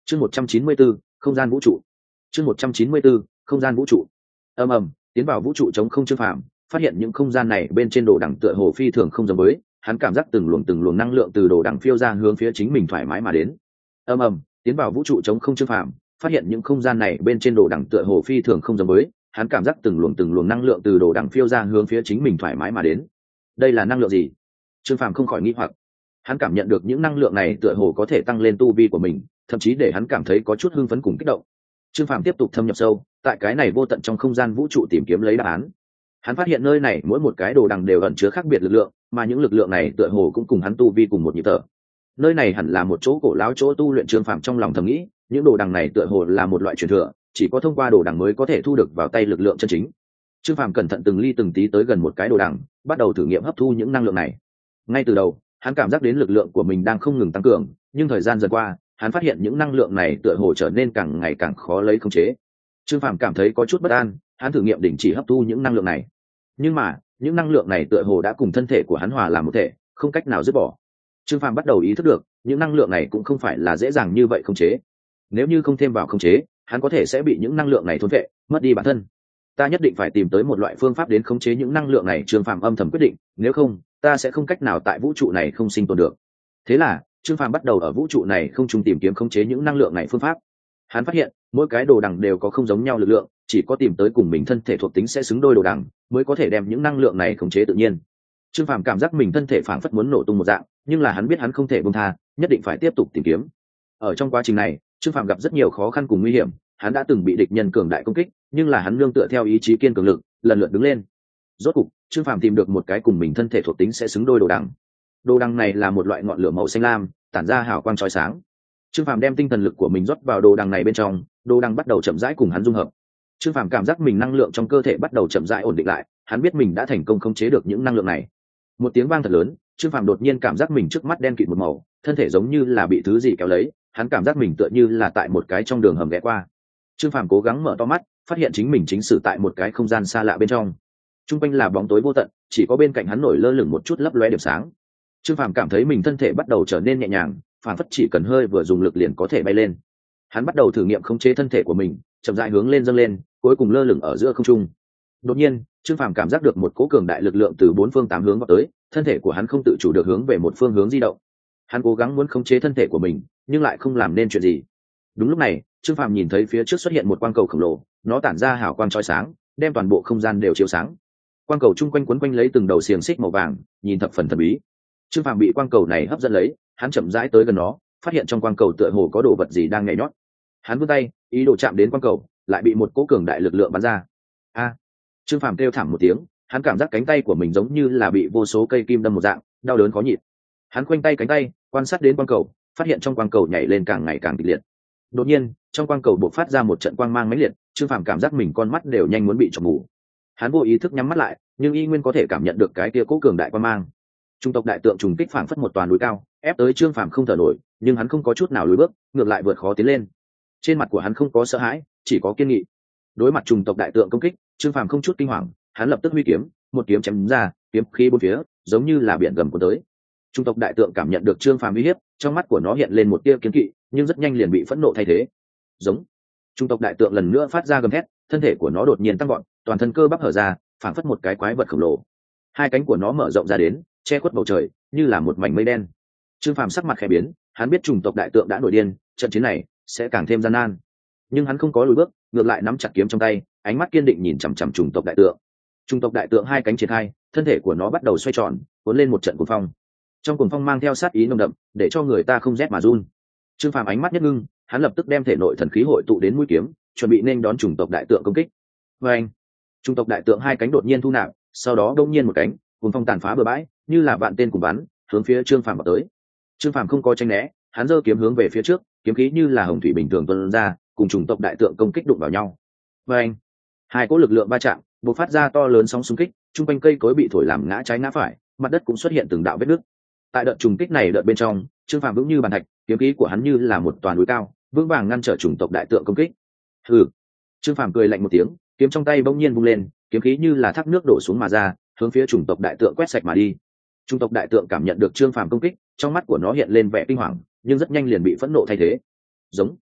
chương 194, không gian vũ trụ. chương 194, không gian vũ trụ. ầm ầm, tiến vào vũ trụ chống không. Trương Phàm phát hiện những không gian này bên trên đồ đằng tựa hồ phi thường không giống với, hắn cảm giác từng luồng năng lượng từ đồ đằng phiêu ra hướng phía chính mình thoải mái mà đến. ầm ầm, tiến vào vũ trụ chống không. Trương Phàm phát hiện những không gian này bên trên đồ đằng tựa hồ phi thường không giống với, hắn cảm giác từng luồng năng lượng từ đồ đằng phiêu ra hướng phía chính mình thoải mái mà đến. Đây là năng lượng gì? Trương Phàm không khỏi nghi hoặc. Hắn cảm nhận được những năng lượng này tựa hồ có thể tăng lên tu vi của mình, thậm chí để hắn cảm thấy có chút hưng phấn cùng kích động. Trương Phàm tiếp tục thâm nhập sâu, tại cái này vô tận trong không gian vũ trụ tìm kiếm lấy đáp án. Hắn phát hiện nơi này mỗi một cái đồ đằng đều ẩn chứa khác biệt lực lượng, mà những lực lượng này tựa hồ cũng cùng hắn tu vi cùng một nhịp thở. Nơi này hẳn là một chỗ cổ lão chỗ tu luyện. Trương Phàm trong lòng thầm nghĩ, những đồ đằng này tựa hồ là một loại truyền thừa, chỉ có thông qua đồ đằng mới có thể thu được vào tay lực lượng chân chính. Trương Phàm cẩn thận từng ly từng tí tới gần một cái đồ đằng, bắt đầu thử nghiệm hấp thu những năng lượng này. Ngay từ đầu, hắn cảm giác đến lực lượng của mình đang không ngừng tăng cường, nhưng thời gian dần qua, hắn phát hiện những năng lượng này tựa hồ trở nên càng ngày càng khó lấy khống chế. Trương Phàm cảm thấy có chút bất an, hắn thử nghiệm đình chỉ hấp thu những năng lượng này, nhưng mà những năng lượng này tựa hồ đã cùng thân thể của hắn hòa làm một thể, không cách nào dứt bỏ. Trương Phàm bắt đầu ý thức được, những năng lượng này cũng không phải là dễ dàng như vậy khống chế. Nếu như không thêm vào khống chế, hắn có thể sẽ bị những năng lượng này thôn phệ, mất đi bản thân. Ta nhất định phải tìm tới một loại phương pháp đến khống chế những năng lượng này. Trương Phàm âm thầm quyết định, nếu không, ta sẽ không cách nào tại vũ trụ này không sinh tồn được. Thế là Trương Phàm bắt đầu ở vũ trụ này không trung tìm kiếm khống chế những năng lượng này phương pháp. Hắn phát hiện mỗi cái đồ đằng đều có không giống nhau lực lượng, chỉ có tìm tới cùng mình thân thể thuộc tính sẽ xứng đôi đồ đằng mới có thể đem những năng lượng này khống chế tự nhiên. Trương Phàm cảm giác mình thân thể phảng phất muốn nổ tung một dạng, nhưng là hắn biết hắn không thể buông tha, nhất định phải tiếp tục tìm kiếm. Ở trong quá trình này, Trương Phàm gặp rất nhiều khó khăn cùng nguy hiểm, hắn đã từng bị địch nhân cường đại công kích, nhưng là hắn nương tựa theo ý chí kiên cường lực, lần lượt đứng lên. Rốt cục, Trương Phàm tìm được một cái cùng mình thân thể thuộc tính sẽ xứng đôi đồ đằng. Đồ đằng này là một loại ngọn lửa màu xanh lam, tản ra hào quang chói sáng. Trương Phàm đem tinh thần lực của mình rót vào đồ đằng này bên trong, đồ đằng bắt đầu chậm rãi cùng hắn dung hợp. Trương Phàm cảm giác mình năng lượng trong cơ thể bắt đầu chậm rãi ổn định lại, hắn biết mình đã thành công khống chế được những năng lượng này. Một tiếng vang thật lớn, Trương Phàm đột nhiên cảm giác mình trước mắt đen kịt một màu, thân thể giống như là bị thứ gì kéo lấy, hắn cảm giác mình tựa như là tại một cái trong đường hầm ghé qua. Trương Phàm cố gắng mở to mắt, phát hiện chính mình chính xử tại một cái không gian xa lạ bên trong. Trung quanh là bóng tối vô tận, chỉ có bên cạnh hắn nổi lơ lửng một chút lấp lóe điểm sáng. Trương Phàm cảm thấy mình thân thể bắt đầu trở nên nhẹ nhàng, phản phất chỉ cần hơi vừa dùng lực liền có thể bay lên. Hắn bắt đầu thử nghiệm khống chế thân thể của mình, chậm rãi hướng lên dâng lên, cuối cùng lơ lửng ở giữa không trung. Đột nhiên, Trương Phàm cảm giác được một cỗ cường đại lực lượng từ bốn phương tám hướng vào tới, thân thể của hắn không tự chủ được hướng về một phương hướng di động. Hắn cố gắng muốn khống chế thân thể của mình, nhưng lại không làm nên chuyện gì. Đúng lúc này, Trương Phàm nhìn thấy phía trước xuất hiện một quang cầu khổng lồ, nó tản ra hào quang chói sáng, đem toàn bộ không gian đều chiếu sáng. Quang cầu chung quanh quấn quanh lấy từng đầu xiềng xích màu vàng, nhìn thập phần thần bí. Trương Phàm bị quang cầu này hấp dẫn lấy, hắn chậm rãi tới gần nó, phát hiện trong quang cầu tựa hồ có đồ vật gì đang nhảy nhót. Hắn vươn tay, ý đồ chạm đến quang cầu, lại bị một cỗ cường đại lực lượng bắn ra. A! Trương Phàm kêu thảm một tiếng, hắn cảm giác cánh tay của mình giống như là bị vô số cây kim đâm một dạng, đau đớn khó nhịn. Hắn khoanh tay cánh tay, quan sát đến quang cầu, phát hiện trong quang cầu nhảy lên càng ngày càng kịch liệt. Đột nhiên, trong quang cầu bộc phát ra một trận quang mang mãnh liệt, Trương Phàm cảm giác mình con mắt đều nhanh muốn bị chọc mù. Hắn vô ý thức nhắm mắt lại, nhưng y nguyên có thể cảm nhận được cái kia cố cường đại quang mang. Trung tộc đại tượng trùng kích phảng phất một toàn núi cao, ép tới Trương Phàm không thở nổi, nhưng hắn không có chút nào lùi bước, ngược lại vượt khó tiến lên. Trên mặt của hắn không có sợ hãi, chỉ có kiên nghị. Đối mặt trùng tộc đại tượng công kích, Trương Phàm không chút kinh hoàng, hắn lập tức huy kiếm, một kiếm chém ra, kiếm khí bốn phía, giống như là biển gầm cuốn tới. Trung tộc đại tượng cảm nhận được Trương Phàm uy hiếp, trong mắt của nó hiện lên một tia kiên kỵ, nhưng rất nhanh liền bị phẫn nộ thay thế. Giống. Trung tộc đại tượng lần nữa phát ra gầm thét, thân thể của nó đột nhiên tăng vọt, toàn thân cơ bắp hở ra, phảng phất một cái quái vật khổng lồ. Hai cánh của nó mở rộng ra đến, che khuất bầu trời, như là một mảnh mây đen. Trương Phàm sắc mặt khẽ biến, hắn biết chủng tộc đại tượng đã nổi điên, trận chiến này sẽ càng thêm gian nan. Nhưng hắn không có lùi bước, ngược lại nắm chặt kiếm trong tay, ánh mắt kiên định nhìn chằm chằm chủng tộc đại tượng. Chủng tộc đại tượng hai cánh triển khai, thân thể của nó bắt đầu xoay tròn, cuốn lên một trận cuồng phong. Trong cuồng phong mang theo sát ý nồng đậm, để cho người ta không rét mà run. Trương Phàm ánh mắt nhất ngưng, hắn lập tức đem thể nội thần khí hội tụ đến mũi kiếm, chuẩn bị nên đón chủng tộc đại tượng công kích. Và anh, chủng tộc đại tượng hai cánh đột nhiên thu nạp, sau đó đông nhiên một cánh, cuồng phong tàn phá bờ bãi, như là vạn tên cùng bắn, hướng phía Trương Phàm vào tới. Trương Phàm không có tránh né, hắn giơ kiếm hướng về phía trước, kiếm khí như là hồng thủy bình thường tuôn ra, cùng chủng tộc đại tượng công kích đụng vào nhau. Và anh, hai cỗ lực lượng va chạm, bộc phát ra to lớn sóng xung kích, trung quanh cây cối bị thổi làm ngã trái ngã phải, mặt đất cũng xuất hiện từng đạo vết nứt. Tại đợt trùng kích này đợt bên trong, Trương Phàm vững như bàn thạch, kiếm khí của hắn như là một toàn núi cao, vững vàng ngăn trở chủng tộc đại tượng công kích. Hừ. Trương Phàm cười lạnh một tiếng, kiếm trong tay bỗng nhiên vung lên, kiếm khí như là thác nước đổ xuống mà ra, hướng phía chủng tộc đại tượng quét sạch mà đi. Chủng tộc đại tượng cảm nhận được Trương Phàm công kích, trong mắt của nó hiện lên vẻ kinh hoàng, nhưng rất nhanh liền bị phẫn nộ thay thế. Giống.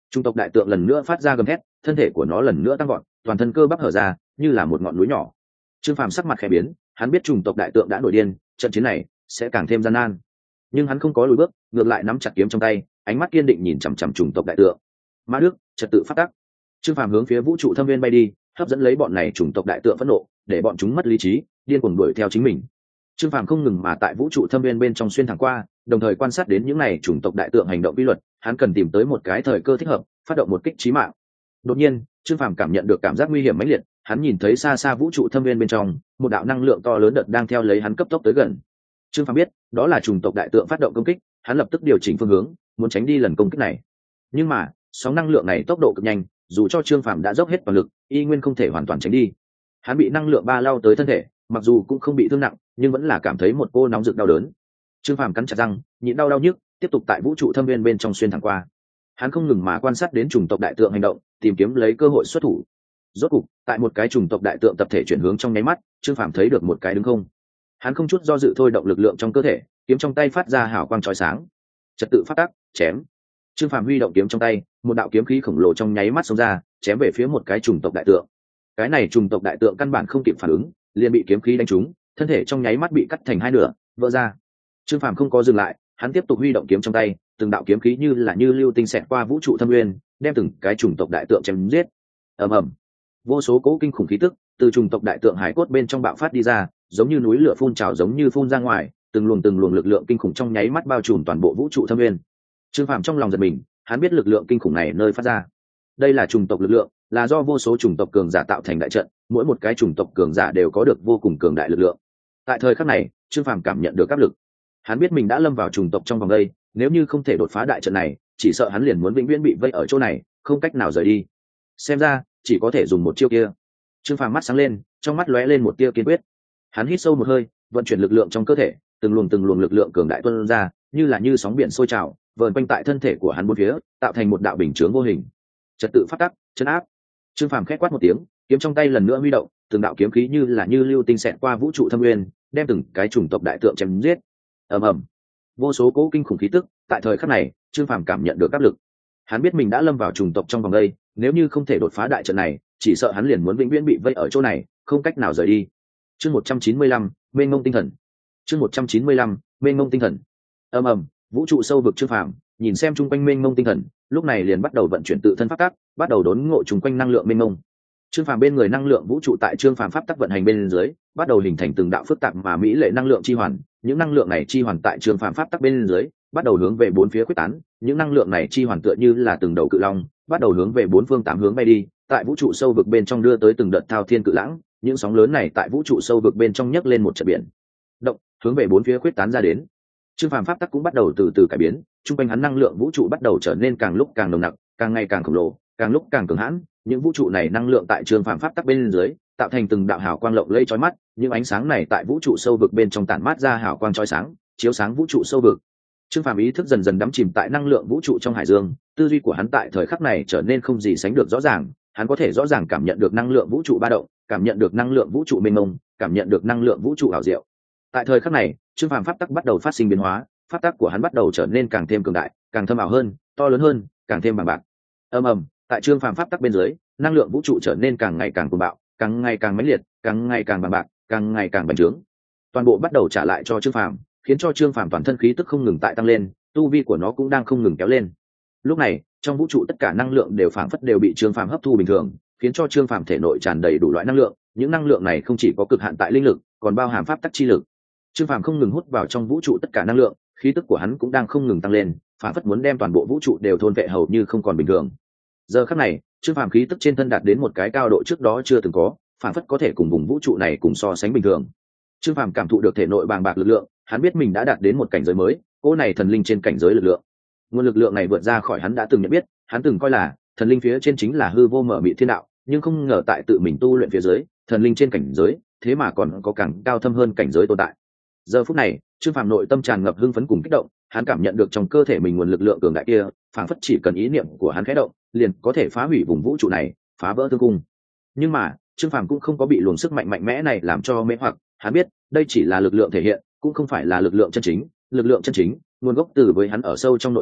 Chủng tộc đại tượng lần nữa phát ra gầm thét, thân thể của nó lần nữa tăng gọn, toàn thân cơ bắp hở ra như là một ngọn núi nhỏ. Trương Phàm sắc mặt khẽ biến, hắn biết chủng tộc đại tượng đã nổi điên, trận chiến này sẽ càng thêm gian nan. Nhưng hắn không có lùi bước, ngược lại nắm chặt kiếm trong tay, ánh mắt kiên định nhìn chằm chằm chủng tộc đại tượng. Mã Đức, trật tự phát tắc. Trương Phàm hướng phía vũ trụ thâm viên bay đi, hấp dẫn lấy bọn này chủng tộc đại tượng phẫn nộ, để bọn chúng mất lý trí, điên cuồng đuổi theo chính mình. Trương Phàm không ngừng mà tại vũ trụ thâm viên bên trong xuyên thẳng qua, đồng thời quan sát đến những này chủng tộc đại tượng hành động quy luật, hắn cần tìm tới một cái thời cơ thích hợp, phát động một kích chí mạng. Đột nhiên, Trương Phàm cảm nhận được cảm giác nguy hiểm mãnh liệt, hắn nhìn thấy xa xa vũ trụ thâm viên bên trong, một đạo năng lượng to lớn đợt đang theo lấy hắn cấp tốc tới gần. Trương Phàm biết, đó là chủng tộc đại tượng phát động công kích, hắn lập tức điều chỉnh phương hướng, muốn tránh đi lần công kích này. Nhưng mà, sóng năng lượng này tốc độ cực nhanh, dù cho Trương Phàm đã dốc hết toàn lực, y nguyên không thể hoàn toàn tránh đi. Hắn bị năng lượng ba lao tới thân thể, mặc dù cũng không bị thương nặng, nhưng vẫn là cảm thấy một cô nóng rực đau đớn. Trương Phàm cắn chặt răng, nhịn đau nhức, tiếp tục tại vũ trụ thâm viên bên trong xuyên thẳng qua. Hắn không ngừng mà quan sát đến chủng tộc đại tượng hành động, tìm kiếm lấy cơ hội xuất thủ. Rốt cục, tại một cái chủng tộc đại tượng tập thể chuyển hướng trong nháy mắt, Trương Phàm thấy được một cái đứng không. Hắn không chút do dự thôi động lực lượng trong cơ thể, kiếm trong tay phát ra hào quang chói sáng. Trật tự phát tác, chém. Trương Phàm huy động kiếm trong tay, một đạo kiếm khí khổng lồ trong nháy mắt xông ra, chém về phía một cái chủng tộc đại tượng. Cái này chủng tộc đại tượng căn bản không kịp phản ứng, liền bị kiếm khí đánh trúng, thân thể trong nháy mắt bị cắt thành hai nửa, vỡ ra. Trương Phàm không có dừng lại, hắn tiếp tục huy động kiếm trong tay, từng đạo kiếm khí như lưu tinh xẹt qua vũ trụ thâm nguyên, đem từng cái chủng tộc đại tượng chém giết. Ầm ầm, vô số cỗ kinh khủng khí tức từ chủng tộc đại tượng hải cốt bên trong bạo phát đi ra, giống như núi lửa phun trào, giống như phun ra ngoài, từng luồng lực lượng kinh khủng trong nháy mắt bao trùm toàn bộ vũ trụ thâm nguyên. Trương Phàm trong lòng giật mình, hắn biết lực lượng kinh khủng này nơi phát ra. Đây là chủng tộc lực lượng, là do vô số chủng tộc cường giả tạo thành đại trận, mỗi một cái chủng tộc cường giả đều có được vô cùng cường đại lực lượng. Tại thời khắc này, Trương Phàm cảm nhận được áp lực. Hắn biết mình đã lâm vào chủng tộc trong vòng đây, nếu như không thể đột phá đại trận này, chỉ sợ hắn liền muốn vĩnh viễn bị vây ở chỗ này, không cách nào rời đi. Xem ra, chỉ có thể dùng một chiêu kia. Trương Phàm mắt sáng lên, trong mắt lóe lên một tia kiên quyết. Hắn hít sâu một hơi, vận chuyển lực lượng trong cơ thể, từng luồng lực lượng cường đại tuôn ra, như sóng biển sôi trào, vờn quanh tại thân thể của hắn bốn phía, tạo thành một đạo bình chướng vô hình. Trật tự phát tắc, chấn áp. Trương Phàm khẽ quát một tiếng, kiếm trong tay lần nữa huy động, từng đạo kiếm khí như lưu tinh xẹt qua vũ trụ thâm nguyên, đem từng cái chủng tộc đại tượng chém giết. Ầm ầm, vô số cỗ kinh khủng khí tức, tại thời khắc này, Trương Phàm cảm nhận được áp lực. Hắn biết mình đã lâm vào chủng tộc trong vòng đây, nếu như không thể đột phá đại trận này, chỉ sợ hắn liền muốn vĩnh viễn bị vây ở chỗ này, không cách nào rời đi. Chương 195, mênh mông tinh thần. Chương 195, mênh mông tinh thần. Ầm ầm, vũ trụ sâu vực Trương Phàm, nhìn xem chung quanh mênh mông tinh thần, lúc này liền bắt đầu vận chuyển tự thân pháp tắc, bắt đầu đốn ngộ chung quanh năng lượng mênh mông. Trương Phàm bên người năng lượng vũ trụ tại Trương Phàm pháp tắc vận hành bên dưới, bắt đầu hình thành từng đạo phức tạp mà mỹ lệ năng lượng chi hoàn, những năng lượng này chi hoàn tại Trương Phàm pháp tắc bên dưới, bắt đầu hướng về bốn phía quyết tán, những năng lượng này chi hoàn tựa như là từng đầu cự long, bắt đầu hướng về bốn phương tám hướng bay đi, tại vũ trụ sâu vực bên trong đưa tới từng đợt thao thiên cự lãng, những sóng lớn này tại vũ trụ sâu vực bên trong nhấc lên một trận biển động, hướng về bốn phía quyết tán ra đến. Trương Phàm pháp tắc cũng bắt đầu từ từ cải biến, trung quanh hắn năng lượng vũ trụ bắt đầu trở nên càng lúc càng nồng nặc, càng ngày càng khổng lồ, càng lúc càng cường hãn. Những vũ trụ này năng lượng tại Trương Phàm pháp tắc bên dưới, tạo thành từng đạo hào quang lộng lẫy chói mắt, những ánh sáng này tại vũ trụ sâu vực bên trong tản mát ra hào quang chói sáng, chiếu sáng vũ trụ sâu vực. Trương Phàm ý thức dần dần đắm chìm tại năng lượng vũ trụ trong hải dương, tư duy của hắn tại thời khắc này trở nên không gì sánh được rõ ràng, hắn có thể rõ ràng cảm nhận được năng lượng vũ trụ ba động, cảm nhận được năng lượng vũ trụ mênh mông, cảm nhận được năng lượng vũ trụ ảo diệu. Tại thời khắc này, Trương Phàm pháp tắc bắt đầu phát sinh biến hóa, pháp tắc của hắn bắt đầu trở nên càng thêm cường đại, càng thâm ảo hơn, to lớn hơn, càng thêm bằng bạc. Ầm ầm, tại Trương Phàm pháp tắc bên dưới, năng lượng vũ trụ trở nên càng ngày càng cuồng bạo, càng ngày càng mãnh liệt, càng ngày càng bằng bạc, càng ngày càng bành trướng. Toàn bộ bắt đầu trả lại cho Trương Phàm, khiến cho Trương Phàm toàn thân khí tức không ngừng tại tăng lên, tu vi của nó cũng đang không ngừng kéo lên. Lúc này, trong vũ trụ tất cả năng lượng đều phảng phất đều bị Trương Phàm hấp thu bình thường, khiến cho Trương Phàm thể nội tràn đầy đủ loại năng lượng, những năng lượng này không chỉ có cực hạn tại linh lực, còn bao hàm pháp tắc chi lực. Trương Phàm không ngừng hút vào trong vũ trụ tất cả năng lượng, khí tức của hắn cũng đang không ngừng tăng lên, phảng phất muốn đem toàn bộ vũ trụ đều thôn vệ hầu như không còn bình thường. Giờ khắc này, Trương Phàm khí tức trên thân đạt đến một cái cao độ trước đó chưa từng có, phảng phất có thể cùng vùng vũ trụ này cùng so sánh bình thường. Trương Phàm cảm thụ được thể nội bàng bạc lực lượng, hắn biết mình đã đạt đến một cảnh giới mới, cỗ này thần linh trên cảnh giới lực lượng. Nguồn lực lượng này vượt ra khỏi hắn đã từng nhận biết, hắn từng coi là thần linh phía trên chính là hư vô mở mịt thiên đạo, nhưng không ngờ tại tự mình tu luyện phía dưới, thần linh trên cảnh giới, thế mà còn có càng cao thâm hơn cảnh giới tồn tại. Giờ phút này, Trương Phàm nội tâm tràn ngập hưng phấn cùng kích động, hắn cảm nhận được trong cơ thể mình nguồn lực lượng cường đại kia, phảng phất chỉ cần ý niệm của hắn khẽ động, liền có thể phá hủy vùng vũ trụ này, phá vỡ thương cung. Nhưng mà, Trương Phàm cũng không có bị luồng sức mạnh mạnh mẽ này làm cho mê hoặc, hắn biết, đây chỉ là lực lượng thể hiện, cũng không phải là lực lượng chân chính, lực lượng chân chính nguồn gốc từ với hắn ở sâu trong nội tâm,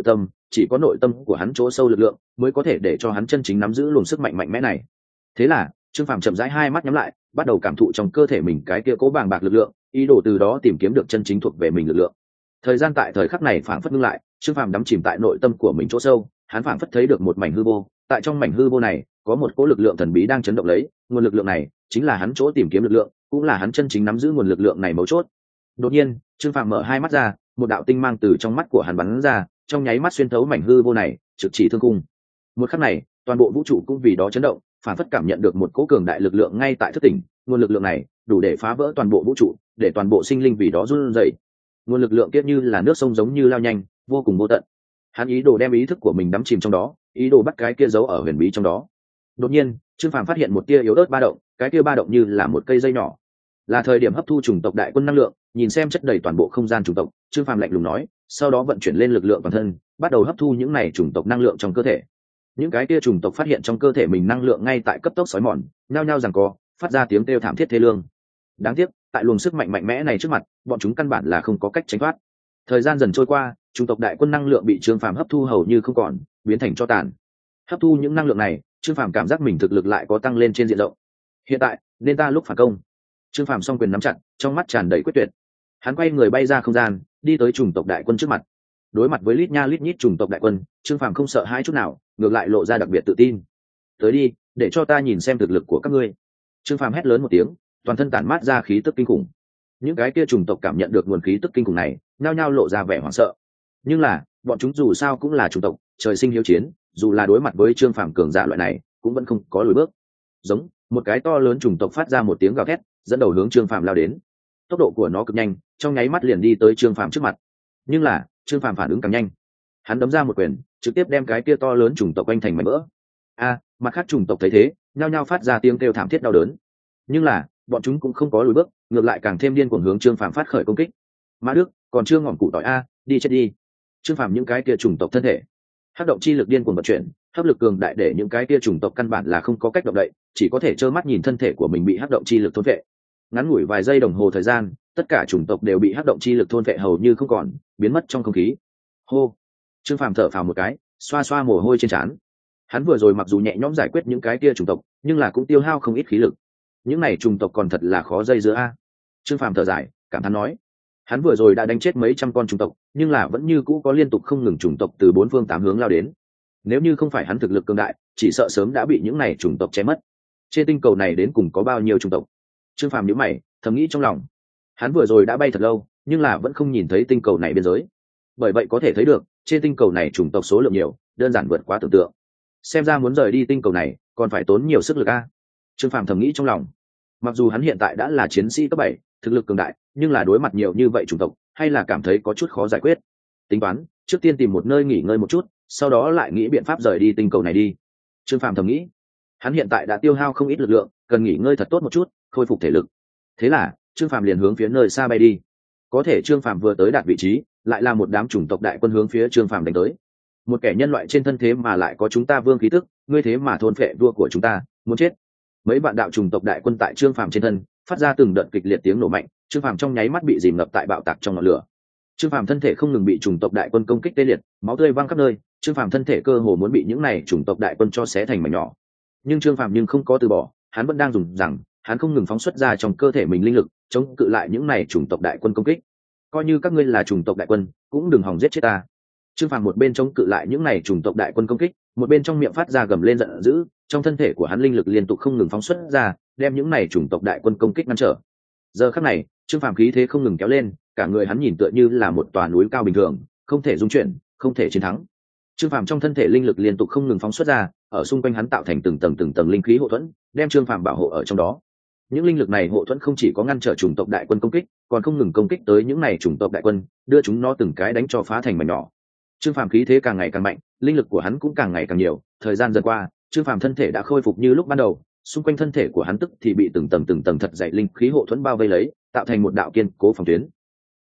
chỉ có nội tâm của hắn chỗ sâu lực lượng mới có thể để cho hắn chân chính nắm giữ luồng sức mạnh mạnh mẽ này. Thế là Trương Phàm chậm rãi hai mắt nhắm lại, bắt đầu cảm thụ trong cơ thể mình cái kia cố bàng bạc lực lượng, ý đồ từ đó tìm kiếm được chân chính thuộc về mình lực lượng. Thời gian tại thời khắc này phảng phất ngưng lại, Trương Phàm đắm chìm tại nội tâm của mình chỗ sâu, hắn phảng phất thấy được một mảnh hư vô, tại trong mảnh hư vô này có một cỗ lực lượng thần bí đang chấn động lấy, nguồn lực lượng này chính là hắn chỗ tìm kiếm lực lượng, cũng là hắn chân chính nắm giữ nguồn lực lượng này mấu chốt. Đột nhiên, Trương Phàm mở hai mắt ra, một đạo tinh mang từ trong mắt của hắn bắn ra, trong nháy mắt xuyên thấu mảnh hư vô này, trực chỉ thương cung. Một khắc này, toàn bộ vũ trụ cũng vì đó chấn động, phản phất cảm nhận được một cỗ cường đại lực lượng ngay tại thức tỉnh, nguồn lực lượng này đủ để phá vỡ toàn bộ vũ trụ, để toàn bộ sinh linh vì đó run rẩy. Nguồn lực lượng kia như là nước sông giống như lao nhanh, vô cùng vô tận. Hắn ý đồ đem ý thức của mình đắm chìm trong đó, ý đồ bắt cái kia giấu ở huyền bí trong đó. Đột nhiên, Trương Phàm phát hiện một tia yếu ớt ba động, cái kia ba động như là một cây dây nhỏ. Là thời điểm hấp thu chủng tộc đại quân năng lượng, nhìn xem chất đầy toàn bộ không gian chủng tộc, Trương Phàm lạnh lùng nói, sau đó vận chuyển lên lực lượng toàn thân, bắt đầu hấp thu những này chủng tộc năng lượng trong cơ thể. Những cái kia chủng tộc phát hiện trong cơ thể mình năng lượng ngay tại cấp tốc sói mòn, nhao nhao giằng co, phát ra tiếng kêu thảm thiết thê lương. Đáng tiếc, tại luồng sức mạnh mạnh mẽ này trước mặt, bọn chúng căn bản là không có cách tránh thoát. Thời gian dần trôi qua, chủng tộc đại quân năng lượng bị Trương Phàm hấp thu hầu như không còn, biến thành tro tàn. Hấp thu những năng lượng này, Trương Phàm cảm giác mình thực lực lại có tăng lên trên diện rộng. Hiện tại, nên ta lúc phản công. Trương Phàm song quyền nắm chặt, trong mắt tràn đầy quyết tuyệt. Hắn quay người bay ra không gian, đi tới chủng tộc đại quân trước mặt. Đối mặt với lít nha lít nhít chủng tộc đại quân, Trương Phàm không sợ hãi chút nào, ngược lại lộ ra đặc biệt tự tin. Tới đi, để cho ta nhìn xem thực lực của các ngươi. Trương Phàm hét lớn một tiếng, toàn thân tản mát ra khí tức kinh khủng. Những cái kia chủng tộc cảm nhận được nguồn khí tức kinh khủng này, nhao nhao lộ ra vẻ hoảng sợ. Nhưng là, bọn chúng dù sao cũng là chủng tộc, trời sinh hiếu chiến, dù là đối mặt với Trương Phàm cường giả loại này, cũng vẫn không có lùi bước. Giống, một cái to lớn chủng tộc phát ra một tiếng gào thét, dẫn đầu hướng Trương Phàm lao đến. Tốc độ của nó cực nhanh, trong nháy mắt liền đi tới Trương Phàm trước mặt. Nhưng là, Trương Phàm phản ứng càng nhanh. Hắn đấm ra một quyền, trực tiếp đem cái kia to lớn chủng tộc quanh thành mảnh vỡ. Mặt khác chủng tộc thấy thế, nhao nhao phát ra tiếng kêu thảm thiết đau đớn. Nhưng là, bọn chúng cũng không có lùi bước, ngược lại càng thêm điên cuồng hướng Trương Phàm phát khởi công kích. Mã Đức, còn chưa ngọn củ tỏi đi chết đi. Trương Phàm những cái kia chủng tộc thân thể, hắc động chi lực điên cuồng vận chuyển, hấp lực cường đại để những cái kia chủng tộc căn bản là không có cách động đậy, chỉ có thể trơ mắt nhìn thân thể của mình bị hắc động chi lực thôn vệ. Ngắn ngủi vài giây đồng hồ thời gian, tất cả chủng tộc đều bị hắc động chi lực thôn vệ hầu như không còn, biến mất trong không khí. Hô. Trương Phàm thở phào một cái, xoa xoa mồ hôi trên trán. Hắn vừa rồi mặc dù nhẹ nhõm giải quyết những cái kia chủng tộc, nhưng là cũng tiêu hao không ít khí lực. Những này chủng tộc còn thật là khó dây dưa Trương Phàm thở dài, cảm thán nói. Hắn vừa rồi đã đánh chết mấy trăm con chủng tộc, nhưng là vẫn như cũ có liên tục không ngừng chủng tộc từ bốn phương tám hướng lao đến. Nếu như không phải hắn thực lực cường đại, chỉ sợ sớm đã bị những này chủng tộc chém mất. Trên tinh cầu này đến cùng có bao nhiêu chủng tộc? Trương Phàm nhíu mày, thầm nghĩ trong lòng. Hắn vừa rồi đã bay thật lâu, nhưng là vẫn không nhìn thấy tinh cầu này biên giới. Bởi vậy có thể thấy được, trên tinh cầu này chủng tộc số lượng nhiều, đơn giản vượt quá tưởng tượng. Xem ra muốn rời đi tinh cầu này, còn phải tốn nhiều sức lực Trương Phàm thầm nghĩ trong lòng. Mặc dù hắn hiện tại đã là chiến sĩ cấp 7, thực lực cường đại, nhưng là đối mặt nhiều như vậy chủng tộc, hay là cảm thấy có chút khó giải quyết. Tính toán, trước tiên tìm một nơi nghỉ ngơi một chút, sau đó lại nghĩ biện pháp rời đi tinh cầu này đi. Trương Phàm thầm nghĩ. Hắn hiện tại đã tiêu hao không ít lực lượng, cần nghỉ ngơi thật tốt một chút, khôi phục thể lực. Thế là, Trương Phàm liền hướng phía nơi xa bay đi. Có thể Trương Phàm vừa tới đạt vị trí, lại là một đám chủng tộc đại quân hướng phía Trương Phàm đánh tới. Một kẻ nhân loại trên thân thế mà lại có chúng ta vương khí tức, ngươi thế mà thôn phệ vua của chúng ta, muốn chết. Mấy vạn đạo chủng tộc đại quân tại Trương Phàm trên thân phát ra từng đợt kịch liệt tiếng nổ mạnh, Trương Phàm trong nháy mắt bị dìm ngập tại bạo tạc trong ngọn lửa. Trương Phàm thân thể không ngừng bị chủng tộc đại quân công kích tê liệt, máu tươi văng khắp nơi, Trương Phàm thân thể cơ hồ muốn bị những này chủng tộc đại quân cho xé thành mảnh nhỏ. Nhưng Trương Phàm không có từ bỏ, hắn vẫn đang dùng rằng, hắn không ngừng phóng xuất ra trong cơ thể mình linh lực, chống cự lại những này chủng tộc đại quân công kích. Coi như các ngươi là chủng tộc đại quân, cũng đừng hòng giết chết ta. Trương Phàm một bên chống cự lại những này chủng tộc đại quân công kích, một bên trong miệng phát ra gầm lên giận dữ, trong thân thể của hắn linh lực liên tục không ngừng phóng xuất ra, đem những này chủng tộc đại quân công kích ngăn trở. Giờ khắc này, Trương Phàm khí thế không ngừng kéo lên, cả người hắn nhìn tựa như là một tòa núi cao bình thường, không thể dung chuyển, không thể chiến thắng. Trương Phàm trong thân thể linh lực liên tục không ngừng phóng xuất ra, ở xung quanh hắn tạo thành từng tầng linh khí hộ thuẫn, đem Trương Phàm bảo hộ ở trong đó. Những linh lực này hộ thuẫn không chỉ có ngăn trở chủng tộc đại quân công kích, còn không ngừng công kích tới những này chủng tộc đại quân, đưa chúng nó từng cái đánh cho phá thành mảnh nhỏ. Trương Phàm khí thế càng ngày càng mạnh, linh lực của hắn cũng càng ngày càng nhiều, thời gian dần qua, Trương Phàm thân thể đã khôi phục như lúc ban đầu, xung quanh thân thể của hắn tức thì bị từng tầng thật dày linh khí hộ thuẫn bao vây lấy, tạo thành một đạo kiên cố phòng tuyến.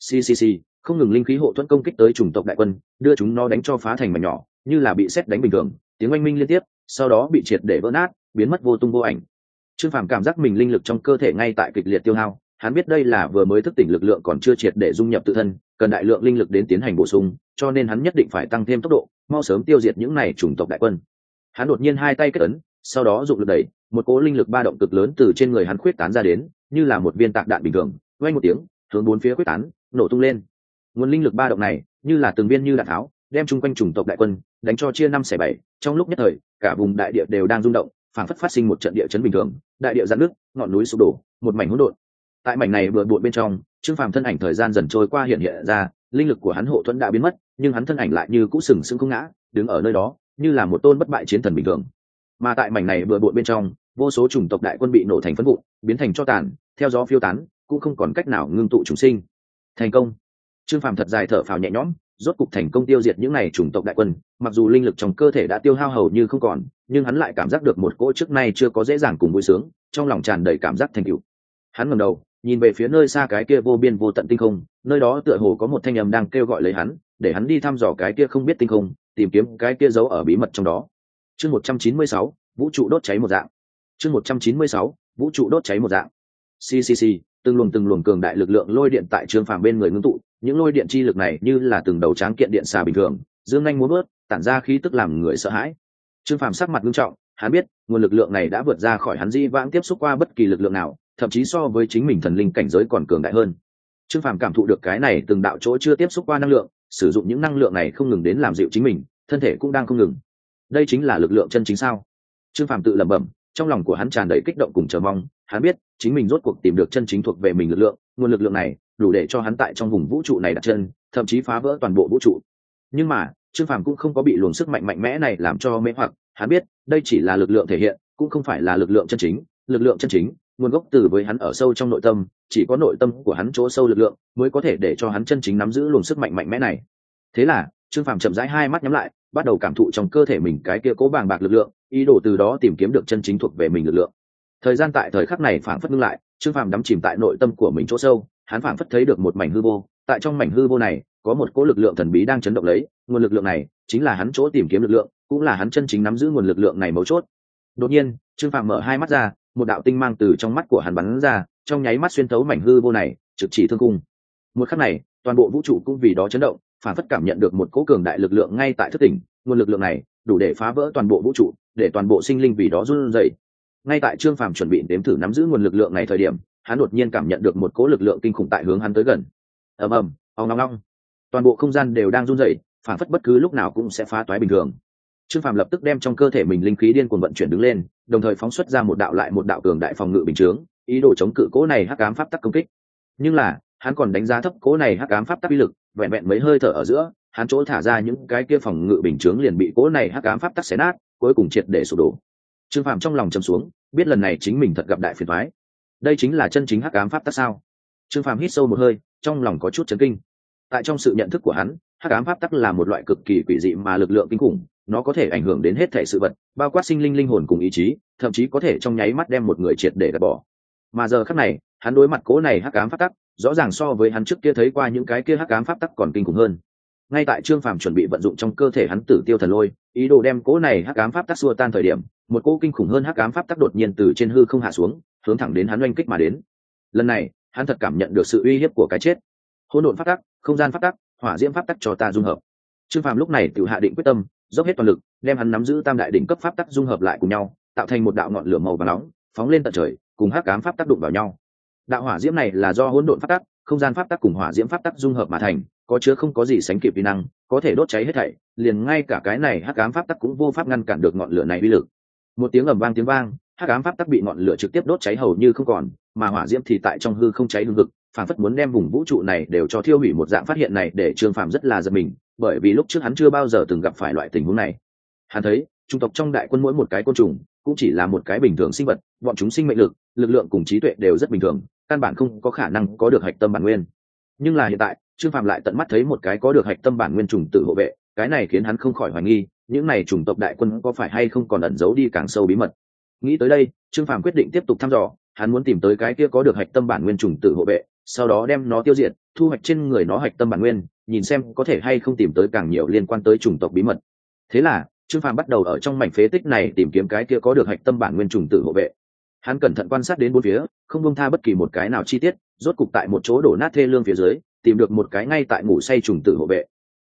Không ngừng linh khí hộ thuẫn công kích tới chủng tộc đại quân, đưa chúng nó đánh cho phá thành mảnh nhỏ, như là bị sét đánh bình thường, tiếng oanh minh liên tiếp, sau đó bị triệt để vỡ nát, biến mất vô tung vô ảnh. Trương Phàm cảm giác mình linh lực trong cơ thể ngay tại kịch liệt tiêu hao, hắn biết đây là vừa mới thức tỉnh lực lượng còn chưa triệt để dung nhập tự thân, cần đại lượng linh lực đến tiến hành bổ sung, cho nên hắn nhất định phải tăng thêm tốc độ, mau sớm tiêu diệt những này chủng tộc đại quân. Hắn đột nhiên hai tay kết ấn, sau đó dụng lực đẩy, một cỗ linh lực ba động cực lớn từ trên người hắn khuyết tán ra đến, như là một viên tạc đạn bình thường, vang một tiếng, hướng bốn phía khuyết tán, nổ tung lên. Nguồn linh lực ba động này, như là từng viên như đạn tháo, đem chung quanh chủng tộc đại quân đánh cho chia năm xẻ bảy. Trong lúc nhất thời, cả vùng đại địa đều đang rung động, phảng phất phát sinh một trận địa chấn bình thường, đại địa rạn nứt, ngọn núi sụp đổ, một mảnh hỗn độn. Tại mảnh này bừa bộn bên trong, Trương Phàm thân ảnh thời gian dần trôi qua hiện hiện ra, linh lực của hắn hộ thuẫn đã biến mất, nhưng hắn thân ảnh lại như cũ sừng sững không ngã, đứng ở nơi đó, như là một tôn bất bại chiến thần bình thường. Mà tại mảnh này bừa bộn bên trong, vô số chủng tộc đại quân bị nổ thành phấn vụn, biến thành tro tàn, theo gió phiêu tán, cũng không còn cách nào ngưng tụ chúng sinh. Thành công. Trương Phàm thật dài thở phào nhẹ nhõm, rốt cục thành công tiêu diệt những này chủng tộc đại quân, mặc dù linh lực trong cơ thể đã tiêu hao hầu như không còn, nhưng hắn lại cảm giác được một cỗ trước nay chưa có dễ dàng cùng vui sướng, trong lòng tràn đầy cảm giác thành tựu. Hắn ngẩng đầu, nhìn về phía nơi xa cái kia vô biên vô tận tinh không, nơi đó tựa hồ có một thanh âm đang kêu gọi lấy hắn, để hắn đi thăm dò cái kia không biết tinh không, tìm kiếm cái kia giấu ở bí mật trong đó. Chương 196, vũ trụ đốt cháy một dạng. Chương 196, vũ trụ đốt cháy một dạng. CCC, từng luồng cường đại lực lượng lôi điện tại Trương Phàm bên người ngưng tụ, những lôi điện chi lực này như là từng đầu tráng kiện điện xà bình thường, dương nhanh múa bước, tản ra khí tức làm người sợ hãi. Trương Phàm sắc mặt nghiêm trọng, hắn biết, nguồn lực lượng này đã vượt ra khỏi hắn di vãng tiếp xúc qua bất kỳ lực lượng nào, thậm chí so với chính mình thần linh cảnh giới còn cường đại hơn. Trương Phàm cảm thụ được cái này từng đạo chỗ chưa tiếp xúc qua năng lượng, sử dụng những năng lượng này không ngừng đến làm dịu chính mình, thân thể cũng đang không ngừng. Đây chính là lực lượng chân chính sao? Trương Phàm tự lẩm bẩm, trong lòng của hắn tràn đầy kích động cùng chờ mong, hắn biết, chính mình rốt cuộc tìm được chân chính thuộc về mình lực lượng, nguồn lực lượng này đủ để cho hắn tại trong vùng vũ trụ này đặt chân, thậm chí phá vỡ toàn bộ vũ trụ. Nhưng mà, Trương Phàm cũng không có bị luồng sức mạnh mạnh mẽ này làm cho mê hoặc, hắn biết, đây chỉ là lực lượng thể hiện, cũng không phải là lực lượng chân chính, lực lượng chân chính nguồn gốc từ với hắn ở sâu trong nội tâm, chỉ có nội tâm của hắn chỗ sâu lực lượng mới có thể để cho hắn chân chính nắm giữ luồng sức mạnh mạnh mẽ này. Thế là, Trương Phàm chậm rãi hai mắt nhắm lại, bắt đầu cảm thụ trong cơ thể mình cái kia cố bàng bạc lực lượng, ý đồ từ đó tìm kiếm được chân chính thuộc về mình lực lượng. Thời gian tại thời khắc này phảng phất ngưng lại, Trương Phàm đắm chìm tại nội tâm của mình chỗ sâu, hắn phảng phất thấy được một mảnh hư vô, tại trong mảnh hư vô này, có một cỗ lực lượng thần bí đang chấn động lấy, nguồn lực lượng này chính là hắn chỗ tìm kiếm lực lượng, cũng là hắn chân chính nắm giữ nguồn lực lượng này mấu chốt. Đột nhiên, Trương Phàm mở hai mắt ra, một đạo tinh mang từ trong mắt của hắn bắn ra, trong nháy mắt xuyên thấu mảnh hư vô này, trực chỉ thương cung. Một khắc này, toàn bộ vũ trụ cũng vì đó chấn động, phản phất cảm nhận được một cỗ cường đại lực lượng ngay tại thức tỉnh, nguồn lực lượng này đủ để phá vỡ toàn bộ vũ trụ, để toàn bộ sinh linh vì đó run rẩy. Ngay tại Trương Phàm chuẩn bị đếm thử nắm giữ nguồn lực lượng này thời điểm, hắn đột nhiên cảm nhận được một cỗ lực lượng kinh khủng tại hướng hắn tới gần. Ầm ầm, ong ong ong. Toàn bộ không gian đều đang run rẩy, phản phất bất cứ lúc nào cũng sẽ phá toái bình thường. Trương Phàm lập tức đem trong cơ thể mình linh khí điên cuồng vận chuyển đứng lên, đồng thời phóng xuất ra một đạo lại một đạo cường đại phòng ngự bình chướng, ý đồ chống cự cỗ này hắc ám pháp tắc công kích. Nhưng là, hắn còn đánh giá thấp cỗ này hắc ám pháp tắc uy lực, vẹn vẹn mấy hơi thở ở giữa, hắn chỗ thả ra những cái kia phòng ngự bình chướng liền bị cỗ này hắc ám pháp tắc xé nát, cuối cùng triệt để sụp đổ. Trương Phàm trong lòng trầm xuống, biết lần này chính mình thật gặp đại phiền toái. Đây chính là chân chính hắc ám pháp tắc sao? Trương Phàm hít sâu một hơi, trong lòng có chút chấn kinh. Tại trong sự nhận thức của hắn, hắc ám pháp tắc là một loại cực kỳ quỷ dị mà lực lượng kinh khủng, nó có thể ảnh hưởng đến hết thảy sự vật, bao quát sinh linh linh hồn cùng ý chí, thậm chí có thể trong nháy mắt đem một người triệt để gạt bỏ. Mà giờ khắc này, hắn đối mặt cố này hắc ám pháp tắc, rõ ràng so với hắn trước kia thấy qua những cái kia hắc ám pháp tắc còn kinh khủng hơn. Ngay tại Trương Phàm chuẩn bị vận dụng trong cơ thể hắn Tử Tiêu Thần Lôi, ý đồ đem cố này hắc ám pháp tắc xua tan thời điểm, một cỗ kinh khủng hơn hắc ám pháp tắc đột nhiên từ trên hư không hạ xuống, hướng thẳng đến hắn oanh kích mà đến. Lần này, hắn thật cảm nhận được sự uy hiếp của cái chết. Hỗn độn pháp tắc, không gian pháp tắc, hỏa diễm pháp tắc cho ta dung hợp. Trương Phàm lúc này tự hạ định quyết tâm, dốc hết toàn lực, đem hắn nắm giữ tam đại đỉnh cấp pháp tắc dung hợp lại cùng nhau, tạo thành một đạo ngọn lửa màu vàng nóng, phóng lên tận trời, cùng hắc ám pháp tắc đụng vào nhau. Đạo hỏa diễm này là do hỗn độn pháp tắc, không gian pháp tắc cùng hỏa diễm pháp tắc dung hợp mà thành, có chứa không có gì sánh kịp uy năng, có thể đốt cháy hết thảy, liền ngay cả cái này hắc ám pháp tắc cũng vô pháp ngăn cản được ngọn lửa này uy lực. Một tiếng ầm vang tiếng vang, hắc ám pháp tắc bị ngọn lửa trực tiếp đốt cháy hầu như không còn, mà hỏa diễm thì tại trong hư không cháy hừng hực, phản phất muốn đem vùng vũ trụ này đều cho thiêu hủy một dạng. Phát hiện này để Trương Phàm rất là giật mình, bởi vì lúc trước hắn chưa bao giờ từng gặp phải loại tình huống này. Hắn thấy, chủng tộc trong đại quân mỗi một cái côn trùng cũng chỉ là một cái bình thường sinh vật, bọn chúng sinh mệnh lực, lực lượng cùng trí tuệ đều rất bình thường, căn bản không có khả năng có được hạch tâm bản nguyên. Nhưng là hiện tại, Trương Phàm lại tận mắt thấy một cái có được hạch tâm bản nguyên trùng tử hộ vệ, cái này khiến hắn không khỏi hoài nghi, những này chủng tộc đại quân có phải hay không còn ẩn giấu đi càng sâu bí mật. Nghĩ tới đây, Trương Phàm quyết định tiếp tục thăm dò, hắn muốn tìm tới cái kia có được hạch tâm bản nguyên trùng tử hộ vệ, sau đó đem nó tiêu diệt, thu hoạch trên người nó hạch tâm bản nguyên, nhìn xem có thể hay không tìm tới càng nhiều liên quan tới chủng tộc bí mật. Thế là, Trương Phàm bắt đầu ở trong mảnh phế tích này tìm kiếm cái kia có được hạch tâm bản nguyên trùng tử hộ vệ. Hắn cẩn thận quan sát đến bốn phía, không buông tha bất kỳ một cái nào chi tiết, rốt cục tại một chỗ đổ nát thê lương phía dưới, tìm được một cái ngay tại ngủ say trùng tử hộ vệ.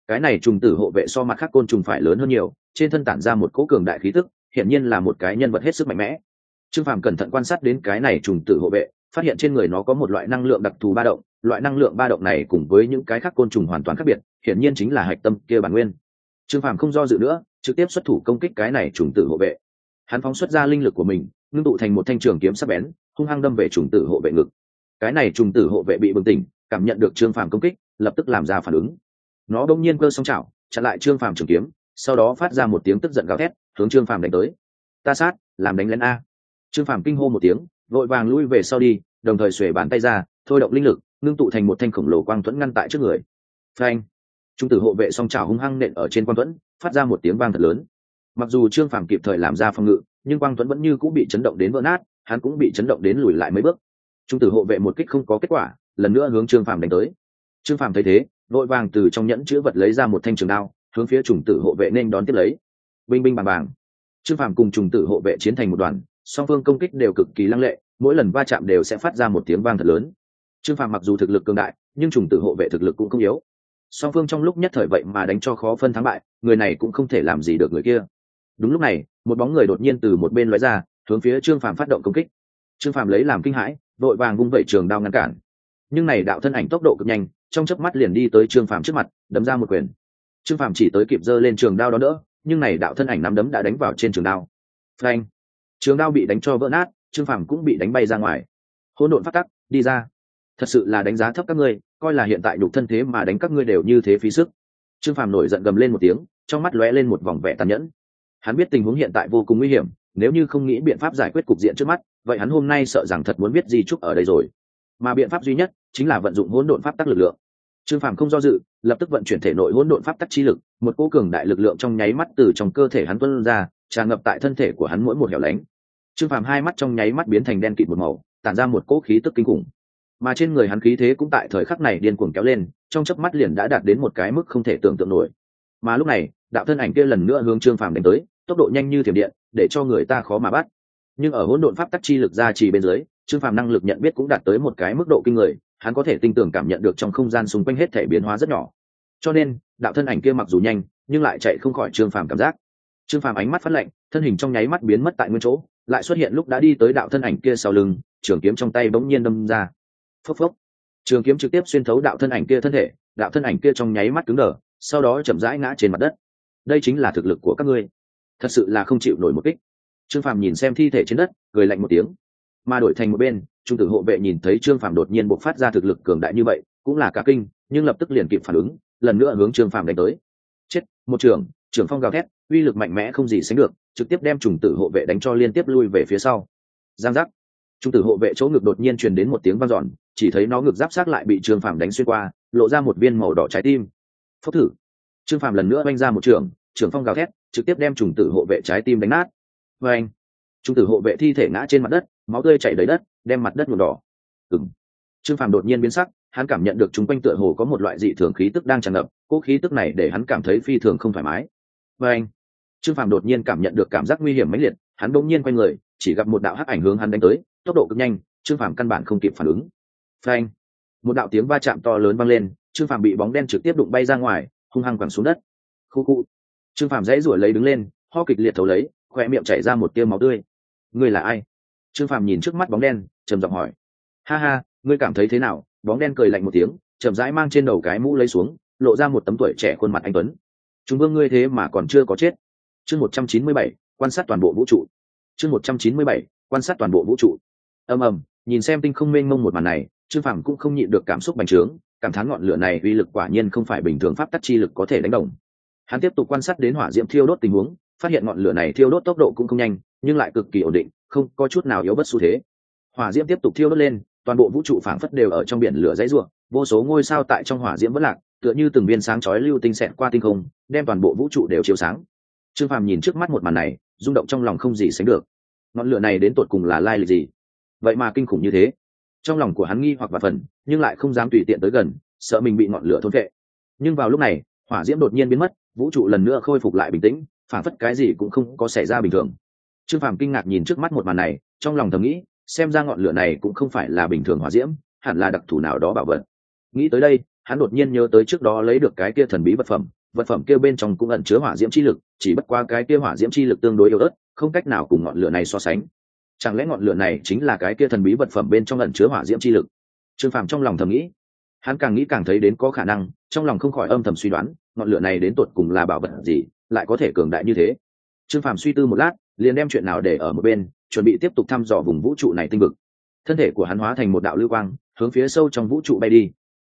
Cái này trùng tử hộ vệ so mặt khác côn trùng phải lớn hơn nhiều, trên thân tản ra một cỗ cường đại khí tức, hiển nhiên là một cái nhân vật hết sức mạnh mẽ. Trương Phàm cẩn thận quan sát đến cái này trùng tử hộ vệ, phát hiện trên người nó có một loại năng lượng đặc thù ba động, loại năng lượng ba động này cùng với những cái khác côn trùng hoàn toàn khác biệt, hiển nhiên chính là hạch tâm kia bản nguyên. Trương Phàm không do dự nữa, trực tiếp xuất thủ công kích cái này trùng tử hộ vệ. Hắn phóng xuất ra linh lực của mình, ngưng tụ thành một thanh trường kiếm sắc bén, hung hăng đâm về trùng tử hộ vệ ngực. Cái này trùng tử hộ vệ bị bừng tỉnh, cảm nhận được Trương Phàm công kích, lập tức làm ra phản ứng. Nó đột nhiên cơ song chảo, chặn lại Trương Phàm trường kiếm, sau đó phát ra một tiếng tức giận gào thét, hướng Trương Phàm đánh tới. Ta sát, làm đánh lén a! Trương Phàm kinh hô một tiếng, vội vàng lui về sau đi, đồng thời xuề bàn tay ra, thôi động linh lực, ngưng tụ thành một thanh khổng lồ quang thuẫn ngăn tại trước người. Phanh! Trung tử hộ vệ song chảo hung hăng nện ở trên quang thuẫn, phát ra một tiếng vang thật lớn. Mặc dù Trương Phàm kịp thời làm ra phòng ngự, nhưng quang thuẫn vẫn như cũng bị chấn động đến vỡ nát, hắn cũng bị chấn động đến lùi lại mấy bước. Trung tử hộ vệ một kích không có kết quả, lần nữa hướng Trương Phàm đánh tới. Trương Phàm thấy thế, vội vàng từ trong nhẫn chứa vật lấy ra một thanh trường đao, hướng phía trùng tử hộ vệ nên đón tiếp lấy. Binh binh bàng bàng. Trương Phàm cùng trùng tử hộ vệ chiến thành một đoàn, song phương công kích đều cực kỳ lăng lệ, mỗi lần va chạm đều sẽ phát ra một tiếng vang thật lớn. Trương Phàm mặc dù thực lực cường đại, nhưng trùng tử hộ vệ thực lực cũng không yếu. Song phương trong lúc nhất thời vậy mà đánh cho khó phân thắng bại, người này cũng không thể làm gì được người kia. Đúng lúc này, một bóng người đột nhiên từ một bên lóe ra, hướng phía Trương Phàm phát động công kích. Trương Phàm lấy làm kinh hãi, vội vàng vung vẩy trường đao ngăn cản. Nhưng này đạo thân ảnh tốc độ cực nhanh, trong chớp mắt liền đi tới Trương Phàm trước mặt, đấm ra một quyền. Trương Phàm chỉ tới kịp giơ lên trường đao đó đỡ, nhưng này đạo thân ảnh nắm đấm đã đánh vào trên trường đao. Phanh! Trường đao bị đánh cho vỡ nát, Trương Phàm cũng bị đánh bay ra ngoài. Hỗn độn pháp tắc, đi ra! Thật sự là đánh giá thấp các ngươi, coi là hiện tại nhục thân thế mà đánh các ngươi đều như thế phí sức. Trương Phàm nổi giận gầm lên một tiếng, trong mắt lóe lên một vòng vẻ tàn nhẫn. Hắn biết tình huống hiện tại vô cùng nguy hiểm, nếu như không nghĩ biện pháp giải quyết cục diện trước mắt, vậy hắn hôm nay sợ rằng thật muốn biết gì chúc ở đây rồi. Mà biện pháp duy nhất chính là vận dụng hỗn độn pháp tắc lực lượng. Trương Phàm không do dự, lập tức vận chuyển thể nội hỗn độn pháp tắc chi lực, một cỗ cường đại lực lượng trong nháy mắt từ trong cơ thể hắn tuôn ra, tràn ngập tại thân thể của hắn mỗi một hẻo lánh. Trương Phàm hai mắt trong nháy mắt biến thành đen kịt một màu, tản ra một cỗ khí tức kinh khủng. Mà trên người hắn khí thế cũng tại thời khắc này điên cuồng kéo lên, trong chớp mắt liền đã đạt đến một cái mức không thể tưởng tượng nổi. Mà lúc này, đạo thân ảnh kia lần nữa hướng Trương Phàm đánh tới, tốc độ nhanh như thiểm điện, để cho người ta khó mà bắt. Nhưng ở hỗn độn pháp tắc chi lực gia trì bên dưới, Trương Phàm năng lực nhận biết cũng đạt tới một cái mức độ kinh người, hắn có thể tinh tường cảm nhận được trong không gian xung quanh hết thể biến hóa rất nhỏ. Cho nên, đạo thân ảnh kia mặc dù nhanh, nhưng lại chạy không khỏi Trương Phàm cảm giác. Trương Phàm ánh mắt phát lạnh, thân hình trong nháy mắt biến mất tại nguyên chỗ, lại xuất hiện lúc đã đi tới đạo thân ảnh kia sau lưng, trường kiếm trong tay bỗng nhiên đâm ra. Phốc phốc. Trường kiếm trực tiếp xuyên thấu đạo thân ảnh kia thân thể, đạo thân ảnh kia trong nháy mắt cứng đờ, sau đó chậm rãi ngã trên mặt đất. Đây chính là thực lực của các ngươi, thật sự là không chịu nổi một kích. Trương Phàm nhìn xem thi thể trên đất, cười lạnh một tiếng. Mà đổi thành một bên, trung tử hộ vệ nhìn thấy Trương Phàm đột nhiên bộc phát ra thực lực cường đại như vậy, cũng là cả kinh, nhưng lập tức liền kịp phản ứng, lần nữa hướng Trương Phàm đánh tới. Chết, một trưởng phong gào thét, uy lực mạnh mẽ không gì sánh được, trực tiếp đem trung tử hộ vệ đánh cho liên tiếp lui về phía sau. Giang giác. Trung tử hộ vệ chỗ ngực đột nhiên truyền đến một tiếng vang dọn, chỉ thấy nó ngực giáp sát lại bị Trương Phàm đánh xuyên qua, lộ ra một viên màu đỏ trái tim. Phốc thử. Trương Phàm lần nữa oanh ra một trưởng phong gào thét, trực tiếp đem trùng tử hộ vệ trái tim đánh nát. Và anh, trùng tử hộ vệ thi thể ngã trên mặt đất, máu tươi chảy đầy đất, đem mặt đất nhuộm đỏ. Trương Phàm đột nhiên biến sắc, hắn cảm nhận được chúng quanh tựa hồ có một loại dị thường khí tức đang tràn ngập, cỗ khí tức này để hắn cảm thấy phi thường không thoải mái. Và anh, Trương Phàm đột nhiên cảm nhận được cảm giác nguy hiểm mãnh liệt, hắn bỗng nhiên quay người, chỉ gặp một đạo hắc ảnh hướng hắn đánh tới, tốc độ cực nhanh, Trương Phàm căn bản không kịp phản ứng. Phanh, một đạo tiếng va chạm to lớn vang lên, Trương Phàm bị bóng đen trực tiếp đụng bay ra ngoài, hung hăng quẳng xuống đất. Khu khu. Trương Phàm dãy rủa lấy đứng lên, ho kịch liệt thấu lấy, khóe miệng chảy ra một tia máu tươi. Ngươi là ai? Trương Phàm nhìn trước mắt bóng đen, trầm giọng hỏi. Ha ha, ngươi cảm thấy thế nào? Bóng đen cười lạnh một tiếng, chậm rãi mang trên đầu cái mũ lấy xuống, lộ ra một tấm tuổi trẻ khuôn mặt anh tuấn. Chúng vương ngươi thế mà còn chưa có chết. Chương 197, quan sát toàn bộ vũ trụ. Chương 197, quan sát toàn bộ vũ trụ. Ầm ầm, nhìn xem tinh không mênh mông một màn này, Trương Phàm cũng không nhịn được cảm xúc bành trướng, cảm thán ngọn lửa này uy lực quả nhiên không phải bình thường pháp tắc chi lực có thể đánh đồng. Hắn tiếp tục quan sát đến hỏa diễm thiêu đốt tình huống, phát hiện ngọn lửa này thiêu đốt tốc độ cũng không nhanh, nhưng lại cực kỳ ổn định, không có chút nào yếu bất xu thế. Hỏa diễm tiếp tục thiêu đốt lên, toàn bộ vũ trụ phảng phất đều ở trong biển lửa dãy rủa, vô số ngôi sao tại trong hỏa diễm vẫn lạc, tựa như từng viên sáng chói lưu tinh xẹt qua tinh không, đem toàn bộ vũ trụ đều chiếu sáng. Trương Phàm nhìn trước mắt một màn này, rung động trong lòng không gì sánh được. Ngọn lửa này đến tột cùng là lai lịch gì? Vậy mà kinh khủng như thế. Trong lòng của hắn nghi hoặc và phần, nhưng lại không dám tùy tiện tới gần, sợ mình bị ngọn lửa thôn phệ. Nhưng vào lúc này, hỏa diễm đột nhiên biến mất, vũ trụ lần nữa khôi phục lại bình tĩnh, phảng phất cái gì cũng không có xảy ra bình thường. Trương Phàm kinh ngạc nhìn trước mắt một màn này, trong lòng thầm nghĩ, xem ra ngọn lửa này cũng không phải là bình thường hỏa diễm, hẳn là đặc thù nào đó bảo vật. Nghĩ tới đây, hắn đột nhiên nhớ tới trước đó lấy được cái kia thần bí vật phẩm, vật phẩm kia bên trong cũng ẩn chứa hỏa diễm chi lực, chỉ bất qua cái kia hỏa diễm chi lực tương đối yếu ớt, không cách nào cùng ngọn lửa này so sánh. Chẳng lẽ ngọn lửa này chính là cái kia thần bí vật phẩm bên trong ẩn chứa hỏa diễm chi lực? Trương Phàm trong lòng thầm nghĩ. Hắn càng nghĩ càng thấy đến có khả năng, trong lòng không khỏi âm thầm suy đoán, ngọn lửa này đến tột cùng là bảo vật gì, lại có thể cường đại như thế. Trương Phàm suy tư một lát, liền đem chuyện nào để ở một bên, chuẩn bị tiếp tục thăm dò vùng vũ trụ này tinh vực. Thân thể của hắn hóa thành một đạo lưu quang, hướng phía sâu trong vũ trụ bay đi.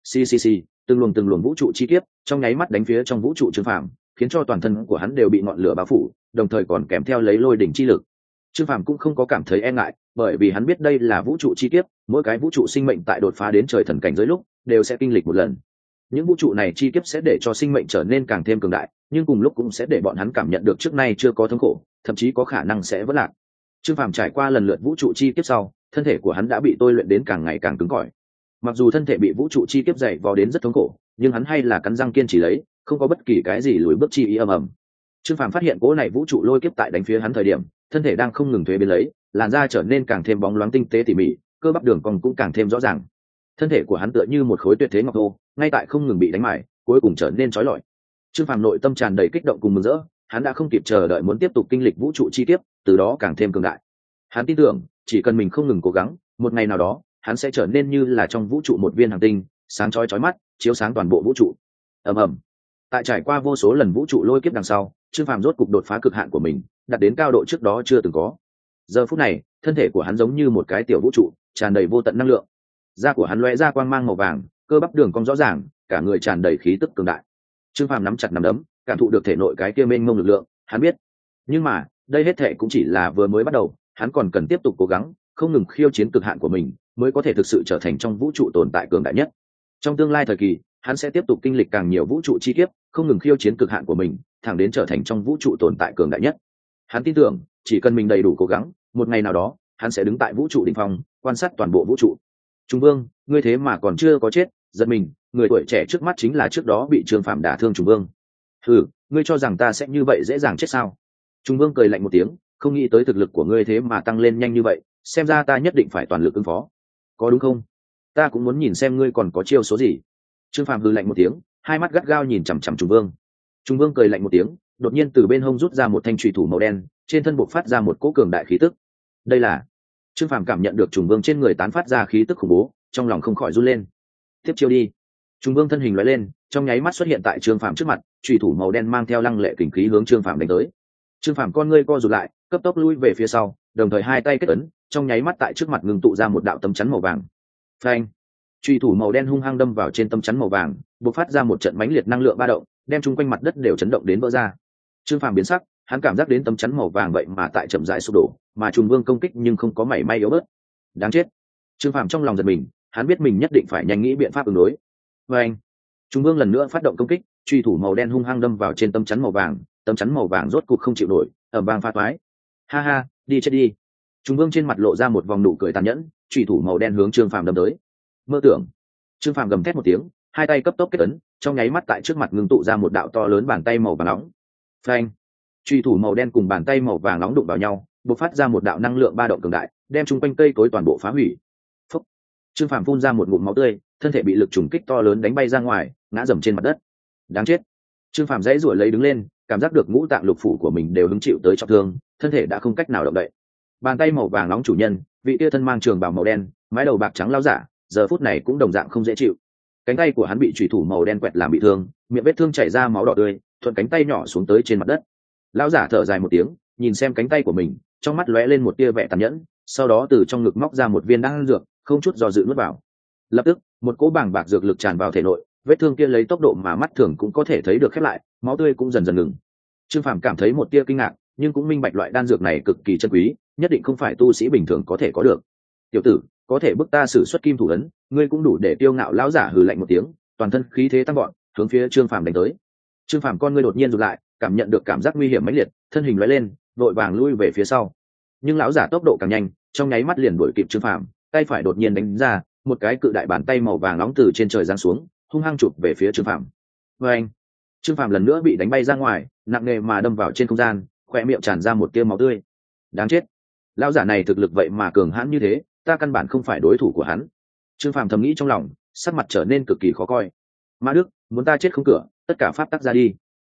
Xì, từng luồng vũ trụ chi kiếp, trong nháy mắt đánh phía trong vũ trụ Trương Phàm, khiến cho toàn thân của hắn đều bị ngọn lửa bao phủ, đồng thời còn kèm theo lấy lôi đỉnh chi lực. Trương Phàm cũng không có cảm thấy e ngại, bởi vì hắn biết đây là vũ trụ chi kiếp, mỗi cái vũ trụ sinh mệnh tại đột phá đến trời thần cảnh giới lúc, đều sẽ kinh lịch một lần. Những vũ trụ này chi kiếp sẽ để cho sinh mệnh trở nên càng thêm cường đại, nhưng cùng lúc cũng sẽ để bọn hắn cảm nhận được trước nay chưa có thống khổ, thậm chí có khả năng sẽ vỡ lạc. Trương Phàm trải qua lần lượt vũ trụ chi kiếp sau, thân thể của hắn đã bị tôi luyện đến càng ngày càng cứng cỏi. Mặc dù thân thể bị vũ trụ chi kiếp dày vò đến rất thống khổ, nhưng hắn hay là cắn răng kiên trì lấy, không có bất kỳ cái gì lùi bước chi ý ầm. Trương Phàm phát hiện cỗ này vũ trụ lôi kiếp tại đánh phía hắn thời điểm, thân thể đang không ngừng thuế biến lấy, làn da trở nên càng thêm bóng loáng tinh tế tỉ mỉ, cơ bắp đường cong cũng càng thêm rõ ràng. Thân thể của hắn tựa như một khối tuyệt thế ngọc thô, ngay tại không ngừng bị đánh mài, cuối cùng trở nên chói lọi. Trương Phàm nội tâm tràn đầy kích động cùng mừng rỡ, hắn đã không kịp chờ đợi muốn tiếp tục kinh lịch vũ trụ chi kiếp, từ đó càng thêm cường đại. Hắn tin tưởng, chỉ cần mình không ngừng cố gắng, một ngày nào đó, hắn sẽ trở nên như là trong vũ trụ một viên hành tinh, sáng chói mắt, chiếu sáng toàn bộ vũ trụ. Ầm. Tại trải qua vô số lần vũ trụ lôi kiếp đằng sau, Trương Phàm rốt cục đột phá cực hạn của mình, đạt đến cao độ trước đó chưa từng có. Giờ phút này, thân thể của hắn giống như một cái tiểu vũ trụ, tràn đầy vô tận năng lượng. Da của hắn lóe ra quang mang màu vàng, cơ bắp đường cong rõ ràng, cả người tràn đầy khí tức cường đại. Trương Phàm nắm chặt nắm đấm, cảm thụ được thể nội cái kia mênh mông lực lượng, hắn biết. Nhưng mà, đây hết thảy cũng chỉ là vừa mới bắt đầu, hắn còn cần tiếp tục cố gắng, không ngừng khiêu chiến cực hạn của mình, mới có thể thực sự trở thành trong vũ trụ tồn tại cường đại nhất. Trong tương lai thời kỳ, hắn sẽ tiếp tục kinh lịch càng nhiều vũ trụ chi kiếp, không ngừng khiêu chiến cực hạn của mình, thẳng đến trở thành trong vũ trụ tồn tại cường đại nhất. Hắn tin tưởng, chỉ cần mình đầy đủ cố gắng, một ngày nào đó, hắn sẽ đứng tại vũ trụ đỉnh phong, quan sát toàn bộ vũ trụ. Trùng Vương, ngươi thế mà còn chưa có chết, giật mình, người tuổi trẻ trước mắt chính là trước đó bị Trương Phàm đả thương Trùng Vương. Ngươi cho rằng ta sẽ như vậy dễ dàng chết sao? Trùng Vương cười lạnh một tiếng, không nghĩ tới thực lực của ngươi thế mà tăng lên nhanh như vậy, xem ra ta nhất định phải toàn lực ứng phó. Có đúng không? Ta cũng muốn nhìn xem ngươi còn có chiêu số gì. Trương Phàm hừ lạnh một tiếng, hai mắt gắt gao nhìn chằm chằm Trùng Vương. Trùng Vương cười lạnh một tiếng, đột nhiên từ bên hông rút ra một thanh chùy thủ màu đen, trên thân bộc phát ra một cỗ cường đại khí tức. Đây là Trương Phàm cảm nhận được Trùng Vương trên người tán phát ra khí tức khủng bố, trong lòng không khỏi run lên. Tiếp chiêu đi. Trùng Vương thân hình lóe lên, trong nháy mắt xuất hiện tại Trương Phàm trước mặt, chùy thủ màu đen mang theo lăng lệ kình khí hướng Trương Phàm đánh tới. Trương Phàm con ngươi co rụt lại, cấp tốc lui về phía sau, đồng thời hai tay kết ấn, trong nháy mắt tại trước mặt ngưng tụ ra một đạo tấm chắn màu vàng. Phanh! Chùy thủ màu đen hung hăng đâm vào trên tấm chắn màu vàng, bộc phát ra một trận mãnh liệt năng lượng ba động, đem chung quanh mặt đất đều chấn động đến vỡ ra. Trương Phàm biến sắc, hắn cảm giác đến tấm chắn màu vàng vậy mà tại chậm rãi sụp đổ, mà Trùng Vương công kích nhưng không có mảy may yếu bớt. Đáng chết! Trương Phàm trong lòng giật mình, hắn biết mình nhất định phải nhanh nghĩ biện pháp ứng đối. Phanh! Trùng Vương lần nữa phát động công kích, chùy thủ màu đen hung hăng đâm vào trên tấm chắn màu vàng, tấm chắn màu vàng rốt cục không chịu nổi, ầm vang phá toái. Ha ha, đi chết đi! Trùng Vương trên mặt lộ ra một vòng nụ cười tàn nhẫn, chùy thủ màu đen hướng Trương Phàm đâm tới. Mơ tưởng! Trương Phàm gầm thét một tiếng, hai tay cấp tốc kết ấn, trong nháy mắt tại trước mặt ngưng tụ ra một đạo to lớn bàn tay màu vàng nóng. Phanh! Chùy thủ màu đen cùng bàn tay màu vàng nóng đụng vào nhau, bộc phát ra một đạo năng lượng ba động cường đại, đem chung quanh cây cối toàn bộ phá hủy. Phốc! Trương Phàm phun ra một ngụm máu tươi, thân thể bị lực trùng kích to lớn đánh bay ra ngoài, ngã dầm trên mặt đất. Đáng chết! Trương Phàm dãy rủa lấy đứng lên, cảm giác được ngũ tạng lục phủ của mình đều hứng chịu tới trọng thương, thân thể đã không cách nào động đậy. Bàn tay màu vàng nóng chủ nhân, vị tia thân mang trường bào màu đen, mái đầu bạc trắng lão giả, giờ phút này cũng đồng dạng không dễ chịu. Cánh tay của hắn bị chủy thủ màu đen quẹt làm bị thương, miệng vết thương chảy ra máu đỏ tươi, thuận cánh tay nhỏ xuống tới trên mặt đất. Lão giả thở dài một tiếng, nhìn xem cánh tay của mình, trong mắt lóe lên một tia vẻ tàn nhẫn, sau đó từ trong ngực móc ra một viên đan dược, không chút do dự nuốt vào. Lập tức, một cỗ bàng bạc dược lực tràn vào thể nội, vết thương kia lấy tốc độ mà mắt thường cũng có thể thấy được khép lại, máu tươi cũng dần dần ngừng. Trương Phàm cảm thấy một tia kinh ngạc, nhưng cũng minh bạch loại đan dược này cực kỳ chân quý, nhất định không phải tu sĩ bình thường có thể có được. Tiểu tử, có thể bức ta sử xuất kim thủ ấn, ngươi cũng đủ để tiêu ngạo. Lão giả hừ lạnh một tiếng, toàn thân khí thế tăng vọt, hướng phía Trương Phàm đánh tới. Trương Phàm con ngươi đột nhiên rụt lại, cảm nhận được cảm giác nguy hiểm mãnh liệt, thân hình lóe lên, vội vàng lui về phía sau. Nhưng lão giả tốc độ càng nhanh, trong nháy mắt liền đuổi kịp Trương Phàm, tay phải đột nhiên đánh ra, một cái cự đại bàn tay màu vàng nóng từ trên trời giáng xuống, hung hăng chụp về phía Trương Phàm. Oeng! Trương Phàm lần nữa bị đánh bay ra ngoài, nặng nề mà đâm vào trên không gian, khóe miệng tràn ra một tia máu tươi. Đáng chết! Lão giả này thực lực vậy mà cường hãn như thế, ta căn bản không phải đối thủ của hắn. Trương Phàm thầm nghĩ trong lòng, sắc mặt trở nên cực kỳ khó coi. Ma Đức, muốn ta chết không cửa, tất cả pháp tắc ra đi.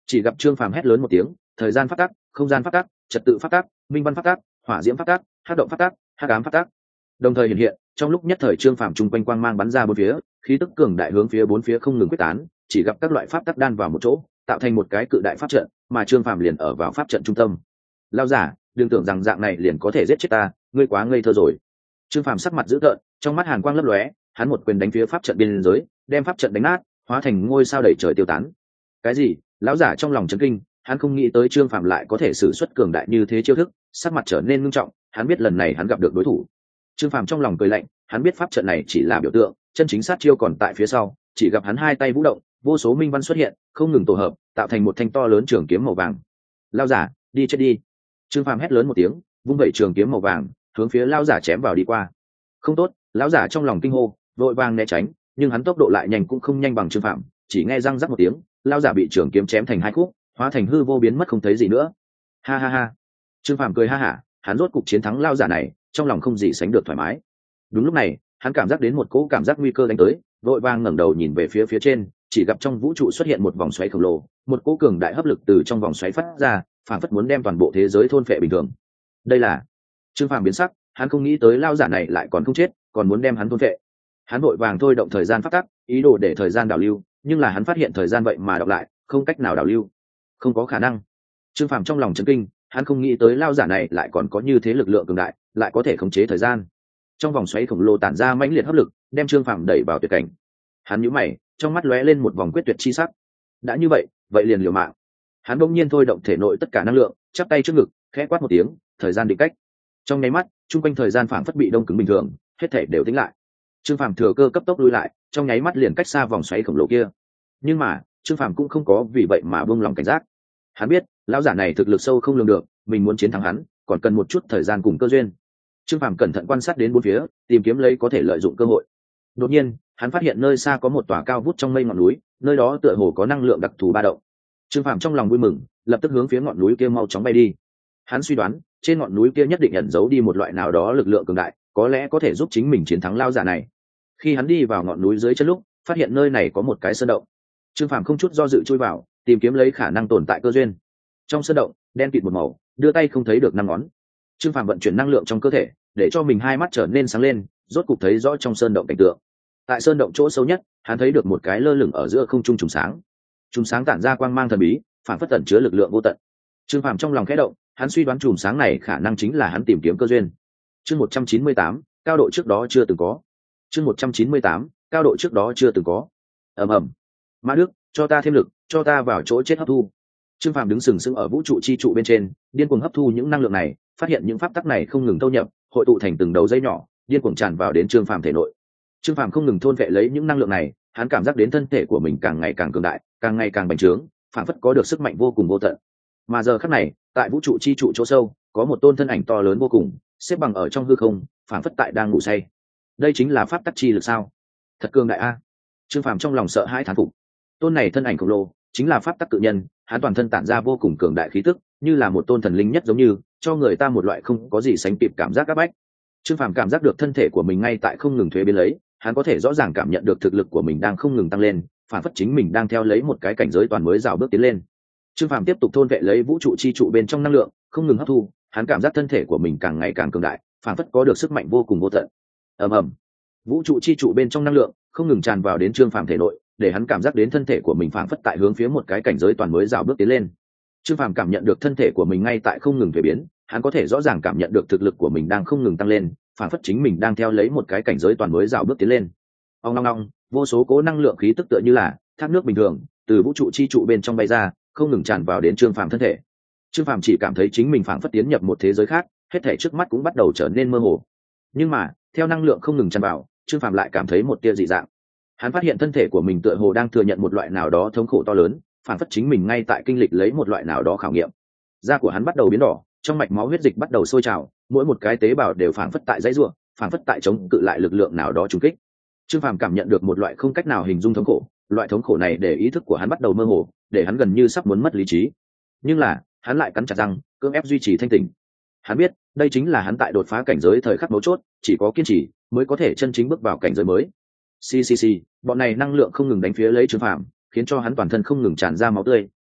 Chỉ gặp Trương Phàm hét lớn một tiếng, thời gian pháp tắc, không gian pháp tắc, trật tự pháp tắc, minh văn pháp tắc, hỏa diễm pháp tắc, hắc động pháp tắc, hắc ám pháp tắc, đồng thời hiện hiện. Trong lúc nhất thời Trương Phàm trung quanh quang mang bắn ra bốn phía, khí tức cường đại hướng phía bốn phía không ngừng quyết tán, chỉ gặp các loại pháp tắc đan vào một chỗ, tạo thành một cái cự đại pháp trận, mà Trương Phàm liền ở vào pháp trận trung tâm. Lao giả, đừng tưởng rằng dạng này liền có thể giết chết ta, ngươi quá ngây thơ rồi. Trương Phàm sắc mặt dữ tợn, trong mắt hàn quang lấp lóe, hắn một quyền đánh phía pháp trận biên giới, đem pháp trận đánh nát, hóa thành ngôi sao đầy trời tiêu tán. Cái gì? Lão giả trong lòng chấn kinh, hắn không nghĩ tới Trương Phàm lại có thể sử xuất cường đại như thế chiêu thức, sắc mặt trở nên nghiêm trọng, hắn biết lần này hắn gặp được đối thủ. Trương Phàm trong lòng cười lạnh, hắn biết pháp trận này chỉ là biểu tượng, chân chính sát chiêu còn tại phía sau. Chỉ gặp hắn hai tay vũ động, vô số minh văn xuất hiện, không ngừng tổ hợp, tạo thành một thanh to lớn trường kiếm màu vàng. Lão giả, đi chết đi! Trương Phàm hét lớn một tiếng, vung vẩy trường kiếm màu vàng, hướng phía lão giả chém vào đi qua. Không tốt! Lão giả trong lòng kinh hô, vội vàng né tránh, nhưng hắn tốc độ lại nhanh cũng không nhanh bằng Trương Phàm, chỉ nghe răng rắc một tiếng, lão giả bị trường kiếm chém thành hai khúc, hóa thành hư vô biến mất không thấy gì nữa. Ha ha ha! Trương Phàm cười ha hả, hắn rốt cục chiến thắng lão giả này, trong lòng không gì sánh được thoải mái. Đúng lúc này, hắn cảm giác đến một cỗ cảm giác nguy cơ đánh tới, vội vàng ngẩng đầu nhìn về phía trên, chỉ gặp trong vũ trụ xuất hiện một vòng xoáy khổng lồ, một cỗ cường đại hấp lực từ trong vòng xoáy phát ra, phản phất muốn đem toàn bộ thế giới thôn phệ bình thường. Đây là... Trương Phàm biến sắc, hắn không nghĩ tới lão giả này lại còn không chết, còn muốn đem hắn thôn phệ. Hắn vội vàng thôi động thời gian pháp tắc, ý đồ để thời gian đảo lưu, nhưng là hắn phát hiện thời gian vậy mà đọc lại, không cách nào đảo lưu. Không có khả năng. Trương Phàm trong lòng chấn kinh, hắn không nghĩ tới lão giả này lại còn có như thế lực lượng cường đại, lại có thể khống chế thời gian. Trong vòng xoáy khổng lồ tản ra mãnh liệt hấp lực, đem Trương Phàm đẩy vào tuyệt cảnh. Hắn nhíu mày, trong mắt lóe lên một vòng quyết tuyệt chi sắc. Đã như vậy, vậy liền liều mạng. Hắn bỗng nhiên thôi động thể nội tất cả năng lượng, chắp tay trước ngực, khẽ quát một tiếng, thời gian định cách. Trong nháy mắt, trung quanh thời gian phảng phất bị đông cứng bình thường, hết thể đều tĩnh lại. Trương Phàm thừa cơ cấp tốc lui lại, trong nháy mắt liền cách xa vòng xoáy khổng lồ kia. Nhưng mà, Trương Phàm cũng không có vì vậy mà buông lòng cảnh giác. Hắn biết, lão giả này thực lực sâu không lường được, mình muốn chiến thắng hắn, còn cần một chút thời gian cùng cơ duyên. Trương Phàm cẩn thận quan sát đến bốn phía, tìm kiếm lấy có thể lợi dụng cơ hội. Đột nhiên, hắn phát hiện nơi xa có một tòa cao vút trong mây ngọn núi, nơi đó tựa hồ có năng lượng đặc thù ba động. Trương Phàm trong lòng vui mừng, lập tức hướng phía ngọn núi kia mau chóng bay đi. Hắn suy đoán, trên ngọn núi kia nhất định ẩn giấu đi một loại nào đó lực lượng cường đại, có lẽ có thể giúp chính mình chiến thắng lão giả này. Khi hắn đi vào ngọn núi dưới chân lúc, phát hiện nơi này có một cái sơn động. Trương Phàm không chút do dự chui vào, tìm kiếm lấy khả năng tồn tại cơ duyên. Trong sơn động, đen kịt một màu, đưa tay không thấy được năm ngón. Trương Phàm vận chuyển năng lượng trong cơ thể, để cho mình hai mắt trở nên sáng lên, rốt cục thấy rõ trong sơn động cảnh tượng. Tại sơn động chỗ sâu nhất, hắn thấy được một cái lơ lửng ở giữa không trung trùng sáng. Trùng sáng tản ra quang mang thần bí, phản phất tẩn chứa lực lượng vô tận. Trương Phàm trong lòng khẽ động, hắn suy đoán chùm sáng này khả năng chính là hắn tìm kiếm cơ duyên. Chương 198, cao độ trước đó chưa từng có. Chương 198, cao độ trước đó chưa từng có. Ầm ầm. Ma Đức, cho ta thêm lực, cho ta vào chỗ chết hấp thu. Trương Phàm đứng sừng sững ở vũ trụ chi trụ bên trên, điên cuồng hấp thu những năng lượng này, phát hiện những pháp tắc này không ngừng thâu nhập, hội tụ thành từng đầu dây nhỏ, điên cuồng tràn vào đến Trương Phàm thể nội. Trương Phàm không ngừng thôn vệ lấy những năng lượng này, hắn cảm giác đến thân thể của mình càng ngày càng cường đại, càng ngày càng bành trướng, phản phất có được sức mạnh vô cùng vô tận. Mà giờ khắc này, tại vũ trụ chi trụ chỗ sâu, có một tôn thân ảnh to lớn vô cùng, xếp bằng ở trong hư không, phản phất tại đang ngủ say. Đây chính là pháp tắc chi lực sao? Thật cường đại a! Trương Phàm trong lòng sợ hãi thán phục. Tôn này thân ảnh khổng lồ, chính là pháp tắc cự nhân, hắn toàn thân tản ra vô cùng cường đại khí tức, như là một tôn thần linh nhất giống như, cho người ta một loại không có gì sánh kịp cảm giác áp bách. Trương Phàm cảm giác được thân thể của mình ngay tại không ngừng thuế biến lấy, hắn có thể rõ ràng cảm nhận được thực lực của mình đang không ngừng tăng lên, phản phất chính mình đang theo lấy một cái cảnh giới toàn mới rào bước tiến lên. Trương Phàm tiếp tục thôn vệ lấy vũ trụ chi trụ bên trong năng lượng, không ngừng hấp thu, hắn cảm giác thân thể của mình càng ngày càng cường đại, phản phất có được sức mạnh vô cùng vô tận. Ầm ầm, vũ trụ chi trụ bên trong năng lượng không ngừng tràn vào đến Trương Phàm thể nội, để hắn cảm giác đến thân thể của mình phản phất tại hướng phía một cái cảnh giới toàn mới rào bước tiến lên. Trương Phàm cảm nhận được thân thể của mình ngay tại không ngừng thay biến, hắn có thể rõ ràng cảm nhận được thực lực của mình đang không ngừng tăng lên, phản phất chính mình đang theo lấy một cái cảnh giới toàn mới rào bước tiến lên. Ong ong ong, vô số cố năng lượng khí tức tựa như là thác nước bình thường, từ vũ trụ chi trụ bên trong bay ra, không ngừng tràn vào đến Trương Phàm thân thể. Trương Phàm chỉ cảm thấy chính mình phảng phất tiến nhập một thế giới khác, hết thảy trước mắt cũng bắt đầu trở nên mơ hồ. Nhưng mà, theo năng lượng không ngừng tràn vào, Trương Phàm lại cảm thấy một tia dị dạng. Hắn phát hiện thân thể của mình tựa hồ đang thừa nhận một loại nào đó thống khổ to lớn, phảng phất chính mình ngay tại kinh lịch lấy một loại nào đó khảo nghiệm. Da của hắn bắt đầu biến đỏ, trong mạch máu huyết dịch bắt đầu sôi trào, mỗi một cái tế bào đều phảng phất tại dãy rủa, phảng phất tại chống cự lại lực lượng nào đó trùng kích. Trương Phàm cảm nhận được một loại không cách nào hình dung thống khổ, loại thống khổ này để ý thức của hắn bắt đầu mơ hồ, để hắn gần như sắp muốn mất lý trí. Nhưng là, hắn lại cắn chặt răng, cưỡng ép duy trì thanh tỉnh. Hắn biết, đây chính là hắn tại đột phá cảnh giới thời khắc mấu chốt, chỉ có kiên trì mới có thể chân chính bước vào cảnh giới mới. Bọn này năng lượng không ngừng đánh phía lấy Trương Phàm, khiến cho hắn toàn thân không ngừng tràn ra máu tươi,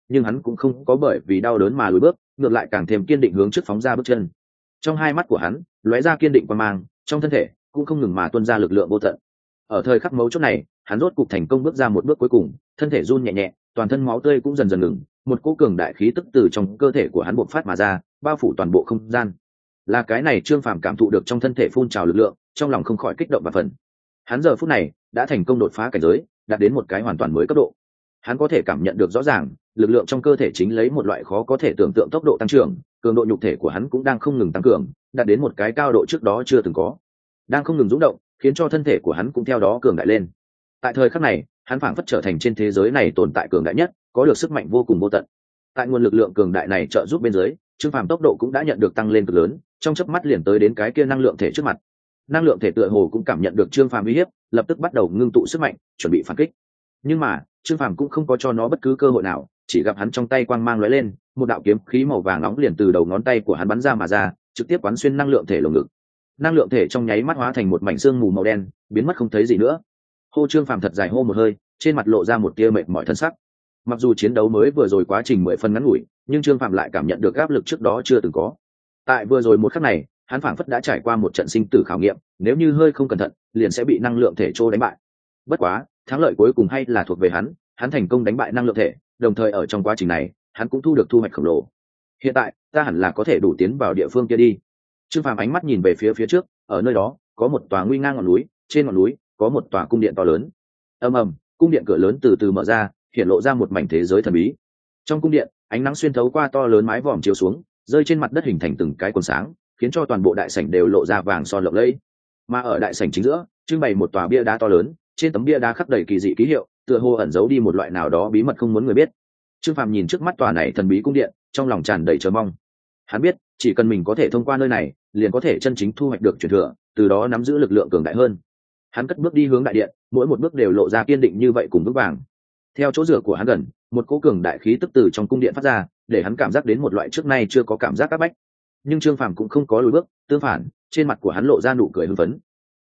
nhưng hắn cũng không có bởi vì đau đớn mà lùi bước, ngược lại càng thêm kiên định hướng trước phóng ra bước chân. Trong hai mắt của hắn lóe ra kiên định quan mang, trong thân thể cũng không ngừng mà tuôn ra lực lượng vô tận. Ở thời khắc mấu chốt này, hắn rốt cục thành công bước ra một bước cuối cùng, thân thể run nhẹ nhẹ, toàn thân máu tươi cũng dần dần ngừng, một cỗ cường đại khí tức từ trong cơ thể của hắn bộc phát mà ra, bao phủ toàn bộ không gian. Là cái này Trương Phàm cảm thụ được trong thân thể phun trào lực lượng, trong lòng không khỏi kích động và phần. Hắn giờ phút này đã thành công đột phá cảnh giới, đạt đến một cái hoàn toàn mới cấp độ. Hắn có thể cảm nhận được rõ ràng, lực lượng trong cơ thể chính lấy một loại khó có thể tưởng tượng tốc độ tăng trưởng, cường độ nhục thể của hắn cũng đang không ngừng tăng cường, đạt đến một cái cao độ trước đó chưa từng có, đang không ngừng rung động, khiến cho thân thể của hắn cũng theo đó cường đại lên. Tại thời khắc này, hắn phảng phất trở thành trên thế giới này tồn tại cường đại nhất, có được sức mạnh vô cùng vô tận. Tại nguồn lực lượng cường đại này trợ giúp bên dưới, Trương Phàm tốc độ cũng đã nhận được tăng lên cực lớn, trong chớp mắt liền tới đến cái kia năng lượng thể trước mặt. Năng lượng thể tựa hồ cũng cảm nhận được Trương Phàm uy hiếp, lập tức bắt đầu ngưng tụ sức mạnh, chuẩn bị phản kích. Nhưng mà Trương Phàm cũng không có cho nó bất cứ cơ hội nào, chỉ gặp hắn trong tay quang mang lóe lên, một đạo kiếm khí màu vàng nóng liền từ đầu ngón tay của hắn bắn ra mà ra, trực tiếp quán xuyên năng lượng thể lồng ngực. Năng lượng thể trong nháy mắt hóa thành một mảnh xương mù màu đen, biến mất không thấy gì nữa. Hô Trương Phàm thật dài hô một hơi, trên mặt lộ ra một tia mệt mỏi thân sắc. Mặc dù chiến đấu mới vừa rồi quá trình 10 phân ngắn ngủi, nhưng Trương Phàm lại cảm nhận được áp lực trước đó chưa từng có. Tại vừa rồi một khắc này, hắn phảng phất đã trải qua một trận sinh tử khảo nghiệm, nếu như hơi không cẩn thận, liền sẽ bị năng lượng thể trô đánh bại. Bất quá, thắng lợi cuối cùng hay là thuộc về hắn, hắn thành công đánh bại năng lượng thể, đồng thời ở trong quá trình này, hắn cũng thu được thu hoạch khổng lồ. Hiện tại, ta hẳn là có thể đủ tiến vào địa phương kia đi. Trương Phàm ánh mắt nhìn về phía trước, ở nơi đó có một tòa nguy ngang ngọn núi, trên ngọn núi có một tòa cung điện to lớn. Ầm ầm, cung điện cửa lớn từ từ mở ra, hiện lộ ra một mảnh thế giới thần bí. Trong cung điện, ánh nắng xuyên thấu qua to lớn mái vòm chiếu xuống, rơi trên mặt đất hình thành từng cái quầng sáng, khiến cho toàn bộ đại sảnh đều lộ ra vàng son lộng lẫy. Mà ở đại sảnh chính giữa, trưng bày một tòa bia đá to lớn, trên tấm bia đá khắc đầy kỳ dị ký hiệu, tựa hồ ẩn giấu đi một loại nào đó bí mật không muốn người biết. Trương Phàm nhìn trước mắt tòa này thần bí cung điện, trong lòng tràn đầy chờ mong. Hắn biết, chỉ cần mình có thể thông qua nơi này, liền có thể chân chính thu hoạch được truyền thừa, từ đó nắm giữ lực lượng cường đại hơn. Hắn cất bước đi hướng đại điện, mỗi một bước đều lộ ra kiên định như vậy cùng vững vàng. Theo chỗ dựa của hắn gần, một cỗ cường đại khí tức từ trong cung điện phát ra, để hắn cảm giác đến một loại trước nay chưa có cảm giác áp bách. Nhưng Trương Phàm cũng không có lùi bước, tương phản, trên mặt của hắn lộ ra nụ cười hưng phấn.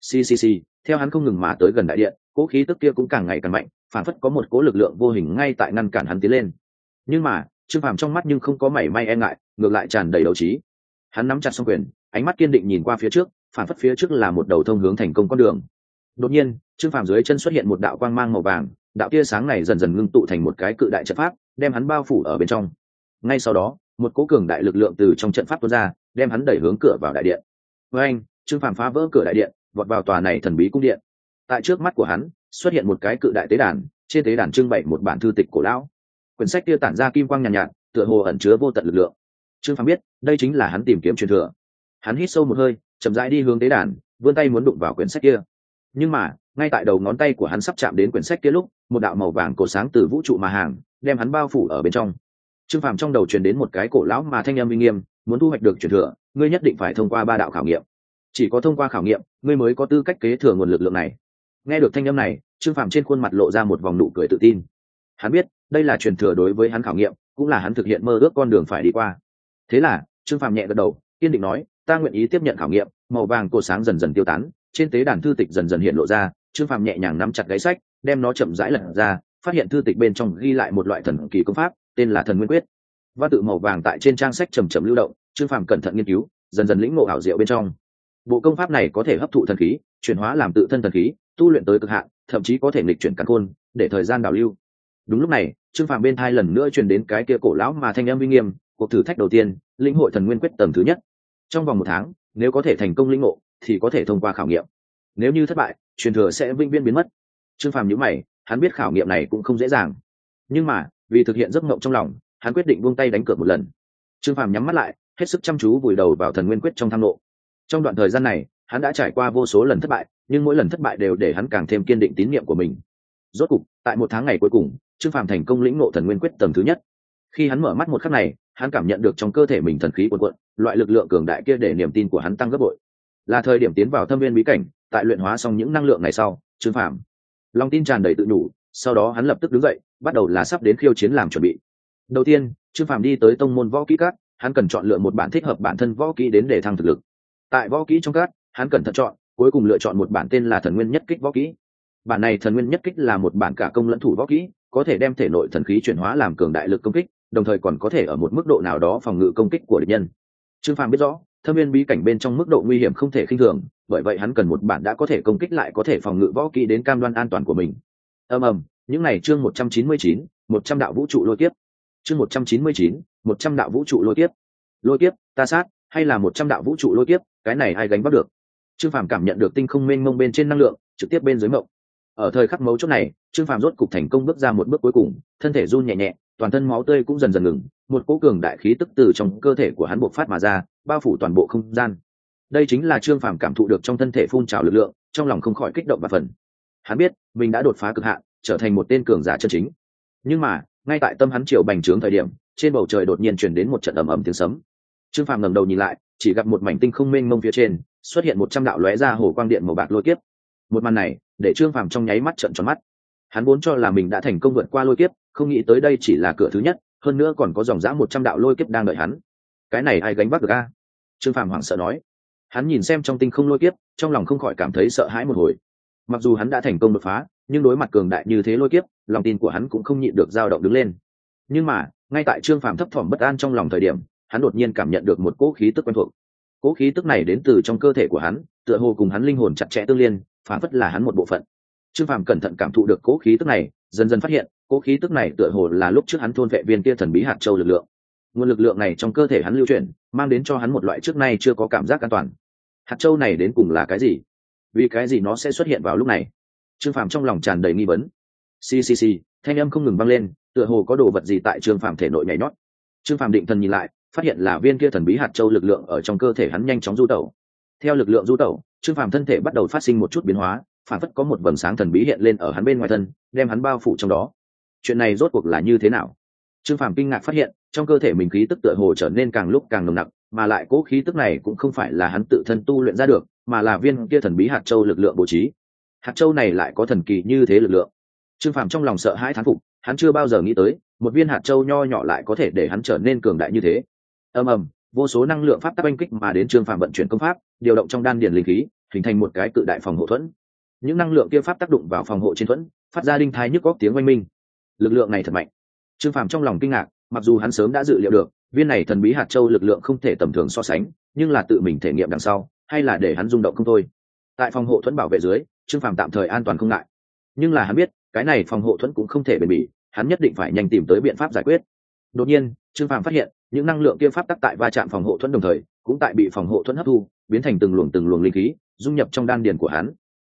Xì, theo hắn không ngừng mà tới gần đại điện, cỗ khí tức kia cũng càng ngày càng mạnh, phản phất có một cỗ lực lượng vô hình ngay tại ngăn cản hắn tiến lên. Nhưng mà Trương Phàm trong mắt nhưng không có mảy may e ngại, ngược lại tràn đầy đấu trí. Hắn nắm chặt song quyền, ánh mắt kiên định nhìn qua phía trước, phản phất phía trước là một đầu thông hướng thành công con đường. Đột nhiên, Trương Phàm dưới chân xuất hiện một đạo quang mang màu vàng, đạo tia sáng này dần dần ngưng tụ thành một cái cự đại trận pháp, đem hắn bao phủ ở bên trong. Ngay sau đó, một cỗ cường đại lực lượng từ trong trận pháp tuôn ra, đem hắn đẩy hướng cửa vào đại điện. Với anh, Trương Phàm phá vỡ cửa đại điện, vọt vào tòa này thần bí cung điện. Tại trước mắt của hắn, xuất hiện một cái cự đại tế đàn, trên tế đàn trưng bày một bản thư tịch cổ lão. Quyển sách kia tản ra kim quang nhàn nhạt, tựa hồ ẩn chứa vô tận lực lượng. Trương Phàm biết, đây chính là hắn tìm kiếm truyền thừa. Hắn hít sâu một hơi, chậm rãi đi hướng tế đàn, vươn tay muốn đụng vào quyển sách kia. Nhưng mà, ngay tại đầu ngón tay của hắn sắp chạm đến quyển sách kia lúc, một đạo màu vàng cổ sáng từ vũ trụ mà hàng, đem hắn bao phủ ở bên trong. Trương Phàm trong đầu truyền đến một cái cổ lão mà thanh âm uy nghiêm, muốn thu hoạch được truyền thừa, ngươi nhất định phải thông qua 3 đạo khảo nghiệm. Chỉ có thông qua khảo nghiệm, ngươi mới có tư cách kế thừa nguồn lực lượng này. Nghe được thanh âm này, Trương Phàm trên khuôn mặt lộ ra một vòng nụ cười tự tin. Hắn biết, đây là truyền thừa đối với hắn khảo nghiệm, cũng là hắn thực hiện mơ ước con đường phải đi qua. Thế là, Trương Phàm nhẹ gật đầu, kiên định nói, ta nguyện ý tiếp nhận khảo nghiệm. Màu vàng cổ sáng dần dần tiêu tán, trên tế đàn thư tịch dần dần hiện lộ ra, Trương Phàm nhẹ nhàng nắm chặt gáy sách, đem nó chậm rãi lật ra, phát hiện thư tịch bên trong ghi lại một loại thần kỳ công pháp, tên là Thần Nguyên Quyết. Văn tự màu vàng tại trên trang sách chậm chậm lưu động, Trương Phàm cẩn thận nghiên cứu, dần dần lĩnh ngộ ảo diệu bên trong. Bộ công pháp này có thể hấp thụ thần khí, chuyển hóa làm tự thân thần khí, tu luyện tới cực hạn, thậm chí có thể nghịch chuyển càn khôn, để thời gian đảo lưu. Đúng lúc này, Trương Phàm bên tai lần nữa truyền đến cái kia cổ lão mà thanh âm uy nghiêm, cuộc thử thách đầu tiên, lĩnh hội Thần Nguyên Quyết tầng thứ nhất. Trong vòng 1 tháng, nếu có thể thành công lĩnh ngộ, thì có thể thông qua khảo nghiệm. Nếu như thất bại, truyền thừa sẽ vĩnh viễn biến mất. Trương Phàm nhíu mày, hắn biết khảo nghiệm này cũng không dễ dàng. Nhưng mà, vì thực hiện giấc mộng trong lòng, hắn quyết định buông tay đánh cược một lần. Trương Phàm nhắm mắt lại, hết sức chăm chú vùi đầu vào Thần Nguyên Quyết trong tham ngộ. Trong đoạn thời gian này, hắn đã trải qua vô số lần thất bại, nhưng mỗi lần thất bại đều để hắn càng thêm kiên định tín nhiệm của mình. Rốt cục, tại 1 tháng ngày cuối cùng, Trương Phàm thành công lĩnh ngộ Thần Nguyên Quyết tầng thứ nhất. Khi hắn mở mắt một khắc này, hắn cảm nhận được trong cơ thể mình thần khí cuồn cuộn, loại lực lượng cường đại kia để niềm tin của hắn tăng gấp bội. Là thời điểm tiến vào Thâm Viên bí cảnh, tại luyện hóa xong những năng lượng này sau, Trương Phàm lòng tin tràn đầy tự nhủ, sau đó hắn lập tức đứng dậy, bắt đầu là sắp đến khiêu chiến làm chuẩn bị. Đầu tiên, Trương Phàm đi tới tông môn võ kỹ các, hắn cần chọn lựa một bản thích hợp bản thân võ kỹ đến để thăng thực lực. Tại võ kỹ trong các, hắn cẩn thận chọn, cuối cùng lựa chọn một bản tên là Thần Nguyên Nhất Kích võ kỹ. Bản này Thần Nguyên Nhất Kích là một bản cả công lẫn thủ võ kỹ, có thể đem thể nội thần khí chuyển hóa làm cường đại lực công kích, đồng thời còn có thể ở một mức độ nào đó phòng ngự công kích của địch nhân. Trương Phàm biết rõ thâm viên bí cảnh bên trong mức độ nguy hiểm không thể khinh thường, bởi vậy hắn cần một bản đã có thể công kích lại có thể phòng ngự võ kỹ đến cam đoan an toàn của mình. Những này chương 199, 100 đạo vũ trụ lôi kiếp. Chương 199, 100 đạo vũ trụ lôi kiếp. Lôi kiếp, ta sát, hay là 100 đạo vũ trụ lôi kiếp, cái này ai gánh vác được? Trương Phàm cảm nhận được tinh không mênh mông bên trên năng lượng, trực tiếp bên dưới mộng. Ở thời khắc mấu chốt này, Trương Phàm rốt cục thành công bước ra một bước cuối cùng, thân thể run nhẹ nhẹ, toàn thân máu tươi cũng dần dần ngừng, một cỗ cường đại khí tức từ trong cơ thể của hắn bộc phát mà ra, bao phủ toàn bộ không gian. Đây chính là Trương Phàm cảm thụ được trong thân thể phun trào lực lượng, trong lòng không khỏi kích động và phần. Hắn biết, mình đã đột phá cực hạn, trở thành một tên cường giả chân chính. Nhưng mà, ngay tại tâm hắn triều bành trướng thời điểm, trên bầu trời đột nhiên truyền đến một trận ầm ầm tiếng sấm. Trương Phàm ngẩng đầu nhìn lại, chỉ gặp một mảnh tinh không mênh mông phía trên, xuất hiện 100 đạo lóe ra hồ quang điện màu bạc lôi kiếp. Một màn này, để Trương Phàm trong nháy mắt trợn tròn mắt. Hắn vốn cho là mình đã thành công vượt qua lôi kiếp, không nghĩ tới đây chỉ là cửa thứ nhất, hơn nữa còn có dòng dã 100 đạo lôi kiếp đang đợi hắn. Cái này ai gánh vác được a? Trương Phàm hoảng sợ nói. Hắn nhìn xem trong tinh không lôi kiếp, trong lòng không khỏi cảm thấy sợ hãi một hồi. Mặc dù hắn đã thành công đột phá, nhưng đối mặt cường đại như thế lôi kiếp, lòng tin của hắn cũng không nhịn được dao động đứng lên. Nhưng mà, ngay tại Trương Phàm thấp thỏm bất an trong lòng thời điểm, hắn đột nhiên cảm nhận được một cỗ khí tức quen thuộc. Cỗ khí tức này đến từ trong cơ thể của hắn, tựa hồ cùng hắn linh hồn chặt chẽ tương liên, phản phất là hắn một bộ phận. Trương Phàm cẩn thận cảm thụ được cỗ khí tức này, dần dần phát hiện, cỗ khí tức này tựa hồ là lúc trước hắn thôn vệ viên kia thần bí hạt châu lực lượng. Nguồn lực lượng này trong cơ thể hắn lưu chuyển, mang đến cho hắn một loại trước nay chưa có cảm giác an toàn. Hạt châu này đến cùng là cái gì? Vì cái gì nó sẽ xuất hiện vào lúc này? Trương Phàm trong lòng tràn đầy nghi vấn. Xì xì xì, thanh âm không ngừng vang lên, tựa hồ có đồ vật gì tại Trương Phàm thể nội nhảy nhót. Trương Phàm định thần nhìn lại, phát hiện là viên kia thần bí hạt châu lực lượng ở trong cơ thể hắn nhanh chóng du tẩu. Theo lực lượng du tẩu, Trương Phàm thân thể bắt đầu phát sinh một chút biến hóa, phản phất có một vầng sáng thần bí hiện lên ở hắn bên ngoài thân, đem hắn bao phủ trong đó. Chuyện này rốt cuộc là như thế nào? Trương Phàm kinh ngạc phát hiện, trong cơ thể mình khí tức tựa hồ trở nên càng lúc càng nồng nặc, mà lại cố khí tức này cũng không phải là hắn tự thân tu luyện ra được, mà là viên kia thần bí hạt châu lực lượng bố trí. Hạt châu này lại có thần kỳ như thế lực lượng. Trương Phàm trong lòng sợ hãi thán phục, hắn chưa bao giờ nghĩ tới, một viên hạt châu nho nhỏ lại có thể để hắn trở nên cường đại như thế. Vô số năng lượng pháp tắc oanh kích mà đến Trương Phàm vận chuyển công pháp, điều động trong đan điền linh khí, hình thành một cái cự đại phòng hộ thuẫn. Những năng lượng kia pháp tác động vào phòng hộ trên thuẫn, phát ra đinh thái nhức góc tiếng oanh minh. Lực lượng này thật mạnh. Trương Phàm trong lòng kinh ngạc, mặc dù hắn sớm đã dự liệu được, viên này thần bí hạt châu lực lượng không thể tầm thường so sánh, nhưng là tự mình thể nghiệm đằng sau, hay là để hắn rung động không thôi. Tại phòng hộ thuẫn bảo vệ dưới, Trương Phàm tạm thời an toàn không ngại. Nhưng là hắn biết, cái này phòng hộ thuẫn cũng không thể bền bỉ, hắn nhất định phải nhanh tìm tới biện pháp giải quyết. Đột nhiên, Trương Phàm phát hiện, những năng lượng kia pháp tắc tại va chạm phòng hộ thuẫn đồng thời, cũng tại bị phòng hộ thuẫn hấp thu, biến thành từng luồng linh khí, dung nhập trong đan điền của hắn.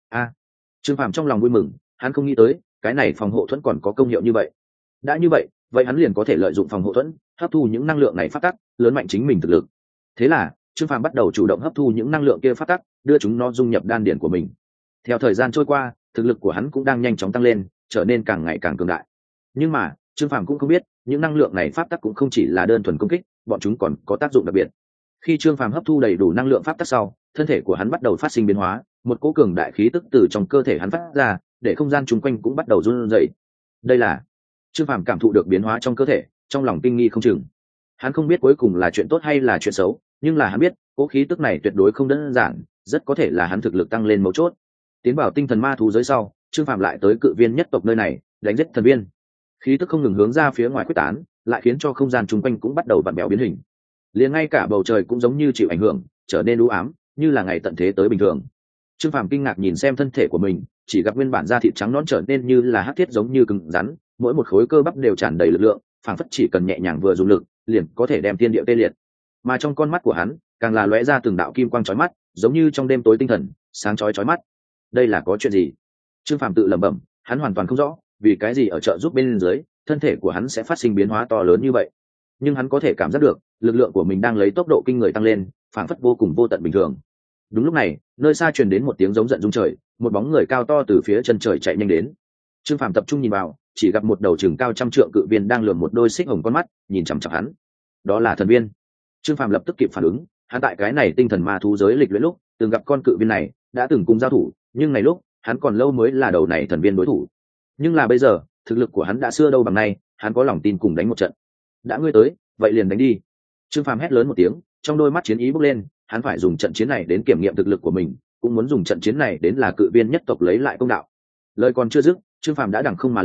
Trương Phàm trong lòng vui mừng, hắn không nghĩ tới, cái này phòng hộ thuẫn còn có công hiệu như vậy. Đã như vậy, vậy hắn liền có thể lợi dụng phòng hộ thuẫn, hấp thu những năng lượng này pháp tắc, lớn mạnh chính mình thực lực. Thế là, Trương Phàm bắt đầu chủ động hấp thu những năng lượng kia pháp tắc, đưa chúng nó dung nhập đan điền của mình. Theo thời gian trôi qua, thực lực của hắn cũng đang nhanh chóng tăng lên, trở nên càng ngày càng cường đại. Nhưng mà, Trương Phàm cũng không biết, những năng lượng này pháp tắc cũng không chỉ là đơn thuần công kích, bọn chúng còn có tác dụng đặc biệt. Khi Trương Phàm hấp thu đầy đủ năng lượng pháp tắc sau, thân thể của hắn bắt đầu phát sinh biến hóa, một cỗ cường đại khí tức từ trong cơ thể hắn phát ra, để không gian chung quanh cũng bắt đầu run rẩy. Đây là Trương Phàm cảm thụ được biến hóa trong cơ thể, trong lòng kinh nghi không chừng. Hắn không biết cuối cùng là chuyện tốt hay là chuyện xấu, nhưng là hắn biết, cỗ khí tức này tuyệt đối không đơn giản, rất có thể là hắn thực lực tăng lên mấu chốt. Tiến vào tinh thần ma thú giới sau, Trương Phàm lại tới cự viên nhất tộc nơi này, đánh giết thần viên. Khí tức không ngừng hướng ra phía ngoài quyết tán, lại khiến cho không gian chung quanh cũng bắt đầu vặn vẹo biến hình. Liền ngay cả bầu trời cũng giống như chịu ảnh hưởng, trở nên u ám, như là ngày tận thế tới bình thường. Trương Phàm kinh ngạc nhìn xem thân thể của mình, chỉ gặp nguyên bản da thịt trắng nõn trở nên như là hắc thiết giống như cứng rắn, mỗi một khối cơ bắp đều tràn đầy lực lượng, phảng phất chỉ cần nhẹ nhàng vừa dùng lực, liền có thể đem thiên địa tê liệt. Mà trong con mắt của hắn, càng là lóe ra từng đạo kim quang chói mắt, giống như trong đêm tối tinh thần, sáng chói chói mắt. Đây là có chuyện gì? Trương Phàm tự lẩm bẩm, hắn hoàn toàn không rõ, vì cái gì ở trợ giúp bên dưới, thân thể của hắn sẽ phát sinh biến hóa to lớn như vậy. Nhưng hắn có thể cảm giác được, lực lượng của mình đang lấy tốc độ kinh người tăng lên, phảng phất vô cùng vô tận bình thường. Đúng lúc này, nơi xa truyền đến một tiếng giống giận rung trời, một bóng người cao to từ phía chân trời chạy nhanh đến. Trương Phàm tập trung nhìn vào, chỉ gặp một đầu chừng cao trăm trượng cự viên đang lườm một đôi xích hồng con mắt, nhìn chằm chằm hắn. Đó là thần viên. Trương Phàm lập tức kịp phản ứng, hắn tại cái này tinh thần ma thú giới lịch luyện lúc, từng gặp con cự viên này, đã từng cùng giao thủ, nhưng này lúc, hắn còn lâu mới là đầu này thần viên đối thủ. Nhưng là bây giờ, thực lực của hắn đã xưa đâu bằng nay, hắn có lòng tin cùng đánh một trận. Đã ngươi tới, vậy liền đánh đi. Trương Phàm hét lớn một tiếng, trong đôi mắt chiến ý bốc lên, hắn phải dùng trận chiến này đến kiểm nghiệm thực lực của mình, cũng muốn dùng trận chiến này đến là cự viên nhất tộc lấy lại công đạo. Lời còn chưa dứt, Trương Phàm đã đằng không mà lên,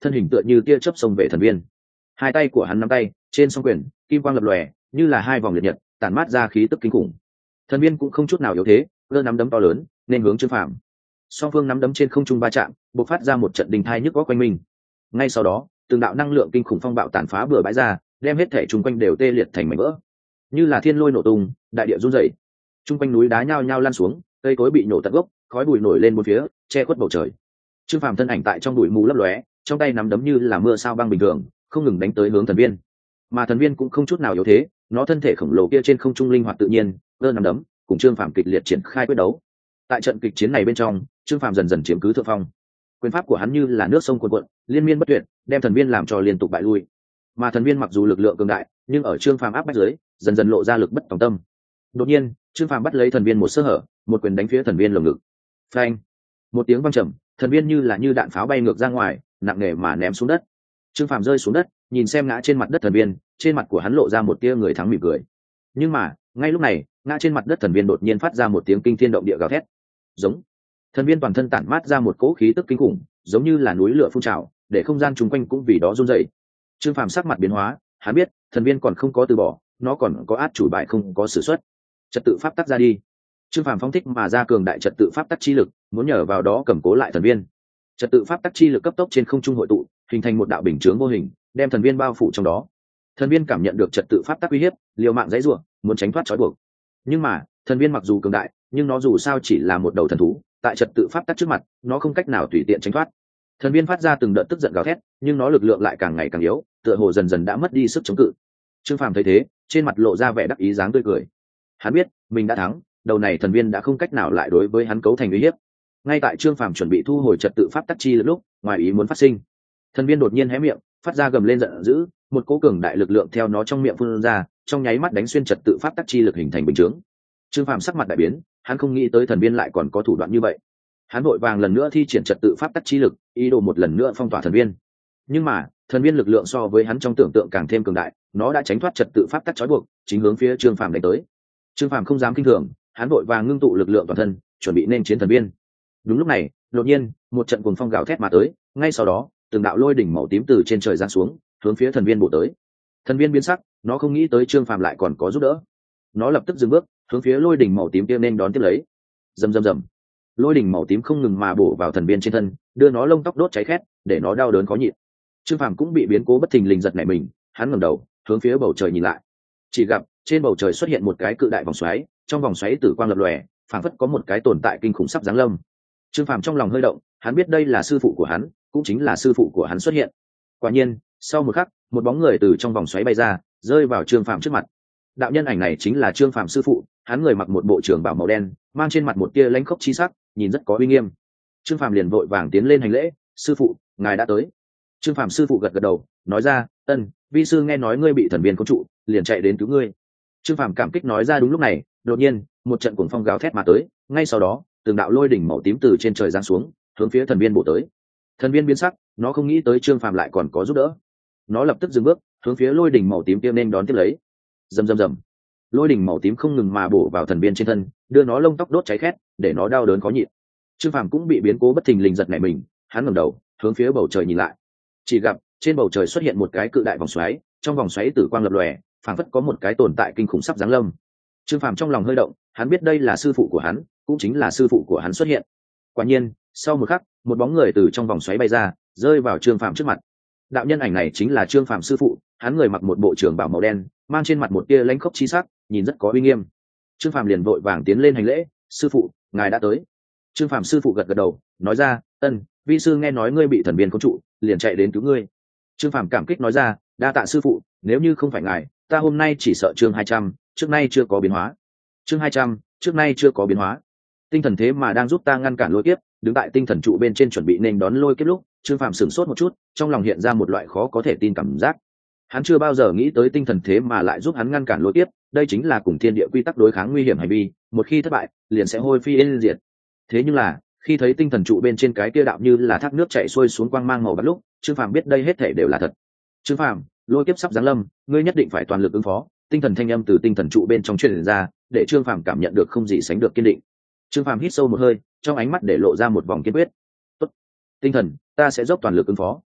thân hình tựa như tia chớp xông về thần viên. Hai tay của hắn nắm tay trên song quyền, kim quang lập lòe như là hai vòng liệt nhật, tản mát ra khí tức kinh khủng. Thần viên cũng không chút nào yếu thế, giơ nắm đấm to lớn nên hướng Trương Phàm. Song phương nắm đấm trên không trung va chạm, bộc phát ra một trận đình thai nhức góc quanh mình. Ngay sau đó, từng đạo năng lượng kinh khủng phong bạo tàn phá bừa bãi ra, đem hết thể chung quanh đều tê liệt thành mảnh vỡ, như là thiên lôi nổ tung, đại địa rung rẩy. Chung quanh núi đá nhao nhao lan xuống, cây cối bị nổ tận gốc, khói bụi nổi lên bốn phía, che khuất bầu trời. Trương Phàm thân ảnh tại trong bụi mù lấp lóe, trong tay nắm đấm như là mưa sao băng bình thường, không ngừng đánh tới hướng thần viên. Mà thần viên cũng không chút nào yếu thế, nó thân thể khổng lồ kia trên không trung linh hoạt tự nhiên, giơ nắm đấm, cùng Trương Phàm kịch liệt triển khai quyết đấu. Tại trận kịch chiến này bên trong, Trương Phàm dần dần chiếm cứ thượng phong. Quyền pháp của hắn như là nước sông cuồn cuộn, liên miên bất tuyệt, đem thần viên làm cho liên tục bại lui. Mà thần viên mặc dù lực lượng cường đại, nhưng ở Trương Phàm áp bách dưới, dần dần lộ ra lực bất tòng tâm. Đột nhiên, Trương Phàm bắt lấy thần viên một sơ hở, một quyền đánh phía thần viên lồng ngực. Phanh! Một tiếng vang trầm, thần viên như đạn pháo bay ngược ra ngoài, nặng nề mà ném xuống đất. Trương Phàm rơi xuống đất, nhìn xem ngã trên mặt đất thần viên, trên mặt của hắn lộ ra một tia người thắng mỉm cười. Nhưng mà, ngay lúc này, ngã trên mặt đất thần viên đột nhiên phát ra một tiếng kinh thiên động địa gào thét. Giống. Thần viên toàn thân tản mát ra một cỗ khí tức kinh khủng, giống như là núi lửa phun trào, để không gian chung quanh cũng vì đó run rẩy. Trương Phàm sắc mặt biến hóa, hắn biết, thần viên còn không có từ bỏ, nó còn có át chủ bài không có sử xuất. Trật tự pháp tắc ra đi. Trương Phàm phóng thích mà ra cường đại trật tự pháp tắc chi lực, muốn nhờ vào đó cầm cố lại thần viên. Trật tự pháp tắc chi lực cấp tốc trên không trung hội tụ, hình thành một đạo bình chướng vô hình, đem thần viên bao phủ trong đó. Thần viên cảm nhận được trật tự pháp tắc uy hiếp, liều mạng giãy giụa, muốn tránh thoát trói buộc. Nhưng mà, thần viên mặc dù cường đại, nhưng nó dù sao chỉ là một đầu thần thú, tại trật tự pháp tắc trước mặt, nó không cách nào tùy tiện tránh thoát. Thần viên phát ra từng đợt tức giận gào thét, nhưng nó lực lượng lại càng ngày càng yếu, tựa hồ dần dần đã mất đi sức chống cự. Trương Phàm thấy thế, trên mặt lộ ra vẻ đắc ý dáng tươi cười. Hắn biết, mình đã thắng, đầu này thần viên đã không cách nào lại đối với hắn cấu thành uy hiếp. Ngay tại Trương Phàm chuẩn bị thu hồi trật tự pháp tắc chi lực lúc, ngoài ý muốn phát sinh. Thần viên đột nhiên hé miệng, phát ra gầm lên giận dữ, một cỗ cường đại lực lượng theo nó trong miệng phun ra, trong nháy mắt đánh xuyên trật tự pháp tắc chi lực hình thành bình chướng. Trương Phàm sắc mặt đại biến, hắn không nghĩ tới thần viên lại còn có thủ đoạn như vậy. Hắn vội vàng lần nữa thi triển trật tự pháp tắc chi lực, ý đồ một lần nữa phong tỏa thần viên. Nhưng mà, thần viên lực lượng so với hắn trong tưởng tượng càng thêm cường đại, nó đã tránh thoát trật tự pháp tắc trói buộc, chính hướng phía Trương Phàm đánh tới. Trương Phàm không dám kinh thường, hắn vội vàng ngưng tụ lực lượng toàn thân, chuẩn bị nên chiến thần viên. Đúng lúc này, đột nhiên, một trận cuồng phong gào thét mà tới, ngay sau đó, từng đạo lôi đỉnh màu tím từ trên trời giáng xuống, hướng phía thần viên bổ tới. Thần viên biến sắc, nó không nghĩ tới Trương Phàm lại còn có giúp đỡ. Nó lập tức dừng bước, hướng phía lôi đỉnh màu tím kia nên đón tiếp lấy. Rầm rầm rầm. Lôi đỉnh màu tím không ngừng mà bổ vào thần viên trên thân, đưa nó lông tóc đốt cháy khét, để nó đau đớn khó nhịn. Trương Phàm cũng bị biến cố bất thình lình giật nảy mình, hắn ngẩng đầu, hướng phía bầu trời nhìn lại. Chỉ gặp trên bầu trời xuất hiện một cái cự đại vòng xoáy, trong vòng xoáy tử quang lập lòe, phảng phất có một cái tồn tại kinh khủng sắp giáng lâm. Trương Phàm trong lòng hơi động, hắn biết đây là sư phụ của hắn, cũng chính là sư phụ của hắn xuất hiện. Quả nhiên, sau một khắc, một bóng người từ trong vòng xoáy bay ra, rơi vào Trương Phàm trước mặt. Đạo nhân ảnh này chính là Trương Phàm sư phụ, hắn người mặc một bộ trường bào màu đen, mang trên mặt một tia lãnh khốc chi sắc, nhìn rất có uy nghiêm. Trương Phàm liền vội vàng tiến lên hành lễ, sư phụ, ngài đã tới. Trương Phàm sư phụ gật gật đầu, nói ra, ân, vi sư nghe nói ngươi bị thần viên khống trụ, liền chạy đến cứu ngươi. Trương Phàm cảm kích nói ra. Đúng lúc này, đột nhiên, một trận cuồng phong gào thét mà tới, ngay sau đó, từng đạo lôi đỉnh màu tím từ trên trời giáng xuống, hướng phía thần viên bổ tới. Thần viên biến sắc, nó không nghĩ tới Trương Phàm lại còn có giúp đỡ. Nó lập tức dừng bước, hướng phía lôi đỉnh màu tím kia nên đón tiếp lấy. Rầm rầm rầm. Lôi đỉnh màu tím không ngừng mà bổ vào thần viên trên thân, đưa nó lông tóc đốt cháy khét, để nó đau đớn khó nhịn. Trương Phàm cũng bị biến cố bất thình lình giật nảy mình, hắn ngẩng đầu, hướng phía bầu trời nhìn lại. Chỉ gặp trên bầu trời xuất hiện một cái cự đại vòng xoáy, trong vòng xoáy tử quang lập lòe, phảng phất có một cái tồn tại kinh khủng sắp giáng lâm. Trương Phàm trong lòng hơi động, hắn biết đây là sư phụ của hắn, cũng chính là sư phụ của hắn xuất hiện. Quả nhiên, sau một khắc, một bóng người từ trong vòng xoáy bay ra, rơi vào Trương Phàm trước mặt. Đạo nhân ảnh này chính là Trương Phàm sư phụ, hắn người mặc một bộ trường bào màu đen, mang trên mặt một tia lãnh khốc chi sắc, nhìn rất có uy nghiêm. Trương Phàm liền vội vàng tiến lên hành lễ, sư phụ, ngài đã tới. Trương Phàm sư phụ gật gật đầu, nói ra, ân, vi sư nghe nói ngươi bị thần viên khống trụ, liền chạy đến cứu ngươi. Trương Phàm cảm kích nói ra, đa tạ sư phụ, nếu như không phải ngài, ta hôm nay chỉ sợ chương 200, trước nay chưa có biến hóa. Chương 200, trước nay chưa có biến hóa. Tinh thần thế mà đang giúp ta ngăn cản lôi kiếp, đứng tại tinh thần trụ bên trên chuẩn bị nên đón lôi kiếp lúc, Trương Phàm sửng sốt một chút, trong lòng hiện ra một loại khó có thể tin cảm giác. Hắn chưa bao giờ nghĩ tới tinh thần thế mà lại giúp hắn ngăn cản lôi kiếp, đây chính là cùng thiên địa quy tắc đối kháng nguy hiểm hành vi, một khi thất bại, liền sẽ hôi phi yên diệt. Thế nhưng là, khi thấy tinh thần trụ bên trên cái kia đạo như là thác nước chảy xuôi xuống quang mang màu bạc lúc, Trương Phàm biết đây hết thể đều là thật. Trương Phàm, lôi kiếp sắp giáng lâm, ngươi nhất định phải toàn lực ứng phó. Tinh thần thanh âm từ tinh thần trụ bên trong truyền ra, để Trương Phàm cảm nhận được không gì sánh được kiên định. Trương Phàm hít sâu một hơi, trong ánh mắt để lộ ra một vòng kiên quyết. Tốt, tinh thần, ta sẽ dốc toàn lực ứng phó.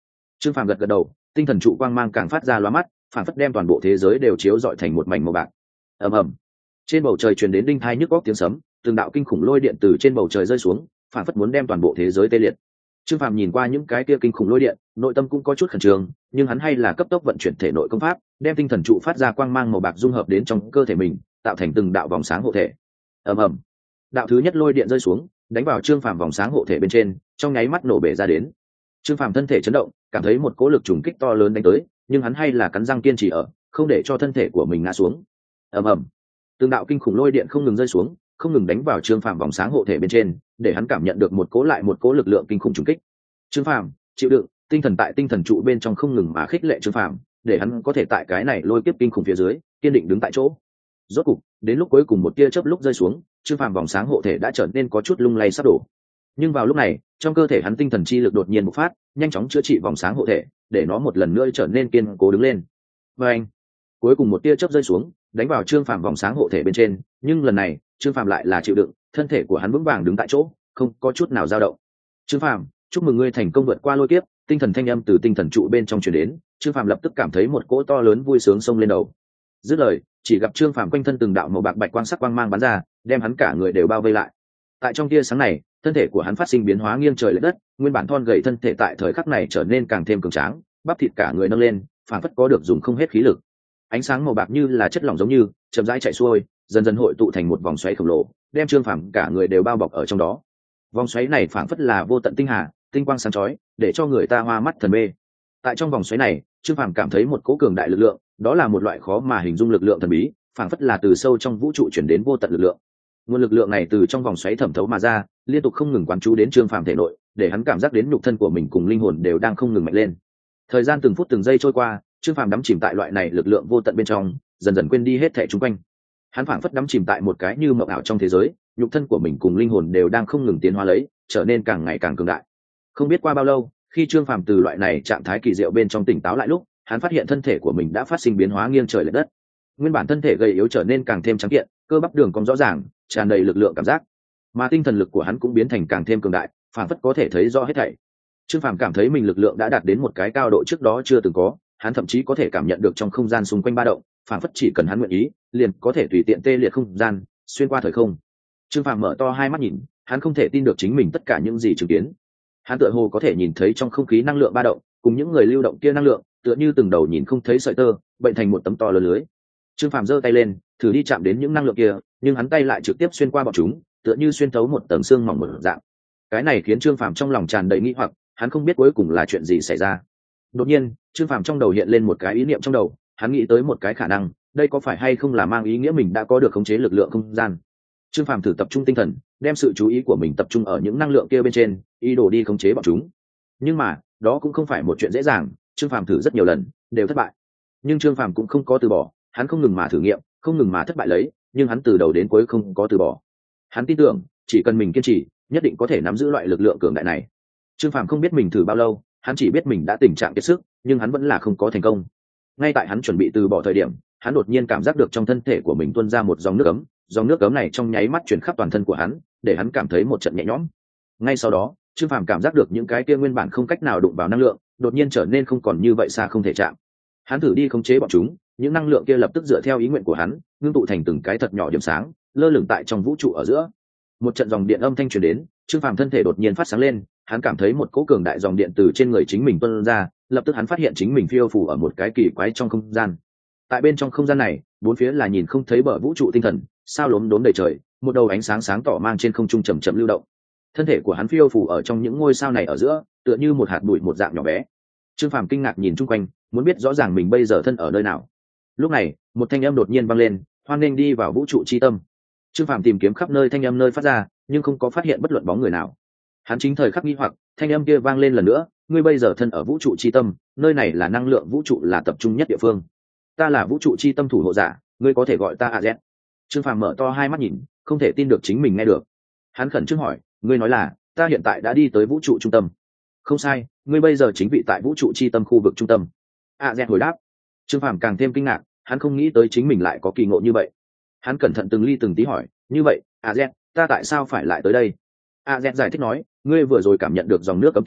Trương Phàm gật gật đầu, tinh thần trụ quang mang càng phát ra lóa mắt, phản phất đem toàn bộ thế giới đều chiếu rọi thành một mảnh màu bạc. Ầm ầm. Trên bầu trời truyền đến đinh thai nhức góc tiếng sấm, từng đạo kinh khủng lôi điện từ trên bầu trời rơi xuống, phản phất muốn đem toàn bộ thế giới tê liệt. Trương Phàm nhìn qua những cái kia kinh khủng lôi điện, nội tâm cũng có chút khẩn trương, nhưng hắn hay là cấp tốc vận chuyển thể nội công pháp, đem tinh thần trụ phát ra quang mang màu bạc dung hợp đến trong cơ thể mình, tạo thành từng đạo vòng sáng hộ thể. Ầm ầm. Đạo thứ nhất lôi điện rơi xuống, đánh vào Trương Phàm vòng sáng hộ thể bên trên, trong nháy mắt nổ bể ra đến. Trương Phàm thân thể chấn động, cảm thấy một cỗ lực trùng kích to lớn đánh tới, nhưng hắn hay là cắn răng kiên trì ở, không để cho thân thể của mình ngã xuống. Ầm ầm. Từng đạo kinh khủng lôi điện không ngừng rơi xuống, không ngừng đánh vào Trương Phàm vòng sáng hộ thể bên trên, để hắn cảm nhận được một cỗ lại một cỗ lực lượng kinh khủng trùng kích. Trương Phàm chịu đựng, tinh thần tại tinh thần trụ bên trong không ngừng mà khích lệ Trương Phàm, để hắn có thể tại cái này lôi kiếp kinh khủng phía dưới, kiên định đứng tại chỗ. Rốt cục, đến lúc cuối cùng một tia chớp lúc rơi xuống, Trương Phàm vòng sáng hộ thể đã trở nên có chút lung lay sắp đổ. Nhưng vào lúc này, trong cơ thể hắn tinh thần chi lực đột nhiên bộc phát, nhanh chóng chữa trị vòng sáng hộ thể, để nó một lần nữa trở nên kiên cố đứng lên. Và anh, cuối cùng một tia chớp rơi xuống, đánh vào Trương Phàm vòng sáng hộ thể bên trên, nhưng lần này, Trương Phàm lại là chịu đựng, thân thể của hắn vững vàng đứng tại chỗ, không có chút nào dao động. Trương Phàm, chúc mừng ngươi thành công vượt qua lôi kiếp. Tinh thần thanh âm từ tinh thần trụ bên trong truyền đến, Trương Phàm lập tức cảm thấy một cỗ to lớn vui sướng xông lên đầu. Dứt lời, chỉ gặp Trương Phàm quanh thân từng đạo màu bạc bạch quang sắc quang mang bắn ra, đem hắn cả người đều bao vây lại. Tại trong tia sáng này, thân thể của hắn phát sinh biến hóa nghiêng trời lệch đất, nguyên bản thon gầy thân thể tại thời khắc này trở nên càng thêm cường tráng, bắp thịt cả người nâng lên, phản phất có được dùng không hết khí lực. Ánh sáng màu bạc như là chất lỏng giống như chậm rãi chạy xuôi, dần dần hội tụ thành một vòng xoáy khổng lồ, đem Trương Phàm cả người đều bao bọc ở trong đó. Vòng xoáy này phản phất là vô tận tinh hà, tinh quang sáng chói, để cho người ta hoa mắt thần mê. Tại trong vòng xoáy này, Trương Phàm cảm thấy một cỗ cường đại lực lượng, đó là một loại khó mà hình dung lực lượng thần bí, phản phất là từ sâu trong vũ trụ chuyển đến vô tận lực lượng. Nguồn lực lượng này từ trong vòng xoáy thẩm thấu mà ra, liên tục không ngừng quán chú đến Trương Phàm thể nội, để hắn cảm giác đến nhục thân của mình cùng linh hồn đều đang không ngừng mạnh lên. Thời gian từng phút từng giây trôi qua, Trương Phàm đắm chìm tại loại này lực lượng vô tận bên trong, dần dần quên đi hết thảy xung quanh. Hắn phảng phất đắm chìm tại một cái như mộng ảo trong thế giới, nhục thân của mình cùng linh hồn đều đang không ngừng tiến hóa lấy, trở nên càng ngày càng cường đại. Không biết qua bao lâu, khi Trương Phàm từ loại này trạng thái kỳ diệu bên trong tỉnh táo lại lúc, hắn phát hiện thân thể của mình đã phát sinh biến hóa nghiêng trời lệch đất. Nguyên bản thân thể gầy yếu trở nên càng thêm trắng kiện, cơ bắp đường cong rõ ràng, tràn đầy lực lượng cảm giác, mà tinh thần lực của hắn cũng biến thành càng thêm cường đại, phảng phất có thể thấy rõ hết thảy. Trương Phàm cảm thấy mình lực lượng đã đạt đến một cái cao độ trước đó chưa từng có, hắn thậm chí có thể cảm nhận được trong không gian xung quanh ba động, phảng phất chỉ cần hắn nguyện ý, liền có thể tùy tiện tê liệt không gian, xuyên qua thời không. Trương Phàm mở to hai mắt nhìn, hắn không thể tin được chính mình tất cả những gì chứng kiến. Hắn tựa hồ có thể nhìn thấy trong không khí năng lượng ba động, cùng những người lưu động kia năng lượng, tựa như từng đầu nhìn không thấy sợi tơ, bệnh thành một tấm to lớn lưới. Trương Phàm giơ tay lên, thử đi chạm đến những năng lượng kia, nhưng hắn tay lại trực tiếp xuyên qua bọn chúng, tựa như xuyên thấu một tầng xương mỏng một dạng. Cái này khiến Trương Phàm trong lòng tràn đầy nghi hoặc, hắn không biết cuối cùng là chuyện gì xảy ra. Đột nhiên, Trương Phàm trong đầu hiện lên một cái ý niệm trong đầu, hắn nghĩ tới một cái khả năng, đây có phải hay không là mang ý nghĩa mình đã có được khống chế lực lượng không gian. Trương Phàm thử tập trung tinh thần, đem sự chú ý của mình tập trung ở những năng lượng kia bên trên, ý đồ đi khống chế bọn chúng. Nhưng mà, đó cũng không phải một chuyện dễ dàng, Trương Phàm thử rất nhiều lần, đều thất bại. Nhưng Trương Phàm cũng không có từ bỏ, hắn không ngừng mà thử nghiệm, không ngừng mà thất bại lấy, nhưng hắn từ đầu đến cuối không có từ bỏ. Hắn tin tưởng, chỉ cần mình kiên trì, nhất định có thể nắm giữ loại lực lượng cường đại này. Trương Phàm không biết mình thử bao lâu, hắn chỉ biết mình đã tình trạng kiệt sức, nhưng hắn vẫn là không có thành công. Ngay tại hắn chuẩn bị từ bỏ thời điểm, hắn đột nhiên cảm giác được trong thân thể của mình tuôn ra một dòng nước ấm, dòng nước ấm này trong nháy mắt chuyển khắp toàn thân của hắn, để hắn cảm thấy một trận nhẹ nhõm. Ngay sau đó, Trương Phàm cảm giác được những cái kia nguyên bản không cách nào đụng vào năng lượng, đột nhiên trở nên không còn như vậy xa không thể chạm. Hắn thử đi khống chế bọn chúng, những năng lượng kia lập tức dựa theo ý nguyện của hắn, ngưng tụ thành từng cái thật nhỏ điểm sáng, lơ lửng tại trong vũ trụ ở giữa. Một trận dòng điện âm thanh truyền đến, Trương Phàm thân thể đột nhiên phát sáng lên, hắn cảm thấy một cỗ cường đại dòng điện từ trên người chính mình tuôn ra, lập tức hắn phát hiện chính mình phiêu phù ở một cái kỳ quái trong không gian. Tại bên trong không gian này, bốn phía là nhìn không thấy bờ vũ trụ tinh thần, sao lốm đốm đầy trời, một đầu ánh sáng sáng tỏ mang trên không trung chậm chậm lưu động. Thân thể của hắn phiêu phù ở trong những ngôi sao này ở giữa, tựa như một hạt bụi một dạng nhỏ bé. Trương Phàm kinh ngạc nhìn chung quanh, muốn biết rõ ràng mình bây giờ thân ở nơi nào. Lúc này, một thanh âm đột nhiên vang lên, hoan nghênh đi vào vũ trụ chi tâm. Trương Phàm tìm kiếm khắp nơi thanh âm nơi phát ra, nhưng không có phát hiện bất luận bóng người nào. Hắn chính thời khắc nghi hoặc, thanh âm kia vang lên lần nữa, ngươi bây giờ thân ở vũ trụ chi tâm, nơi này là năng lượng vũ trụ là tập trung nhất địa phương. Ta là vũ trụ chi tâm thủ hộ giả, ngươi có thể gọi ta Az. Trương Phàm mở to hai mắt nhìn, không thể tin được chính mình nghe được. Hắn khẩn trương hỏi, ngươi nói là ta hiện tại đã đi tới vũ trụ trung tâm? Không sai, ngươi bây giờ chính vị tại vũ trụ chi tâm khu vực trung tâm. Az hồi đáp. Trương Phàm càng thêm kinh ngạc, hắn không nghĩ tới chính mình lại có kỳ ngộ như vậy. Hắn cẩn thận từng ly từng tí hỏi, như vậy, Az, ta tại sao phải lại tới đây? Az giải thích nói, ngươi vừa rồi cảm nhận được dòng nước cấm kia,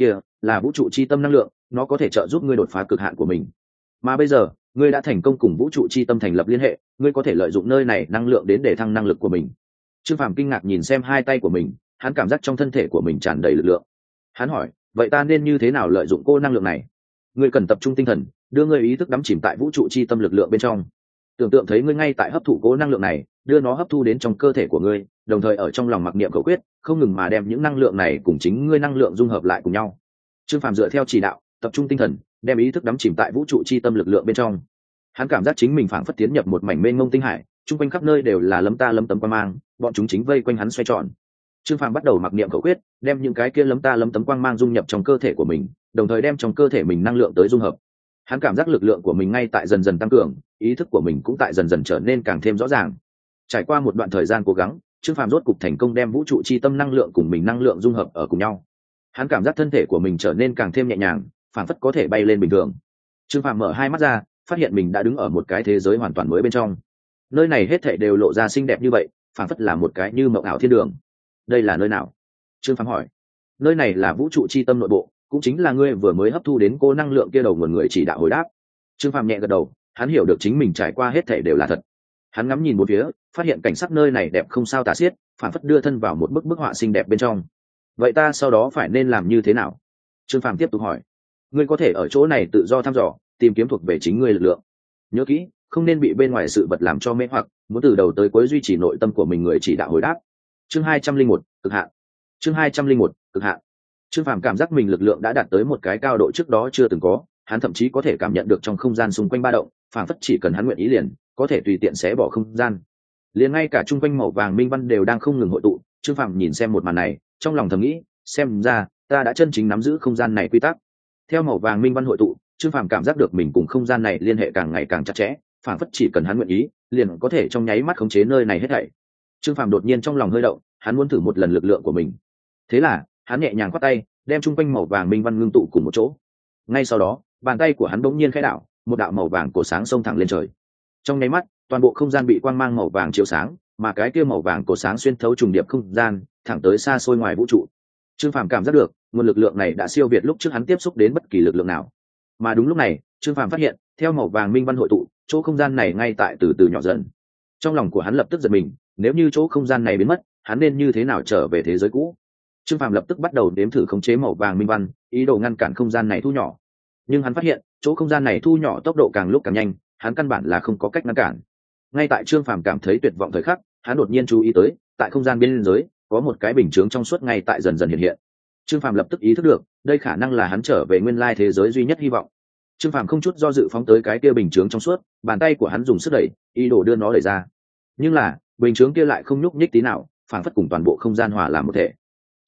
là vũ trụ chi tâm năng lượng, nó có thể trợ giúp ngươi đột phá cực hạn của mình. Mà bây giờ ngươi đã thành công cùng vũ trụ chi tâm thành lập liên hệ, ngươi có thể lợi dụng nơi này năng lượng đến để thăng năng lực của mình. Trương Phàm kinh ngạc nhìn xem hai tay của mình, hắn cảm giác trong thân thể của mình tràn đầy lực lượng. Hắn hỏi, vậy ta nên như thế nào lợi dụng cô năng lượng này? Ngươi cần tập trung tinh thần, đưa ngươi ý thức đắm chìm tại vũ trụ chi tâm lực lượng bên trong. Tưởng tượng thấy ngươi ngay tại hấp thụ cố năng lượng này, đưa nó hấp thu đến trong cơ thể của ngươi, đồng thời ở trong lòng mặc niệm khẩu quyết, không ngừng mà đem những năng lượng này cùng chính ngươi năng lượng dung hợp lại cùng nhau. Trương Phàm dựa theo chỉ đạo, tập trung tinh thần, đem ý thức đắm chìm tại vũ trụ chi tâm lực lượng bên trong. Hắn cảm giác chính mình phảng phất tiến nhập một mảnh mênh mông tinh hải, chung quanh khắp nơi đều là lấm ta lấm tấm quang mang, bọn chúng chính vây quanh hắn xoay tròn. Trương Phàm bắt đầu mặc niệm khẩu quyết, đem những cái kia lấm ta lấm tấm quang mang dung nhập trong cơ thể của mình, đồng thời đem trong cơ thể mình năng lượng tới dung hợp. Hắn cảm giác lực lượng của mình ngay tại dần dần tăng cường, ý thức của mình cũng tại dần dần trở nên càng thêm rõ ràng. Trải qua một đoạn thời gian cố gắng, Trương Phàm rốt cục thành công đem vũ trụ chi tâm năng lượng cùng mình năng lượng dung hợp ở cùng nhau. Hắn cảm giác thân thể của mình trở nên càng thêm nhẹ nhàng, phảng phất có thể bay lên bình thường. Trương Phàm mở hai mắt ra, phát hiện mình đã đứng ở một cái thế giới hoàn toàn mới bên trong. Nơi này hết thảy đều lộ ra xinh đẹp như vậy, phảng phất là một cái như mộng ảo thiên đường. Đây là nơi nào? Trương Phàm hỏi. Nơi này là vũ trụ chi tâm nội bộ, cũng chính là ngươi vừa mới hấp thu đến cô năng lượng kia đầu nguồn người chỉ đạo hồi đáp. Trương Phàm nhẹ gật đầu, hắn hiểu được chính mình trải qua hết thảy đều là thật. Hắn ngắm nhìn một phía, phát hiện cảnh sắc nơi này đẹp không sao tả xiết, phảng phất đưa thân vào một bức họa xinh đẹp bên trong. Vậy ta sau đó phải nên làm như thế nào? Trương Phàm tiếp tục hỏi. Ngươi có thể ở chỗ này tự do thăm dò, tìm kiếm thuộc về chính ngươi lực lượng. Nhớ kỹ, không nên bị bên ngoài sự vật làm cho mê hoặc, muốn từ đầu tới cuối duy trì nội tâm của mình người chỉ đạo hồi đáp. Chương 201, cực hạn. Chương 201, cực hạn. Trương Phàm cảm giác mình lực lượng đã đạt tới một cái cao độ trước đó chưa từng có, hắn thậm chí có thể cảm nhận được trong không gian xung quanh ba động, phảng phất chỉ cần hắn nguyện ý liền có thể tùy tiện xé bỏ không gian. Liền ngay cả trung quanh màu vàng minh văn đều đang không ngừng hội tụ. Trương Phàm nhìn xem một màn này, trong lòng thầm nghĩ, xem ra ta đã chân chính nắm giữ không gian này quy tắc. Theo màu vàng minh văn hội tụ, Trương Phàm cảm giác được mình cùng không gian này liên hệ càng ngày càng chặt chẽ, phảng phất chỉ cần hắn nguyện ý, liền có thể trong nháy mắt khống chế nơi này hết thảy. Trương Phàm đột nhiên trong lòng hơi động, hắn muốn thử một lần lực lượng của mình. Thế là, hắn nhẹ nhàng quát tay, đem trung quanh màu vàng minh văn ngưng tụ cùng một chỗ. Ngay sau đó, bàn tay của hắn bỗng nhiên khẽ đảo, một đạo màu vàng cổ sáng xông thẳng lên trời. Trong nháy mắt, toàn bộ không gian bị quang mang màu vàng chiếu sáng, mà cái kia màu vàng cổ sáng xuyên thấu trùng điệp không gian, thẳng tới xa xôi ngoài vũ trụ. Trương Phàm cảm giác được, nguồn lực lượng này đã siêu việt lúc trước hắn tiếp xúc đến bất kỳ lực lượng nào. Mà đúng lúc này, Trương Phàm phát hiện, theo màu vàng minh văn hội tụ, chỗ không gian này ngay tại từ từ nhỏ dần. Trong lòng của hắn lập tức giật mình, nếu như chỗ không gian này biến mất, hắn nên như thế nào trở về thế giới cũ? Trương Phàm lập tức bắt đầu đếm thử khống chế màu vàng minh văn, ý đồ ngăn cản không gian này thu nhỏ. Nhưng hắn phát hiện, chỗ không gian này thu nhỏ tốc độ càng lúc càng nhanh, hắn căn bản là không có cách ngăn cản. Ngay tại Trương Phàm cảm thấy tuyệt vọng thời khắc, hắn đột nhiên chú ý tới, tại không gian bên dưới, có một cái bình chướng trong suốt ngay tại dần dần hiện hiện. Trương Phàm lập tức ý thức được, đây khả năng là hắn trở về nguyên lai thế giới duy nhất hy vọng. Trương Phàm không chút do dự phóng tới cái kia bình chướng trong suốt, bàn tay của hắn dùng sức đẩy, ý đồ đưa nó đẩy ra. Nhưng là, bình chướng kia lại không nhúc nhích tí nào, phảng phất cùng toàn bộ không gian hòa làm một thể.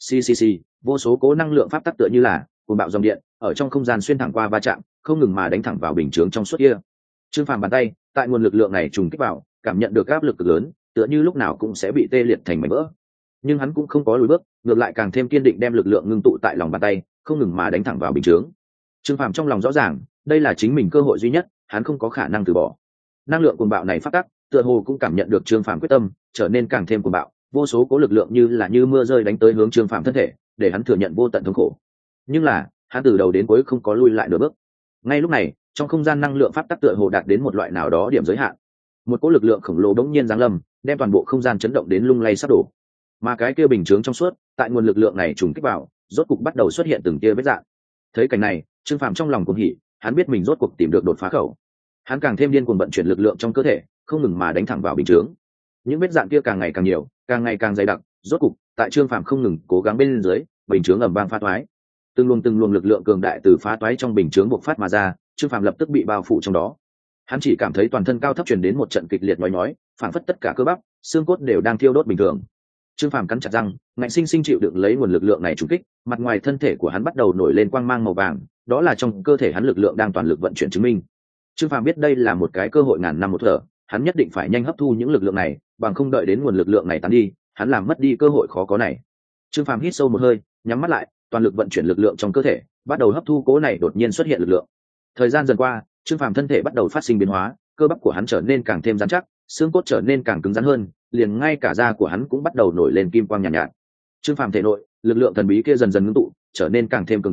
Xì, vô số cố năng lượng pháp tắc tựa như là cuồng bạo dòng điện, ở trong không gian xuyên thẳng qua va chạm, không ngừng mà đánh thẳng vào bình chướng trong suốt kia. Trương Phàm bàn tay, tại nguồn lực lượng này trùng kích vào, cảm nhận được áp lực cực lớn, tựa như lúc nào cũng sẽ bị tê liệt thành mảnh vỡ. Nhưng hắn cũng không có lùi bước, ngược lại càng thêm kiên định đem lực lượng ngưng tụ tại lòng bàn tay, không ngừng mà đánh thẳng vào bình chướng. Trương Phàm trong lòng rõ ràng, đây là chính mình cơ hội duy nhất, hắn không có khả năng từ bỏ. Năng lượng cuồng bạo này phát tắc, tựa hồ cũng cảm nhận được Trương Phàm quyết tâm, trở nên càng thêm cuồng bạo, vô số cố lực lượng như là như mưa rơi đánh tới hướng Trương Phàm thân thể, để hắn thừa nhận vô tận thống khổ. Nhưng là, hắn từ đầu đến cuối không có lui lại nửa bước. Ngay lúc này, trong không gian năng lượng pháp tắc tựa hồ đạt đến một loại nào đó điểm giới hạn. Một cỗ lực lượng khổng lồ bỗng nhiên giáng lâm, đem toàn bộ không gian chấn động đến lung lay sắp đổ. Mà cái kia bình chướng trong suốt, tại nguồn lực lượng này trùng kích vào, rốt cục bắt đầu xuất hiện từng tia vết rạn. Thấy cảnh này, Trương Phàm trong lòng cuồng hỉ, hắn biết mình rốt cuộc tìm được đột phá khẩu. Hắn càng thêm điên cuồng vận chuyển lực lượng trong cơ thể, không ngừng mà đánh thẳng vào bình chướng. Những vết rạn kia càng ngày càng nhiều, càng ngày càng dày đặc, rốt cục, tại Trương Phàm không ngừng cố gắng bên dưới, bình chướng ầm vang phá toái. Từng luồng lực lượng cường đại từ phá toái trong bình chướng bộc phát mà ra, Trương Phàm lập tức bị bao phủ trong đó. Hắn chỉ cảm thấy toàn thân cao thấp truyền đến một trận kịch liệt nhói, phảng phất tất cả cơ bắp, xương cốt đều đang thiêu đốt bình thường. Trương Phàm cắn chặt răng, ngạnh sinh sinh chịu đựng lấy nguồn lực lượng này trùng kích, mặt ngoài thân thể của hắn bắt đầu nổi lên quang mang màu vàng, đó là trong cơ thể hắn lực lượng đang toàn lực vận chuyển chứng minh. Trương Phàm biết đây là một cái cơ hội ngàn năm một thở, hắn nhất định phải nhanh hấp thu những lực lượng này, bằng không đợi đến nguồn lực lượng này tán đi, hắn làm mất đi cơ hội khó có này. Trương Phàm hít sâu một hơi, nhắm mắt lại, toàn lực vận chuyển lực lượng trong cơ thể, bắt đầu hấp thu cố này đột nhiên xuất hiện lực lượng. Thời gian dần qua, Trương Phàm thân thể bắt đầu phát sinh biến hóa, cơ bắp của hắn trở nên càng thêm rắn chắc, xương cốt trở nên càng cứng rắn hơn, liền ngay cả da của hắn cũng bắt đầu nổi lên kim quang nhàn nhạt. Trương Phàm thể nội, lực lượng thần bí kia dần dần ngưng tụ, trở nên càng thêm cường đại,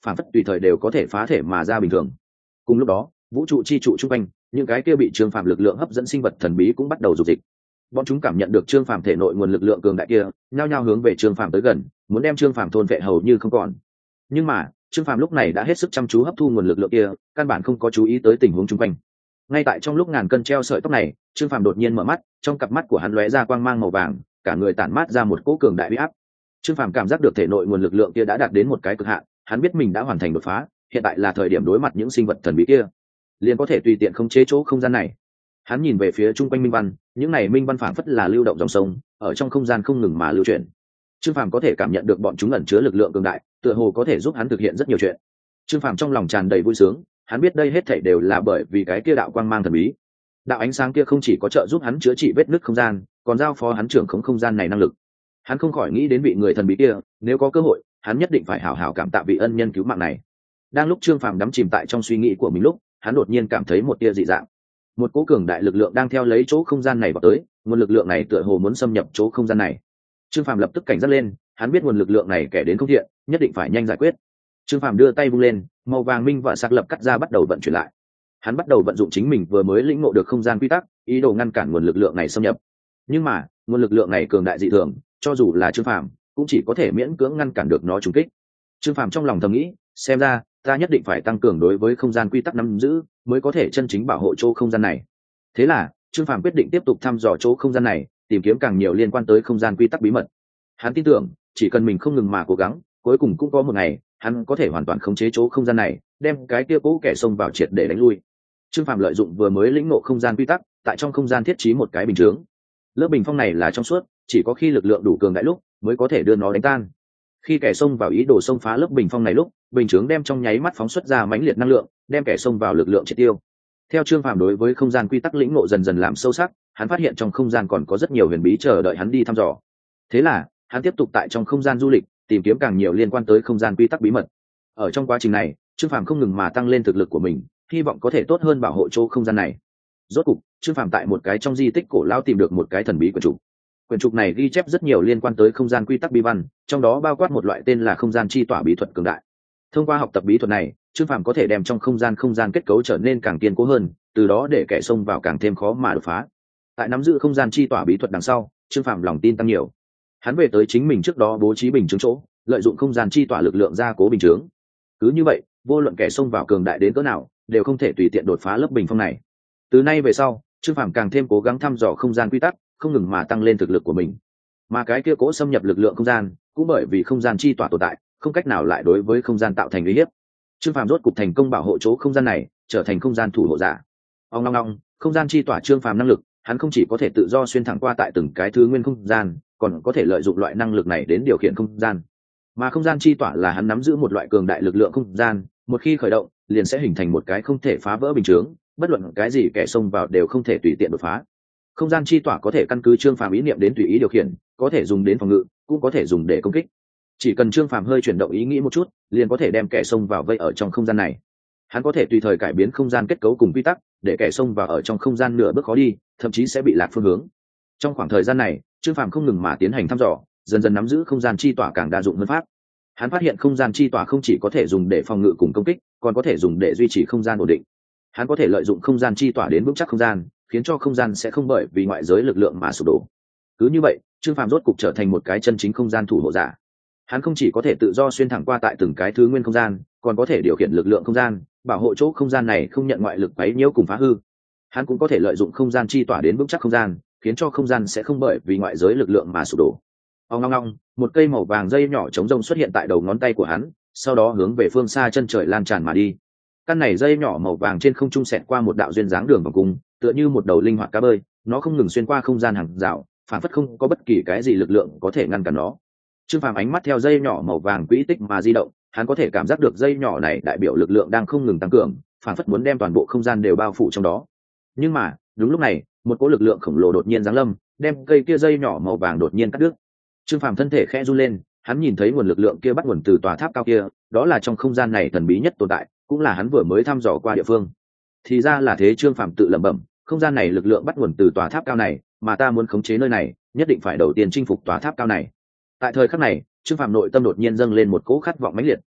phản phất tùy thời đều có thể phá thể mà ra bình thường. Cùng lúc đó vũ trụ chi trụ chung quanh những cái kia bị trương phàm lực lượng hấp dẫn sinh vật thần bí cũng bắt đầu dục dịch. Bọn chúng cảm nhận được trương phàm thể nội nguồn lực lượng cường đại kia, nhao nhao hướng về trương phàm tới gần, muốn đem trương phàm thôn vệ hầu như không còn. Nhưng mà trương phàm lúc này đã hết sức chăm chú hấp thu nguồn lực lượng kia, căn bản không có chú ý tới tình huống chung quanh. Ngay tại trong lúc ngàn cân treo sợi tóc này, trương phàm đột nhiên mở mắt, trong cặp mắt của hắn lóe ra quang mang màu vàng, cả người tản mát ra một cỗ cường đại uy áp. Trương phàm cảm giác được thể nội nguồn lực lượng kia đã đạt đến một cái cực hạn, hắn biết mình đã hoàn thành đột phá, hiện tại là thời điểm đối mặt những sinh vật thần bí kia, liền có thể tùy tiện khống chế chỗ không gian này. Hắn nhìn về phía chung quanh minh văn, những này minh văn phảng phất là lưu động dòng sông, ở trong không gian không ngừng mà lưu chuyển. Trương phàm có thể cảm nhận được bọn chúng ẩn chứa lực lượng cường đại, tựa hồ có thể giúp hắn thực hiện rất nhiều chuyện. Trương phàm trong lòng tràn đầy vui sướng, hắn biết đây hết thảy đều là bởi vì cái kia đạo quang mang thần bí. Đạo ánh sáng kia không chỉ có trợ giúp hắn chữa trị vết nứt không gian, còn giao phó hắn trưởng khống không gian này năng lực. Hắn không khỏi nghĩ đến vị người thần bí kia, nếu có cơ hội hắn nhất định phải hảo hảo cảm tạ vị ân nhân cứu mạng này. Đang lúc trương phàm đắm chìm tại trong suy nghĩ của mình lúc, hắn đột nhiên cảm thấy một tia dị dạng. Một cỗ cường đại lực lượng đang theo lấy chỗ không gian này vào tới, nguồn lực lượng này tựa hồ muốn xâm nhập chỗ không gian này. Trương phàm lập tức cảnh giác lên, hắn biết nguồn lực lượng này kẻ đến không thiện, nhất định phải nhanh giải quyết. Trương phàm đưa tay vung lên, màu vàng minh và sắc lập cắt ra bắt đầu vận chuyển lại. Hắn bắt đầu vận dụng chính mình vừa mới lĩnh ngộ được không gian quy tắc, ý đồ ngăn cản nguồn lực lượng này xâm nhập. Nhưng mà nguồn lực lượng này cường đại dị thường, cho dù là trương phàm cũng chỉ có thể miễn cưỡng ngăn cản được nó trùng kích. Trương phàm trong lòng thầm nghĩ, xem ra ta nhất định phải tăng cường đối với không gian quy tắc nắm giữ, mới có thể chân chính bảo hộ chỗ không gian này. Thế là trương phàm quyết định tiếp tục thăm dò chỗ không gian này, tìm kiếm càng nhiều liên quan tới không gian quy tắc bí mật. Hắn tin tưởng chỉ cần mình không ngừng mà cố gắng, cuối cùng cũng có một ngày hắn có thể hoàn toàn khống chế chỗ không gian này, đem cái kia cố kẻ xông vào triệt để đánh lui. Trương phàm lợi dụng vừa mới lĩnh ngộ không gian quy tắc, tại trong không gian thiết trí một cái bình chướng. Lớp bình phong này là trong suốt, chỉ có khi lực lượng đủ cường đại lúc mới có thể đưa nó đánh tan. Khi kẻ xông vào ý đồ xông phá lớp bình phong này lúc, bình chướng đem trong nháy mắt phóng xuất ra mãnh liệt năng lượng, đem kẻ xông vào lực lượng triệt tiêu. Theo trương phàm đối với không gian quy tắc lĩnh ngộ dần dần làm sâu sắc, hắn phát hiện trong không gian còn có rất nhiều huyền bí chờ đợi hắn đi thăm dò. Thế là hắn tiếp tục tại trong không gian du lịch, tìm kiếm càng nhiều liên quan tới không gian quy tắc bí mật. Ở trong quá trình này trương phàm không ngừng mà tăng lên thực lực của mình, hy vọng có thể tốt hơn bảo hộ chỗ không gian này. Rốt cục trương phàm tại một cái trong di tích cổ lao tìm được một cái thần bí quyển trục này ghi chép rất nhiều liên quan tới không gian quy tắc bí văn, trong đó bao quát một loại tên là không gian chi tỏa bí thuật cường đại. Thông qua học tập bí thuật này, trương phàm có thể đem trong không gian kết cấu trở nên càng kiên cố hơn, từ đó để kẻ xông vào càng thêm khó mà đột phá. Tại nắm giữ không gian chi tỏa bí thuật đằng sau, trương phàm lòng tin tăng nhiều. Hắn về tới chính mình trước đó bố trí bình chướng chỗ, lợi dụng không gian chi tỏa lực lượng gia cố bình chướng. Cứ như vậy vô luận kẻ xông vào cường đại đến cỡ nào đều không thể tùy tiện đột phá lớp bình phong này. Từ nay về sau trương phàm càng thêm cố gắng thăm dò không gian quy tắc, không ngừng mà tăng lên thực lực của mình. Mà cái kia cố xâm nhập lực lượng không gian cũng bởi vì không gian chi tỏa tồn tại, không cách nào lại đối với không gian tạo thành uy hiếp. Trương phàm rốt cục thành công bảo hộ chỗ không gian này, trở thành không gian thủ hộ giả. Ong long long, không gian chi tỏa trương phàm năng lực, hắn không chỉ có thể tự do xuyên thẳng qua tại từng cái thứ nguyên không gian, còn có thể lợi dụng loại năng lực này đến điều khiển không gian. Mà không gian chi tỏa là hắn nắm giữ một loại cường đại lực lượng không gian, một khi khởi động liền sẽ hình thành một cái không thể phá vỡ bình chướng, bất luận cái gì kẻ xông vào đều không thể tùy tiện đột phá. Không gian chi tỏa có thể căn cứ trương phàm ý niệm đến tùy ý điều khiển, có thể dùng đến phòng ngự, cũng có thể dùng để công kích. Chỉ cần trương phàm hơi chuyển động ý nghĩ một chút, liền có thể đem kẻ xông vào vây ở trong không gian này. Hắn có thể tùy thời cải biến không gian kết cấu cùng quy tắc, để kẻ xông vào ở trong không gian nửa bước khó đi, thậm chí sẽ bị lạc phương hướng. Trong khoảng thời gian này trương phàm không ngừng mà tiến hành thăm dò, dần dần nắm giữ không gian chi tỏa càng đa dụng hơn pháp. Hắn phát hiện không gian chi tỏa không chỉ có thể dùng để phòng ngự cùng công kích, còn có thể dùng để duy trì không gian ổn định. Hắn có thể lợi dụng không gian chi tỏa đến vững chắc không gian, khiến cho không gian sẽ không bởi vì ngoại giới lực lượng mà sụp đổ. Cứ như vậy trương phàm rốt cục trở thành một cái chân chính không gian thủ hộ giả. Hắn không chỉ có thể tự do xuyên thẳng qua tại từng cái thứ nguyên không gian, còn có thể điều khiển lực lượng không gian, bảo hộ chỗ không gian này không nhận ngoại lực quấy nhiễu cùng phá hư. Hắn cũng có thể lợi dụng không gian chi tỏa đến vững chắc không gian, khiến cho không gian sẽ không bởi vì ngoại giới lực lượng mà sụp đổ. Ong ong ong, một cây màu vàng dây nhỏ chống rông xuất hiện tại đầu ngón tay của hắn, sau đó hướng về phương xa chân trời lan tràn mà đi. Căn này dây nhỏ màu vàng trên không trung xẹt qua một đạo duyên dáng đường vòng cung, tựa như một đầu linh hoạt cá bơi, nó không ngừng xuyên qua không gian hàng rào, phản phất không có bất kỳ cái gì lực lượng có thể ngăn cản nó. Trương phàm ánh mắt theo dây nhỏ màu vàng quỹ tích mà di động, hắn có thể cảm giác được dây nhỏ này đại biểu lực lượng đang không ngừng tăng cường, phản phất muốn đem toàn bộ không gian đều bao phủ trong đó. Nhưng mà đúng lúc này một cỗ lực lượng khổng lồ đột nhiên giáng lâm, đem cây kia dây nhỏ màu vàng đột nhiên cắt đứt. Trương phàm thân thể khẽ run lên, hắn nhìn thấy nguồn lực lượng kia bắt nguồn từ tòa tháp cao kia, đó là trong không gian này thần bí nhất tồn tại, cũng là hắn vừa mới thăm dò qua địa phương. Thì ra là thế, Trương phàm tự lẩm bẩm, không gian này lực lượng bắt nguồn từ tòa tháp cao này, mà ta muốn khống chế nơi này, nhất định phải đầu tiên chinh phục tòa tháp cao này. Tại thời khắc này Trương phàm nội tâm đột nhiên dâng lên một cỗ khát vọng mãnh liệt,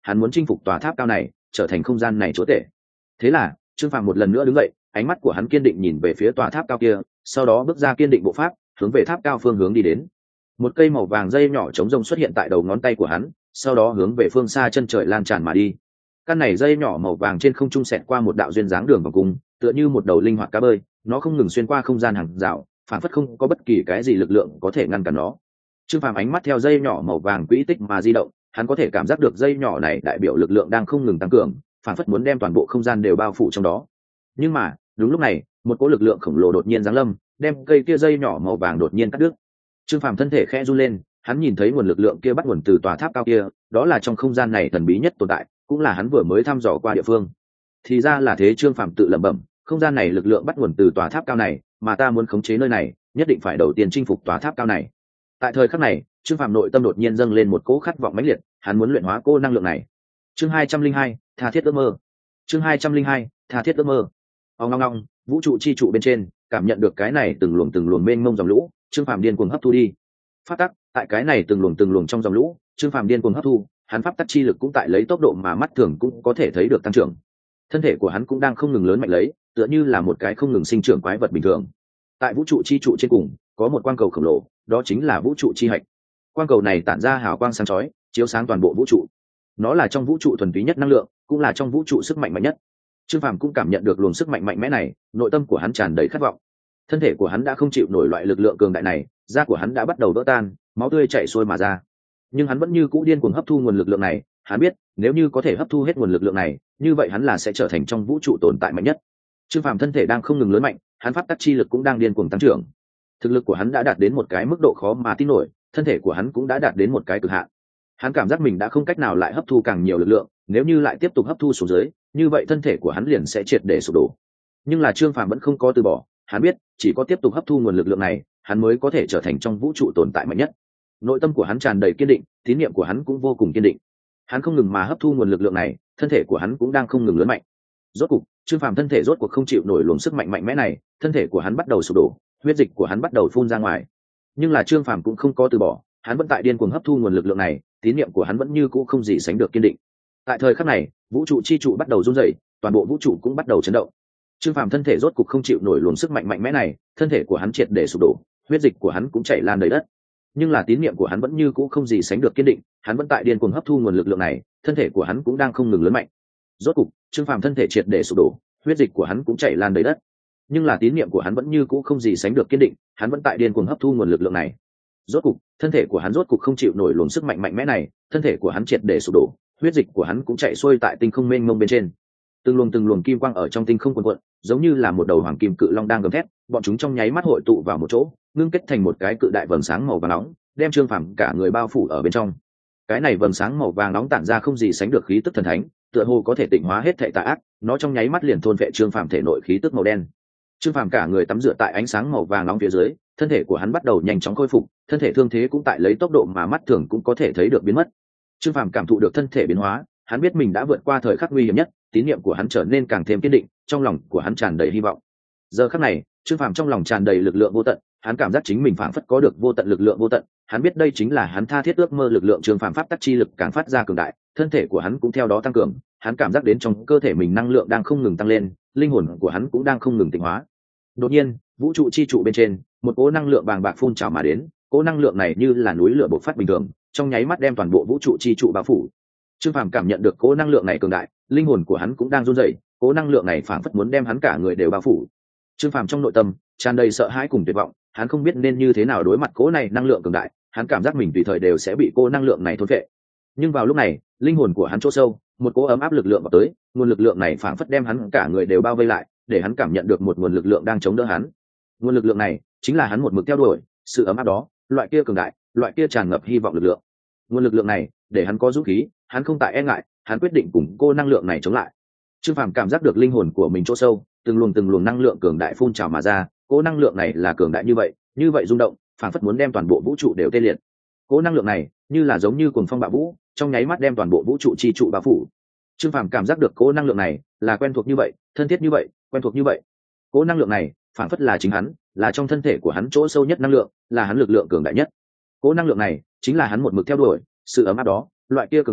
hắn muốn chinh phục tòa tháp cao này, trở thành không gian này chúa tể. Thế là Trương Phàm một lần nữa đứng dậy, ánh mắt của hắn kiên định nhìn về phía tòa tháp cao kia, sau đó bước ra kiên định bộ pháp, hướng về tháp cao phương hướng đi đến. Một cây màu vàng dây nhỏ chống rông xuất hiện tại đầu ngón tay của hắn, sau đó hướng về phương xa chân trời lan tràn mà đi. Căn này dây nhỏ màu vàng trên không trung xẹt qua một đạo duyên dáng đường vòng cung, tựa như một đầu linh hoạt cá bơi, nó không ngừng xuyên qua không gian hàng rào, phản phất không có bất kỳ cái gì lực lượng có thể ngăn cản nó. Trương Phàm ánh mắt theo dây nhỏ màu vàng quỹ tích mà di động, hắn có thể cảm giác được dây nhỏ này đại biểu lực lượng đang không ngừng tăng cường, phản phất muốn đem toàn bộ không gian đều bao phủ trong đó. Nhưng mà đúng lúc này, một cỗ lực lượng khổng lồ đột nhiên giáng lâm, đem cây kia dây nhỏ màu vàng đột nhiên cắt đứt. Trương Phàm thân thể khẽ run lên, hắn nhìn thấy nguồn lực lượng kia bắt nguồn từ tòa tháp cao kia, đó là trong không gian này thần bí nhất tồn tại, cũng là hắn vừa mới thăm dò qua địa phương. Thì ra là thế, Trương Phàm tự lẩm bẩm, không gian này lực lượng bắt nguồn từ tòa tháp cao này, mà ta muốn khống chế nơi này, nhất định phải đầu tiên chinh phục tòa tháp cao này. Tại thời khắc này, Trương Phàm nội tâm đột nhiên dâng lên một cỗ khát vọng mãnh liệt, hắn muốn luyện hóa cô năng lượng này. Chương 202, tha thiết ước mơ. Chương 202, tha thiết ước mơ. Ong ong ong, vũ trụ chi trụ bên trên, cảm nhận được cái này từng luồng mênh mông dòng lũ, Trương Phàm điên cuồng hấp thu đi. Pháp tắc, tại cái này từng luồng trong dòng lũ, Trương Phàm điên cuồng hấp thu, hắn pháp tắc chi lực cũng tại lấy tốc độ mà mắt thường cũng có thể thấy được tăng trưởng. Thân thể của hắn cũng đang không ngừng lớn mạnh lấy, tựa như là một cái không ngừng sinh trưởng quái vật bình thường. Tại vũ trụ chi trụ trên cùng, có một quang cầu khổng lồ, đó chính là vũ trụ chi hạch. Quang cầu này tản ra hào quang sáng chói, chiếu sáng toàn bộ vũ trụ. Nó là trong vũ trụ thuần túy nhất năng lượng, cũng là trong vũ trụ sức mạnh mạnh nhất. Trương Phàm cũng cảm nhận được luồng sức mạnh mạnh mẽ này, nội tâm của hắn tràn đầy khát vọng. Thân thể của hắn đã không chịu nổi loại lực lượng cường đại này, da của hắn đã bắt đầu vỡ tan, máu tươi chảy xuôi mà ra. Nhưng hắn vẫn như cũ điên cuồng hấp thu nguồn lực lượng này, hắn biết, nếu như có thể hấp thu hết nguồn lực lượng này, như vậy hắn là sẽ trở thành trong vũ trụ tồn tại mạnh nhất. Trương Phàm thân thể đang không ngừng lớn mạnh, hắn pháp tắc chi lực cũng đang điên cuồng tăng trưởng. Thực lực của hắn đã đạt đến một cái mức độ khó mà tin nổi, thân thể của hắn cũng đã đạt đến một cái cực hạn. Hắn cảm giác mình đã không cách nào lại hấp thu càng nhiều lực lượng, nếu như lại tiếp tục hấp thu xuống dưới, như vậy thân thể của hắn liền sẽ triệt để sụp đổ. Nhưng là Trương Phàm vẫn không có từ bỏ, hắn biết, chỉ có tiếp tục hấp thu nguồn lực lượng này, hắn mới có thể trở thành trong vũ trụ tồn tại mạnh nhất. Nội tâm của hắn tràn đầy kiên định, tín niệm của hắn cũng vô cùng kiên định. Hắn không ngừng mà hấp thu nguồn lực lượng này, thân thể của hắn cũng đang không ngừng lớn mạnh. Rốt cục, Trương Phàm thân thể rốt cuộc không chịu nổi luồng sức mạnh mạnh mẽ này, thân thể của hắn bắt đầu sụp đổ, huyết dịch của hắn bắt đầu phun ra ngoài. Nhưng là Trương Phàm cũng không có từ bỏ, hắn vẫn tại điên cuồng hấp thu nguồn lực lượng này, tín niệm của hắn vẫn như cũ không gì sánh được kiên định. Tại thời khắc này, vũ trụ chi trụ bắt đầu rung rẩy, toàn bộ vũ trụ cũng bắt đầu chấn động. Trương Phàm thân thể rốt cục không chịu nổi luồng sức mạnh mạnh mẽ này, thân thể của hắn triệt để sụp đổ, huyết dịch của hắn cũng chảy lan đầy đất. Nhưng là tín niệm của hắn vẫn như cũ không gì sánh được kiên định, hắn vẫn tại điên cuồng hấp thu nguồn lực lượng này, thân thể của hắn cũng đang không ngừng lớn mạnh. Rốt cục, Trương Phàm thân thể triệt để sụp đổ, huyết dịch của hắn cũng chảy lan đầy đất. Nhưng là tín niệm của hắn vẫn như cũ không gì sánh được kiên định, hắn vẫn tại điên cuồng hấp thu nguồn lực lượng này. Rốt cục, thân thể của hắn rốt cục không chịu nổi luồng sức mạnh mạnh mẽ này, thân thể của hắn triệt để sụp đổ, huyết dịch của hắn cũng chạy xuôi tại tinh không mênh mông bên trên. Từng luồng kim quang ở trong tinh không cuồn cuộn, giống như là một đầu hoàng kim cự long đang gầm thét, bọn chúng trong nháy mắt hội tụ vào một chỗ, ngưng kết thành một cái cự đại vầng sáng màu vàng nóng, đem Trương Phàm cả người bao phủ ở bên trong. Cái này vầng sáng màu vàng nóng tản ra không gì sánh được khí tức thần thánh, tựa hồ có thể tịnh hóa hết thảy tà ác, nó trong nháy mắt liền thôn vệ Trương Phàm thể nội khí tức màu đen. Trương Phàm cả người tắm rửa tại ánh sáng màu vàng nóng phía dưới, thân thể của hắn bắt đầu nhanh chóng khôi phục, thân thể thương thế cũng tại lấy tốc độ mà mắt thường cũng có thể thấy được biến mất. Trương Phàm cảm thụ được thân thể biến hóa, hắn biết mình đã vượt qua thời khắc nguy hiểm nhất, tín niệm của hắn trở nên càng thêm kiên định, trong lòng của hắn tràn đầy hy vọng. Giờ khắc này, Trương Phàm trong lòng tràn đầy lực lượng vô tận, hắn cảm giác chính mình phảng phất có được vô tận lực lượng vô tận, hắn biết đây chính là hắn tha thiết ước mơ lực lượng. Trương Phàm pháp tắc chi lực càng phát ra cường đại, thân thể của hắn cũng theo đó tăng cường, hắn cảm giác đến trong cơ thể mình năng lượng đang không ngừng tăng lên, linh hồn của hắn cũng đang không ngừng tịnh hóa. Đột nhiên, vũ trụ chi trụ bên trên, một cỗ năng lượng bàng bạc phun trào mà đến, cỗ năng lượng này như là núi lửa bộc phát bình thường, trong nháy mắt đem toàn bộ vũ trụ chi trụ bao phủ. Trương Phàm cảm nhận được cỗ năng lượng này cường đại, linh hồn của hắn cũng đang run rẩy, cỗ năng lượng này phảng phất muốn đem hắn cả người đều bao phủ. Trương Phàm trong nội tâm tràn đầy sợ hãi cùng tuyệt vọng, hắn không biết nên như thế nào đối mặt cỗ này năng lượng cường đại, hắn cảm giác mình tùy thời đều sẽ bị cỗ năng lượng này thôn phệ. Nhưng vào lúc này, linh hồn của hắn chỗ sâu, một cỗ ấm áp lực lượng vào tới, nguồn lực lượng này phảng phất đem hắn cả người đều bao vây lại, để hắn cảm nhận được một nguồn lực lượng đang chống đỡ hắn. Nguồn lực lượng này chính là hắn một mực theo đuổi, sự ấm áp đó, loại kia cường đại, loại kia tràn ngập hy vọng lực lượng. Nguồn lực lượng này để hắn có dũng khí, hắn không tại e ngại, hắn quyết định cùng cô năng lượng này chống lại. Trương Phàm cảm giác được linh hồn của mình chỗ sâu, từng luồng năng lượng cường đại phun trào mà ra, cô năng lượng này là cường đại như vậy rung động, phảng phất muốn đem toàn bộ vũ trụ đều tê liệt. Cô năng lượng này như là giống như cuồng phong bạo vũ, trong nháy mắt đem toàn bộ vũ trụ chi trụ bao phủ. Trương Phàm cảm giác được cô năng lượng này là quen thuộc như vậy, thân thiết như vậy, quen thuộc như vậy. Cô năng lượng này phảng phất là chính hắn, là trong thân thể của hắn chỗ sâu nhất năng lượng, là hắn lực lượng cường đại nhất. Cô năng lượng này chính là hắn một mực theo đuổi, sự ấm áp đó, loại kia cường đại,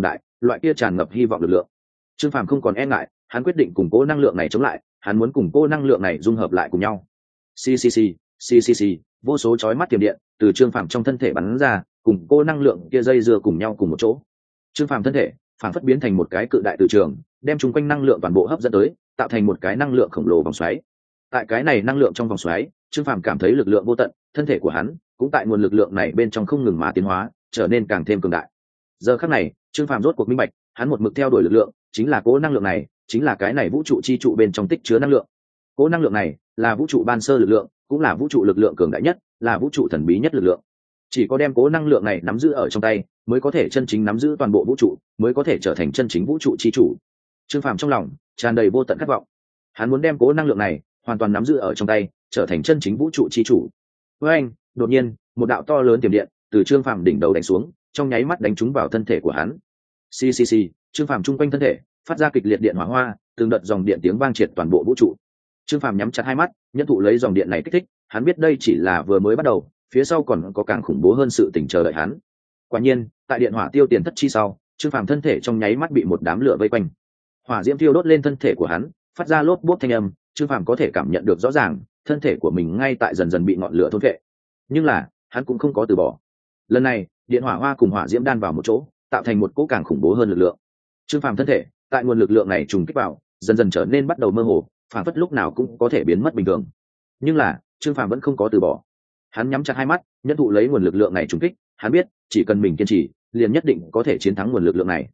loại kia tràn ngập hy vọng lực lượng. Trương Phàm không còn e ngại, hắn quyết định cùng cố năng lượng này chống lại, hắn muốn cùng cố năng lượng này dung hợp lại cùng nhau. Xì, vô số chói mắt tiềm điện từ Trương Phàm trong thân thể bắn ra, cùng cố năng lượng kia dây dưa cùng nhau cùng một chỗ. Trương Phàm thân thể phản phất biến thành một cái cự đại từ trường, đem chung quanh năng lượng toàn bộ hấp dẫn tới, tạo thành một cái năng lượng khổng lồ vòng xoáy. Tại cái này năng lượng trong vòng xoáy, Trương Phàm cảm thấy lực lượng vô tận, thân thể của hắn cũng tại nguồn lực lượng này bên trong không ngừng mà tiến hóa, trở nên càng thêm cường đại. Giờ khắc này, Trương Phàm rốt cuộc minh bạch, hắn một mực theo đuổi lực lượng, chính là cố năng lượng này, chính là cái này vũ trụ chi trụ bên trong tích chứa năng lượng. Cố năng lượng này là vũ trụ ban sơ lực lượng, cũng là vũ trụ lực lượng cường đại nhất, là vũ trụ thần bí nhất lực lượng. Chỉ có đem cố năng lượng này nắm giữ ở trong tay, mới có thể chân chính nắm giữ toàn bộ vũ trụ, mới có thể trở thành chân chính vũ trụ chi chủ. Trương Phàm trong lòng tràn đầy vô tận khát vọng, hắn muốn đem cố năng lượng này hoàn toàn nắm giữ ở trong tay, trở thành chân chính vũ trụ chi chủ. Với anh, đột nhiên, một đạo to lớn tiềm điện từ Trương Phàm đỉnh đầu đánh xuống, trong nháy mắt đánh trúng vào thân thể của hắn. Xì, Trương Phàm trung quanh thân thể phát ra kịch liệt điện hỏa hoa, từng đợt dòng điện tiếng vang triệt toàn bộ vũ trụ. Trương Phàm nhắm chặt hai mắt, nhận thụ lấy dòng điện này kích thích, hắn biết đây chỉ là vừa mới bắt đầu, phía sau còn có càng khủng bố hơn sự tình chờ đợi hắn. Quả nhiên, tại điện hỏa tiêu tiền thất chi sau, Trương Phàm thân thể trong nháy mắt bị một đám lửa vây quanh. Hỏa diễm thiêu đốt lên thân thể của hắn, phát ra lốp bốp thanh âm, Trương Phàm có thể cảm nhận được rõ ràng, thân thể của mình ngay tại dần dần bị ngọn lửa thôn phệ. Nhưng là, hắn cũng không có từ bỏ. Lần này, điện hỏa hoa cùng hỏa diễm đan vào một chỗ, tạo thành một cỗ càng khủng bố hơn lực lượng. Trương Phàm thân thể, tại nguồn lực lượng này trùng kích vào, dần dần trở nên bắt đầu mơ hồ, phản phất lúc nào cũng có thể biến mất bình thường. Nhưng là, Trương Phàm vẫn không có từ bỏ. Hắn nhắm chặt hai mắt, nhận thụ lấy nguồn lực lượng này trùng kích, hắn biết, chỉ cần mình kiên trì, liền nhất định có thể chiến thắng nguồn lực lượng này.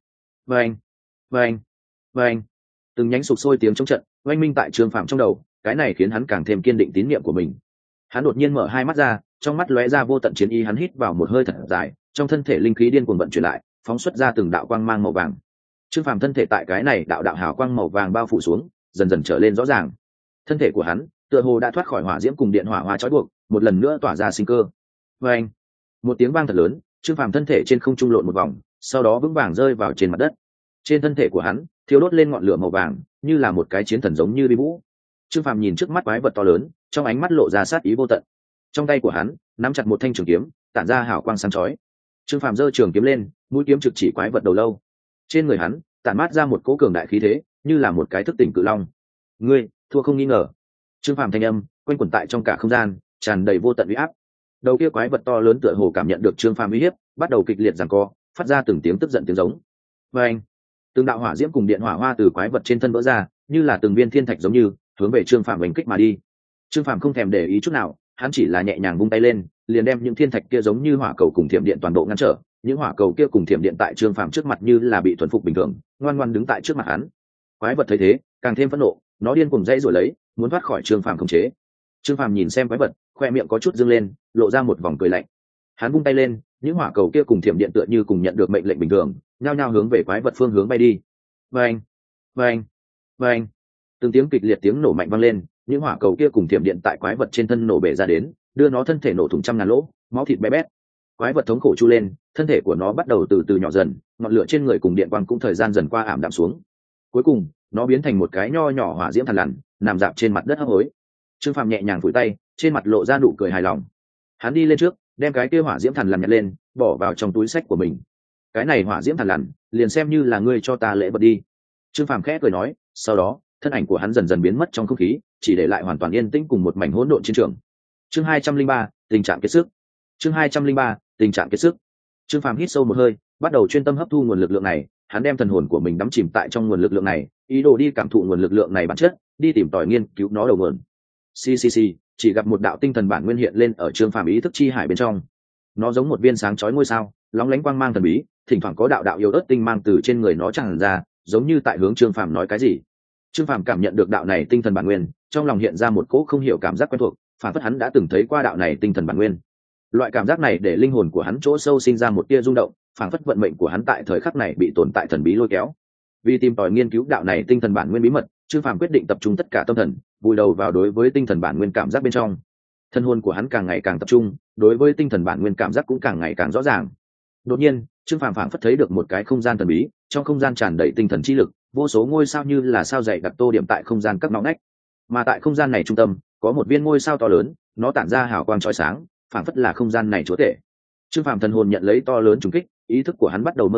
Vâng. Từng nhánh sục sôi tiếng trong trận, oanh minh tại Trương Phàm trong đầu, cái này khiến hắn càng thêm kiên định tín niệm của mình. Hắn đột nhiên mở hai mắt ra, trong mắt lóe ra vô tận chiến ý, hắn hít vào một hơi thật dài, trong thân thể linh khí điên cuồng vận chuyển lại, phóng xuất ra từng đạo quang mang màu vàng. Trương Phàm thân thể tại cái này đạo đạo hào quang màu vàng bao phủ xuống, dần dần trở lên rõ ràng. Thân thể của hắn, tựa hồ đã thoát khỏi hỏa diễm cùng điện hỏa hoa trói buộc, một lần nữa tỏa ra sinh cơ. Vâng. Một tiếng vang thật lớn, Trương Phàm thân thể trên không trung lộn một vòng, sau đó vững vàng rơi vào trên mặt đất. Trên thân thể của hắn, thiêu đốt lên ngọn lửa màu vàng, như là một cái chiến thần giống như bi vũ. Trương Phàm nhìn trước mắt quái vật to lớn, trong ánh mắt lộ ra sát ý vô tận. Trong tay của hắn nắm chặt một thanh trường kiếm, tản ra hào quang sáng chói. Trương Phàm giơ trường kiếm lên, mũi kiếm trực chỉ quái vật đầu lâu. Trên người hắn tản mát ra một cỗ cường đại khí thế, như là một cái thức tỉnh cự long. Ngươi thua không nghi ngờ. Trương Phàm thanh âm quanh quẩn tại trong cả không gian, tràn đầy vô tận uy áp. Đầu kia quái vật to lớn tựa hồ cảm nhận được Trương Phàm uy hiếp, bắt đầu kịch liệt giằng co, phát ra từng tiếng tức giận tiếng giống. Anh, từng đạo hỏa diễm cùng điện hỏa hoa từ quái vật trên thân vỡ ra, như là từng viên thiên thạch giống như hướng về Trương Phàm đánh kích mà đi. Trương Phàm không thèm để ý chút nào, hắn chỉ là nhẹ nhàng vung tay lên, liền đem những thiên thạch kia giống như hỏa cầu cùng thiểm điện toàn bộ ngăn trở. Những hỏa cầu kia cùng thiểm điện tại Trương Phàm trước mặt như là bị thuần phục bình thường, ngoan ngoãn đứng tại trước mặt hắn. Quái vật thấy thế, càng thêm phẫn nộ, nó điên cuồng dãy rồi lấy, muốn thoát khỏi Trương Phàm khống chế. Trương Phàm nhìn xem quái vật, khoe miệng có chút dương lên, lộ ra một vòng cười lạnh. Hắn vung tay lên, những hỏa cầu kia cùng thiểm điện tựa như cùng nhận được mệnh lệnh bình thường, nhao nhao hướng về quái vật phương hướng bay đi. Vâng. Từng tiếng kịch liệt tiếng nổ mạnh vang lên, những hỏa cầu kia cùng thiểm điện tại quái vật trên thân nổ bể ra đến, đưa nó thân thể nổ thủng trăm ngàn lỗ, máu thịt bé bét. Quái vật thống khổ chu lên, thân thể của nó bắt đầu từ từ nhỏ dần, ngọn lửa trên người cùng điện quang cũng thời gian dần qua ảm đạm xuống. Cuối cùng, nó biến thành một cái nho nhỏ hỏa diễm thằn lằn, nằm rạp trên mặt đất hấp hối. Trương Phàm nhẹ nhàng phủi tay, trên mặt lộ ra nụ cười hài lòng. Hắn đi lên trước, đem cái kia hỏa diễm thằn lằn nhặt lên, bỏ vào trong túi xách của mình. Cái này hỏa diễm thằn lằn, liền xem như là ngươi cho ta lễ vật đi. Trương Phàm khẽ cười nói, sau đó, thân ảnh của hắn dần dần biến mất trong không khí, chỉ để lại hoàn toàn yên tĩnh cùng một mảnh hỗn độn chiến trường. Chương 203, tình trạng kiệt sức. Tình trạng kiệt sức. Trương Phàm hít sâu một hơi, bắt đầu chuyên tâm hấp thu nguồn lực lượng này, hắn đem thần hồn của mình đắm chìm tại trong nguồn lực lượng này, ý đồ đi cảm thụ nguồn lực lượng này bản chất, đi tìm tòi nghiên cứu nó đầu nguồn. Chỉ gặp một đạo tinh thần bản nguyên hiện lên ở Trương Phàm ý thức chi hải bên trong. Nó giống một viên sáng chói ngôi sao, lóng lánh quang mang thần bí, thỉnh thoảng có đạo đạo yếu ớt tinh mang từ trên người nó tràn ra, giống như tại hướng Trương Phàm nói cái gì. Trương Phàm cảm nhận được đạo này tinh thần bản nguyên, trong lòng hiện ra một cỗ không hiểu cảm giác quen thuộc, phản phất hắn đã từng thấy qua đạo này tinh thần bản nguyên. Loại cảm giác này để linh hồn của hắn chỗ sâu sinh ra một tia rung động, phản phất vận mệnh của hắn tại thời khắc này bị tồn tại thần bí lôi kéo. Vì tìm tòi nghiên cứu đạo này tinh thần bản nguyên bí mật, Trương Phàm quyết định tập trung tất cả tâm thần, vùi đầu vào đối với tinh thần bản nguyên cảm giác bên trong. Thân hồn của hắn càng ngày càng tập trung, đối với tinh thần bản nguyên cảm giác cũng càng ngày càng rõ ràng. Đột nhiên, Trương Phàm phảng phất thấy được một cái không gian thần bí, trong không gian tràn đầy tinh thần chi lực, vô số ngôi sao như là sao dày đặc tô điểm tại không gian các ngõ ngách. Mà tại không gian này trung tâm, có một viên ngôi sao to lớn, nó tản ra hào quang chói sáng, phảng phất là không gian này chúa tể. Trương Phàm thần hồn nhận lấy to lớn trùng kích, ý thức của hắn bắt đầu mơ hồ,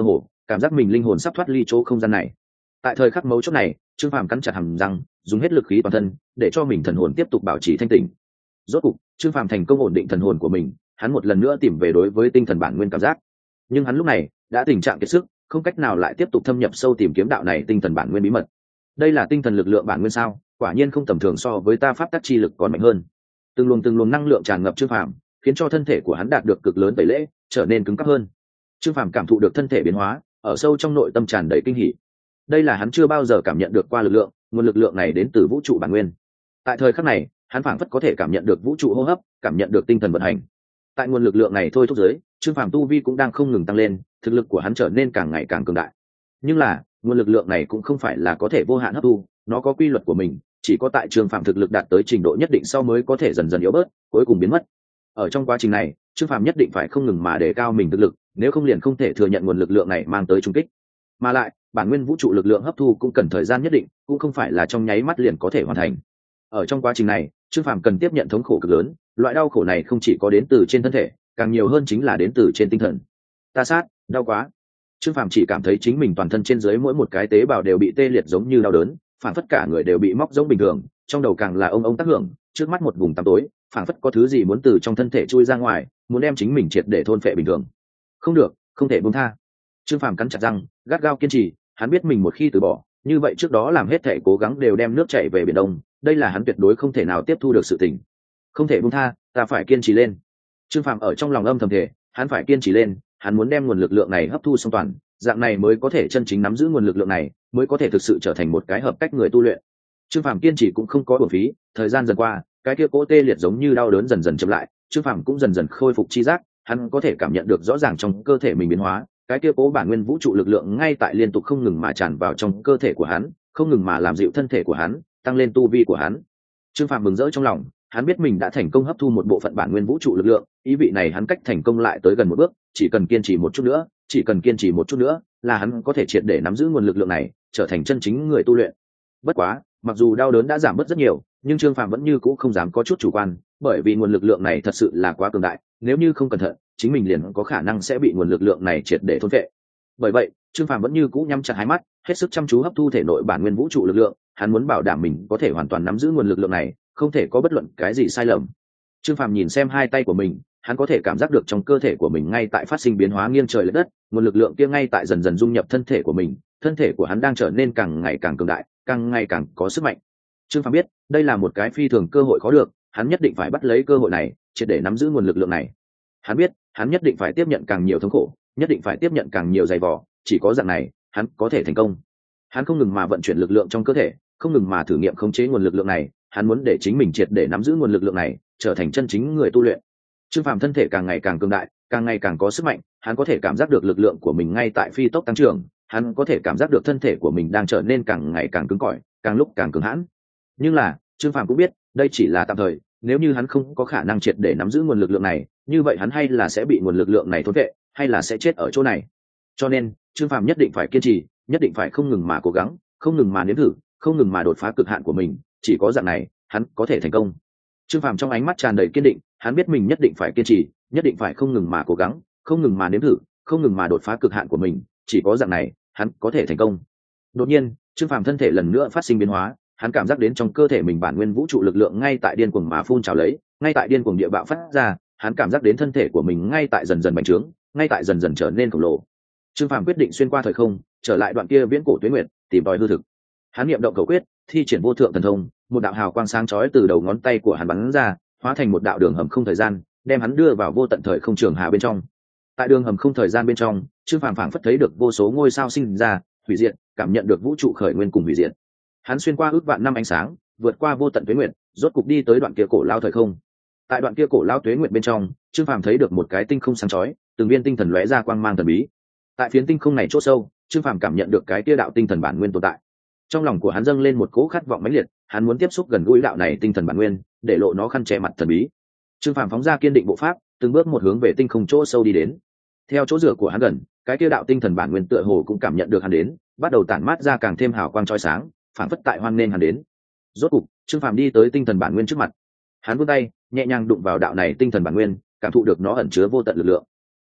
cảm giác mình linh hồn sắp thoát ly chỗ không gian này. Tại thời khắc mấu chốt này, Trương Phàm cắn chặt hàm răng, dùng hết lực khí toàn thân để cho mình thần hồn tiếp tục bảo trì thanh tỉnh. Rốt cục, Trương Phàm thành công ổn định thần hồn của mình, hắn một lần nữa tìm về đối với tinh thần bản nguyên cảm giác. Nhưng hắn lúc này đã tình trạng kiệt sức, không cách nào lại tiếp tục thâm nhập sâu tìm kiếm đạo này tinh thần bản nguyên bí mật. Đây là tinh thần lực lượng bản nguyên sao? Quả nhiên không tầm thường, so với ta pháp tắc chi lực còn mạnh hơn. Từng luồng năng lượng tràn ngập Trương Phàm, khiến cho thân thể của hắn đạt được cực lớn tẩy lễ, trở nên cứng cáp hơn. Trương Phàm cảm thụ được thân thể biến hóa, ở sâu trong nội tâm tràn đầy kinh hỉ. Đây là hắn chưa bao giờ cảm nhận được qua lực lượng, nguồn lực lượng này đến từ vũ trụ bản nguyên. Tại thời khắc này, hắn phảng phất có thể cảm nhận được vũ trụ hô hấp, cảm nhận được tinh thần vận hành. Tại nguồn lực lượng này thôi thúc giới, Trương Phàm tu vi cũng đang không ngừng tăng lên, thực lực của hắn trở nên càng ngày càng cường đại. Nhưng là, nguồn lực lượng này cũng không phải là có thể vô hạn hấp thu, nó có quy luật của mình, chỉ có tại Trương Phàm thực lực đạt tới trình độ nhất định sau mới có thể dần dần yếu bớt, cuối cùng biến mất. Ở trong quá trình này, Trương Phàm nhất định phải không ngừng mà đề cao mình thực lực, nếu không liền không thể thừa nhận nguồn lực lượng này mang tới trung kích. Mà lại, bản nguyên vũ trụ lực lượng hấp thu cũng cần thời gian nhất định, cũng không phải là trong nháy mắt liền có thể hoàn thành. Ở trong quá trình này, Trương Phàm cần tiếp nhận thống khổ cực lớn, loại đau khổ này không chỉ có đến từ trên thân thể, càng nhiều hơn chính là đến từ trên tinh thần. Ta sát, đau quá. Trương Phàm chỉ cảm thấy chính mình toàn thân trên dưới mỗi một cái tế bào đều bị tê liệt giống như đau đớn, phản phất cả người đều bị móc giống bình thường, trong đầu càng là ông tác hưởng, trước mắt một vùng tăm tối, phản phất có thứ gì muốn từ trong thân thể chui ra ngoài, muốn đem chính mình triệt để thôn phệ bình thường. Không được, không thể buông tha. Trương Phàm cắn chặt răng, gắt gao kiên trì, hắn biết mình một khi từ bỏ, như vậy trước đó làm hết thảy cố gắng đều đem nước chảy về biển đông, đây là hắn tuyệt đối không thể nào tiếp thu được sự tình. Không thể buông tha, ta phải kiên trì lên. Trương Phàm ở trong lòng âm thầm thề, hắn phải kiên trì lên, hắn muốn đem nguồn lực lượng này hấp thu xong toàn, dạng này mới có thể chân chính nắm giữ nguồn lực lượng này, mới có thể thực sự trở thành một cái hợp cách người tu luyện. Trương Phàm kiên trì cũng không có uổng phí, thời gian dần qua, cái kia cỗ tê liệt giống như đau đớn dần dần chậm lại, Trương Phàm cũng dần dần khôi phục chi giác, hắn có thể cảm nhận được rõ ràng trong cơ thể mình biến hóa, cái kia cỗ bản nguyên vũ trụ lực lượng ngay tại liên tục không ngừng mà tràn vào trong cơ thể của hắn, không ngừng mà làm dịu thân thể của hắn, tăng lên tu vi của hắn. Trương Phàm mừng rỡ trong lòng, hắn biết mình đã thành công hấp thu một bộ phận bản nguyên vũ trụ lực lượng, ý vị này hắn cách thành công lại tới gần một bước, chỉ cần kiên trì một chút nữa, chỉ cần kiên trì một chút nữa, là hắn có thể triệt để nắm giữ nguồn lực lượng này, trở thành chân chính người tu luyện. Bất quá, mặc dù đau đớn đã giảm bớt rất nhiều, nhưng Trương Phàm vẫn như cũ không dám có chút chủ quan, bởi vì nguồn lực lượng này thật sự là quá cường đại, nếu như không cẩn thận, chính mình liền có khả năng sẽ bị nguồn lực lượng này triệt để thôn phệ. Bởi vậy, Trương Phàm vẫn như cũ nhắm chặt hai mắt, hết sức chăm chú hấp thu thể nội bản nguyên vũ trụ lực lượng, hắn muốn bảo đảm mình có thể hoàn toàn nắm giữ nguồn lực lượng này, không thể có bất luận cái gì sai lầm. Trương Phàm nhìn xem hai tay của mình, hắn có thể cảm giác được trong cơ thể của mình ngay tại phát sinh biến hóa nghiêng trời lệch đất, nguồn lực lượng kia ngay tại dần dần dung nhập thân thể của mình, thân thể của hắn đang trở nên càng ngày càng cường đại, càng ngày càng có sức mạnh. Trương Phàm biết, đây là một cái phi thường cơ hội khó được, hắn nhất định phải bắt lấy cơ hội này, triệt để nắm giữ nguồn lực lượng này. Hắn biết, hắn nhất định phải tiếp nhận càng nhiều thống khổ, nhất định phải tiếp nhận càng nhiều dày vò, chỉ có dạng này, hắn có thể thành công. Hắn không ngừng mà vận chuyển lực lượng trong cơ thể, không ngừng mà thử nghiệm khống chế nguồn lực lượng này, hắn muốn để chính mình triệt để nắm giữ nguồn lực lượng này, trở thành chân chính người tu luyện. Trương Phàm thân thể càng ngày càng cường đại, càng ngày càng có sức mạnh, hắn có thể cảm giác được lực lượng của mình ngay tại phi tốc tăng trưởng, hắn có thể cảm giác được thân thể của mình đang trở nên càng ngày càng cứng cỏi, càng lúc càng cường hãn. Nhưng là, Trương Phàm cũng biết, đây chỉ là tạm thời, nếu như hắn không có khả năng triệt để nắm giữ nguồn lực lượng này, như vậy hắn hay là sẽ bị nguồn lực lượng này thôn phệ, hay là sẽ chết ở chỗ này. Cho nên, Trương Phàm nhất định phải kiên trì, nhất định phải không ngừng mà cố gắng, không ngừng mà nếm thử, không ngừng mà đột phá cực hạn của mình, chỉ có dạng này, hắn có thể thành công. Trương Phàm trong ánh mắt tràn đầy kiên định, hắn biết mình nhất định phải kiên trì, nhất định phải không ngừng mà cố gắng, không ngừng mà nếm thử, không ngừng mà đột phá cực hạn của mình, chỉ có dạng này, hắn có thể thành công. Đột nhiên, Trương Phàm thân thể lần nữa phát sinh biến hóa, hắn cảm giác đến trong cơ thể mình bản nguyên vũ trụ lực lượng ngay tại điên cuồng mà phun trào lấy, ngay tại điên cuồng địa bạo phát ra, hắn cảm giác đến thân thể của mình ngay tại dần dần bành trướng, ngay tại dần dần trở nên khổng lồ. Trương Phàm quyết định xuyên qua thời không, trở lại đoạn kia viễn cổ tuế nguyệt, tìm tòi hư thực. Hắn niệm động cầu quyết, thi triển vô thượng thần thông, một đạo hào quang sáng chói từ đầu ngón tay của hắn bắn ra, hóa thành một đạo đường hầm không thời gian, đem hắn đưa vào vô tận thời không trường hà bên trong. Tại đường hầm không thời gian bên trong, Trương Phàm phảng phất thấy được vô số ngôi sao sinh ra, hủy diệt, cảm nhận được vũ trụ khởi nguyên cùng hủy diệt. Hắn xuyên qua ước vạn năm ánh sáng, vượt qua vô tận tuế nguyệt, rốt cục đi tới đoạn kia cổ lao thời không. Tại đoạn kia cổ lao tuế nguyệt bên trong, Trương Phàm thấy được một cái tinh không sáng chói, từng viên tinh thần lóe ra quang mang thần bí. Tại phiến tinh không này chỗ sâu, Trương Phàm cảm nhận được cái kia đạo tinh thần bản nguyên tồn tại. Trong lòng của hắn dâng lên một cỗ khát vọng mãnh liệt, hắn muốn tiếp xúc gần gũi đạo này tinh thần bản nguyên, để lộ nó khăn che mặt thần bí. Trương Phàm phóng ra kiên định bộ pháp, từng bước một hướng về tinh không chỗ sâu đi đến. Theo chỗ dựa của hắn gần, cái kia đạo tinh thần bản nguyên tựa hồ cũng cảm nhận được hắn đến, bắt đầu tản mát ra càng thêm hào quang chói sáng, phảng phất tại hoan nên hắn đến. Rốt cục, Trương Phàm đi tới tinh thần bản nguyên trước mặt. Hắn vươn tay, nhẹ nhàng đụng vào đạo này tinh thần bản nguyên, cảm thụ được nó ẩn chứa vô tận lực lượng.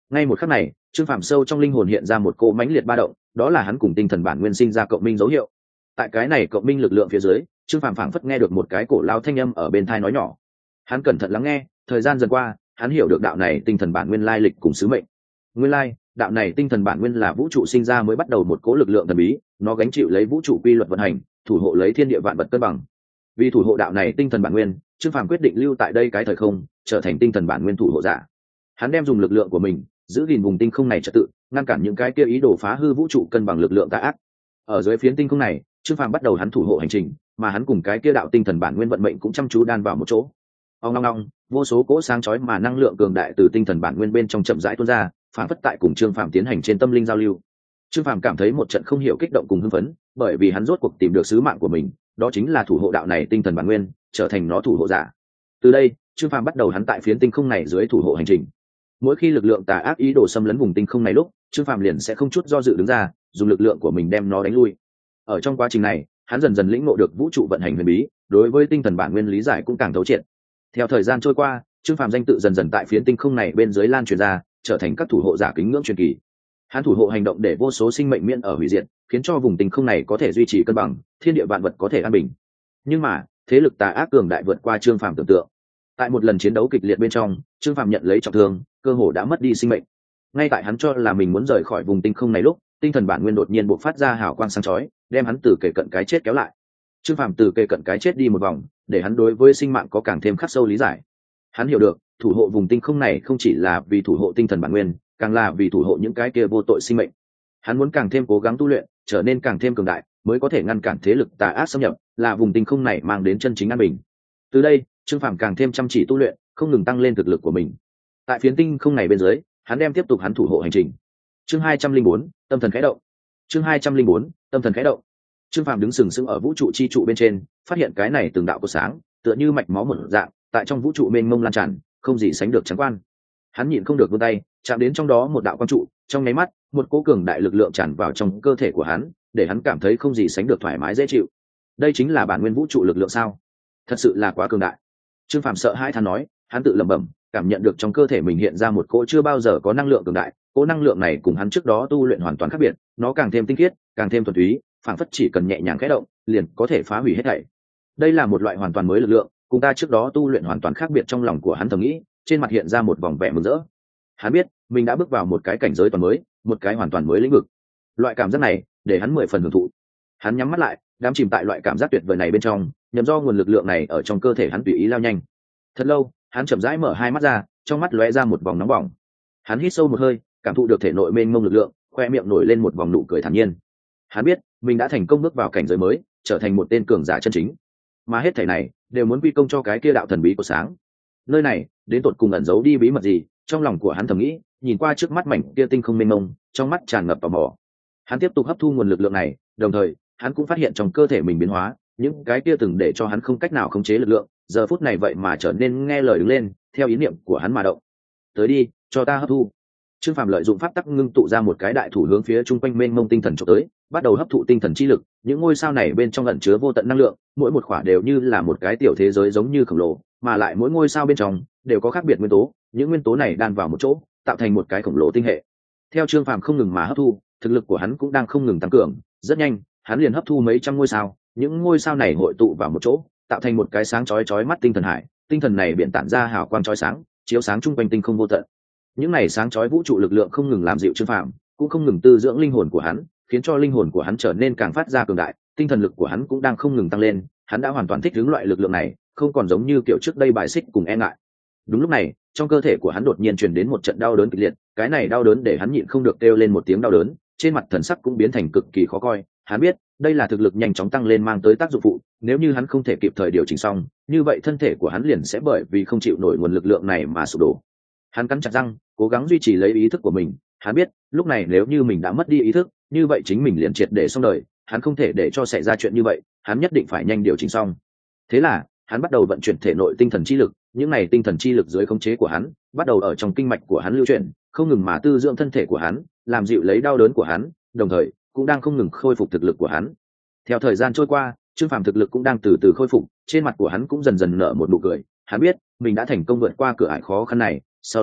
Ngay một khắc này, Trương Phàm sâu trong linh hồn hiện ra một cỗ mãnh liệt ba động, đó là hắn cùng tinh thần bản nguyên sinh ra cộng minh dấu hiệu. Tại cái này cộng minh lực lượng phía dưới, Trương Phàm phảng phất nghe được một cái cổ lao thanh âm ở bên tai nói nhỏ. Hắn cẩn thận lắng nghe, thời gian dần qua, hắn hiểu được đạo này tinh thần bản nguyên lai lịch cùng sứ mệnh. Nguyên lai, đạo này tinh thần bản nguyên là vũ trụ sinh ra mới bắt đầu một cỗ lực lượng thần bí, nó gánh chịu lấy vũ trụ quy luật vận hành, thủ hộ lấy thiên địa vạn vật cân bằng. Vì thủ hộ đạo này tinh thần bản nguyên, Trương Phàm quyết định lưu tại đây cái thời không, trở thành tinh thần bản nguyên thủ hộ giả. Hắn đem dùng lực lượng của mình giữ gìn vùng tinh không này trật tự, ngăn cản những cái kia ý đồ phá hư vũ trụ cân bằng lực lượng tà ác. Ở dưới phiến tinh không này, Trương Phàm bắt đầu hắn thủ hộ hành trình, mà hắn cùng cái kia đạo tinh thần bản nguyên vận mệnh cũng chăm chú đan vào một chỗ. Ong ong ong, vô số cỗ sáng chói mà năng lượng cường đại từ tinh thần bản nguyên bên trong chậm rãi tuôn ra, phản phất tại cùng Trương Phàm tiến hành trên tâm linh giao lưu. Trương Phàm cảm thấy một trận không hiểu kích động cùng hưng phấn, bởi vì hắn rốt cuộc tìm được sứ mạng của mình, đó chính là thủ hộ đạo này tinh thần bản nguyên, trở thành nó thủ hộ giả. Từ đây, Trương Phàm bắt đầu hắn tại phiến tinh không này dưới thủ hộ hành trình. Mỗi khi lực lượng tà ác ý đồ xâm lấn vùng tinh không này lúc, Trương Phàm liền sẽ không chút do dự đứng ra, dùng lực lượng của mình đem nó đánh lui. Ở trong quá trình này, hắn dần dần lĩnh ngộ được vũ trụ vận hành huyền bí, đối với tinh thần bản nguyên lý giải cũng càng thấu triệt. Theo thời gian trôi qua, Trương Phàm danh tự dần dần tại phiến tinh không này bên dưới lan truyền ra, trở thành các thủ hộ giả kính ngưỡng truyền kỳ. Hắn thủ hộ hành động để vô số sinh mệnh miễn ở hủy diệt, khiến cho vùng tinh không này có thể duy trì cân bằng, thiên địa vạn vật có thể an bình. Nhưng mà, thế lực tà ác cường đại vượt qua Trương Phàm tưởng tượng. Tại một lần chiến đấu kịch liệt bên trong, Trương Phàm nhận lấy trọng thương, cơ hồ đã mất đi sinh mệnh. Ngay tại hắn cho là mình muốn rời khỏi vùng tinh không này lúc, tinh thần bản nguyên đột nhiên bộc phát ra hào quang sáng chói, đem hắn từ kề cận cái chết kéo lại. Trương Phàm từ kề cận cái chết đi một vòng, để hắn đối với sinh mạng có càng thêm khắc sâu lý giải. Hắn hiểu được, thủ hộ vùng tinh không này không chỉ là vì thủ hộ tinh thần bản nguyên, càng là vì thủ hộ những cái kia vô tội sinh mệnh. Hắn muốn càng thêm cố gắng tu luyện, trở nên càng thêm cường đại, mới có thể ngăn cản thế lực tà ác xâm nhập, là vùng tinh không này mang đến chân chính an bình. Từ đây, Trương Phàm càng thêm chăm chỉ tu luyện, không ngừng tăng lên thực lực của mình. Tại phiến tinh không này bên dưới, hắn đem tiếp tục hắn thủ hộ hành trình. Chương 204, tâm thần khẽ động. Chương 204, tâm thần khẽ động. Trương Phàm đứng sừng sững ở vũ trụ chi trụ bên trên, phát hiện cái này từng đạo của sáng, tựa như mạch máu một dạng, tại trong vũ trụ mênh mông lan tràn, không gì sánh được trắng quan. Hắn nhịn không được vươn tay, chạm đến trong đó một đạo quang trụ, trong nháy mắt, một cỗ cường đại lực lượng tràn vào trong cơ thể của hắn, để hắn cảm thấy không gì sánh được thoải mái dễ chịu. Đây chính là bản nguyên vũ trụ lực lượng sao? Thật sự là quá cường đại. Trương Phàm sợ hãi than nói, hắn tự lẩm bẩm, cảm nhận được trong cơ thể mình hiện ra một cỗ chưa bao giờ có năng lượng cường đại. Cỗ năng lượng này cùng hắn trước đó tu luyện hoàn toàn khác biệt, nó càng thêm tinh khiết, càng thêm thuần túy, phảng phất chỉ cần nhẹ nhàng khẽ động, liền có thể phá hủy hết thảy. Đây là một loại hoàn toàn mới lực lượng, cùng ta trước đó tu luyện hoàn toàn khác biệt. Trong lòng của hắn thầm nghĩ, trên mặt hiện ra một vòng vẻ mừng rỡ. Hắn biết, mình đã bước vào một cái cảnh giới toàn mới, một cái hoàn toàn mới lĩnh vực. Loại cảm giác này, để hắn 10 phần hưởng thụ. Hắn nhắm mắt lại, đắm chìm tại loại cảm giác tuyệt vời này bên trong, nhằm do nguồn lực lượng này ở trong cơ thể hắn tùy ý lao nhanh. Thật lâu, hắn chậm rãi mở hai mắt ra, trong mắt lóe ra một vòng nóng bỏng. Hắn hít sâu một hơi, cảm thụ được thể nội mênh mông lực lượng, khoe miệng nổi lên một vòng nụ cười thản nhiên. Hắn biết, mình đã thành công bước vào cảnh giới mới, trở thành một tên cường giả chân chính. Mà hết thảy này đều muốn quy công cho cái kia đạo thần bí của sáng. Nơi này, đến tột cùng ẩn giấu đi bí mật gì? Trong lòng của hắn thầm nghĩ, nhìn qua trước mắt mảnh kia tinh không mênh mông, trong mắt tràn ngập tò mò. Hắn tiếp tục hấp thu nguồn lực lượng này, đồng thời, hắn cũng phát hiện trong cơ thể mình biến hóa, những cái kia từng để cho hắn không cách nào khống chế lực lượng, giờ phút này vậy mà trở nên nghe lời đứng lên, theo ý niệm của hắn mà động. Tới đi, cho ta hấp thu. Trương Phàm lợi dụng pháp tắc ngưng tụ ra một cái đại thủ hướng phía trung quanh mênh mông tinh thần chụp tới, bắt đầu hấp thụ tinh thần chi lực. Những ngôi sao này bên trong ẩn chứa vô tận năng lượng, mỗi một khỏa đều như là một cái tiểu thế giới giống như khổng lồ, mà lại mỗi ngôi sao bên trong đều có khác biệt nguyên tố, những nguyên tố này đan vào một chỗ, tạo thành một cái khổng lồ tinh hệ. Theo Trương Phàm không ngừng mà hấp thu, thực lực của hắn cũng đang không ngừng tăng cường, rất nhanh, hắn liền hấp thu mấy trăm ngôi sao, những ngôi sao này hội tụ vào một chỗ, tạo thành một cái sáng chói mắt tinh thần hải, tinh thần này biển tản ra hào quang chói sáng, chiếu sáng trung quanh tinh không vô tận. Những này sáng chói vũ trụ lực lượng không ngừng làm dịu Trương Phàm, cũng không ngừng tư dưỡng linh hồn của hắn, khiến cho linh hồn của hắn trở nên càng phát ra cường đại, tinh thần lực của hắn cũng đang không ngừng tăng lên, hắn đã hoàn toàn thích ứng loại lực lượng này, không còn giống như kiểu trước đây bài xích cùng e ngại. Đúng lúc này, trong cơ thể của hắn đột nhiên truyền đến một trận đau đớn kịch liệt, cái này đau đớn để hắn nhịn không được kêu lên một tiếng đau đớn, trên mặt thần sắc cũng biến thành cực kỳ khó coi. Hắn biết, đây là thực lực nhanh chóng tăng lên mang tới tác dụng phụ, nếu như hắn không thể kịp thời điều chỉnh xong, như vậy thân thể của hắn liền sẽ bởi vì không chịu nổi nguồn lực lượng này mà sụp đổ. Hắn cắn chặt răng, cố gắng duy trì lấy ý thức của mình. Hắn biết, lúc này nếu như mình đã mất đi ý thức, như vậy chính mình liền triệt để xong đời. Hắn không thể để cho xảy ra chuyện như vậy, hắn nhất định phải nhanh điều chỉnh xong. Thế là, hắn bắt đầu vận chuyển thể nội tinh thần chi lực, những này tinh thần chi lực dưới khống chế của hắn, bắt đầu ở trong kinh mạch của hắn lưu chuyển, không ngừng mà tư dưỡng thân thể của hắn, làm dịu lấy đau đớn của hắn, đồng thời cũng đang không ngừng khôi phục thực lực của hắn. Theo thời gian trôi qua, Trương Phàm thực lực cũng đang từ từ khôi phục, trên mặt của hắn cũng dần dần nở một nụ cười. Hắn biết, mình đã thành công vượt qua cửa ải khó khăn này, sau đó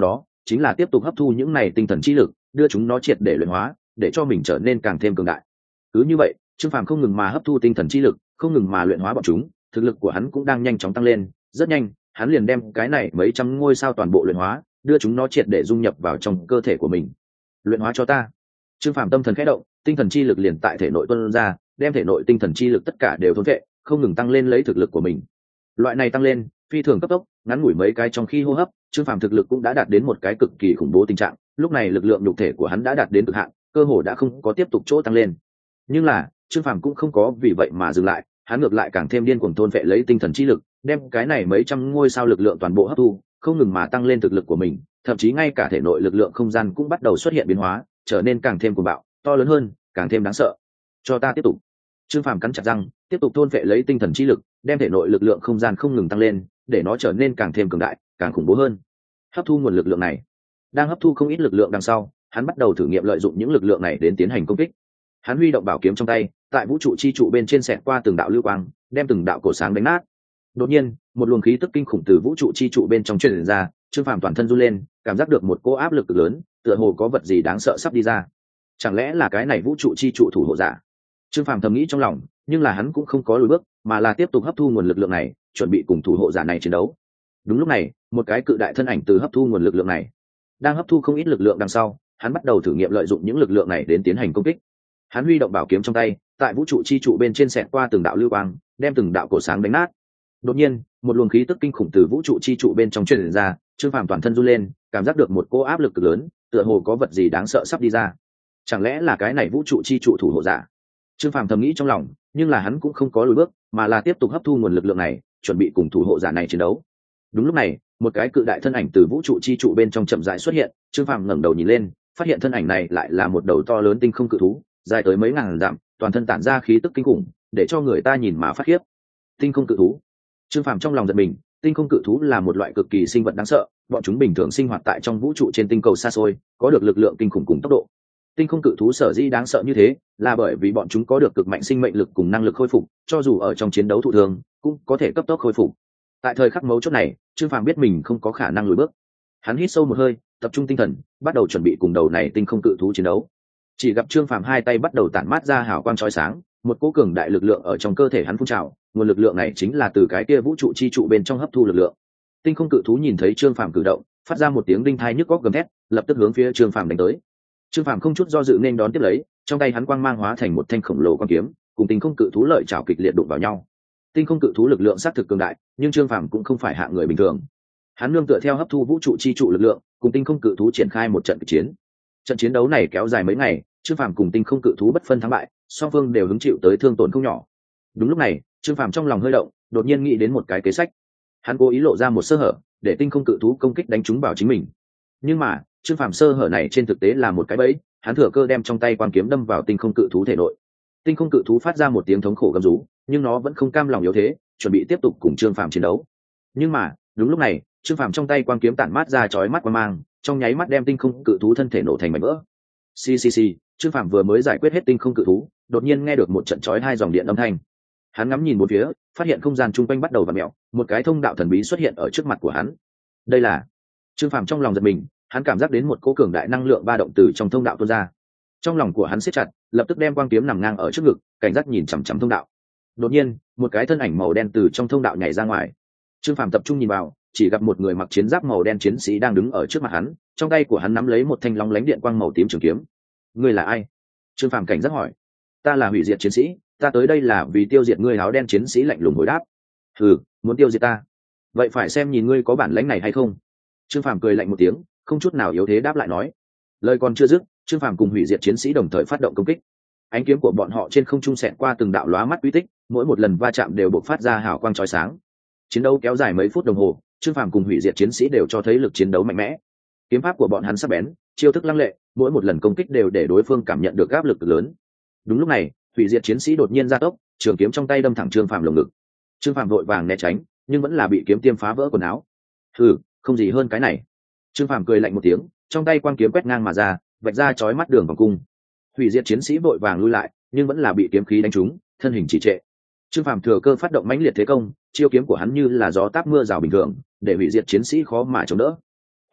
chính là tiếp tục hấp thu những này tinh thần chi lực, đưa chúng nó triệt để luyện hóa, để cho mình trở nên càng thêm cường đại. Cứ như vậy, Trương Phàm không ngừng mà hấp thu tinh thần chi lực, không ngừng mà luyện hóa bọn chúng, thực lực của hắn cũng đang nhanh chóng tăng lên. Rất nhanh, hắn liền đem cái này mấy trăm ngôi sao toàn bộ luyện hóa, đưa chúng nó triệt để dung nhập vào trong cơ thể của mình. Luyện hóa cho ta. Trương Phàm tâm thần khẽ động, tinh thần chi lực liền tại thể nội tuôn ra, đem thể nội tinh thần chi lực tất cả đều thôn vệ, không ngừng tăng lên lấy thực lực của mình. Loại này tăng lên phi thường cấp tốc, ngắn ngủi mấy cái trong khi hô hấp, Trương Phàm thực lực cũng đã đạt đến một cái cực kỳ khủng bố tình trạng. Lúc này lực lượng nhục thể của hắn đã đạt đến cực hạn, cơ hồ đã không có tiếp tục chỗ tăng lên. Nhưng là Trương Phàm cũng không có vì vậy mà dừng lại, hắn ngược lại càng thêm điên cuồng thôn vệ lấy tinh thần chi lực, đem cái này mấy trăm ngôi sao lực lượng toàn bộ hấp thu, không ngừng mà tăng lên thực lực của mình, thậm chí ngay cả thể nội lực lượng không gian cũng bắt đầu xuất hiện biến hóa, trở nên càng thêm cuồng bạo, to lớn hơn, càng thêm đáng sợ. Cho ta tiếp tục. Trương Phàm cắn chặt răng, tiếp tục thôn vệ lấy tinh thần chi lực, đem thể nội lực lượng không gian không ngừng tăng lên, để nó trở nên càng thêm cường đại, càng khủng bố hơn. Hấp thu nguồn lực lượng này. Đang hấp thu không ít lực lượng đằng sau, hắn bắt đầu thử nghiệm lợi dụng những lực lượng này đến tiến hành công kích. Hắn huy động bảo kiếm trong tay, tại vũ trụ chi trụ bên trên xẹt qua từng đạo lưu quang, đem từng đạo cổ sáng đánh nát. Đột nhiên, một luồng khí tức kinh khủng từ vũ trụ chi trụ bên trong truyền ra, Trương Phàm toàn thân run lên, cảm giác được một cỗ áp lực lớn, tựa hồ có vật gì đáng sợ sắp đi ra. Chẳng lẽ là cái này vũ trụ chi trụ thủ hộ giả? Trương Phàm thầm nghĩ trong lòng, nhưng là hắn cũng không có lùi bước, mà là tiếp tục hấp thu nguồn lực lượng này, chuẩn bị cùng thủ hộ giả này chiến đấu. Đúng lúc này, một cái cự đại thân ảnh từ hấp thu nguồn lực lượng này, đang hấp thu không ít lực lượng đằng sau, hắn bắt đầu thử nghiệm lợi dụng những lực lượng này đến tiến hành công kích. Hắn huy động bảo kiếm trong tay, tại vũ trụ chi trụ bên trên xẹt qua từng đạo lưu quang, đem từng đạo cổ sáng đánh nát. Đột nhiên, một luồng khí tức kinh khủng từ vũ trụ chi trụ bên trong truyền ra, Trương Phàm toàn thân run lên, cảm giác được một cỗ áp lực cực lớn, tựa hồ có vật gì đáng sợ sắp đi ra. Chẳng lẽ là cái này vũ trụ chi trụ thủ hộ giả? Trương Phàm thầm nghĩ trong lòng, nhưng là hắn cũng không có lùi bước, mà là tiếp tục hấp thu nguồn lực lượng này, chuẩn bị cùng thủ hộ giả này chiến đấu. Đúng lúc này, một cái cự đại thân ảnh từ vũ trụ chi trụ bên trong chậm rãi xuất hiện, Trương Phàm ngẩng đầu nhìn lên, phát hiện thân ảnh này lại là một đầu to lớn tinh không cự thú, dài tới mấy ngàn dặm, toàn thân tản ra khí tức kinh khủng, để cho người ta nhìn mà phát khiếp. Tinh không cự thú. Trương Phàm trong lòng giật mình, tinh không cự thú là một loại cực kỳ sinh vật đáng sợ, bọn chúng bình thường sinh hoạt tại trong vũ trụ trên tinh cầu xa xôi, có được lực lượng kinh khủng cùng tốc độ. Tinh không cự thú sở dĩ đáng sợ như thế, là bởi vì bọn chúng có được cực mạnh sinh mệnh lực cùng năng lực khôi phục, cho dù ở trong chiến đấu thụ thương, cũng có thể cấp tốc khôi phục. Tại thời khắc mấu chốt này, Trương Phàm biết mình không có khả năng lùi bước. Hắn hít sâu một hơi, tập trung tinh thần, bắt đầu chuẩn bị cùng đầu này tinh không cự thú chiến đấu. Chỉ gặp Trương Phàm hai tay bắt đầu tản mát ra hào quang chói sáng, một cỗ cường đại lực lượng ở trong cơ thể hắn phun trào, nguồn lực lượng này chính là từ cái kia vũ trụ chi trụ bên trong hấp thu lực lượng. Tinh không cự thú nhìn thấy Trương Phàm cử động, phát ra một tiếng đinh thai nhức góc gầm thét, lập tức hướng phía Trương Phàm đánh tới. Trương Phàm không chút do dự nên đón tiếp lấy, trong tay hắn quang mang hóa thành một thanh khổng lồ quang kiếm, cùng tinh không cự thú lợi chảo kịch liệt đụng vào nhau. Tinh không cự thú lực lượng xác thực cường đại, nhưng Trương Phàm cũng không phải hạng người bình thường. Hắn nương tựa theo hấp thu vũ trụ chi trụ lực lượng, cùng tinh không cự thú triển khai một trận chiến. Trận chiến đấu này kéo dài mấy ngày, Trương Phàm cùng tinh không cự thú bất phân thắng bại, song phương đều hứng chịu tới thương tổn không nhỏ. Đúng lúc này, Trương Phàm trong lòng hơi động, đột nhiên nghĩ đến một cái kế sách. Hắn cố ý lộ ra một sơ hở, để tinh không cự thú công kích đánh trúng vào chính mình. Nhưng mà, Trương Phàm sơ hở này trên thực tế là một cái bẫy, hắn thừa cơ đem trong tay quang kiếm đâm vào tinh không cự thú thể nội. Tinh không cự thú phát ra một tiếng thống khổ gầm rú, nhưng nó vẫn không cam lòng yếu thế, chuẩn bị tiếp tục cùng Trương Phàm chiến đấu. Nhưng mà, đúng lúc này, Trương Phàm trong tay quang kiếm tản mát ra chói mắt quang mang, trong nháy mắt đem tinh không cự thú thân thể nổ thành mảnh vỡ. Xì xì xì, Trương Phàm vừa mới giải quyết hết tinh không cự thú, đột nhiên nghe được một trận chói hai dòng điện âm thanh. Hắn ngắm nhìn một phía, phát hiện không gian chung quanh bắt đầu vặn mèo, một cái thông đạo thần bí xuất hiện ở trước mặt của hắn. Đây là... Trương Phàm trong lòng giật mình, hắn cảm giác đến một cỗ cường đại năng lượng ba động từ trong thông đạo tuôn ra. Trong lòng của hắn siết chặt, lập tức đem quang kiếm nằm ngang ở trước ngực, cảnh giác nhìn chằm chằm thông đạo. Đột nhiên, một cái thân ảnh màu đen từ trong thông đạo nhảy ra ngoài. Trương Phàm tập trung nhìn vào, chỉ gặp một người mặc chiến giáp màu đen chiến sĩ đang đứng ở trước mặt hắn, trong tay của hắn nắm lấy một thanh long lánh điện quang màu tím trường kiếm. Ngươi là ai? Trương Phàm cảnh giác hỏi. Ta là hủy diệt chiến sĩ, ta tới đây là vì tiêu diệt ngươi. Áo đen chiến sĩ lạnh lùng hồi đáp. Hừ, muốn tiêu diệt ta? Vậy phải xem nhìn ngươi có bản lĩnh này hay không. Trương Phàm cười lạnh một tiếng, không chút nào yếu thế đáp lại nói. Lời còn chưa dứt, Trương Phàm cùng hủy diệt chiến sĩ đồng thời phát động công kích. Ánh kiếm của bọn họ trên không trung xẹt qua từng đạo lóa mắt uy tích, mỗi một lần va chạm đều bộc phát ra hào quang chói sáng. Chiến đấu kéo dài mấy phút đồng hồ, Trương Phàm cùng hủy diệt chiến sĩ đều cho thấy lực chiến đấu mạnh mẽ. Kiếm pháp của bọn hắn sắc bén, chiêu thức lăng lệ, mỗi một lần công kích đều để đối phương cảm nhận được áp lực lớn. Đúng lúc này, hủy diệt chiến sĩ đột nhiên ra tốc, trường kiếm trong tay đâm thẳng Trương Phàm lồng ngực. Trương Phàm vội vàng né tránh, nhưng vẫn là bị kiếm tiêm phá vỡ quần áo. Hừ, không gì hơn cái này. Trương Phàm cười lạnh một tiếng, trong tay quang kiếm quét ngang mà ra, vạch ra chói mắt đường vòng cung. Hủy diệt chiến sĩ vội vàng lui lại, nhưng vẫn là bị kiếm khí đánh trúng, thân hình trì trệ. Trương Phàm thừa cơ phát động mãnh liệt thế công, chiêu kiếm của hắn như là gió táp mưa rào bình thường, để hủy diệt chiến sĩ khó mà chống đỡ.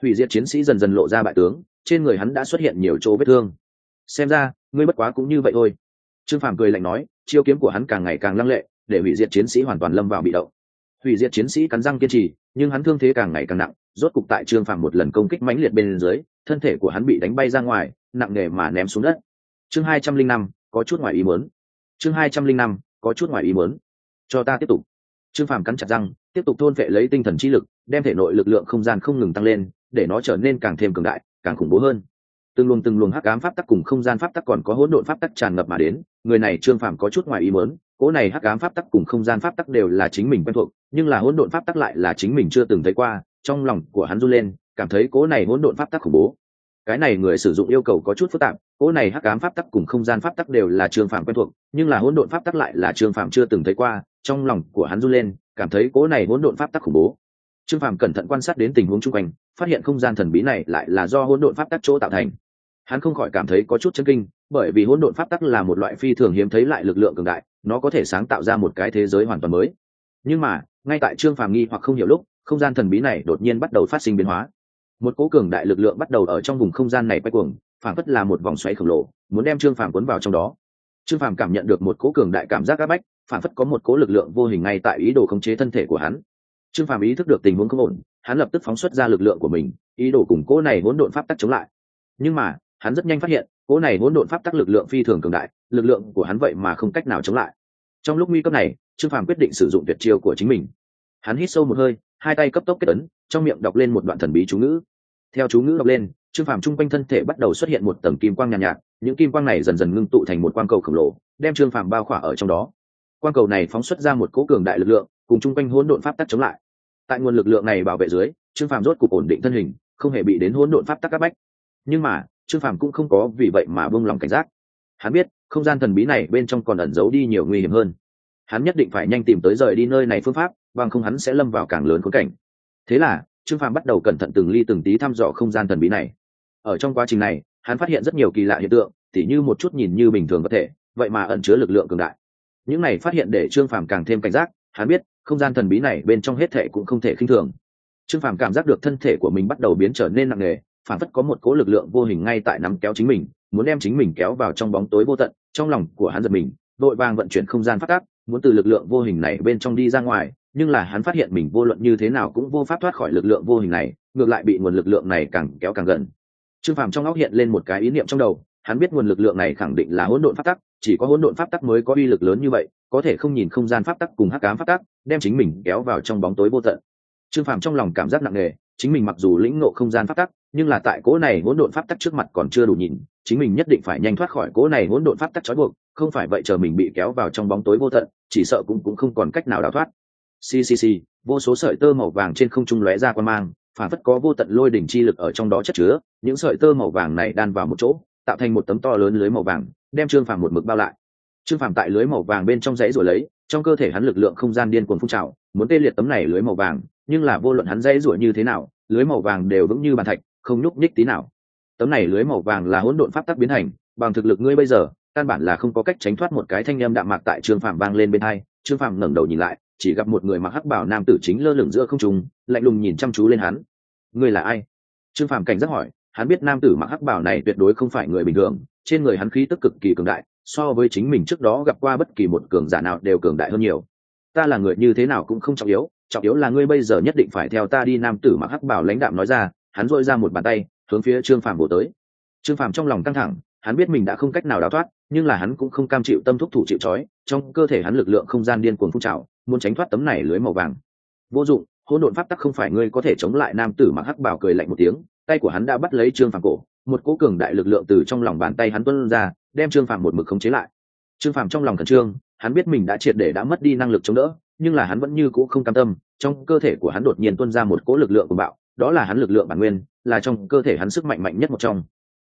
Hủy diệt chiến sĩ dần dần lộ ra bại tướng, trên người hắn đã xuất hiện nhiều chỗ vết thương. Xem ra ngươi bất quá cũng như vậy thôi. Trương Phàm cười lạnh nói, chiêu kiếm của hắn càng ngày càng lăng lệ, để hủy diệt chiến sĩ hoàn toàn lâm vào bị động. Hủy diệt chiến sĩ cắn răng kiên trì, nhưng hắn thương thế càng ngày càng nặng, rốt cục tại Trương Phàm một lần công kích mãnh liệt bên dưới, thân thể của hắn bị đánh bay ra ngoài, nặng nề mà ném xuống đất. Chương 205, có chút ngoài ý muốn. Chương 205, có chút ngoài ý muốn. Cho ta tiếp tục. Trương Phàm cắn chặt răng, tiếp tục thôn phệ lấy tinh thần chi lực, đem thể nội lực lượng không gian không ngừng tăng lên, để nó trở nên càng thêm cường đại, càng khủng bố hơn. Từng luồng hắc ám pháp tắc cùng không gian pháp tắc còn có hỗn độn pháp tắc tràn ngập mà đến, người này Trương Phàm có chút ngoài ý muốn, cỗ này hắc ám pháp tắc cùng không gian pháp tắc đều là chính mình quen thuộc, nhưng là hỗn độn pháp tắc lại là chính mình chưa từng thấy qua, trong lòng của hắn run lên, cảm thấy cỗ này hỗn độn pháp tắc khủng bố. Cái này người sử dụng yêu cầu có chút phức tạp, cỗ này hắc ám pháp tắc cùng không gian pháp tắc đều là Trương Phàm quen thuộc, nhưng là hỗn độn pháp tắc lại là Trương Phàm chưa từng thấy qua, trong lòng của hắn run lên, cảm thấy cỗ này hỗn độn pháp tắc khủng bố. Trương Phàm cẩn thận quan sát đến tình huống xung quanh, phát hiện không gian thần bí này lại là do hỗn độn pháp tắc chỗ tạo thành. Hắn không khỏi cảm thấy có chút chấn kinh, bởi vì hỗn độn pháp tắc là một loại phi thường hiếm thấy lại lực lượng cường đại, nó có thể sáng tạo ra một cái thế giới hoàn toàn mới. Nhưng mà, ngay tại Trương Phàm nghi hoặc không hiểu lúc, không gian thần bí này đột nhiên bắt đầu phát sinh biến hóa. Một cỗ cường đại lực lượng bắt đầu ở trong vùng không gian này quay cuồng, phảng phất là một vòng xoáy khổng lồ, muốn đem Trương Phàm cuốn vào trong đó. Trương Phàm cảm nhận được một cỗ cường đại cảm giác áp bách, phảng phất có một cỗ lực lượng vô hình ngay tại ý đồ khống chế thân thể của hắn. Trương Phàm ý thức được tình huống không ổn, hắn lập tức phóng xuất ra lực lượng của mình, ý đồ cùng cỗ này hỗn độn pháp tắc chống lại. Nhưng mà, hắn rất nhanh phát hiện, cỗ này hỗn độn pháp tắc lực lượng phi thường cường đại, lực lượng của hắn vậy mà không cách nào chống lại. Trong lúc nguy cấp này, Trương Phàm quyết định sử dụng tuyệt chiêu của chính mình. Hắn hít sâu một hơi, hai tay cấp tốc kết ấn, trong miệng đọc lên một đoạn thần bí chú ngữ. Theo chú ngữ đọc lên, Trương Phàm trung quanh thân thể bắt đầu xuất hiện một tầng kim quang nhàn nhạt, những kim quang này dần dần ngưng tụ thành một quang cầu khổng lồ, đem Trương Phàm bao khỏa ở trong đó. Quang cầu này phóng xuất ra một cỗ cường đại lực lượng, cùng trung quanh hỗn độn pháp tắc chống lại. Tại nguồn lực lượng này bảo vệ dưới, Trương Phàm rốt cục ổn định thân hình, không hề bị đến hỗn độn pháp tắc áp bách. Nhưng mà, Trương Phàm cũng không có vì vậy mà buông lòng cảnh giác. Hắn biết, không gian thần bí này bên trong còn ẩn giấu đi nhiều nguy hiểm hơn. Hắn nhất định phải nhanh tìm tới rời đi nơi này phương pháp, bằng không hắn sẽ lâm vào càng lớn khốn cảnh. Thế là, Trương Phàm bắt đầu cẩn thận từng ly từng tí thăm dò không gian thần bí này. Ở trong quá trình này, hắn phát hiện rất nhiều kỳ lạ hiện tượng, tỉ như một chút nhìn như bình thường vật thể, vậy mà ẩn chứa lực lượng cường đại. Những này phát hiện để Trương Phàm càng thêm cảnh giác, hắn biết, không gian thần bí này bên trong hết thảy cũng không thể khinh thường. Trương Phàm cảm giác được thân thể của mình bắt đầu biến trở nên nặng nề, phản phất có một cỗ lực lượng vô hình ngay tại nắm kéo chính mình, muốn đem chính mình kéo vào trong bóng tối vô tận. Trong lòng của hắn giật mình, vội vàng vận chuyển không gian pháp tắc, muốn từ lực lượng vô hình này bên trong đi ra ngoài, nhưng là hắn phát hiện mình vô luận như thế nào cũng vô pháp thoát khỏi lực lượng vô hình này, ngược lại bị nguồn lực lượng này càng kéo càng gần. Trương Phàm trong óc hiện lên một cái ý niệm trong đầu, hắn biết nguồn lực lượng này khẳng định là hỗn độn pháp tắc, chỉ có hỗn độn pháp tắc mới có uy lực lớn như vậy, có thể không nhìn không gian pháp tắc cùng hắc ám pháp tắc, đem chính mình kéo vào trong bóng tối vô tận. Trương Phàm trong lòng cảm giác nặng nề, chính mình mặc dù lĩnh ngộ không gian pháp tắc, nhưng là tại cỗ này hỗn độn pháp tắc trước mặt còn chưa đủ nhìn, chính mình nhất định phải nhanh thoát khỏi cỗ này hỗn độn pháp tắc trói buộc, không phải vậy chờ mình bị kéo vào trong bóng tối vô tận, chỉ sợ cũng không còn cách nào đào thoát. Xì, vô số sợi tơ màu vàng trên không trung lóe ra quang mang, phản phất có vô tận lôi đỉnh chi lực ở trong đó chất chứa, những sợi tơ màu vàng này đan vào một chỗ, tạo thành một tấm to lớn lưới màu vàng, đem Trương Phàm một mực bao lại. Trương Phàm tại lưới màu vàng bên trong dãy rồi lấy, trong cơ thể hắn lực lượng không gian điên cuồng phun trào, muốn tê liệt tấm này lưới màu vàng, nhưng là vô luận hắn dãy rủa như thế nào, lưới màu vàng đều vững như bàn thạch, không nhúc nhích tí nào. Tấm này lưới màu vàng là hỗn độn pháp tắc biến thành, bằng thực lực ngươi bây giờ, căn bản là không có cách tránh thoát một cái thanh âm đạm mạc tại Trương Phàm vang lên bên tai. Trương Phàm ngẩng đầu nhìn lại, chỉ gặp một người mặc hắc bào nam tử chính lơ lửng giữa không trung, lạnh lùng nhìn chăm chú lên hắn. Ngươi là ai? Trương Phàm cảnh giác hỏi, hắn biết nam tử mặc hắc bào này tuyệt đối không phải người bình thường, trên người hắn khí tức cực kỳ cường đại, so với chính mình trước đó gặp qua bất kỳ một cường giả nào đều cường đại hơn nhiều. Ta là người như thế nào cũng không trọng yếu là ngươi bây giờ nhất định phải theo ta đi. Nam tử mặc hắc bào lãnh đạm nói ra, hắn dội ra một bàn tay hướng phía Trương Phàm bổ tới. Trương Phàm trong lòng căng thẳng, hắn biết mình đã không cách nào đào thoát, nhưng là hắn cũng không cam chịu tâm thúc thủ chịu trói, trong cơ thể hắn lực lượng không gian điên cuồng phun trào, muốn tránh thoát tấm này lưới màu vàng. Vô dụng, hỗn độn pháp tắc không phải ngươi có thể chống lại. Nam tử mặc hắc bào cười lạnh một tiếng, tay của hắn đã bắt lấy Trương Phàm cổ, một cỗ cường đại lực lượng từ trong lòng bàn tay hắn tuôn ra, đem Trương Phàm một mực khống chế lại. Trương Phàm trong lòng khẩn trương, hắn biết mình đã triệt để đã mất đi năng lực chống đỡ, nhưng là hắn vẫn như cũ không cam tâm, trong cơ thể của hắn đột nhiên tuôn ra một cỗ lực lượng cuồng bạo, đó là hắn lực lượng bản nguyên, là trong cơ thể hắn sức mạnh mạnh nhất một trong.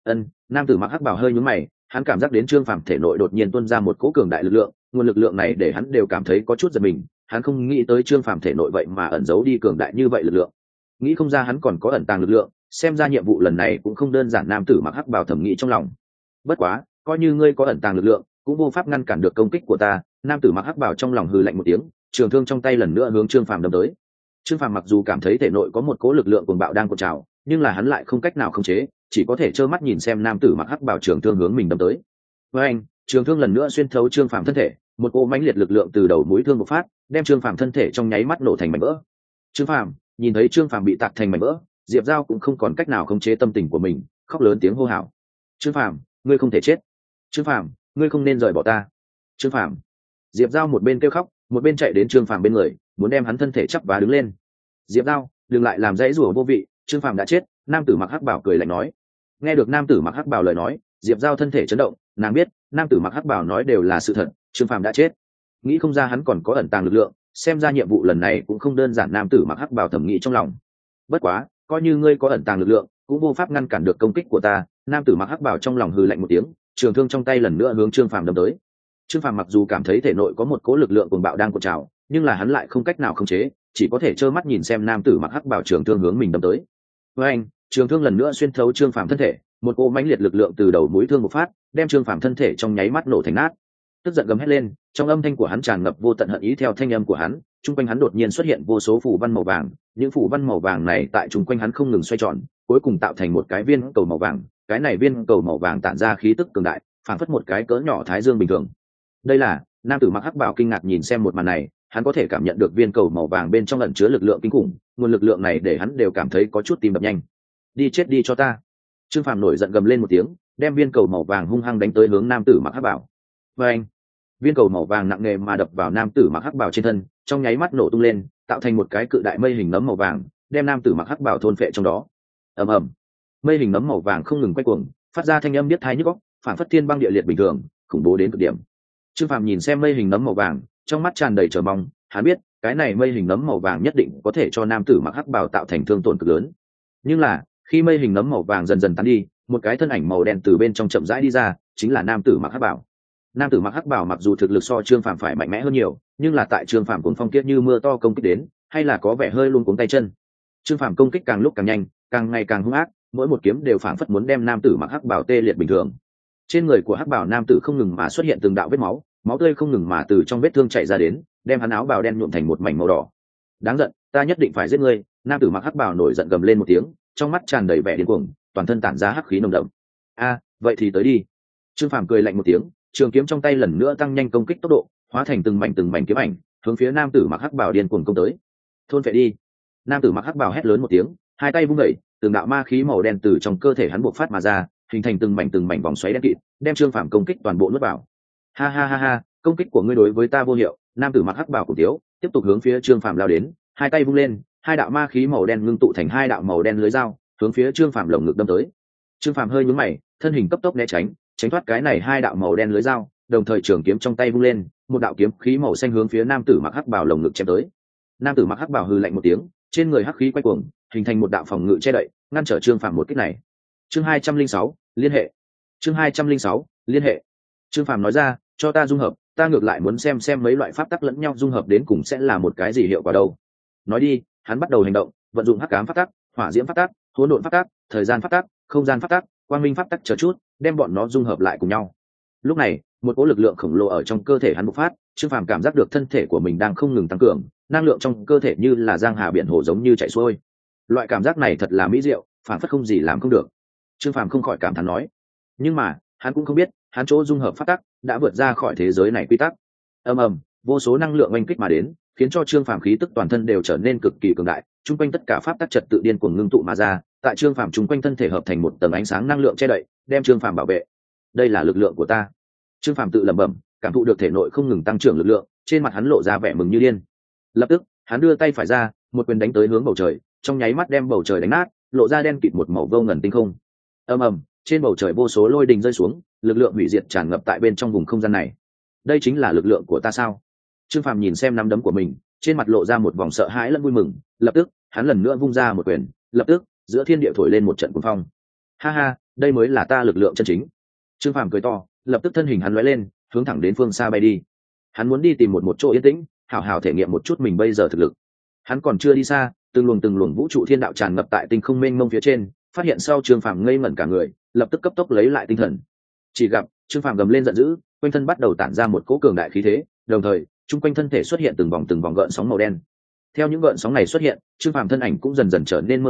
Nam tử mặc hắc bào hơi nhướng mày, hắn cảm giác đến Trương Phàm thể nội đột nhiên tuôn ra một cỗ cường đại lực lượng, nguồn lực lượng này để hắn đều cảm thấy có chút giật mình, hắn không nghĩ tới Trương Phàm thể nội vậy mà ẩn giấu đi cường đại như vậy lực lượng. Nghĩ không ra hắn còn có ẩn tàng lực lượng, xem ra nhiệm vụ lần này cũng không đơn giản. Nam tử mặc hắc bào thầm nghĩ trong lòng. Bất quá, coi như ngươi có ẩn tàng lực lượng, cũng vô pháp ngăn cản được công kích của ta. Nam tử mặc hắc bào trong lòng hừ lạnh một tiếng, trường thương trong tay lần nữa hướng Trương Phàm đâm tới. Trương Phàm mặc dù cảm thấy thể nội có một cỗ lực lượng cuồng bạo đang cuộn trào, nhưng là hắn lại không cách nào khống chế, chỉ có thể trơ mắt nhìn xem nam tử mặc hắc bảo trường thương hướng mình đâm tới. Với anh, trường thương lần nữa xuyên thấu Trương Phàm thân thể, một cỗ mãnh liệt lực lượng từ đầu mũi thương bộc phát, đem Trương Phàm thân thể trong nháy mắt nổ thành mảnh vỡ. Trương Phàm nhìn thấy Trương Phàm bị tạc thành mảnh vỡ, Diệp Giao cũng không còn cách nào khống chế tâm tình của mình, khóc lớn tiếng hô hào: Trương Phàm, ngươi không thể chết! Trương Phàm, ngươi không nên rời bỏ ta! Trương Phàm! Diệp Giao một bên kêu khóc, một bên chạy đến Trương Phàm bên người, muốn đem hắn thân thể chắp vá đứng lên. Diệp Giao, đừng lại làm dãy rủa vô vị, Trương Phàm đã chết. Nam tử mặc hắc bảo cười lạnh nói. Nghe được nam tử mặc hắc bảo lời nói, Diệp Giao thân thể chấn động, nàng biết nam tử mặc hắc bảo nói đều là sự thật, Trương Phàm đã chết. Nghĩ không ra hắn còn có ẩn tàng lực lượng, xem ra nhiệm vụ lần này cũng không đơn giản. Nam tử mặc hắc bảo thẩm nghĩ trong lòng. Bất quá, coi như ngươi có ẩn tàng lực lượng, cũng vô pháp ngăn cản được công kích của ta. Nam tử mặc hắc bảo trong lòng hừ lạnh một tiếng, trường thương trong tay lần nữa hướng Trương Phàm đâm tới. Trương Phàm mặc dù cảm thấy thể nội có một cỗ lực lượng cuồng bạo đang cuộn trào, nhưng là hắn lại không cách nào khống chế, chỉ có thể trơ mắt nhìn xem nam tử mặc hắc bảo trường thương hướng mình đâm tới. Với anh, trường thương lần nữa xuyên thấu Trương Phàm thân thể, một cỗ mãnh liệt lực lượng từ đầu mũi thương bộc phát, đem Trương Phàm thân thể trong nháy mắt nổ thành nát. Tức giận gầm hét lên, trong âm thanh của hắn tràn ngập vô tận hận ý. Theo thanh âm của hắn, trung quanh hắn đột nhiên xuất hiện vô số phù văn màu vàng, những phù văn màu vàng này tại trung quanh hắn không ngừng xoay tròn, cuối cùng tạo thành một cái viên cầu màu vàng. Cái này viên cầu màu vàng tản ra khí tức cường đại, phảng phất một cái cỡ nhỏ thái dương bình thường. Đây là nam tử mặc hắc bảo kinh ngạc nhìn xem một màn này, hắn có thể cảm nhận được viên cầu màu vàng bên trong ẩn chứa lực lượng kinh khủng, nguồn lực lượng này để hắn đều cảm thấy có chút tim đập nhanh. Đi chết đi cho ta! Trương Phàm nổi giận gầm lên một tiếng, đem viên cầu màu vàng hung hăng đánh tới hướng nam tử mặc hắc bảo. Và anh, viên cầu màu vàng nặng nề mà đập vào nam tử mặc hắc bảo trên thân, trong nháy mắt nổ tung lên, tạo thành một cái cự đại mây hình nấm màu vàng, đem nam tử mặc hắc bảo thôn phệ trong đó. Ầm ầm, mây hình nấm màu vàng không ngừng quay cuồng, phát ra thanh âm điếc tai nhức óc, phản phất thiên băng địa liệt bình thường, khủng bố đến cực điểm. Trương Phàm nhìn xem mây hình nấm màu vàng, trong mắt tràn đầy chờ mong, hắn biết cái này mây hình nấm màu vàng nhất định có thể cho nam tử mặc hắc bào tạo thành thương tổn cực lớn. Nhưng là khi mây hình nấm màu vàng dần dần tán đi, một cái thân ảnh màu đen từ bên trong chậm rãi đi ra, chính là nam tử mặc hắc bào. Nam tử mặc hắc bào mặc dù thực lực so Trương Phàm phải mạnh mẽ hơn nhiều, nhưng là tại Trương Phàm cuồng phong kiết như mưa to công kích đến, hay là có vẻ hơi luống cuống tay chân. Trương Phàm công kích càng lúc càng nhanh, càng ngày càng hung ác, mỗi một kiếm đều phảng phất muốn đem nam tử mặc hắc bào tê liệt bình thường. Trên người của hắc bào nam tử không ngừng mà xuất hiện từng đạo vết máu, máu tươi không ngừng mà từ trong vết thương chảy ra đến, đem hắn áo bào đen nhuộm thành một mảnh màu đỏ. Đáng giận, ta nhất định phải giết ngươi! Nam tử mặc hắc bào nổi giận gầm lên một tiếng, trong mắt tràn đầy vẻ điên cuồng, toàn thân tản ra hắc khí nồng đậm. A, vậy thì tới đi! Trương Phàm cười lạnh một tiếng, trường kiếm trong tay lần nữa tăng nhanh công kích tốc độ, hóa thành từng mảnh kiếm ảnh, hướng phía nam tử mặc hắc bào điên cuồng công tới. Thôn phệ đi! Nam tử mặc hắc bào hét lớn một tiếng, hai tay vung đẩy, từng đạo ma khí màu đen từ trong cơ thể hắn bộc phát mà ra, hình thành từng mảnh vòng xoáy đen kịt, đem Trương Phàm công kích toàn bộ nuốt vào. Ha ha ha ha, công kích của ngươi đối với ta vô hiệu! Nam tử mặc hắc bào cùng tiếu, tiếp tục hướng phía Trương Phàm lao đến, hai tay vung lên, hai đạo ma khí màu đen ngưng tụ thành hai đạo màu đen lưới dao, hướng phía Trương Phàm lồng ngực đâm tới. Trương Phàm hơi nhướng mày, thân hình cấp tốc né tránh, tránh thoát cái này hai đạo màu đen lưới dao, đồng thời trường kiếm trong tay vung lên, một đạo kiếm khí màu xanh hướng phía nam tử mặc hắc bào lồng ngực chém tới. Nam tử mặc hắc bào hừ lạnh một tiếng, trên người hắc khí quay cuồng, hình thành một đạo phòng ngự che đậy, ngăn trở Trương Phàm một kích này. Chương 206, liên hệ. Chương 206, liên hệ. Trương Phàm nói ra, cho ta dung hợp, ta ngược lại muốn xem mấy loại pháp tắc lẫn nhau dung hợp đến cùng sẽ là một cái gì hiệu quả đâu. Nói đi, hắn bắt đầu hành động, vận dụng hắc ám pháp tắc, hỏa diễm pháp tắc, hỗn độn pháp tắc, thời gian pháp tắc, không gian pháp tắc, quang minh pháp tắc chờ chút, đem bọn nó dung hợp lại cùng nhau. Lúc này, một cỗ lực lượng khổng lồ ở trong cơ thể hắn bộc phát, Trương Phàm cảm giác được thân thể của mình đang không ngừng tăng cường, năng lượng trong cơ thể như là giang hà biển hồ giống như chảy xuôi. Loại cảm giác này thật là mỹ diệu, phản phất không gì làm không được. Trương Phàm không khỏi cảm thán nói. Nhưng mà, hắn cũng không biết, hắn chỗ dung hợp pháp tắc đã vượt ra khỏi thế giới này quy tắc. Ầm ầm, vô số năng lượng oanh kích mà đến, khiến cho Trương Phàm khí tức toàn thân đều trở nên cực kỳ cường đại, chung quanh tất cả pháp tắc trật tự điên cuồng ngưng tụ mà ra, tại Trương Phàm chung quanh thân thể hợp thành một tầng ánh sáng năng lượng che đậy, đem Trương Phàm bảo vệ. Đây là lực lượng của ta. Trương Phàm tự lẩm bẩm, cảm thụ được thể nội không ngừng tăng trưởng lực lượng, trên mặt hắn lộ ra vẻ mừng như điên. Lập tức, hắn đưa tay phải ra, một quyền đánh tới hướng bầu trời, trong nháy mắt đem bầu trời đánh nát, lộ ra đen kịt một màu vô ngần tinh không. Ầm ầm, trên bầu trời vô số lôi đình rơi xuống, lực lượng hủy diệt tràn ngập tại bên trong vùng không gian này. Đây chính là lực lượng của ta sao? Trương Phàm nhìn xem nắm đấm của mình, trên mặt lộ ra một vòng sợ hãi lẫn vui mừng, lập tức, hắn lần nữa vung ra một quyền, lập tức, giữa thiên địa thổi lên một trận cuồng phong. Ha ha, đây mới là ta lực lượng chân chính. Trương Phàm cười to, lập tức thân hình hắn lóe lên, hướng thẳng đến phương xa bay đi. Hắn muốn đi tìm một chỗ yên tĩnh, hảo hảo thể nghiệm một chút mình bây giờ thực lực. Hắn còn chưa đi xa, từng luồng vũ trụ thiên đạo tràn ngập tại tinh không mênh mông phía trên, phát hiện sau Trương Phàm ngây ngẩn cả người, lập tức cấp tốc lấy lại tinh thần. Chỉ gặp Trương Phàm gầm lên giận dữ, quanh thân bắt đầu tản ra một cỗ cường đại khí thế, đồng thời chung quanh thân thể xuất hiện từng vòng gợn sóng màu đen. Theo những gợn sóng này xuất hiện, Trương Phàm thân ảnh cũng dần dần trở nên mơ hồ,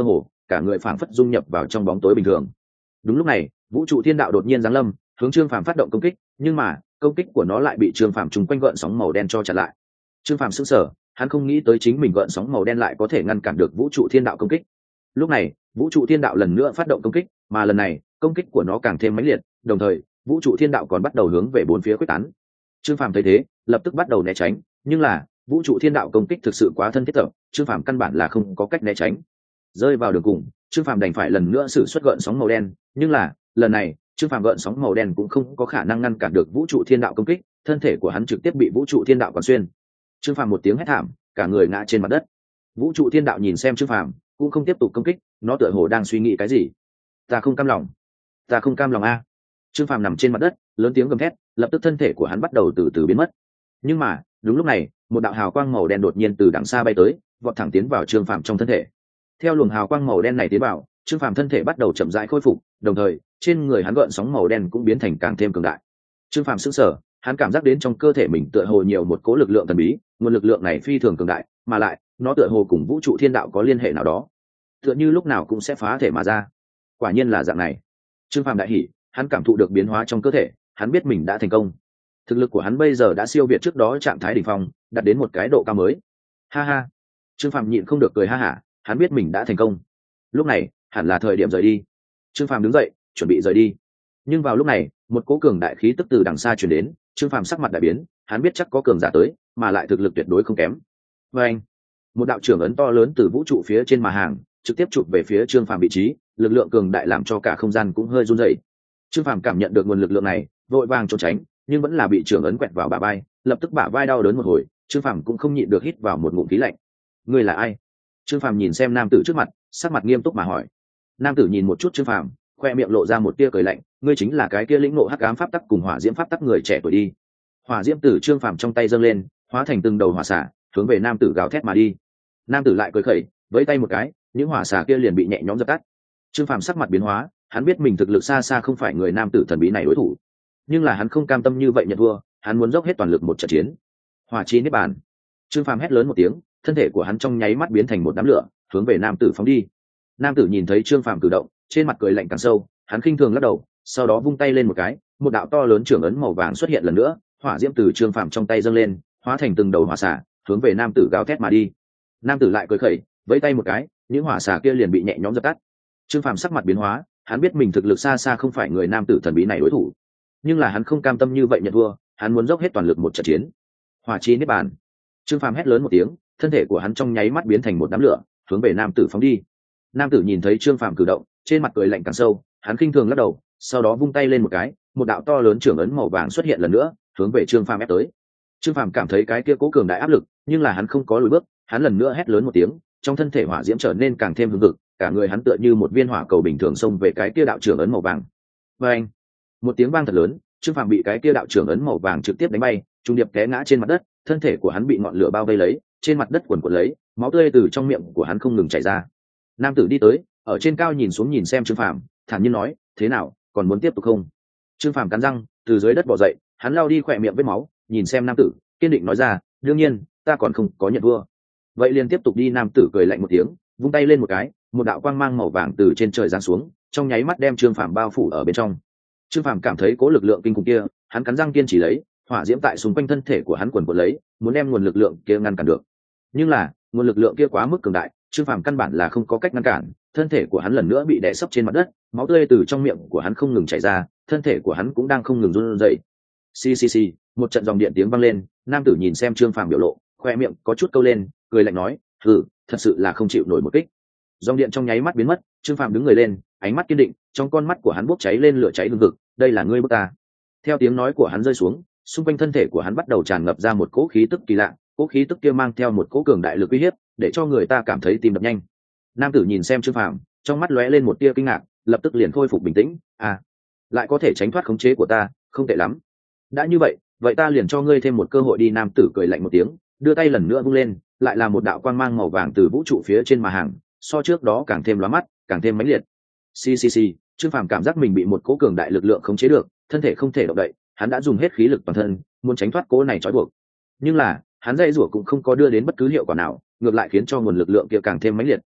cả người phảng phất dung nhập vào trong bóng tối bình thường. Đúng lúc này, vũ trụ thiên đạo đột nhiên giáng lâm, hướng Trương Phàm phát động công kích, nhưng mà công kích của nó lại bị Trương Phàm trùng quanh gợn sóng màu đen cho chặn lại. Trương Phàm sững sờ, hắn không nghĩ tới chính mình gợn sóng màu đen lại có thể ngăn cản được vũ trụ thiên đạo công kích. Lúc này, vũ trụ thiên đạo lần nữa phát động công kích, mà lần này công kích của nó càng thêm mãnh liệt, đồng thời vũ trụ thiên đạo còn bắt đầu hướng về bốn phía quyết tán. Trương Phàm thấy thế, lập tức bắt đầu né tránh, nhưng là vũ trụ thiên đạo công kích thực sự quá thân thiết tập, Trương Phàm căn bản là không có cách né tránh. Rơi vào đường cùng, Trương Phàm đành phải lần nữa sử xuất gợn sóng màu đen, nhưng là lần này Trương Phàm gợn sóng màu đen cũng không có khả năng ngăn cản được vũ trụ thiên đạo công kích, thân thể của hắn trực tiếp bị vũ trụ thiên đạo quán xuyên. Trương Phàm một tiếng hét thảm, cả người ngã trên mặt đất. Vũ trụ thiên đạo nhìn xem Trương Phàm, cũng không tiếp tục công kích, nó tựa hồ đang suy nghĩ cái gì. Ta không cam lòng, ta không cam lòng a. Trương Phàm nằm trên mặt đất, lớn tiếng gầm thét, lập tức thân thể của hắn bắt đầu từ từ biến mất. Nhưng mà đúng lúc này, một đạo hào quang màu đen đột nhiên từ đằng xa bay tới, vọt thẳng tiến vào Trương Phàm trong thân thể. Theo luồng hào quang màu đen này tiến vào, Trương Phàm thân thể bắt đầu chậm rãi khôi phục, đồng thời trên người hắn gợn sóng màu đen cũng biến thành càng thêm cường đại. Trương Phàm sững sờ, hắn cảm giác đến trong cơ thể mình tựa hồ nhiều một cỗ lực lượng thần bí, nguồn lực lượng này phi thường cường đại, mà lại nó tựa hồ cùng vũ trụ thiên đạo có liên hệ nào đó, tựa như lúc nào cũng sẽ phá thể mà ra. Quả nhiên là dạng này. Trương Phàm đại hỉ, hắn cảm thụ được biến hóa trong cơ thể, hắn biết mình đã thành công. Thực lực của hắn bây giờ đã siêu việt trước đó trạng thái đỉnh phong, đạt đến một cái độ cao mới. Ha ha. Trương Phàm nhịn không được cười ha hả, hắn biết mình đã thành công. Lúc này, hẳn là thời điểm rời đi. Trương Phàm đứng dậy, chuẩn bị rời đi. Nhưng vào lúc này, một cỗ cường đại khí tức từ đằng xa truyền đến, Trương Phàm sắc mặt đại biến, hắn biết chắc có cường giả tới, mà lại thực lực tuyệt đối không kém. Và anh, một đạo trưởng ấn to lớn từ vũ trụ phía trên mà hàng, trực tiếp chụp về phía Trương Phàm vị trí, lực lượng cường đại làm cho cả không gian cũng hơi run rẩy. Trương Phàm cảm nhận được nguồn lực lượng này, vội vàng trốn tránh, nhưng vẫn là bị trưởng ấn quẹt vào bả vai, lập tức bả vai đau đớn một hồi, Trương Phàm cũng không nhịn được hít vào một ngụm khí lạnh. Ngươi là ai? Trương Phàm nhìn xem nam tử trước mặt, sắc mặt nghiêm túc mà hỏi. Nam tử nhìn một chút Trương Phàm, khoe miệng lộ ra một tia cười lạnh, ngươi chính là cái kia lĩnh ngộ hắc ám pháp tắc cùng hỏa diễm pháp tắc người trẻ tuổi đi. Hỏa diễm từ Trương Phàm trong tay dâng lên, hóa thành từng đầu hỏa xả, hướng về nam tử gào thét mà đi. Nam tử lại cười khẩy, vẫy tay một cái, những hỏa xả kia liền bị nhẹ nhõm dập tắt. Trương Phàm sắc mặt biến hóa, hắn biết mình thực lực xa xa không phải người nam tử thần bí này đối thủ, nhưng là hắn không cam tâm như vậy nhận thua, hắn muốn dốc hết toàn lực một trận chiến. Hỏa chi niết bàn. Trương Phàm hét lớn một tiếng, thân thể của hắn trong nháy mắt biến thành một đám lửa, hướng về nam tử phóng đi. Nam tử nhìn thấy Trương Phàm cử động, trên mặt cười lạnh càng sâu, hắn khinh thường lắc đầu, sau đó vung tay lên một cái, một đạo to lớn trưởng ấn màu vàng xuất hiện lần nữa, hỏa diễm từ Trương Phàm trong tay dâng lên, hóa thành từng đầu hỏa xả, hướng về nam tử gào thét mà đi. Nam tử lại cười khẩy, vẫy tay một cái, những hỏa xả kia liền bị nhẹ nhõm dập tắt. Trương Phàm sắc mặt biến hóa, hắn biết mình thực lực xa xa không phải người nam tử thần bí này đối thủ, nhưng là hắn không cam tâm như vậy nhận thua, hắn muốn dốc hết toàn lực một trận chiến. Hỏa chi niết bàn. Trương Phàm hét lớn một tiếng, thân thể của hắn trong nháy mắt biến thành một đám lửa, hướng về nam tử phóng đi. Nam tử nhìn thấy Trương Phàm cử động, trên mặt cười lạnh càng sâu, hắn khinh thường lắc đầu, sau đó vung tay lên một cái, một đạo to lớn trưởng ấn màu vàng xuất hiện lần nữa, hướng về Trương Phàm ép tới. Trương Phàm cảm thấy cái kia cố cường đại áp lực, nhưng là hắn không có lùi bước, hắn lần nữa hét lớn một tiếng, trong thân thể hỏa diễm trở nên càng thêm hừng hực, cả người hắn tựa như một viên hỏa cầu bình thường xông về cái kia đạo trưởng ấn màu vàng. Và anh, một tiếng vang thật lớn, Trương Phàm bị cái kia đạo trưởng ấn màu vàng trực tiếp đánh bay, trung điệp té ngã trên mặt đất, thân thể của hắn bị ngọn lửa bao vây lấy, trên mặt đất quần quật lấy, máu tươi từ trong miệng của hắn không ngừng chảy ra. Nam tử đi tới, ở trên cao nhìn xuống nhìn xem Trương Phàm, thản nhiên nói, thế nào, còn muốn tiếp tục không? Trương Phàm cắn răng, từ dưới đất bò dậy, hắn lau đi khỏe miệng vết máu, nhìn xem nam tử, kiên định nói ra, đương nhiên, ta còn không có nhận thua. Vậy liền tiếp tục đi. Nam tử cười lạnh một tiếng, vung tay lên một cái, một đạo quang mang màu vàng từ trên trời giáng xuống, trong nháy mắt đem Trương Phàm bao phủ ở bên trong. Trương Phàm cảm thấy cố lực lượng kinh khủng kia, hắn cắn răng kiên trì lấy, hỏa diễm tại xung quanh thân thể của hắn quần quật lấy, muốn đem nguồn lực lượng kia ngăn cản được. Nhưng là, nguồn lực lượng kia quá mức cường đại, Trương Phàm căn bản là không có cách ngăn cản, thân thể của hắn lần nữa bị đè sấp trên mặt đất, máu tươi từ trong miệng của hắn không ngừng chảy ra, thân thể của hắn cũng đang không ngừng run rẩy. Xì xì xì, một trận dòng điện tiếng vang lên, nam tử nhìn xem Trương Phàm biểu lộ, khoe miệng có chút câu lên, cười lạnh nói, "Hừ, thật sự là không chịu nổi một kích." Dòng điện trong nháy mắt biến mất, Trương Phàm đứng người lên, ánh mắt kiên định, trong con mắt của hắn bốc cháy lên lửa cháy hừng hực, "Đây là ngươi bức ta." Theo tiếng nói của hắn rơi xuống, xung quanh thân thể của hắn bắt đầu tràn ngập ra một cỗ khí tức kỳ lạ, cỗ khí tức kia mang theo một cỗ cường đại lực uy hiếp, để cho người ta cảm thấy tim đập nhanh. Nam tử nhìn xem Trương Phàm, trong mắt lóe lên một tia kinh ngạc, lập tức liền khôi phục bình tĩnh, "À, lại có thể tránh thoát khống chế của ta, không tệ lắm. Đã như vậy, vậy ta liền cho ngươi thêm một cơ hội đi." Nam tử cười lạnh một tiếng, đưa tay lần nữa vung lên, lại là một đạo quang mang màu vàng từ vũ trụ phía trên mà hàng, so trước đó càng thêm lóa mắt, càng thêm mãnh liệt. Xì xì xì, Trương Phàm cảm giác mình bị một cỗ cường đại lực lượng khống chế được, thân thể không thể động đậy, hắn đã dùng hết khí lực toàn thân, muốn tránh thoát cỗ này trói buộc. Nhưng là, hắn dây rủa cũng không có đưa đến bất cứ hiệu quả nào, ngược lại khiến cho nguồn lực lượng kia càng thêm mãnh liệt.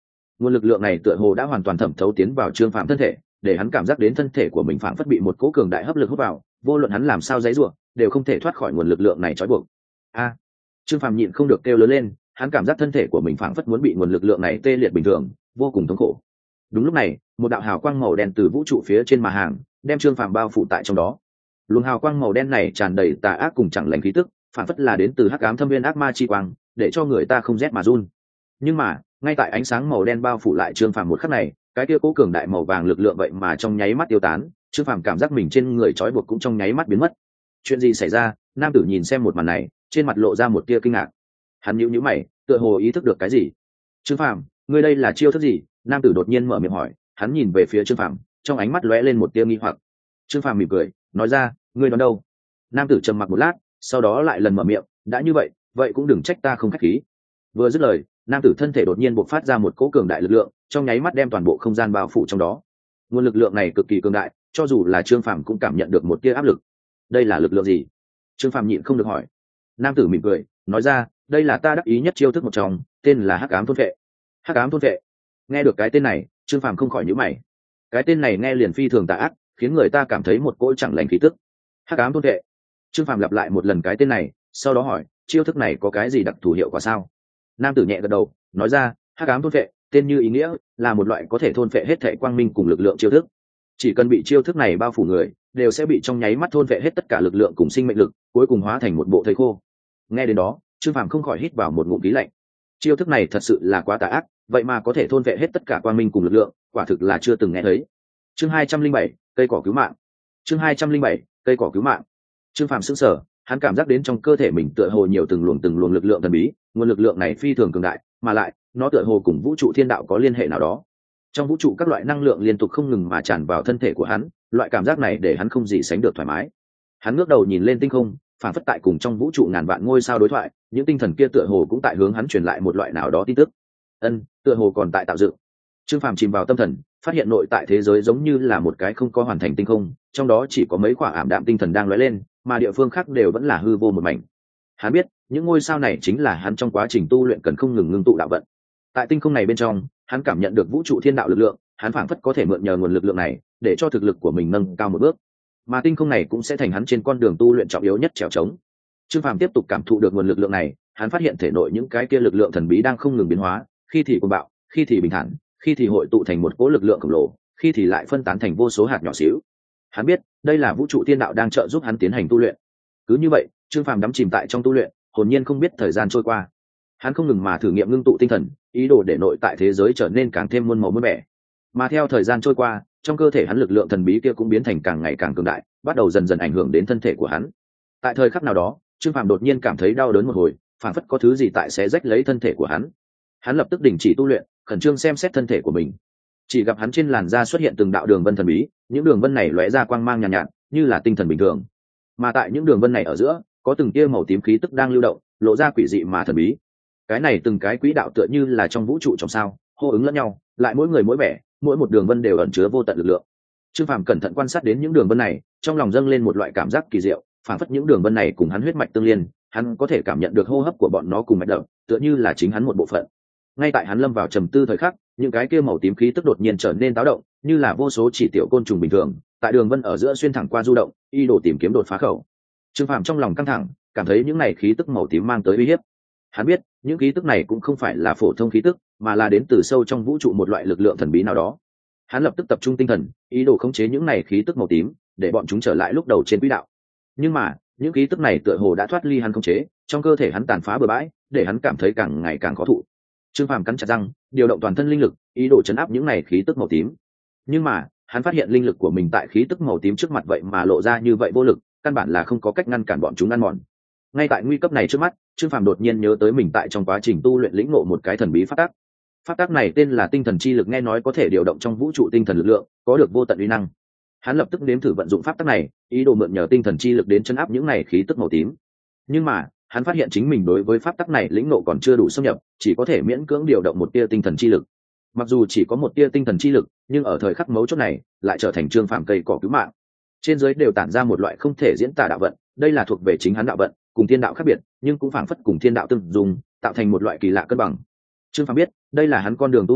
nguồn lực lượng này tựa hồ đã hoàn toàn thẩm thấu tiến vào Trương Phàm thân thể, để hắn cảm giác đến thân thể của mình phảng phất bị một cỗ cường đại hấp lực hút vào, vô luận hắn làm sao giãy giụa, đều không thể thoát khỏi nguồn lực lượng này trói buộc. A! Trương Phàm nhịn không được kêu lớn lên, hắn cảm giác thân thể của mình phảng phất muốn bị nguồn lực lượng này tê liệt bình thường, vô cùng thống khổ. Đúng lúc này, một đạo hào quang màu đen từ vũ trụ phía trên mà hàng, đem Trương Phàm bao phủ tại trong đó. Luồng hào quang màu đen này tràn đầy tà ác cùng chẳng lành khí tức, phảng phất là đến từ hắc ám thâm viên ác ma chi quang, để cho người ta không rét mà run. Nhưng mà, ngay tại ánh sáng màu đen bao phủ lại Trương Phàm một khắc này, cái kia cố cường đại màu vàng lực lượng vậy mà trong nháy mắt tiêu tán, Trương Phàm cảm giác mình trên người trói buộc cũng trong nháy mắt biến mất. Chuyện gì xảy ra? Nam tử nhìn xem một màn này, trên mặt lộ ra một tia kinh ngạc. Hắn nhíu nhíu mày, tựa hồ ý thức được cái gì. Trương Phàm, ngươi đây là chiêu thức gì? Nam tử đột nhiên mở miệng hỏi. Hắn nhìn về phía Trương Phàm, trong ánh mắt lóe lên một tia nghi hoặc. Trương Phàm mỉm cười, nói ra, ngươi đoán đâu? Nam tử trầm mặc một lát, sau đó lại lần mở miệng, đã như vậy, vậy cũng đừng trách ta không khách khí. Vừa dứt lời, nam tử thân thể đột nhiên bộc phát ra một cỗ cường đại lực lượng, trong nháy mắt đem toàn bộ không gian bao phủ trong đó. Nguồn lực lượng này cực kỳ cường đại, cho dù là Trương Phàm cũng cảm nhận được một tia áp lực. Đây là lực lượng gì? Trương Phàm nhịn không được hỏi. Nam tử mỉm cười, nói ra, đây là ta đắc ý nhất chiêu thức một trong, tên là Hắc Ám Thôn Phệ. Hắc Ám Thôn Phệ. Nghe được cái tên này, Trương Phàm không khỏi nhíu mày. Cái tên này nghe liền phi thường tà ác, khiến người ta cảm thấy một cỗ chẳng lành khí tức. Hắc Ám Thôn Phệ. Trương Phàm lặp lại một lần cái tên này, sau đó hỏi, chiêu thức này có cái gì đặc thù hiệu quả sao? Nam tử nhẹ gật đầu, nói ra, Hắc Ám Thôn Phệ, tên như ý nghĩa, là một loại có thể thôn phệ hết thảy quang minh cùng lực lượng chiêu thức. Chỉ cần bị chiêu thức này bao phủ người, đều sẽ bị trong nháy mắt thôn phệ hết tất cả lực lượng cùng sinh mệnh lực, cuối cùng hóa thành một bộ thây khô. Nghe đến đó, Trương Phàm không khỏi hít vào một ngụm khí lạnh. Chiêu thức này thật sự là quá tà ác, vậy mà có thể thôn phệ hết tất cả quang minh cùng lực lượng, quả thực là chưa từng nghe thấy. Chương 207, cây cỏ cứu mạng. Chương 207, cây cỏ cứu mạng. Trương Phàm sững sờ, hắn cảm giác đến trong cơ thể mình tựa hồ nhiều từng luồng lực lượng thần bí, nguồn lực lượng này phi thường cường đại, mà lại, nó tựa hồ cùng vũ trụ thiên đạo có liên hệ nào đó. Trong vũ trụ các loại năng lượng liên tục không ngừng mà tràn vào thân thể của hắn, loại cảm giác này để hắn không gì sánh được thoải mái. Hắn ngước đầu nhìn lên tinh không, phản phất tại cùng trong vũ trụ ngàn vạn ngôi sao đối thoại, những tinh thần kia tựa hồ cũng tại hướng hắn truyền lại một loại nào đó tin tức. Tựa hồ còn tại tạo dựng. Trương Phàm chìm vào tâm thần, phát hiện nội tại thế giới giống như là một cái không có hoàn thành tinh không, trong đó chỉ có mấy quả ảm đạm tinh thần đang lóe lên, mà địa phương khác đều vẫn là hư vô một mảnh. Hắn biết, những ngôi sao này chính là hắn trong quá trình tu luyện cần không ngừng ngưng tụ đạo vận. Tại tinh không này bên trong, hắn cảm nhận được vũ trụ thiên đạo lực lượng, hắn phảng phất có thể mượn nhờ nguồn lực lượng này để cho thực lực của mình nâng cao một bước, mà tinh không này cũng sẽ thành hắn trên con đường tu luyện trọng yếu nhất trèo trống. Trương Phàm tiếp tục cảm thụ được nguồn lực lượng này, hắn phát hiện thể nội những cái kia lực lượng thần bí đang không ngừng biến hóa, khi thì cuồng bạo, khi thì bình thản, khi thì hội tụ thành một cỗ lực lượng khổng lồ, khi thì lại phân tán thành vô số hạt nhỏ xíu. Hắn biết, đây là vũ trụ thiên đạo đang trợ giúp hắn tiến hành tu luyện. Cứ như vậy, Trương Phàm đắm chìm tại trong tu luyện, hồn nhiên không biết thời gian trôi qua. Hắn không ngừng mà thử nghiệm ngưng tụ tinh thần, ý đồ để nội tại thế giới trở nên càng thêm muôn màu muôn vẻ. Mà theo thời gian trôi qua, trong cơ thể hắn lực lượng thần bí kia cũng biến thành càng ngày càng cường đại, bắt đầu dần dần ảnh hưởng đến thân thể của hắn. Tại thời khắc nào đó, Trương Phàm đột nhiên cảm thấy đau đớn một hồi, phản phất có thứ gì tại xé rách lấy thân thể của hắn. Hắn lập tức đình chỉ tu luyện, khẩn trương xem xét thân thể của mình. Chỉ gặp hắn trên làn da xuất hiện từng đạo đường vân thần bí, những đường vân này lóe ra quang mang nhàn nhạt, như là tinh thần bình thường. Mà tại những đường vân này ở giữa, có từng tia màu tím khí tức đang lưu động, lộ ra quỷ dị mà thần bí. Cái này từng cái quỹ đạo tựa như là trong vũ trụ trong sao, hô ứng lẫn nhau, lại mỗi người mỗi vẻ, mỗi một đường vân đều ẩn chứa vô tận lực lượng. Trương Phàm cẩn thận quan sát đến những đường vân này, trong lòng dâng lên một loại cảm giác kỳ diệu, phảng phất những đường vân này cùng hắn huyết mạch tương liên, hắn có thể cảm nhận được hô hấp của bọn nó cùng mạch động, tựa như là chính hắn một bộ phận. Ngay tại hắn lâm vào trầm tư thời khắc, những cái kia màu tím khí tức đột nhiên trở nên táo động, như là vô số chỉ tiểu côn trùng bình thường, tại đường vân ở giữa xuyên thẳng qua du động, y đồ tìm kiếm đột phá khẩu. Trương Phàm trong lòng căng thẳng, cảm thấy những này khí tức màu tím mang tới uy hiếp. Hắn biết, những khí tức này cũng không phải là phổ thông khí tức, mà là đến từ sâu trong vũ trụ một loại lực lượng thần bí nào đó. Hắn lập tức tập trung tinh thần, ý đồ khống chế những này khí tức màu tím, để bọn chúng trở lại lúc đầu trên quỹ đạo. Nhưng mà, những khí tức này tựa hồ đã thoát ly hắn khống chế, trong cơ thể hắn tàn phá bừa bãi, để hắn cảm thấy càng ngày càng khó thụ. Trương Phàm cắn chặt răng, điều động toàn thân linh lực, ý đồ chấn áp những này khí tức màu tím. Nhưng mà, hắn phát hiện linh lực của mình tại khí tức màu tím trước mặt vậy mà lộ ra như vậy vô lực, căn bản là không có cách ngăn cản bọn chúng ăn mòn. Ngay tại nguy cấp này trước mắt, Trương Phàm đột nhiên nhớ tới mình tại trong quá trình tu luyện lĩnh ngộ một cái thần bí pháp tắc. Pháp tắc này tên là tinh thần chi lực, nghe nói có thể điều động trong vũ trụ tinh thần lực lượng, có được vô tận uy năng. Hắn lập tức nếm thử vận dụng pháp tắc này, ý đồ mượn nhờ tinh thần chi lực đến chấn áp những này khí tức màu tím. Nhưng mà, hắn phát hiện chính mình đối với pháp tắc này lĩnh ngộ còn chưa đủ xâm nhập, chỉ có thể miễn cưỡng điều động một tia tinh thần chi lực. Mặc dù chỉ có một tia tinh thần chi lực, nhưng ở thời khắc mấu chốt này, lại trở thành Trương Phàm cây cỏ cứu mạng. Trên dưới đều tản ra một loại không thể diễn tả đạo vận, đây là thuộc về chính hắn đạo vận, cùng thiên đạo khác biệt, nhưng cũng phảng phất cùng thiên đạo tương dùng, tạo thành một loại kỳ lạ cân bằng. Trương Phàm biết, đây là hắn con đường tu hành,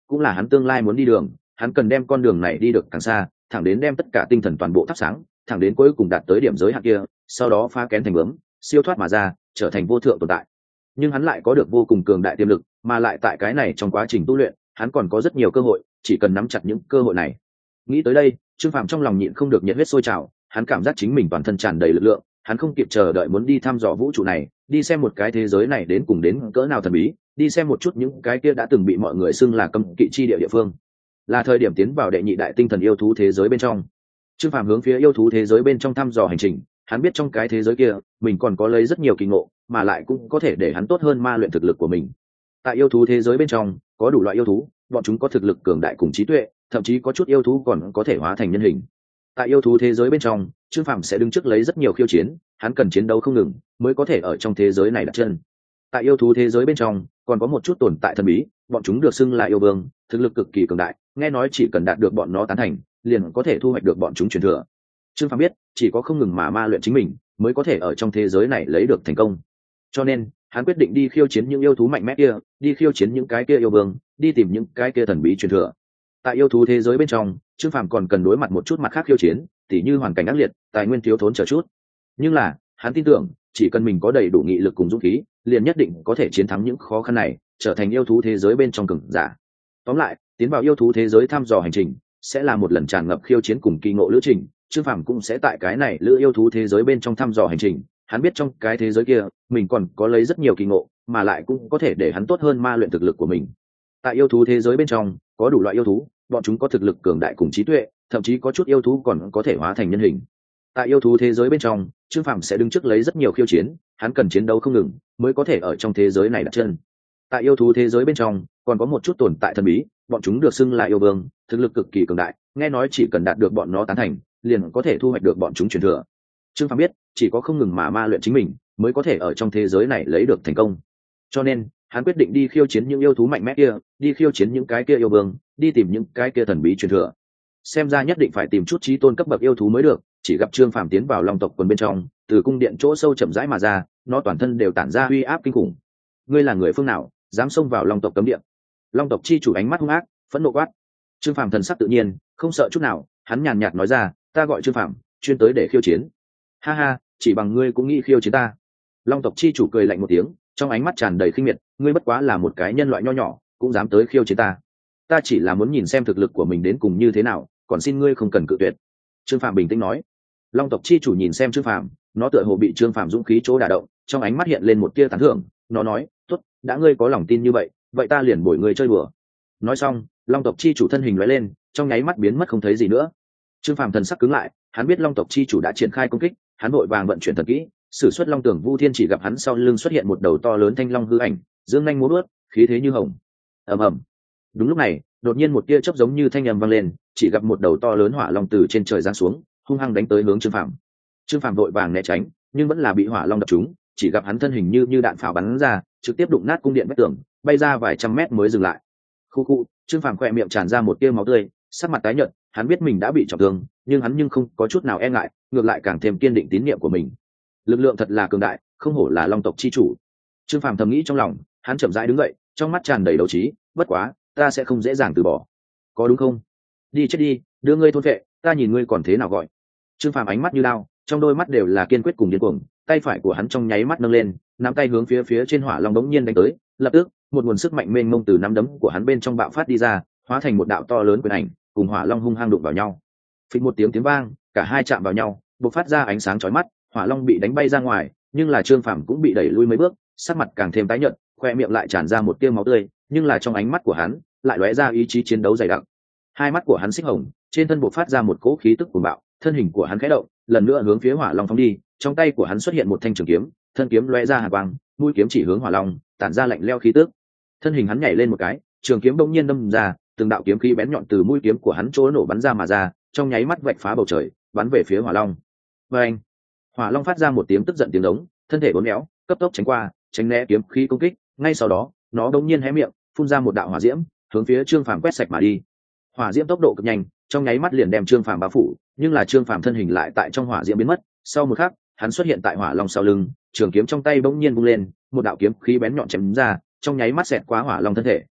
cũng là hắn tương lai muốn đi đường. Hắn cần đem con đường này đi được càng xa, thẳng đến đem tất cả tinh thần toàn bộ thắp sáng, thẳng đến cuối cùng đạt tới điểm giới hạn kia, sau đó phá kén thành bướm, siêu thoát mà ra, trở thành vô thượng tồn tại. Nhưng hắn lại có được vô cùng cường đại tiềm lực, mà lại tại cái này trong quá trình tu luyện, hắn còn có rất nhiều cơ hội, chỉ cần nắm chặt những cơ hội này. Nghĩ tới đây, Trương Phàm trong lòng nhịn không được nhiệt huyết sôi trào, hắn cảm giác chính mình toàn thân tràn đầy lực lượng, hắn không kịp chờ đợi muốn đi thăm dò vũ trụ này, đi xem một cái thế giới này đến cùng đến cỡ nào thần bí, đi xem một chút những cái kia đã từng bị mọi người xưng là cấm kỵ chi địa địa phương. Là thời điểm tiến vào đệ nhị đại tinh thần yêu thú thế giới bên trong. Trương Phàm hướng phía yêu thú thế giới bên trong thăm dò hành trình, hắn biết trong cái thế giới kia, mình còn có lấy rất nhiều kỳ ngộ, mà lại cũng có thể để hắn tốt hơn ma luyện thực lực của mình. Tại yêu thú thế giới bên trong, có đủ loại yêu thú, bọn chúng có thực lực cường đại cùng trí tuệ, thậm chí có chút yêu thú còn có thể hóa thành nhân hình. Tại yêu thú thế giới bên trong, Trương Phàm sẽ đứng trước lấy rất nhiều khiêu chiến, hắn cần chiến đấu không ngừng mới có thể ở trong thế giới này đặt chân. Tại yêu thú thế giới bên trong, còn có một chút tồn tại thần bí, bọn chúng được xưng là yêu vương, thực lực cực kỳ cường đại, nghe nói chỉ cần đạt được bọn nó tán thành, liền có thể thu hoạch được bọn chúng truyền thừa. Trương Phàm biết, chỉ có không ngừng mà ma luyện chính mình, mới có thể ở trong thế giới này lấy được thành công. Cho nên, hắn quyết định đi khiêu chiến những yêu thú mạnh mẽ kia, đi khiêu chiến những cái kia yêu vương, đi tìm những cái kia thần bí truyền thừa. Tại yêu thú thế giới bên trong, Trương Phàm còn cần đối mặt một chút mặt khác khiêu chiến, tỉ như hoàn cảnh ác liệt, tài nguyên thiếu thốn chờ chút. Nhưng là, hắn tin tưởng, chỉ cần mình có đầy đủ nghị lực cùng dũng khí, liền nhất định có thể chiến thắng những khó khăn này, trở thành yêu thú thế giới bên trong cường giả. Tóm lại, tiến vào yêu thú thế giới thăm dò hành trình, sẽ là một lần tràn ngập khiêu chiến cùng kỳ ngộ lữ trình. Trương Phàm cũng sẽ tại cái này lữ yêu thú thế giới bên trong thăm dò hành trình. Hắn biết trong cái thế giới kia, mình còn có lấy rất nhiều kỳ ngộ, mà lại cũng có thể để hắn tốt hơn ma luyện thực lực của mình. Tại yêu thú thế giới bên trong, có đủ loại yêu thú, bọn chúng có thực lực cường đại cùng trí tuệ, thậm chí có chút yêu thú còn có thể hóa thành nhân hình. Tại yêu thú thế giới bên trong, Trương Phàm sẽ đứng trước lấy rất nhiều khiêu chiến, hắn cần chiến đấu không ngừng mới có thể ở trong thế giới này đặt chân. Tại yêu thú thế giới bên trong, còn có một chút tồn tại thần bí, bọn chúng được xưng là yêu vương, thực lực cực kỳ cường đại, nghe nói chỉ cần đạt được bọn nó tán thành, liền có thể thu hoạch được bọn chúng truyền thừa. Trương Phàm biết, chỉ có không ngừng mà ma luyện chính mình, mới có thể ở trong thế giới này lấy được thành công. Cho nên, hắn quyết định đi khiêu chiến những yêu thú mạnh mẽ kia, đi khiêu chiến những cái kia yêu vương, đi tìm những cái kia thần bí truyền thừa. Xem ra nhất định phải tìm chút chí tôn cấp bậc yêu thú mới được. Chỉ gặp Trương Phàm tiến vào Long tộc quần bên trong, từ cung điện chỗ sâu chậm rãi mà ra, nó toàn thân đều tản ra uy áp kinh khủng. Ngươi là người phương nào, dám xông vào Long tộc cấm địa? Long tộc chi chủ ánh mắt hung ác, phẫn nộ quát. Trương Phàm thần sắc tự nhiên, không sợ chút nào, hắn nhàn nhạt nói ra, ta gọi Trương Phàm, chuyên tới để khiêu chiến. Ha ha, chỉ bằng ngươi cũng nghĩ khiêu chiến ta? Long tộc chi chủ cười lạnh một tiếng, trong ánh mắt tràn đầy khinh miệt, ngươi bất quá là một cái nhân loại nho nhỏ, cũng dám tới khiêu chiến ta? Ta chỉ là muốn nhìn xem thực lực của mình đến cùng như thế nào, còn xin ngươi không cần cự tuyệt. Trương Phàm bình tĩnh nói. Long tộc chi chủ nhìn xem Trương Phàm, nó tựa hồ bị Trương Phàm dũng khí chỗ đả động, trong ánh mắt hiện lên một tia tán thưởng, nó nói, tốt, đã ngươi có lòng tin như vậy, vậy ta liền bồi ngươi chơi bừa. Nói xong, Long tộc chi chủ thân hình lóe lên, trong nháy mắt biến mất không thấy gì nữa. Trương Phàm thần sắc cứng lại, hắn biết Long tộc chi chủ đã triển khai công kích, hắn vội vàng vận chuyển thần kỹ, sử xuất Long Tưởng Vu Thiên, chỉ gặp hắn sau lưng xuất hiện một đầu to lớn thanh long hư ảnh, dương nhanh múa vuốt, khí thế như hồng. Ầm ầm. Đúng lúc này, đột nhiên một tia chớp giống như thanh âm vang lên, chỉ gặp một đầu to lớn hỏa long từ trên trời giáng xuống, hung hăng đánh tới hướng Trương Phàm. Trương Phàm vội vàng né tránh, nhưng vẫn là bị hỏa long đập trúng, chỉ gặp hắn thân hình như đạn pháo bắn ra, trực tiếp đụng nát cung điện vách tường, bay ra vài trăm mét mới dừng lại. Khu khu, Trương Phàm khỏe miệng tràn ra một tia máu tươi, sắc mặt tái nhợt, hắn biết mình đã bị trọng thương, nhưng hắn không có chút nào e ngại, ngược lại càng thêm kiên định tín niệm của mình. Lực lượng thật là cường đại, không hổ là Long tộc chi chủ. Trương Phàm thầm nghĩ trong lòng, hắn chậm rãi đứng dậy, trong mắt tràn đầy đấu trí, bất quá, ta sẽ không dễ dàng từ bỏ. Có đúng không? Đi chết đi, đưa ngươi thôn vệ, ta nhìn ngươi còn thế nào gọi. Trương Phàm ánh mắt như đao, trong đôi mắt đều là kiên quyết cùng điên cuồng, tay phải của hắn trong nháy mắt nâng lên, nắm tay hướng phía trên hỏa long đống nhiên đánh tới, lập tức, một nguồn sức mạnh mênh mông từ nắm đấm của hắn bên trong bạo phát đi ra, hóa thành một đạo to lớn quyền ảnh, cùng hỏa long hung hăng đụng vào nhau. Phịch một tiếng vang, cả hai chạm vào nhau, bộc phát ra ánh sáng chói mắt, hỏa long bị đánh bay ra ngoài, nhưng là Trương Phàm cũng bị đẩy lui mấy bước, sắc mặt càng thêm tái nhợt, khoe miệng lại tràn ra một tia máu tươi, nhưng là trong ánh mắt của hắn lại lóe ra ý chí chiến đấu dày đặc. Hai mắt của hắn xích hồng, trên thân bộc phát ra một cỗ khí tức cuồng bạo, thân hình của hắn khẽ động, lần nữa hướng phía hỏa long phóng đi, trong tay của hắn xuất hiện một thanh trường kiếm, thân kiếm lóe ra hàn quang, mũi kiếm chỉ hướng hỏa long, tản ra lạnh lẽo khí tức. Thân hình hắn nhảy lên một cái, trường kiếm bỗng nhiên đâm ra, từng đạo kiếm khí bén nhọn từ mũi kiếm của hắn chỗ nổ bắn ra mà ra, trong nháy mắt vạch phá bầu trời, bắn về phía hỏa long. Oeng! Hỏa long phát ra một tiếng tức giận tiếng giống, thân thể uốn éo, cấp tốc tránh qua, tránh né kiếm khí công kích, ngay sau đó, nó bỗng nhiên hé miệng, phun ra một đạo hỏa diễm, hướng phía Trương Phàm quét sạch mà đi. Hỏa diễm tốc độ cực nhanh, trong nháy mắt liền đem Trương Phàm bao phủ, nhưng là Trương Phàm thân hình lại tại trong hỏa diễm biến mất, sau một khắc, hắn xuất hiện tại hỏa long sau lưng, trường kiếm trong tay bỗng nhiên vung lên, một đạo kiếm khí bén nhọn chém ra, trong nháy mắt xẹt qua hỏa long thân thể.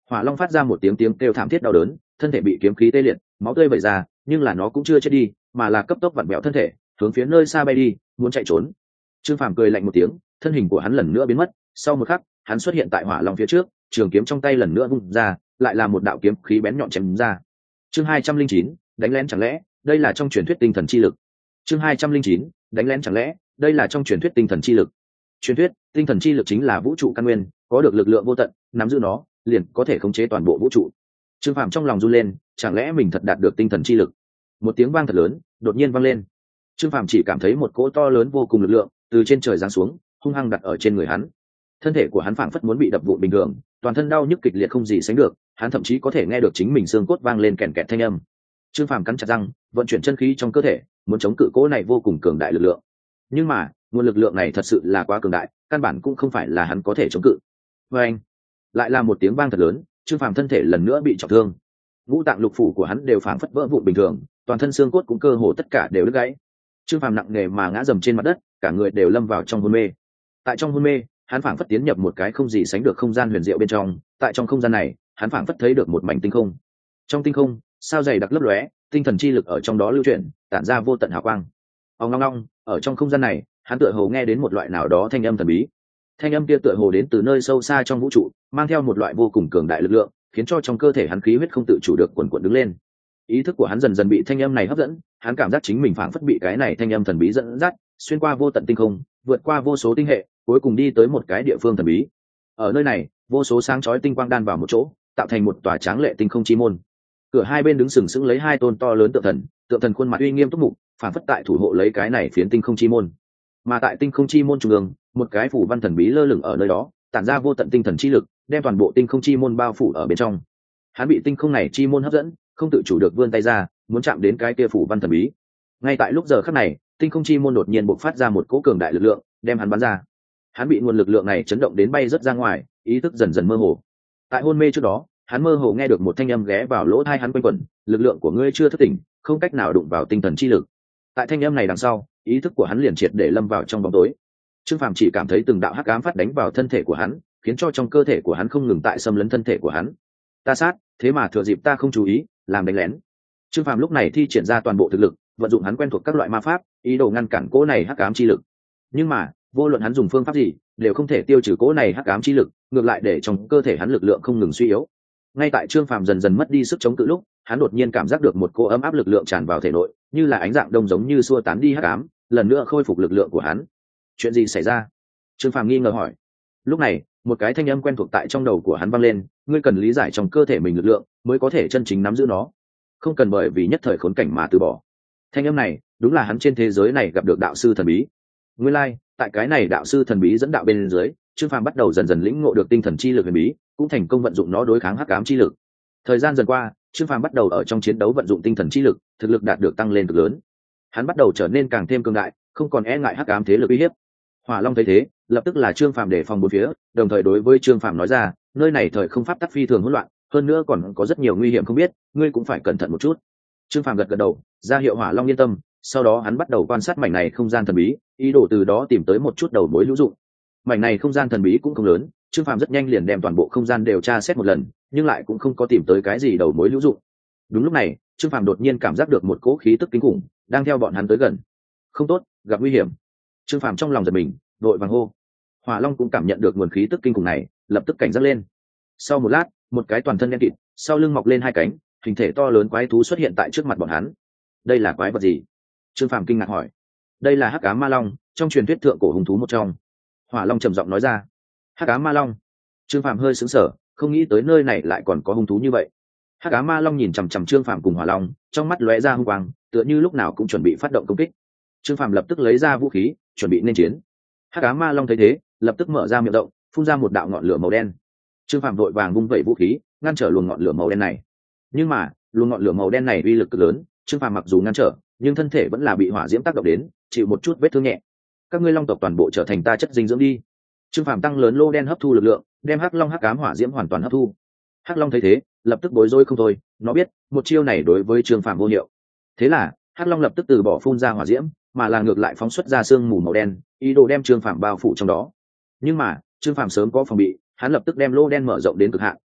Hỏa long phát ra một tiếng tiếng kêu thảm thiết đau đớn, thân thể bị kiếm khí tê liệt, máu tươi vẩy ra, nhưng là nó cũng chưa chết đi, mà là cấp tốc vặn vẹo thân thể, hướng phía nơi xa bay đi, muốn chạy trốn. Trương Phàm cười lạnh một tiếng, thân hình của hắn lần nữa biến mất, sau một khắc, hắn xuất hiện tại hỏa long phía trước, trường kiếm trong tay lần nữa vung ra, lại là một đạo kiếm khí bén nhọn chém ra. Chương 209, đánh lén chẳng lẽ, đây là trong truyền thuyết tinh thần chi lực. Chương 209, đánh lén chẳng lẽ, đây là trong truyền thuyết tinh thần chi lực. Truyền thuyết, tinh thần chi lực chính là vũ trụ căn nguyên, có được lực lượng vô tận, nắm giữ nó, liền có thể khống chế toàn bộ vũ trụ. Trương Phàm trong lòng run lên, chẳng lẽ mình thật đạt được tinh thần chi lực? Một tiếng vang thật lớn, đột nhiên vang lên. Trương Phàm chỉ cảm thấy một cỗ to lớn vô cùng lực lượng từ trên trời giáng xuống, hung hăng đặt ở trên người hắn. Thân thể của hắn phảng phất muốn bị đập vụn bình thường, toàn thân đau nhức kịch liệt không gì sánh được, hắn thậm chí có thể nghe được chính mình xương cốt vang lên kèn kẹt thanh âm. Trương Phàm cắn chặt răng, vận chuyển chân khí trong cơ thể, muốn chống cự cỗ này vô cùng cường đại lực lượng. Nhưng mà, nguồn lực lượng này thật sự là quá cường đại, căn bản cũng không phải là hắn có thể chống cự. Và anh, lại là một tiếng vang thật lớn, Trương Phàm thân thể lần nữa bị trọng thương. Ngũ tạng lục phủ của hắn đều phảng phất vỡ vụn bình thường, toàn thân xương cốt cũng cơ hồ tất cả đều đứt gãy. Trương Phàm nặng nề mà ngã dầm trên mặt đất, cả người đều lâm vào trong hôn mê. Tại trong hôn mê, hắn phảng phất tiến nhập một cái không gì sánh được không gian huyền diệu bên trong, tại trong không gian này, hắn phảng phất thấy được một mảnh tinh không. Trong tinh không, sao dày đặc lấp lóe, tinh thần chi lực ở trong đó lưu chuyển, tản ra vô tận hào quang. Ong ong ong, ở trong không gian này, hắn tựa hồ nghe đến một loại nào đó thanh âm thần bí. Thanh âm kia tựa hồ đến từ nơi sâu xa trong vũ trụ, mang theo một loại vô cùng cường đại lực lượng, khiến cho trong cơ thể hắn khí huyết không tự chủ được cuồn cuộn đứng lên. Ý thức của hắn dần dần bị thanh âm này hấp dẫn, hắn cảm giác chính mình phảng phất bị cái này thanh âm thần bí dẫn dắt, xuyên qua vô tận tinh không, vượt qua vô số tinh hệ, cuối cùng đi tới một cái địa phương thần bí. Ở nơi này, vô số sáng chói tinh quang đan vào một chỗ, tạo thành một tòa tráng lệ tinh không chi môn. Cửa hai bên đứng sừng sững lấy hai tôn to lớn tượng thần khuôn mặt uy nghiêm túc mục, phảng phất tại thủ hộ lấy cái này phiến tinh không chi môn. Mà tại tinh không chi môn trung ương, một cái phủ văn thần bí lơ lửng ở nơi đó, tản ra vô tận tinh thần chi lực, đem toàn bộ tinh không chi môn bao phủ ở bên trong. Hắn bị tinh không này chi môn hấp dẫn, không tự chủ được vươn tay ra, muốn chạm đến cái kia phủ văn thần bí. Ngay tại lúc giờ khắc này, tinh không chi môn đột nhiên bộc phát ra một cỗ cường đại lực lượng, đem hắn bắn ra. Hắn bị nguồn lực lượng này chấn động đến bay rất ra ngoài, ý thức dần dần mơ hồ. Tại hôn mê trước đó, hắn mơ hồ nghe được một thanh âm ghé vào lỗ tai hắn quanh quẩn, lực lượng của ngươi chưa thức tỉnh, không cách nào đụng vào tinh thần chi lực. Tại thanh âm này đằng sau, ý thức của hắn liền triệt để lâm vào trong bóng tối. Trương Phàm chỉ cảm thấy từng đạo hắc ám phát đánh vào thân thể của hắn, khiến cho trong cơ thể của hắn không ngừng tại xâm lấn thân thể của hắn. Ta sát, thế mà thừa dịp ta không chú ý, làm đánh lén. Trương Phàm lúc này thi triển ra toàn bộ thực lực, vận dụng hắn quen thuộc các loại ma pháp, ý đồ ngăn cản cỗ này hắc ám chi lực. Nhưng mà, vô luận hắn dùng phương pháp gì, đều không thể tiêu trừ cỗ này hắc ám chi lực, ngược lại để trong cơ thể hắn lực lượng không ngừng suy yếu. Ngay tại Trương Phàm dần dần mất đi sức chống cự lúc, hắn đột nhiên cảm giác được một cỗ ấm áp lực lượng tràn vào thể nội, như là ánh dạng đông giống như xua tán đi hắc ám, lần nữa khôi phục lực lượng của hắn. Chuyện gì xảy ra? Trương Phàm nghi ngờ hỏi. Lúc này, một cái thanh âm quen thuộc tại trong đầu của hắn vang lên, ngươi cần lý giải trong cơ thể mình lực lượng, mới có thể chân chính nắm giữ nó, không cần bởi vì nhất thời khốn cảnh mà từ bỏ. Thanh âm này, đúng là hắn trên thế giới này gặp được đạo sư thần bí. Nguyên lai, tại cái này đạo sư thần bí dẫn đạo bên dưới, Trương Phàm bắt đầu dần dần lĩnh ngộ được tinh thần chi lực huyền bí, cũng thành công vận dụng nó đối kháng hắc ám chi lực. Thời gian dần qua, Trương Phàm bắt đầu ở trong chiến đấu vận dụng tinh thần chi lực, thực lực đạt được tăng lên cực lớn. Hắn bắt đầu trở nên càng thêm cường đại, không còn e ngại hắc ám thế lực uy hiếp. Hỏa Long thấy thế, lập tức là Trương Phàm đề phòng bốn phía, đồng thời đối với Trương Phàm nói ra, nơi này thời không pháp tắc phi thường hỗn loạn, hơn nữa còn có rất nhiều nguy hiểm không biết, ngươi cũng phải cẩn thận một chút. Trương Phàm gật gật đầu, ra hiệu Hỏa Long yên tâm, sau đó hắn bắt đầu quan sát mảnh này không gian thần bí, ý đồ từ đó tìm tới một chút đầu mối hữu dụng. Mảnh này không gian thần bí cũng không lớn, Trương Phàm rất nhanh liền đem toàn bộ không gian đều tra xét một lần, nhưng lại cũng không có tìm tới cái gì đầu mối hữu dụng. Đúng lúc này, Trương Phàm đột nhiên cảm giác được một cỗ khí tức kinh khủng đang theo bọn hắn tới gần. Không tốt, gặp nguy hiểm. Trương Phàm trong lòng giật mình, vội vàng hô. Hỏa Long cũng cảm nhận được nguồn khí tức kinh khủng này, lập tức cảnh giác lên. Sau một lát, một cái toàn thân đen kịt, sau lưng mọc lên hai cánh, hình thể to lớn quái thú xuất hiện tại trước mặt bọn hắn. Đây là quái vật gì? Trương Phàm kinh ngạc hỏi. Đây là hắc ám ma long, trong truyền thuyết thượng cổ hung thú một trong. Hỏa Long trầm giọng nói ra. Hắc ám ma long. Trương Phàm hơi sững sờ, không nghĩ tới nơi này lại còn có hung thú như vậy. Hắc ám ma long nhìn chằm chằm Trương Phàm cùng Hỏa Long, trong mắt lóe ra hung quang, tựa như lúc nào cũng chuẩn bị phát động công kích. Trương Phàm lập tức lấy ra vũ khí, chuẩn bị nên chiến. Hắc ám ma long thấy thế, lập tức mở ra miệng động, phun ra một đạo ngọn lửa màu đen. Trương Phàm vội vàng vung vẩy vũ khí, ngăn trở luồng ngọn lửa màu đen này. Nhưng mà, luồng ngọn lửa màu đen này uy lực cực lớn, Trương Phàm mặc dù ngăn trở, nhưng thân thể vẫn là bị hỏa diễm tác động đến, chịu một chút vết thương nhẹ. Các ngươi long tộc toàn bộ trở thành ta chất dinh dưỡng đi. Trương Phàm tăng lớn lô đen hấp thu lực lượng, đem hắc long hắc ám hỏa diễm hoàn toàn hấp thu. Hắc long thấy thế, lập tức bối rối không thôi, nó biết một chiêu này đối với Trương Phàm vô hiệu. Thế là, hắc long lập tức từ bỏ phun ra hỏa diễm, mà là ngược lại phóng xuất ra sương mù màu đen, ý đồ đem Trương Phàm bao phủ trong đó. Nhưng mà, Trương Phàm sớm có phòng bị, hắn lập tức đem lô đen mở rộng đến cực hạn,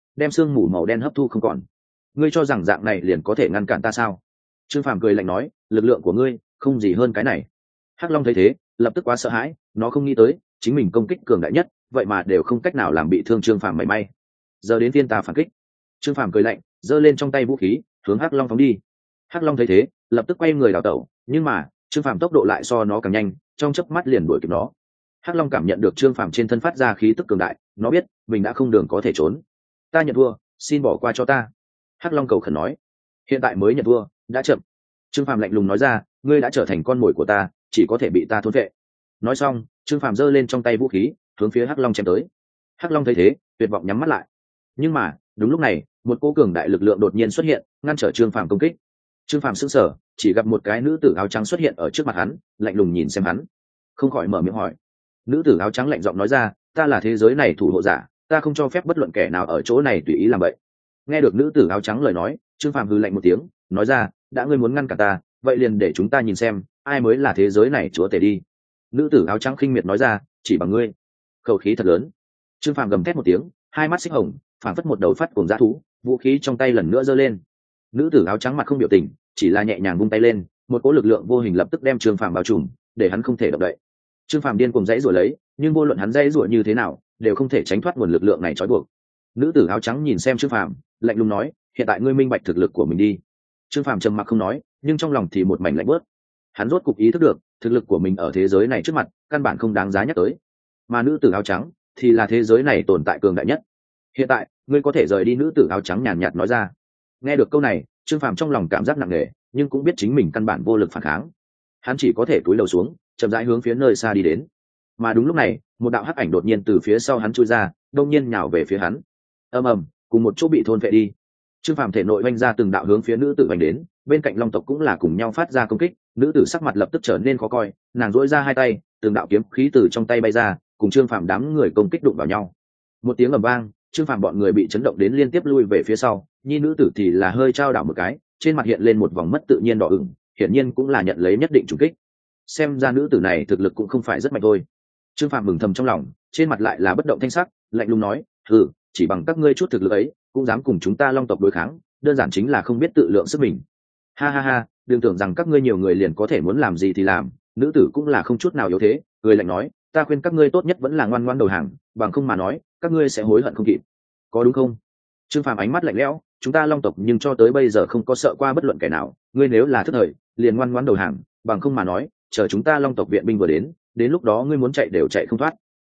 đem sương mù màu đen hấp thu không còn. Ngươi cho rằng dạng này liền có thể ngăn cản ta sao? Trương Phàm cười lạnh nói, lực lượng của ngươi không gì hơn cái này. Hắc Long thấy thế lập tức quá sợ hãi, nó không nghĩ tới chính mình công kích cường đại nhất vậy mà đều không cách nào làm bị thương Trương Phàm mảy may. Giờ đến phiên ta phản kích. Trương Phàm cười lạnh, giơ lên trong tay vũ khí hướng Hắc Long phóng đi. Hắc Long thấy thế lập tức quay người đảo tẩu, nhưng mà Trương Phàm tốc độ lại so nó càng nhanh, trong chớp mắt liền đuổi kịp nó. Hắc Long cảm nhận được Trương Phàm trên thân phát ra khí tức cường đại, nó biết mình đã không đường có thể trốn. Ta nhận thua, xin bỏ qua cho ta. Hắc Long cầu khẩn nói. Hiện tại mới nhận thua, đã chậm. Trương Phàm lạnh lùng nói ra, ngươi đã trở thành con mồi của ta, chỉ có thể bị ta thôn vệ. Nói xong, Trương Phàm giơ lên trong tay vũ khí hướng phía Hắc Long chém tới. Hắc Long thấy thế tuyệt vọng nhắm mắt lại, nhưng mà đúng lúc này một cô cường đại lực lượng đột nhiên xuất hiện ngăn trở Trương Phàm công kích. Trương Phàm sững sờ, chỉ gặp một cái nữ tử áo trắng xuất hiện ở trước mặt hắn, lạnh lùng nhìn xem hắn, không khỏi mở miệng hỏi. Nữ tử áo trắng lạnh giọng nói ra, ta là thế giới này thủ hộ giả, ta không cho phép bất luận kẻ nào ở chỗ này tùy ý làm vậy. Nghe được nữ tử áo trắng lời nói, Trương Phàm hừ lạnh một tiếng, nói ra, đã ngươi muốn ngăn cản ta, vậy liền để chúng ta nhìn xem ai mới là thế giới này chúa tể đi. Nữ tử áo trắng khinh miệt nói ra, chỉ bằng ngươi. Khẩu khí thật lớn. Trương Phàm gầm thét một tiếng, hai mắt xích hồng, phảng phất một đầu phát cuồng dã thú, vũ khí trong tay lần nữa giơ lên. Nữ tử áo trắng mặt không biểu tình, chỉ là nhẹ nhàng vung tay lên, một cỗ lực lượng vô hình lập tức đem Trương Phàm bao trùm, để hắn không thể động đậy. Trương Phàm điên cuồng dãy rủa lấy, nhưng vô luận hắn dãy rủa như thế nào, đều không thể tránh thoát nguồn lực lượng này trói buộc. Nữ tử áo trắng nhìn xem Trương Phàm, lạnh lùng nói, hiện tại ngươi minh bạch thực lực của mình đi. Trương Phàm trầm mặc không nói, nhưng trong lòng thì một mảnh lạnh bớt. Hắn rốt cục ý thức được, thực lực của mình ở thế giới này trước mặt, căn bản không đáng giá nhắc tới. Mà nữ tử áo trắng thì là thế giới này tồn tại cường đại nhất. Hiện tại, ngươi có thể rời đi. Nữ tử áo trắng nhàn nhạt nói ra. Nghe được câu này, Trương Phàm trong lòng cảm giác nặng nề, nhưng cũng biết chính mình căn bản vô lực phản kháng. Hắn chỉ có thể cúi đầu xuống, chậm rãi hướng phía nơi xa đi đến. Mà đúng lúc này, một đạo hắc ảnh đột nhiên từ phía sau hắn chui ra, đông nhiên nhào về phía hắn. Ầm ầm, cùng một chỗ bị thôn vệ đi. Trương Phàm thể nội vành ra từng đạo hướng phía nữ tử vành đến, bên cạnh Long tộc cũng là cùng nhau phát ra công kích. Nữ tử sắc mặt lập tức trở nên khó coi, nàng duỗi ra hai tay, từng đạo kiếm khí từ trong tay bay ra, cùng Trương Phàm đám người công kích đụng vào nhau. Một tiếng ầm vang, Trương Phàm bọn người bị chấn động đến liên tiếp lui về phía sau, nhi nữ tử thì là hơi trao đảo một cái, trên mặt hiện lên một vòng mất tự nhiên đỏ ửng, hiển nhiên cũng là nhận lấy nhất định trùng kích. Xem ra nữ tử này thực lực cũng không phải rất mạnh thôi. Trương Phàm mừng thầm trong lòng, trên mặt lại là bất động thanh sắc, lạnh lùng nói, chỉ bằng các ngươi chút thực lực ấy, cũng dám cùng chúng ta Long tộc đối kháng, đơn giản chính là không biết tự lượng sức mình. Ha ha ha, đừng tưởng rằng các ngươi nhiều người liền có thể muốn làm gì thì làm. Nữ tử cũng là không chút nào yếu thế, cười lạnh nói, ta khuyên các ngươi tốt nhất vẫn là ngoan ngoãn đầu hàng, bằng không mà nói các ngươi sẽ hối hận không kịp, có đúng không? Trương Phàm ánh mắt lạnh lẽo, chúng ta Long tộc nhưng cho tới bây giờ không có sợ qua bất luận kẻ nào, ngươi nếu là thức thời liền ngoan ngoãn đầu hàng, bằng không mà nói chờ chúng ta Long tộc viện binh vừa đến lúc đó ngươi muốn chạy đều chạy không thoát.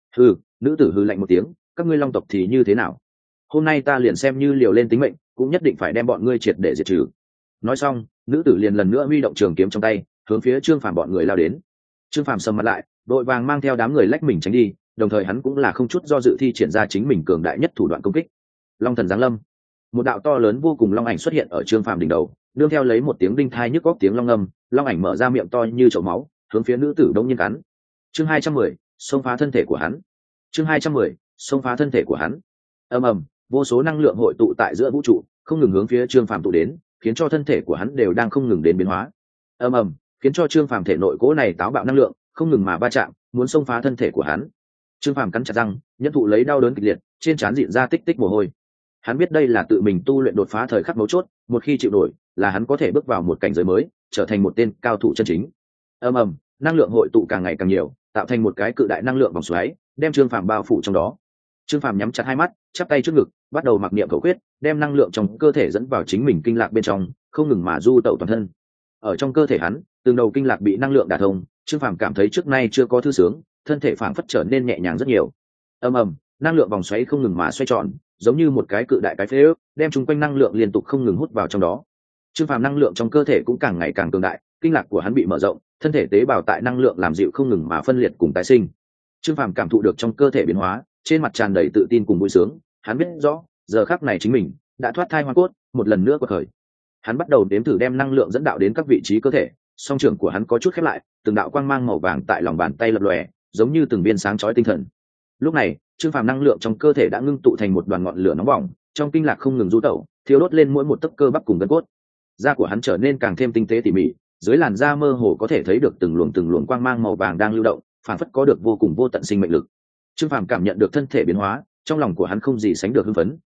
Nữ tử hừ lạnh một tiếng, các ngươi Long tộc thì như thế nào? Hôm nay ta liền xem như liều lên tính mệnh cũng nhất định phải đem bọn ngươi triệt để diệt trừ. Nói xong, nữ tử liền lần nữa huy động trường kiếm trong tay, hướng phía Trương Phàm bọn người lao đến. Trương Phàm sầm mặt lại, đội vàng mang theo đám người lách mình tránh đi, đồng thời hắn cũng là không chút do dự thi triển ra chính mình cường đại nhất thủ đoạn công kích. Long thần giáng lâm. Một đạo to lớn vô cùng long ảnh xuất hiện ở Trương Phàm đỉnh đầu, nương theo lấy một tiếng đinh thai nhức óc tiếng long ngâm, long ảnh mở ra miệng to như chậu máu, hướng phía nữ tử đông nhiên cắn. Chương 210, xông phá thân thể của hắn. Chương 210, xông phá thân thể của hắn. Ầm ầm, vô số năng lượng hội tụ tại giữa vũ trụ, không ngừng hướng phía Trương Phàm tụ đến, khiến cho thân thể của hắn đều đang không ngừng đến biến hóa. Ầm ầm, khiến cho Trương Phàm thể nội cỗ này táo bạo năng lượng, không ngừng mà va chạm, muốn xông phá thân thể của hắn. Trương Phàm cắn chặt răng, nhẫn thụ lấy đau đớn kịch liệt, trên trán rịn ra tích tích mồ hôi. Hắn biết đây là tự mình tu luyện đột phá thời khắc mấu chốt, một khi chịu nổi, là hắn có thể bước vào một cảnh giới mới, trở thành một tên cao thủ chân chính. Ầm ầm, năng lượng hội tụ càng ngày càng nhiều, tạo thành một cái cự đại năng lượng vòng xoáy, đem Trương Phàm bao phủ trong đó. Trương Phàm nhắm chặt hai mắt, chắp tay trước ngực, bắt đầu mặc niệm khẩu quyết, đem năng lượng trong cơ thể dẫn vào chính mình kinh lạc bên trong, không ngừng mà du tẩu toàn thân. Ở trong cơ thể hắn, từng đầu kinh lạc bị năng lượng đả thông, Trương Phàm cảm thấy trước nay chưa có thư sướng, thân thể phảng phất trở nên nhẹ nhàng rất nhiều. Ầm ầm, năng lượng vòng xoáy không ngừng mà xoay tròn, giống như một cái cự đại cái phế ước, đem chung quanh năng lượng liên tục không ngừng hút vào trong đó. Trương Phàm năng lượng trong cơ thể cũng càng ngày càng cường đại, kinh lạc của hắn bị mở rộng, thân thể tế bào tại năng lượng làm dịu không ngừng mà phân liệt cùng tái sinh. Trương Phàm cảm thụ được trong cơ thể biến hóa, trên mặt tràn đầy tự tin cùng vui sướng, hắn biết rõ, giờ khắc này chính mình đã thoát thai hoang cốt, một lần nữa quật khởi. Hắn bắt đầu đếm thử đem năng lượng dẫn đạo đến các vị trí cơ thể, song trưởng của hắn có chút khép lại, từng đạo quang mang màu vàng tại lòng bàn tay lập lòe, giống như từng viên sáng chói tinh thần. Lúc này, Trương Phàm năng lượng trong cơ thể đã ngưng tụ thành một đoàn ngọn lửa nóng bỏng, trong kinh lạc không ngừng du tẩu, thiêu đốt lên mỗi một tấc cơ bắp cùng gân cốt. Da của hắn trở nên càng thêm tinh tế tỉ mỉ, dưới làn da mơ hồ có thể thấy được từng luồng quang mang màu vàng đang lưu động, phản phất có được vô cùng vô tận sinh mệnh lực. Trương Phàm cảm nhận được thân thể biến hóa, trong lòng của hắn không gì sánh được hưng phấn,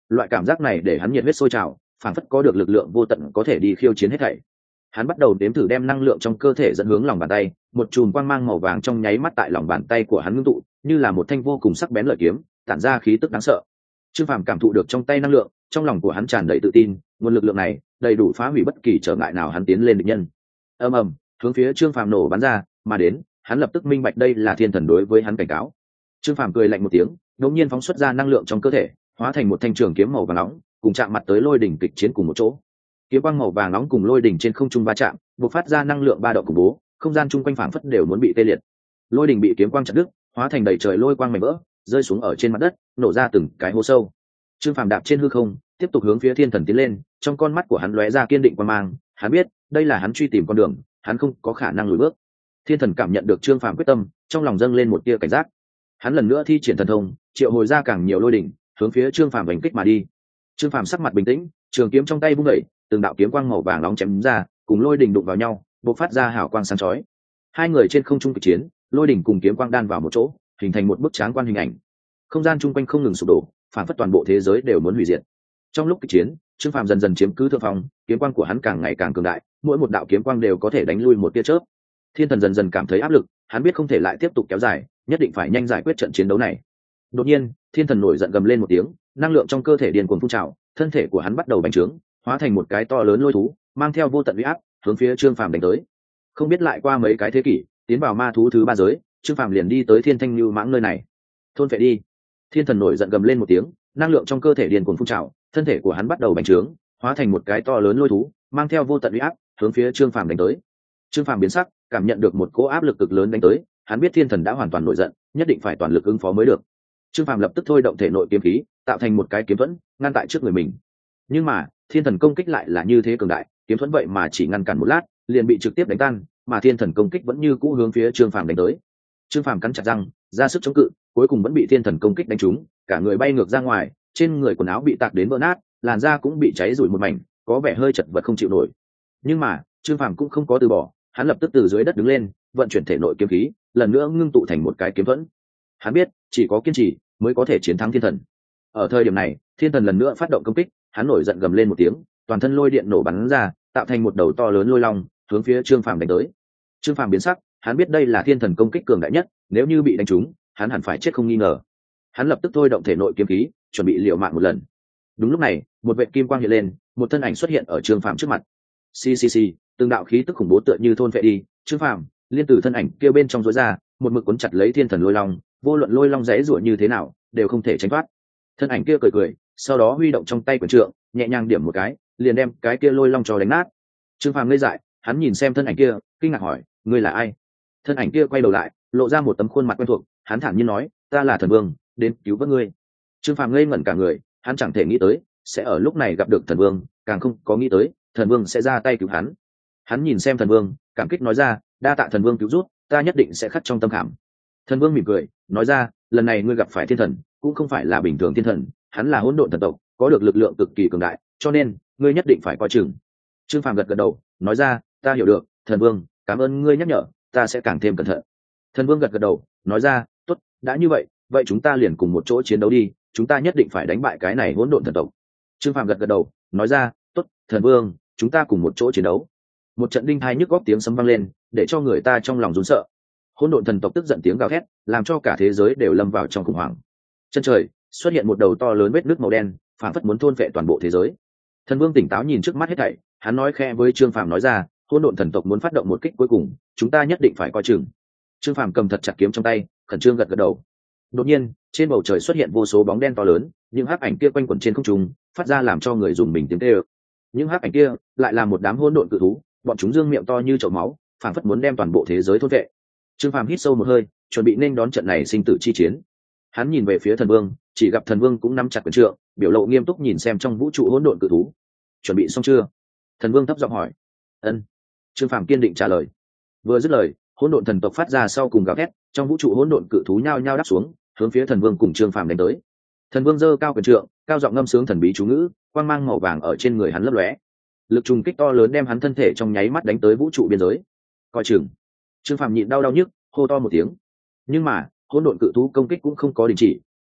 loại cảm giác này để hắn nhiệt huyết sôi trào, phảng phất có được lực lượng vô tận có thể đi khiêu chiến hết thảy. Hắn bắt đầu đếm thử đem năng lượng trong cơ thể dẫn hướng lòng bàn tay, một chùm quang mang màu vàng trong nháy mắt tại lòng bàn tay của hắn ngưng tụ, như là một thanh vô cùng sắc bén lợi kiếm, tản ra khí tức đáng sợ. Trương Phàm cảm thụ được trong tay năng lượng, trong lòng của hắn tràn đầy tự tin, nguồn lực lượng này đầy đủ phá hủy bất kỳ trở ngại nào hắn tiến lên địch nhân. Ầm ầm, hướng phía Trương Phàm nổ bắn ra, mà đến, hắn lập tức minh bạch đây là thiên thần đối với hắn cảnh cáo. Trương Phàm cười lạnh một tiếng, đột nhiên phóng xuất ra năng lượng trong cơ thể, hóa thành một thanh trường kiếm màu vàng nóng, cùng chạm mặt tới lôi đỉnh kịch chiến cùng một chỗ. Kiếm quang màu vàng nóng cùng lôi đỉnh trên không trung va chạm, bộc phát ra năng lượng ba động khủng bố, không gian chung quanh phảng phất đều muốn bị tê liệt. Lôi đỉnh bị kiếm quang chặt đứt, hóa thành đầy trời lôi quang mảnh vỡ, rơi xuống ở trên mặt đất, nổ ra từng cái hố sâu. Trương Phàm đạp trên hư không, tiếp tục hướng phía thiên thần tiến lên, trong con mắt của hắn lóe ra kiên định quang mang, hắn biết, đây là hắn truy tìm con đường, hắn không có khả năng lùi bước. Thiên thần cảm nhận được Trương Phàm quyết tâm, trong lòng dâng lên một tia cảnh giác. Hắn lần nữa thi triển thần thông, triệu hồi ra càng nhiều lôi đỉnh, hướng phía Trương Phàm đánh kích mà đi. Trương Phàm sắc mặt bình tĩnh, trường kiếm trong tay vung đẩy, từng đạo kiếm quang màu vàng nóng chém ra, cùng lôi đỉnh đụng vào nhau, bộc phát ra hào quang sáng chói. Hai người trên không trung kịch chiến, lôi đỉnh cùng kiếm quang đan vào một chỗ, hình thành một bức tráng quan hình ảnh. Không gian chung quanh không ngừng sụp đổ, phản phất toàn bộ thế giới đều muốn hủy diệt. Trong lúc kịch chiến, Trương Phàm dần dần chiếm cứ thượng phong, kiếm quang của hắn càng ngày càng cường đại, mỗi một đạo kiếm quang đều có thể đánh lui một tia chớp. Thiên thần dần dần cảm thấy áp lực, hắn biết không thể lại tiếp tục kéo dài, nhất định phải nhanh giải quyết trận chiến đấu này. Đột nhiên, thiên thần nổi giận gầm lên một tiếng, năng lượng trong cơ thể điên cuồng phun trào, thân thể của hắn bắt đầu bành trướng, hóa thành một cái to lớn lôi thú, mang theo vô tận uy áp, hướng phía Trương Phàm đánh tới. Không biết lại qua mấy cái thế kỷ, tiến vào ma thú thứ ba giới, Trương Phàm liền đi tới Thiên Thanh Nưu Mãng nơi này. Thôn phệ đi! Thiên thần nổi giận gầm lên một tiếng, năng lượng trong cơ thể điên cuồng phun trào, thân thể của hắn bắt đầu bành trướng, hóa thành một cái to lớn lôi thú, mang theo vô tận uy áp, hướng phía Trương Phàm đánh tới. Trương Phàm biến sắc, cảm nhận được một cỗ áp lực cực lớn đánh tới, hắn biết thiên thần đã hoàn toàn nổi giận, nhất định phải toàn lực ứng phó mới được. Trương Phàm lập tức thôi động thể nội kiếm khí, tạo thành một cái kiếm thuẫn, ngăn tại trước người mình. Nhưng mà, thiên thần công kích lại là như thế cường đại, kiếm thuẫn vậy mà chỉ ngăn cản một lát, liền bị trực tiếp đánh tan, mà thiên thần công kích vẫn như cũ hướng phía Trương Phàm đánh tới. Trương Phàm cắn chặt răng, ra sức chống cự, cuối cùng vẫn bị thiên thần công kích đánh trúng, cả người bay ngược ra ngoài, trên người quần áo bị tạc đến vỡ nát, làn da cũng bị cháy rủi một mảnh, có vẻ hơi chật vật không chịu nổi. Nhưng mà, Trương Phàm cũng không có từ bỏ, hắn lập tức từ dưới đất đứng lên, vận chuyển thể nội kiếm khí, lần nữa ngưng tụ thành một cái kiếm thuẫn. Hắn biết, chỉ có kiên trì mới có thể chiến thắng thiên thần. Ở thời điểm này, thiên thần lần nữa phát động công kích, hắn nổi giận gầm lên một tiếng, toàn thân lôi điện nổ bắn ra, tạo thành một đầu to lớn lôi long, hướng phía Trương Phàm đánh tới. Trương Phàm biến sắc, hắn biết đây là thiên thần công kích cường đại nhất, nếu như bị đánh trúng, hắn hẳn phải chết không nghi ngờ. Hắn lập tức thôi động thể nội kiếm khí, chuẩn bị liều mạng một lần. Đúng lúc này, một vệt kim quang hiện lên, một thân ảnh xuất hiện ở Trương Phàm trước mặt. Xì, từng đạo khí tức khủng bố tựa như thôn phệ đi, Trương Phàm liên tử thân ảnh kia bên trong rối ra, một mực cuốn chặt lấy thiên thần lôi long, vô luận lôi long rẽ rủa như thế nào, đều không thể tránh thoát. Thân ảnh kia cười, sau đó huy động trong tay quyền trượng, nhẹ nhàng điểm một cái, liền đem cái kia lôi long cho đánh nát. Trương Phàm ngây dại, hắn nhìn xem thân ảnh kia, kinh ngạc hỏi, ngươi là ai? Thân ảnh kia quay đầu lại, lộ ra một tấm khuôn mặt quen thuộc, hắn thản nhiên nói, ta là thần vương, đến cứu vớt ngươi. Trương Phàm ngây ngẩn cả người, hắn chẳng thể nghĩ tới sẽ ở lúc này gặp được thần vương, càng không có nghĩ tới thần vương sẽ ra tay cứu hắn. Hắn nhìn xem thần vương, cảm kích nói ra, đa tạ thần vương cứu giúp, ta nhất định sẽ khắc trong tâm khảm. Thần vương mỉm cười, nói ra, lần này ngươi gặp phải thiên thần, cũng không phải là bình thường thiên thần, hắn là hỗn độn thần tộc, có được lực lượng cực kỳ cường đại, cho nên ngươi nhất định phải coi chừng. Trương Phàm gật đầu, nói ra, ta hiểu được, thần vương, cảm ơn ngươi nhắc nhở, ta sẽ càng thêm cẩn thận. Thần vương gật đầu, nói ra, tốt, đã như vậy, vậy chúng ta liền cùng một chỗ chiến đấu đi, chúng ta nhất định phải đánh bại cái này hỗn độn thần tộc. Trương Phàm gật đầu, nói ra, tốt, thần vương, chúng ta cùng một chỗ chiến đấu. Một trận đinh thai nhức góc tiếng sấm vang lên, để cho người ta trong lòng run sợ. Hỗn độn thần tộc tức giận tiếng gào thét, làm cho cả thế giới đều lâm vào trong khủng hoảng. Chân trời xuất hiện một đầu to lớn vết nứt màu đen, phảng phất muốn thôn phệ toàn bộ thế giới. Thần vương tỉnh táo nhìn trước mắt hết thảy, hắn nói khẽ với Trương Phàm nói ra, hỗn độn thần tộc muốn phát động một kích cuối cùng, chúng ta nhất định phải coi chừng. Trương Phàm cầm thật chặt kiếm trong tay, khẩn trương gật đầu. Đột nhiên, trên bầu trời xuất hiện vô số bóng đen to lớn, những hắc ảnh kia quanh quẩn trên không trung, phát ra làm cho người dùng mình tiếng kêu. Những hắc ảnh kia lại là một đám hỗn độn cự thú, bọn chúng dương miệng to như chậu máu, phảng phất muốn đem toàn bộ thế giới thôn vệ. Trương Phàm hít sâu một hơi, chuẩn bị nên đón trận này sinh tử chi chiến. Hắn nhìn về phía thần vương, chỉ gặp thần vương cũng nắm chặt quyền trượng, biểu lộ nghiêm túc nhìn xem trong vũ trụ hỗn độn cự thú. Chuẩn bị xong chưa? Thần vương thấp giọng hỏi. Ân. Trương Phàm kiên định trả lời. Vừa dứt lời, hỗn độn thần tộc phát ra sau cùng gào thét, trong vũ trụ hỗn độn cự thú nhao nhao đáp xuống, hướng phía thần vương cùng Trương Phàm đánh tới. Thần vương giơ cao quyền trượng, cao giọng ngâm sướng thần bí chú ngữ, quang mang màu vàng ở trên người hắn lấp lóe. Lực trùng kích to lớn đem hắn thân thể trong nháy mắt đánh tới vũ trụ biên giới. Coi chừng. Trương Phàm nhịn đau nhức, hô to một tiếng. Nhưng mà, hỗn độn cự thú công kích cũng không có đình chỉ,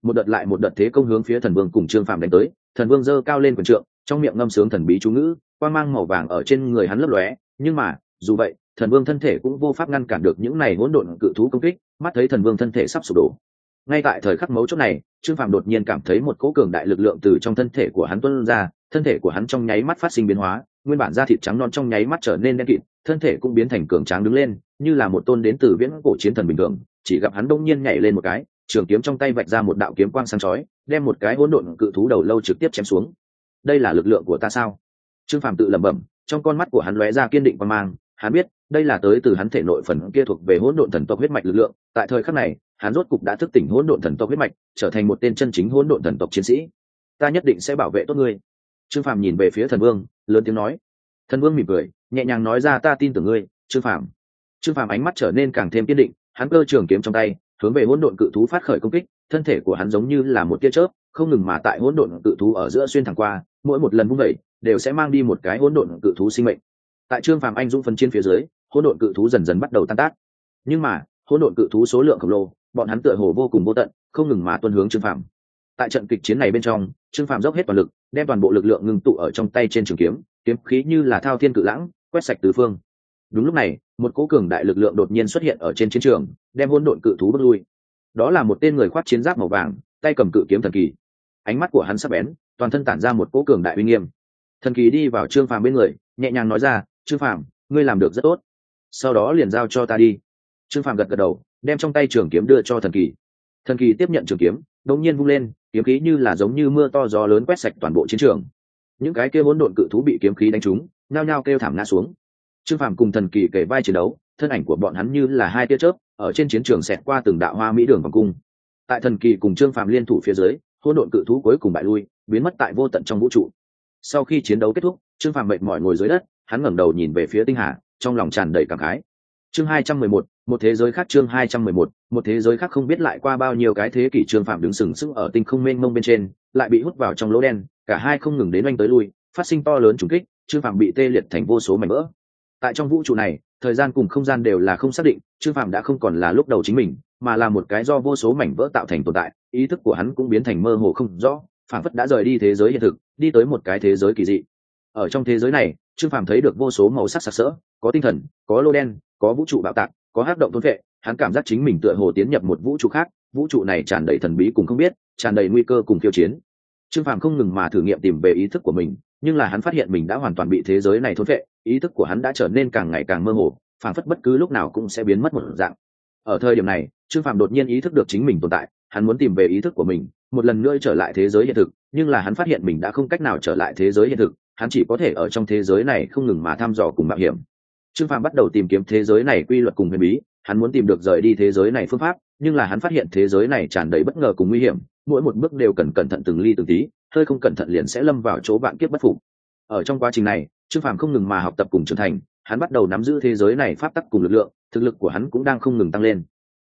một đợt lại một đợt thế công hướng phía thần vương cùng trương phàm đánh tới. Thần vương giơ cao lên quần trượng, trong miệng ngâm sướng thần bí chú ngữ, quang mang màu vàng ở trên người hắn lấp lóe. Nhưng mà dù vậy, thần vương thân thể cũng vô pháp ngăn cản được những này hỗn độn cự thú công kích. Mắt thấy thần vương thân thể sắp sụp đổ, ngay tại thời khắc mấu chốt này, trương phàm đột nhiên cảm thấy một cỗ cường đại lực lượng từ trong thân thể của hắn tuôn ra. Thân thể của hắn trong nháy mắt phát sinh biến hóa, nguyên bản da thịt trắng non trong nháy mắt trở nên đen kịt, thân thể cũng biến thành cường tráng đứng lên, như là một tôn đến từ viễn cổ chiến thần bình thường. Chỉ gặp hắn đông nhiên nhảy lên một cái, trường kiếm trong tay vạch ra một đạo kiếm quang sáng chói, đem một cái hỗn độn cự thú đầu lâu trực tiếp chém xuống. Đây là lực lượng của ta sao? Trương phàm tự lẩm bẩm, trong con mắt của hắn lóe ra kiên định quang mang. Hắn biết đây là tới từ hắn thể nội phần kia thuộc về hỗn độn thần tộc huyết mạch lực lượng. Tại thời khắc này, hắn rốt cục đã thức tỉnh hỗn độn thần tộc huyết mạch, trở thành một tên chân chính hỗn độn thần tộc chiến sĩ. Ta nhất định sẽ bảo vệ tốt ngươi. Trương phàm nhìn về phía thần vương, lớn tiếng nói. Thần vương mỉm cười, nhẹ nhàng nói ra, ta tin tưởng ngươi, Trương phàm. Trương phàm ánh mắt trở nên càng thêm kiên định, hắn cơ trường kiếm trong tay, hướng về hỗn độn cự thú phát khởi công kích. Thân thể của hắn giống như là một tia chớp, không ngừng mà tại hỗn độn cự thú ở giữa xuyên thẳng qua, mỗi một lần vung vẩy đều sẽ mang đi một cái hỗn độn cự thú sinh mệnh. Tại Trương phàm anh dũng phân chiến phía dưới, hỗn độn cự thú dần dần bắt đầu tan tác. Nhưng mà hỗn độn cự thú số lượng khổng lồ, bọn hắn tựa hồ vô cùng vô tận, không ngừng mà tuôn hướng Trương phàm. Tại trận kịch chiến này bên trong, Trương phàm dốc hết toàn lực, đem toàn bộ lực lượng ngưng tụ ở trong tay trên trường kiếm, kiếm khí như là thao thiên cự lãng, quét sạch tứ phương. Đúng lúc này, một cỗ cường đại lực lượng đột nhiên xuất hiện ở trên chiến trường, đem hỗn độn cự thú bước lui. Đó là một tên người khoác chiến giáp màu vàng, tay cầm cự kiếm thần kỳ. Ánh mắt của hắn sắc bén, toàn thân tản ra một cỗ cường đại uy nghiêm. Thần kỳ đi vào Trương phàm bên người, nhẹ nhàng nói ra, Trương phàm, ngươi làm được rất tốt, sau đó liền giao cho ta đi. Trương phàm gật gật đầu, đem trong tay trường kiếm đưa cho thần kỳ. Thần kỳ tiếp nhận trường kiếm, đột nhiên vung lên, kiếm khí như là giống như mưa to gió lớn quét sạch toàn bộ chiến trường. Những cái kia hỗn độn cự thú bị kiếm khí đánh trúng, nhao nhao kêu thảm ngã xuống. Trương phàm cùng thần kỳ kề vai chiến đấu, thân ảnh của bọn hắn như là hai tia chớp ở trên chiến trường xẹt qua từng đạo hoa mỹ đường vòng cung. Tại thần kỳ cùng Trương phàm liên thủ phía dưới, hỗn độn cự thú cuối cùng bại lui, biến mất tại vô tận trong vũ trụ. Sau khi chiến đấu kết thúc, Trương phàm mệt mỏi ngồi dưới đất, hắn ngẩng đầu nhìn về phía tinh hà, trong lòng tràn đầy cảm khái. Chương 211, một thế giới khác. Chương 211, một thế giới khác. Không biết lại qua bao nhiêu cái thế kỷ, Trương phàm đứng sừng sững ở tinh không mênh mông bên trên, lại bị hút vào trong lỗ đen, cả hai không ngừng đến oanh tới lui, phát sinh to lớn trùng kích. Trương phàm bị tê liệt thành vô số mảnh vỡ. Tại trong vũ trụ này, thời gian cùng không gian đều là không xác định, Trương phàm đã không còn là lúc đầu chính mình, mà là một cái do vô số mảnh vỡ tạo thành tồn tại. Ý thức của hắn cũng biến thành mơ hồ không rõ, phảng phất đã rời đi thế giới hiện thực, đi tới một cái thế giới kỳ dị. Ở trong thế giới này, Trương phàm thấy được vô số màu sắc sặc sỡ, có tinh thần, có lô đen, có vũ trụ bạo tạc, có hắc động thôn vệ. Hắn cảm giác chính mình tựa hồ tiến nhập một vũ trụ khác, vũ trụ này tràn đầy thần bí cùng không biết, tràn đầy nguy cơ cùng khiêu chiến. Trương phàm không ngừng mà thử nghiệm tìm về ý thức của mình, nhưng là hắn phát hiện mình đã hoàn toàn bị thế giới này thôn vệ, ý thức của hắn đã trở nên càng ngày càng mơ hồ, phảng phất bất cứ lúc nào cũng sẽ biến mất một dạng. Ở thời điểm này, Trương phàm đột nhiên ý thức được chính mình tồn tại, hắn muốn tìm về ý thức của mình, một lần nữa trở lại thế giới hiện thực, nhưng là hắn phát hiện mình đã không cách nào trở lại thế giới hiện thực, hắn chỉ có thể ở trong thế giới này không ngừng mà thăm dò cùng mạo hiểm. Trương phàm bắt đầu tìm kiếm thế giới này quy luật cùng huyền bí, hắn muốn tìm được rời đi thế giới này phương pháp, nhưng là hắn phát hiện thế giới này tràn đầy bất ngờ cùng nguy hiểm, mỗi một bước đều cần cẩn thận từng ly từng tí, hơi không cẩn thận liền sẽ lâm vào chỗ vạn kiếp bất phục. Ở trong quá trình này, Trương phàm không ngừng mà học tập cùng trưởng thành, hắn bắt đầu nắm giữ thế giới này pháp tắc cùng lực lượng, thực lực của hắn cũng đang không ngừng tăng lên.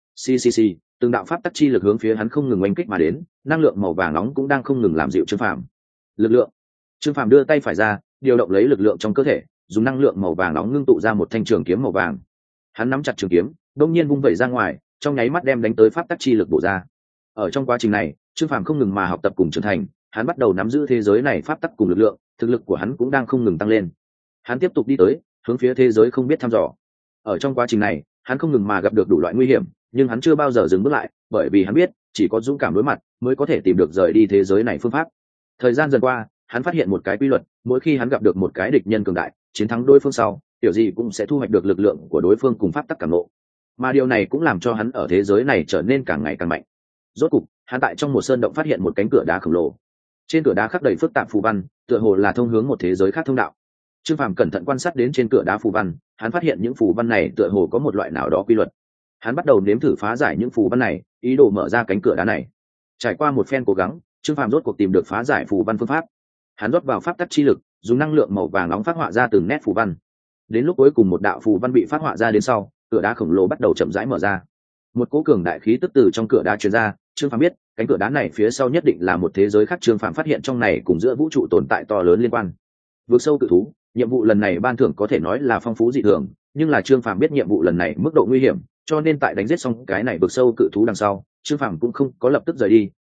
Từng đạo pháp tắc chi lực hướng phía hắn không ngừng oanh kích mà đến, năng lượng màu vàng nóng cũng đang không ngừng làm dịu Trương phàm. Lực lượng. Trương phàm đưa tay phải ra, điều động lấy lực lượng trong cơ thể, dùng năng lượng màu vàng nóng ngưng tụ ra một thanh trường kiếm màu vàng. Hắn nắm chặt trường kiếm, đột nhiên vung vẩy ra ngoài, trong nháy mắt đem đánh tới pháp tắc chi lực bổ ra. Ở trong quá trình này, Trương phàm không ngừng mà học tập cùng trưởng thành, hắn bắt đầu nắm giữ thế giới này pháp tắc cùng lực lượng, thực lực của hắn cũng đang không ngừng tăng lên. Hắn tiếp tục đi tới, hướng phía thế giới không biết thăm dò. Ở trong quá trình này, hắn không ngừng mà gặp được đủ loại nguy hiểm, nhưng hắn chưa bao giờ dừng bước lại, bởi vì hắn biết, chỉ có dũng cảm đối mặt mới có thể tìm được rời đi thế giới này phương pháp. Thời gian dần qua, hắn phát hiện một cái quy luật, mỗi khi hắn gặp được một cái địch nhân cường đại, chiến thắng đối phương sau, kiểu gì cũng sẽ thu hoạch được lực lượng của đối phương cùng pháp tắc cảm ngộ. Mà điều này cũng làm cho hắn ở thế giới này trở nên càng ngày càng mạnh. Rốt cục, hắn tại trong một sơn động phát hiện một cánh cửa đá khổng lồ. Trên cửa đá khắc đầy phức tạp phù văn, tựa hồ là thông hướng một thế giới khác thông đạo. Trương phàm cẩn thận quan sát đến trên cửa đá phù văn, hắn phát hiện những phù văn này tựa hồ có một loại nào đó quy luật. Hắn bắt đầu nếm thử phá giải những phù văn này, ý đồ mở ra cánh cửa đá này. Trải qua một phen cố gắng, Trương phàm rốt cuộc tìm được phá giải phù văn phương pháp. Hắn rót vào pháp tắc chi lực, dùng năng lượng màu vàng nóng phát họa ra từng nét phù văn. Đến lúc cuối cùng một đạo phù văn bị phát họa ra đến sau, cửa đá khổng lồ bắt đầu chậm rãi mở ra. Một cỗ cường đại khí tức từ trong cửa đá truyền ra, Trương phàm biết, cánh cửa đá này phía sau nhất định là một thế giới khác. Trương phàm phát hiện trong này cùng giữa vũ trụ tồn tại to lớn liên quan. Vượt sâu cự thú, nhiệm vụ lần này ban thưởng có thể nói là phong phú dị thường, nhưng là Trương phàm biết nhiệm vụ lần này mức độ nguy hiểm, cho nên tại đánh giết xong cái này vượt sâu cự thú đằng sau, Trương phàm cũng không có lập tức rời đi,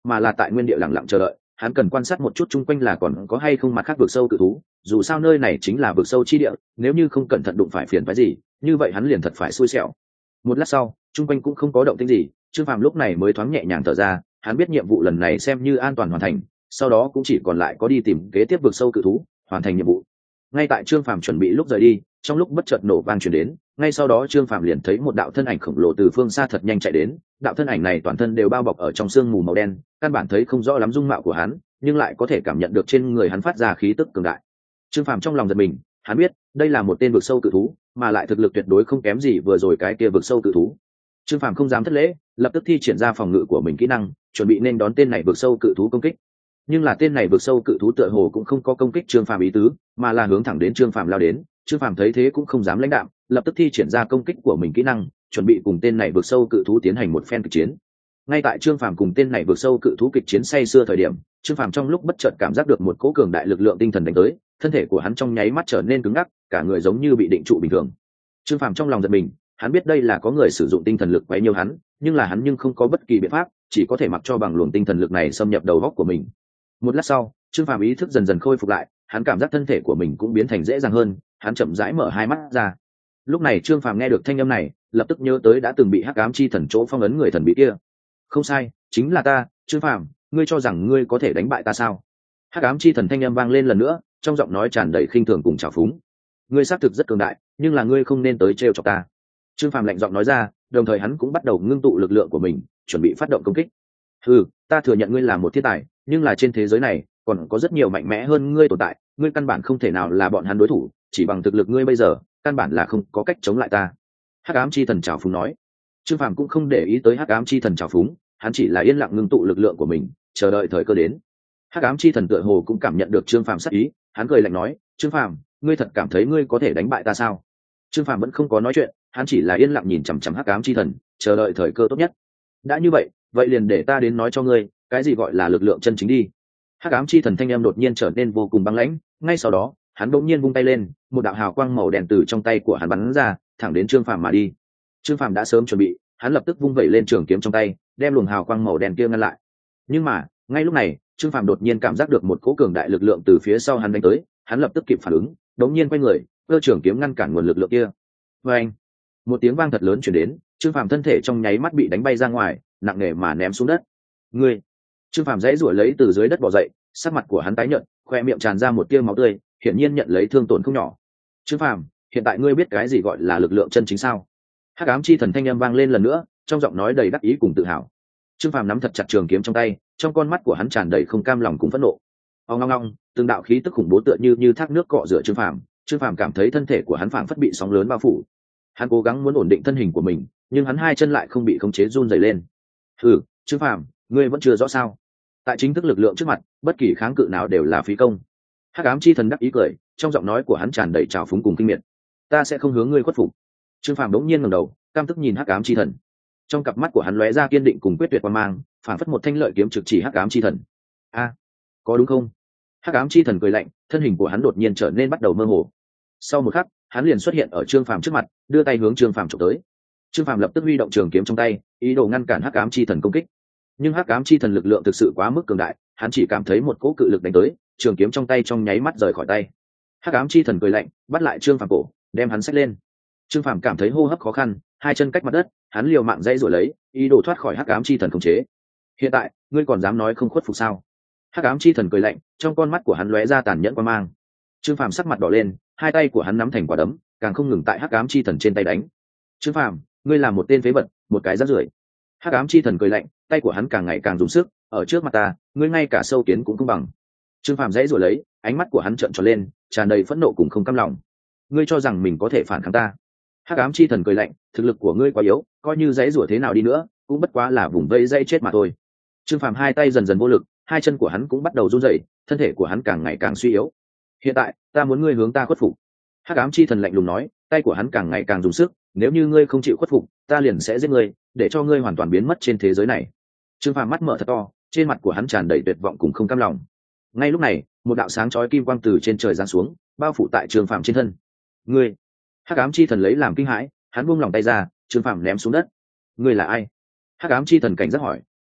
mà là tại nguyên địa lặng lặng chờ đợi. Hắn cần quan sát một chút chung quanh là còn có hay không mặt khác vực sâu cự thú, dù sao nơi này chính là vực sâu chi địa, nếu như không cẩn thận đụng phải phiền phái gì, như vậy hắn liền thật phải xui xẻo. Một lát sau, chung quanh cũng không có động tĩnh gì, Trương Phàm lúc này mới thoáng nhẹ nhàng thở ra, hắn biết nhiệm vụ lần này xem như an toàn hoàn thành, sau đó cũng chỉ còn lại có đi tìm kế tiếp vực sâu cự thú, hoàn thành nhiệm vụ. Ngay tại Trương Phàm chuẩn bị lúc rời đi, trong lúc bất chợt nổ vang truyền đến, ngay sau đó Trương Phàm liền thấy một đạo thân ảnh khổng lồ từ phương xa thật nhanh chạy đến, đạo thân ảnh này toàn thân đều bao bọc ở trong sương mù màu đen, căn bản thấy không rõ lắm dung mạo của hắn, nhưng lại có thể cảm nhận được trên người hắn phát ra khí tức cường đại. Trương Phàm trong lòng giật mình, hắn biết đây là một tên vực sâu cự thú, mà lại thực lực tuyệt đối không kém gì vừa rồi cái kia vực sâu cự thú. Trương Phàm không dám thất lễ, lập tức thi triển ra phòng ngự của mình kỹ năng, chuẩn bị nên đón tên này vực sâu cự thú công kích. Nhưng là tên này vực sâu cự thú tựa hồ cũng không có công kích Trương Phàm ý tứ, mà là hướng thẳng đến Trương Phàm lao đến. Trương Phàm thấy thế cũng không dám lãnh đạm, lập tức thi triển ra công kích của mình kỹ năng, chuẩn bị cùng tên này vực sâu cự thú tiến hành một phen kịch chiến. Ngay tại Trương Phàm cùng tên này vực sâu cự thú kịch chiến say sưa thời điểm, Trương Phàm trong lúc bất chợt cảm giác được một cỗ cường đại lực lượng tinh thần đánh tới, thân thể của hắn trong nháy mắt trở nên cứng ngắc, cả người giống như bị định trụ bình thường. Trương Phàm trong lòng giật mình, hắn biết đây là có người sử dụng tinh thần lực quấy nhiễu hắn, nhưng là hắn không có bất kỳ biện pháp, chỉ có thể mặc cho bằng luồng tinh thần lực này xâm nhập đầu óc của mình. Một lát sau, Trương Phàm ý thức dần dần khôi phục lại, hắn cảm giác thân thể của mình cũng biến thành dễ dàng hơn, hắn chậm rãi mở hai mắt ra. Lúc này Trương Phàm nghe được thanh âm này, lập tức nhớ tới đã từng bị Hắc Ám Chi Thần chỗ phong ấn người thần bí kia. Không sai, chính là ta, Trương Phàm, ngươi cho rằng ngươi có thể đánh bại ta sao? Hắc Ám Chi Thần thanh âm vang lên lần nữa, trong giọng nói tràn đầy khinh thường cùng trào phúng. Ngươi xác thực rất cường đại, nhưng là ngươi không nên tới trêu chọc ta. Trương Phàm lạnh giọng nói ra, đồng thời hắn cũng bắt đầu ngưng tụ lực lượng của mình, chuẩn bị phát động công kích. Ta thừa nhận ngươi là một thiên tài, nhưng là trên thế giới này còn có rất nhiều mạnh mẽ hơn ngươi tồn tại, ngươi căn bản không thể nào là bọn hắn đối thủ, chỉ bằng thực lực ngươi bây giờ, căn bản là không có cách chống lại ta. Hắc Ám Chi Thần trào phúng nói. Trương Phàm cũng không để ý tới Hắc Ám Chi Thần trào phúng, hắn chỉ là yên lặng ngưng tụ lực lượng của mình, chờ đợi thời cơ đến. Hắc Ám Chi Thần tựa hồ cũng cảm nhận được Trương Phàm sát ý, hắn cười lạnh nói, Trương Phàm, ngươi thật cảm thấy ngươi có thể đánh bại ta sao? Trương Phàm vẫn không có nói chuyện, hắn chỉ là yên lặng nhìn chằm chằm Hắc Ám Chi Thần, chờ đợi thời cơ tốt nhất. Đã như vậy, vậy liền để ta đến nói cho ngươi, cái gì gọi là lực lượng chân chính đi. Hắc Ám Chi Thần thanh âm đột nhiên trở nên vô cùng băng lãnh, ngay sau đó, hắn bỗng nhiên vung tay lên, một đạo hào quang màu đen từ trong tay của hắn bắn ra, thẳng đến Trương Phàm mà đi. Trương Phàm đã sớm chuẩn bị, hắn lập tức vung vẩy lên trường kiếm trong tay, đem luồng hào quang màu đen kia ngăn lại. Nhưng mà, ngay lúc này, Trương Phàm đột nhiên cảm giác được một cỗ cường đại lực lượng từ phía sau hắn đánh tới, hắn lập tức kịp phản ứng, đột nhiên quay người, giơ trường kiếm ngăn cản nguồn lực lượng kia. Oeng! Một tiếng vang thật lớn truyền đến, Trương Phàm thân thể trong nháy mắt bị đánh bay ra ngoài, nặng nề mà ném xuống đất. Ngươi! Trương Phàm dãy giụa lấy từ dưới đất bò dậy, sắc mặt của hắn tái nhợt, khoe miệng tràn ra một tia máu tươi, hiển nhiên nhận lấy thương tổn không nhỏ. Trương Phàm, hiện tại ngươi biết cái gì gọi là lực lượng chân chính sao? Hắc Ám Chi Thần thanh âm vang lên lần nữa, trong giọng nói đầy đắc ý cùng tự hào. Trương Phàm nắm thật chặt trường kiếm trong tay, trong con mắt của hắn tràn đầy không cam lòng cùng phẫn nộ. Ong ong ong, từng đạo khí tức khủng bố tựa như thác nước cọ rửa Trương Phàm. Trương Phàm cảm thấy thân thể của hắn phảng phất bị sóng lớn bao phủ. Hắn cố gắng muốn ổn định thân hình của mình, nhưng hắn hai chân lại không bị khống chế run rẩy lên. Trương Phàm, ngươi vẫn chưa rõ sao? Tại chính thức lực lượng trước mặt, bất kỳ kháng cự nào đều là phí công. Hắc Ám Chi Thần đắc ý cười, trong giọng nói của hắn tràn đầy trào phúng cùng kinh miệt. Ta sẽ không hướng ngươi khuất phục. Trương Phàm đống nhiên ngẩng đầu, căm tức nhìn Hắc Ám Chi Thần. Trong cặp mắt của hắn lóe ra kiên định cùng quyết tuyệt quan mang, phản phất một thanh lợi kiếm trực chỉ Hắc Ám Chi Thần. Có đúng không? Hắc Ám Chi Thần cười lạnh, thân hình của hắn đột nhiên trở nên bắt đầu mơ hồ. Sau một khắc, hắn liền xuất hiện ở Trương Phàm trước mặt, đưa tay hướng Trương Phàm chụp tới. Trương Phàm lập tức huy động trường kiếm trong tay, ý đồ ngăn cản Hắc Ám Chi Thần công kích. Nhưng Hắc Ám Chi Thần lực lượng thực sự quá mức cường đại, hắn chỉ cảm thấy một cỗ cự lực đánh tới, trường kiếm trong tay trong nháy mắt rời khỏi tay. Hắc Ám Chi Thần cười lạnh, bắt lại Trương Phàm cổ, đem hắn xách lên. Trương Phàm cảm thấy hô hấp khó khăn, hai chân cách mặt đất, hắn liều mạng dãy rồi lấy, ý đồ thoát khỏi Hắc Ám Chi Thần khống chế. Hiện tại, ngươi còn dám nói không khuất phục sao? Hắc Ám Chi Thần cười lạnh, trong con mắt của hắn lóe ra tàn nhẫn quan mang. Trương Phàm sắc mặt đỏ lên, hai tay của hắn nắm thành quả đấm, càng không ngừng tại Hắc Ám Chi Thần trên tay đánh. Trương Phàm, ngươi là một tên phế vật, một cái rác rưởi. Hắc Ám Chi Thần cười lạnh, tay của hắn càng ngày càng dùng sức, ở trước mặt ta, ngươi ngay cả sâu kiến cũng không bằng. Trương Phàm dãy rồi lấy, ánh mắt của hắn trợn tròn lên, tràn đầy phẫn nộ cùng không cam lòng. Ngươi cho rằng mình có thể phản kháng ta? Hắc Ám Chi Thần cười lạnh, thực lực của ngươi quá yếu, coi như dãy rủa thế nào đi nữa, cũng bất quá là vùng vây dây chết mà thôi. Trương Phàm hai tay dần dần vô lực, hai chân của hắn cũng bắt đầu run rẩy, thân thể của hắn càng ngày càng suy yếu. Hiện tại, ta muốn ngươi hướng ta khuất phục. Hắc Ám Chi Thần lạnh lùng nói, tay của hắn càng ngày càng dùng sức, nếu như ngươi không chịu khuất phục, ta liền sẽ giết ngươi, để cho ngươi hoàn toàn biến mất trên thế giới này. Trương Phàm mắt mở thật to, trên mặt của hắn tràn đầy tuyệt vọng cùng không cam lòng. Ngay lúc này, một đạo sáng chói kim quang từ trên trời giáng xuống, bao phủ tại Trương Phàm trên thân. Ngươi! Hắc Ám Chi Thần lấy làm kinh hãi, hắn buông lòng tay ra, Trương Phàm ném xuống đất. Ngươi là ai? Hắc Ám Chi Thần cảnh giác hỏi,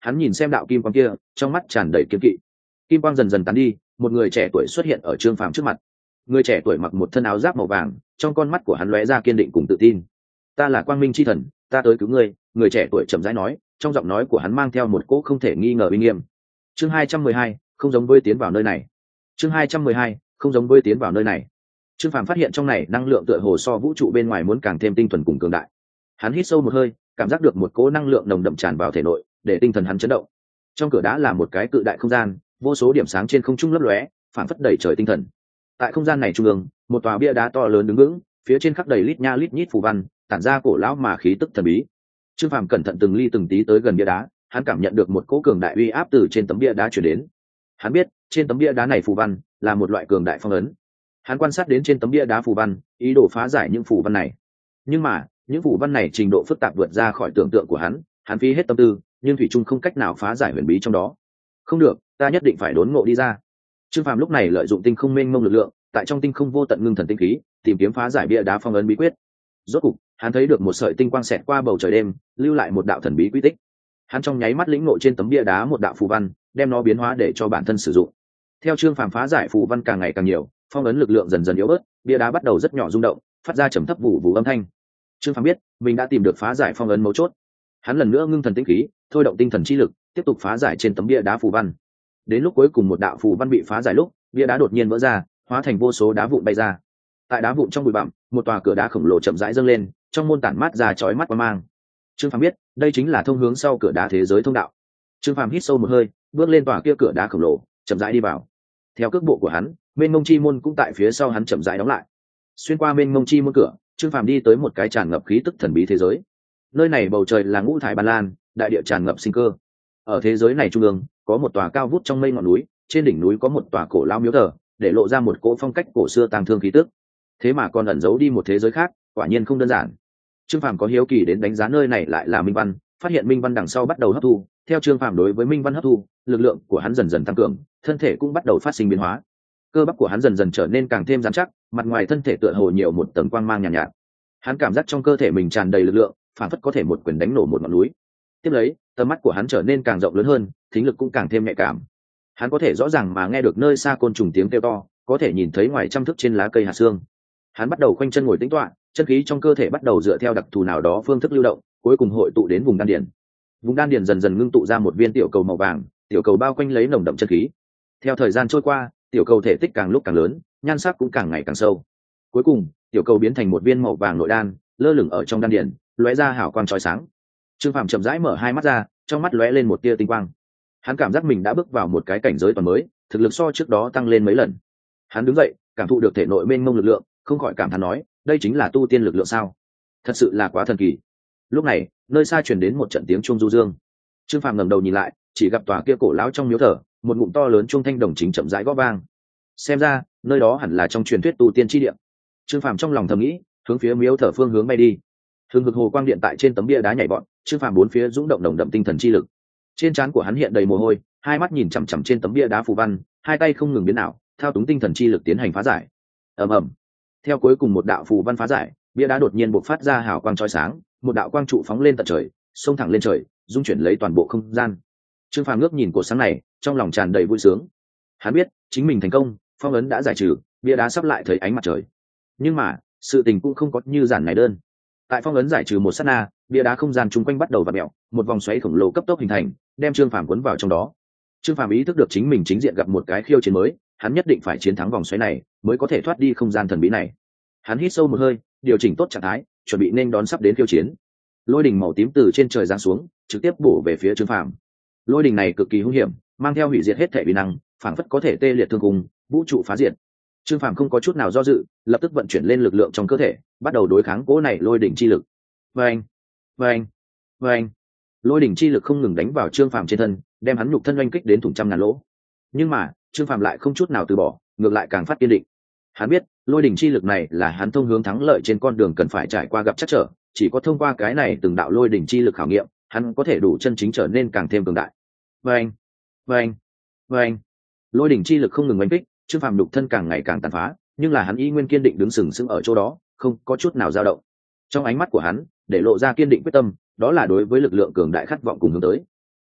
hắn nhìn xem đạo kim quang kia, trong mắt tràn đầy kiên kỵ. Kim quang dần dần tán đi, một người trẻ tuổi xuất hiện ở Trương Phàm trước mặt. Người trẻ tuổi mặc một thân áo giáp màu vàng, trong con mắt của hắn lóe ra kiên định cùng tự tin. Ta là quang minh chi thần, ta tới cứu ngươi. Người trẻ tuổi chậm rãi nói, trong giọng nói của hắn mang theo một cỗ không thể nghi ngờ uy nghiêm. Chương 212, không giống với tiến vào nơi này. Chương 212, không giống với tiến vào nơi này. Trương Phàm phát hiện trong này năng lượng tựa hồ so vũ trụ bên ngoài muốn càng thêm tinh thuần cùng cường đại. Hắn hít sâu một hơi, cảm giác được một cỗ năng lượng nồng đậm tràn vào thể nội, để tinh thần hắn chấn động. Trong cửa đá là một cái cự đại không gian, vô số điểm sáng trên không trung lấp lóe, phản phất đầy trời tinh thần. Tại không gian này trung ương, một tòa bia đá to lớn đứng vững, phía trên khắc đầy lít nha lít nhít phù văn, tản ra cổ lão mà khí tức thần bí. Trương Phàm cẩn thận từng ly từng tí tới gần bia đá, hắn cảm nhận được một cỗ cường đại uy áp từ trên tấm bia đá truyền đến. Hắn biết, trên tấm bia đá này phù văn là một loại cường đại phong ấn. Hắn quan sát đến trên tấm bia đá phù văn, ý đồ phá giải những phù văn này. Nhưng mà, những phù văn này trình độ phức tạp vượt ra khỏi tưởng tượng của hắn phí hết tâm tư, nhưng thủy chung không cách nào phá giải huyền bí trong đó. Không được, ta nhất định phải đốn ngộ đi ra. Trương Phàm lúc này lợi dụng tinh không mênh mông lực lượng, tại trong tinh không vô tận ngưng thần tinh khí, tìm kiếm phá giải bia đá phong ấn bí quyết. Rốt cục, hắn thấy được một sợi tinh quang xẹt qua bầu trời đêm, lưu lại một đạo thần bí quy tích. Hắn trong nháy mắt lĩnh ngộ trên tấm bia đá một đạo phù văn, đem nó biến hóa để cho bản thân sử dụng. Theo Trương Phàm phá giải phù văn càng ngày càng nhiều, phong ấn lực lượng dần dần yếu bớt, bia đá bắt đầu rất nhỏ rung động, phát ra trầm thấp vụ vụ âm thanh. Trương Phàm biết, mình đã tìm được phá giải phong ấn mấu chốt. Hắn lần nữa ngưng thần tinh khí, thôi động tinh thần chi lực, tiếp tục phá giải trên tấm bia đá phù văn. Đến lúc cuối cùng một đạo phù văn bị phá giải lúc, bia đá đột nhiên vỡ ra, hóa thành vô số đá vụn bay ra. Tại đá vụn trong bụi bặm, một tòa cửa đá khổng lồ chậm rãi dâng lên, trong môn tản mát ra chói mắt quang mang. Trương Phàm biết, đây chính là thông hướng sau cửa đá thế giới thông đạo. Trương Phàm hít sâu một hơi, bước lên tòa kia cửa đá khổng lồ, chậm rãi đi vào. Theo cước bộ của hắn, mênh mông chi môn cũng tại phía sau hắn chậm rãi đóng lại. Xuyên qua mênh mông chi môn cửa, Trương Phàm đi tới một cái tràn ngập khí tức thần bí thế giới. Nơi này bầu trời là ngũ thải ban lan, đại địa tràn ngập sinh cơ. Ở thế giới này trung ương, có một tòa cao vút trong mây ngọn núi, trên đỉnh núi có một tòa cổ lao miếu thờ, để lộ ra một cỗ phong cách cổ xưa tang thương khí tức. Thế mà còn ẩn giấu đi một thế giới khác, quả nhiên không đơn giản. Trương Phàm có hiếu kỳ đến đánh giá nơi này lại là minh văn, phát hiện minh văn đằng sau bắt đầu hấp thu. Theo Trương Phàm đối với minh văn hấp thu, lực lượng của hắn dần dần tăng cường, thân thể cũng bắt đầu phát sinh biến hóa. Cơ bắp của hắn dần dần trở nên càng thêm rắn chắc, mặt ngoài thân thể tựa hồ nhiều một tầng quang mang nhàn nhạt. Hắn cảm giác trong cơ thể mình tràn đầy lực lượng, phản phất có thể một quyền đánh nổ một ngọn núi. Tiếp lấy, tầm mắt của hắn trở nên càng rộng lớn hơn, thính lực cũng càng thêm nhạy cảm. Hắn có thể rõ ràng mà nghe được nơi xa côn trùng tiếng kêu to, có thể nhìn thấy ngoài trăm thước trên lá cây hạt xương. Hắn bắt đầu khoanh chân ngồi tĩnh tọa, chân khí trong cơ thể bắt đầu dựa theo đặc thù nào đó phương thức lưu động, cuối cùng hội tụ đến vùng đan điền. Vùng đan điền dần dần ngưng tụ ra một viên tiểu cầu màu vàng, tiểu cầu bao quanh lấy nồng đậm chân khí. Theo thời gian trôi qua, tiểu cầu thể tích càng lúc càng lớn, nhan sắc cũng càng ngày càng sâu. Cuối cùng, tiểu cầu biến thành một viên màu vàng nội đan, lơ lửng ở trong đan điền, lóe ra hào quang chói sáng. Trương Phàm chậm rãi mở hai mắt ra, trong mắt lóe lên một tia tinh quang. Hắn cảm giác mình đã bước vào một cái cảnh giới toàn mới, thực lực so trước đó tăng lên mấy lần. Hắn đứng dậy, cảm thụ được thể nội mênh mông lực lượng, không khỏi cảm thán nói, đây chính là tu tiên lực lượng sao? Thật sự là quá thần kỳ. Lúc này, nơi xa truyền đến một trận tiếng chuông du dương. Trương Phàm ngẩng đầu nhìn lại, chỉ gặp tòa kia cổ lão trong miếu thờ, một ngụm to lớn chuông thanh đồng chính chậm rãi gõ vang. Xem ra, nơi đó hẳn là trong truyền thuyết tu tiên chi địa. Trương Phàm trong lòng thầm nghĩ, hướng phía miếu thờ phương hướng bay đi. Hừng hực hồ quang điện tại trên tấm bia đá nhảy vọt, Trương Phàm bốn phía dũng động nồng đậm tinh thần chi lực. Trên trán của hắn hiện đầy mồ hôi, hai mắt nhìn chằm chằm trên tấm bia đá phù văn, hai tay không ngừng biến ảo, thao túng tinh thần chi lực tiến hành phá giải. Ầm ầm. Theo cuối cùng một đạo phù văn phá giải, bia đá đột nhiên bộc phát ra hào quang chói sáng, một đạo quang trụ phóng lên tận trời, xông thẳng lên trời, dung chuyển lấy toàn bộ không gian. Trương Phàm ngước nhìn cột sáng này, trong lòng tràn đầy vui sướng. Hắn biết, chính mình thành công, phong ấn đã giải trừ, bia đá sắp lại thấy ánh mặt trời. Nhưng mà, sự tình cũng không có như giản này đơn. Tại phong ấn giải trừ một sát na, bia đá không gian chung quanh bắt đầu vặn mèo, một vòng xoáy khổng lồ cấp tốc hình thành, đem Trương Phàm cuốn vào trong đó. Trương Phàm ý thức được chính mình chính diện gặp một cái khiêu chiến mới, hắn nhất định phải chiến thắng vòng xoáy này, mới có thể thoát đi không gian thần bí này. Hắn hít sâu một hơi, điều chỉnh tốt trạng thái, chuẩn bị nên đón sắp đến khiêu chiến. Lôi đỉnh màu tím từ trên trời giáng xuống, trực tiếp bổ về phía Trương Phàm. Lôi đỉnh này cực kỳ hung hiểm, mang theo hủy diệt hết thể uy năng, phảng phất có thể tê liệt thương cùng, vũ trụ phá diệt. Trương Phàm không có chút nào do dự, lập tức vận chuyển lên lực lượng trong cơ thể, bắt đầu đối kháng cỗ này lôi đỉnh chi lực. Vâng, vâng, vâng. Lôi đỉnh chi lực không ngừng đánh vào Trương Phàm trên thân, đem hắn nhục thân oanh kích đến thủng trăm ngàn lỗ. Nhưng mà, Trương Phàm lại không chút nào từ bỏ, ngược lại càng phát kiên định. Hắn biết, lôi đỉnh chi lực này là hắn thông hướng thắng lợi trên con đường cần phải trải qua gặp trắc trở, chỉ có thông qua cái này từng đạo lôi đỉnh chi lực khảo nghiệm, hắn có thể đủ chân chính trở nên càng thêm cường đại. Vâng, vâng, vâng. Lôi đỉnh chi lực không ngừng oanh kích, Trương Phàm nhục thân càng ngày càng tàn phá, nhưng là hắn y nguyên kiên định đứng sừng sững ở chỗ đó, không có chút nào dao động. Trong ánh mắt của hắn để lộ ra kiên định quyết tâm, đó là đối với lực lượng cường đại khát vọng cùng hướng tới.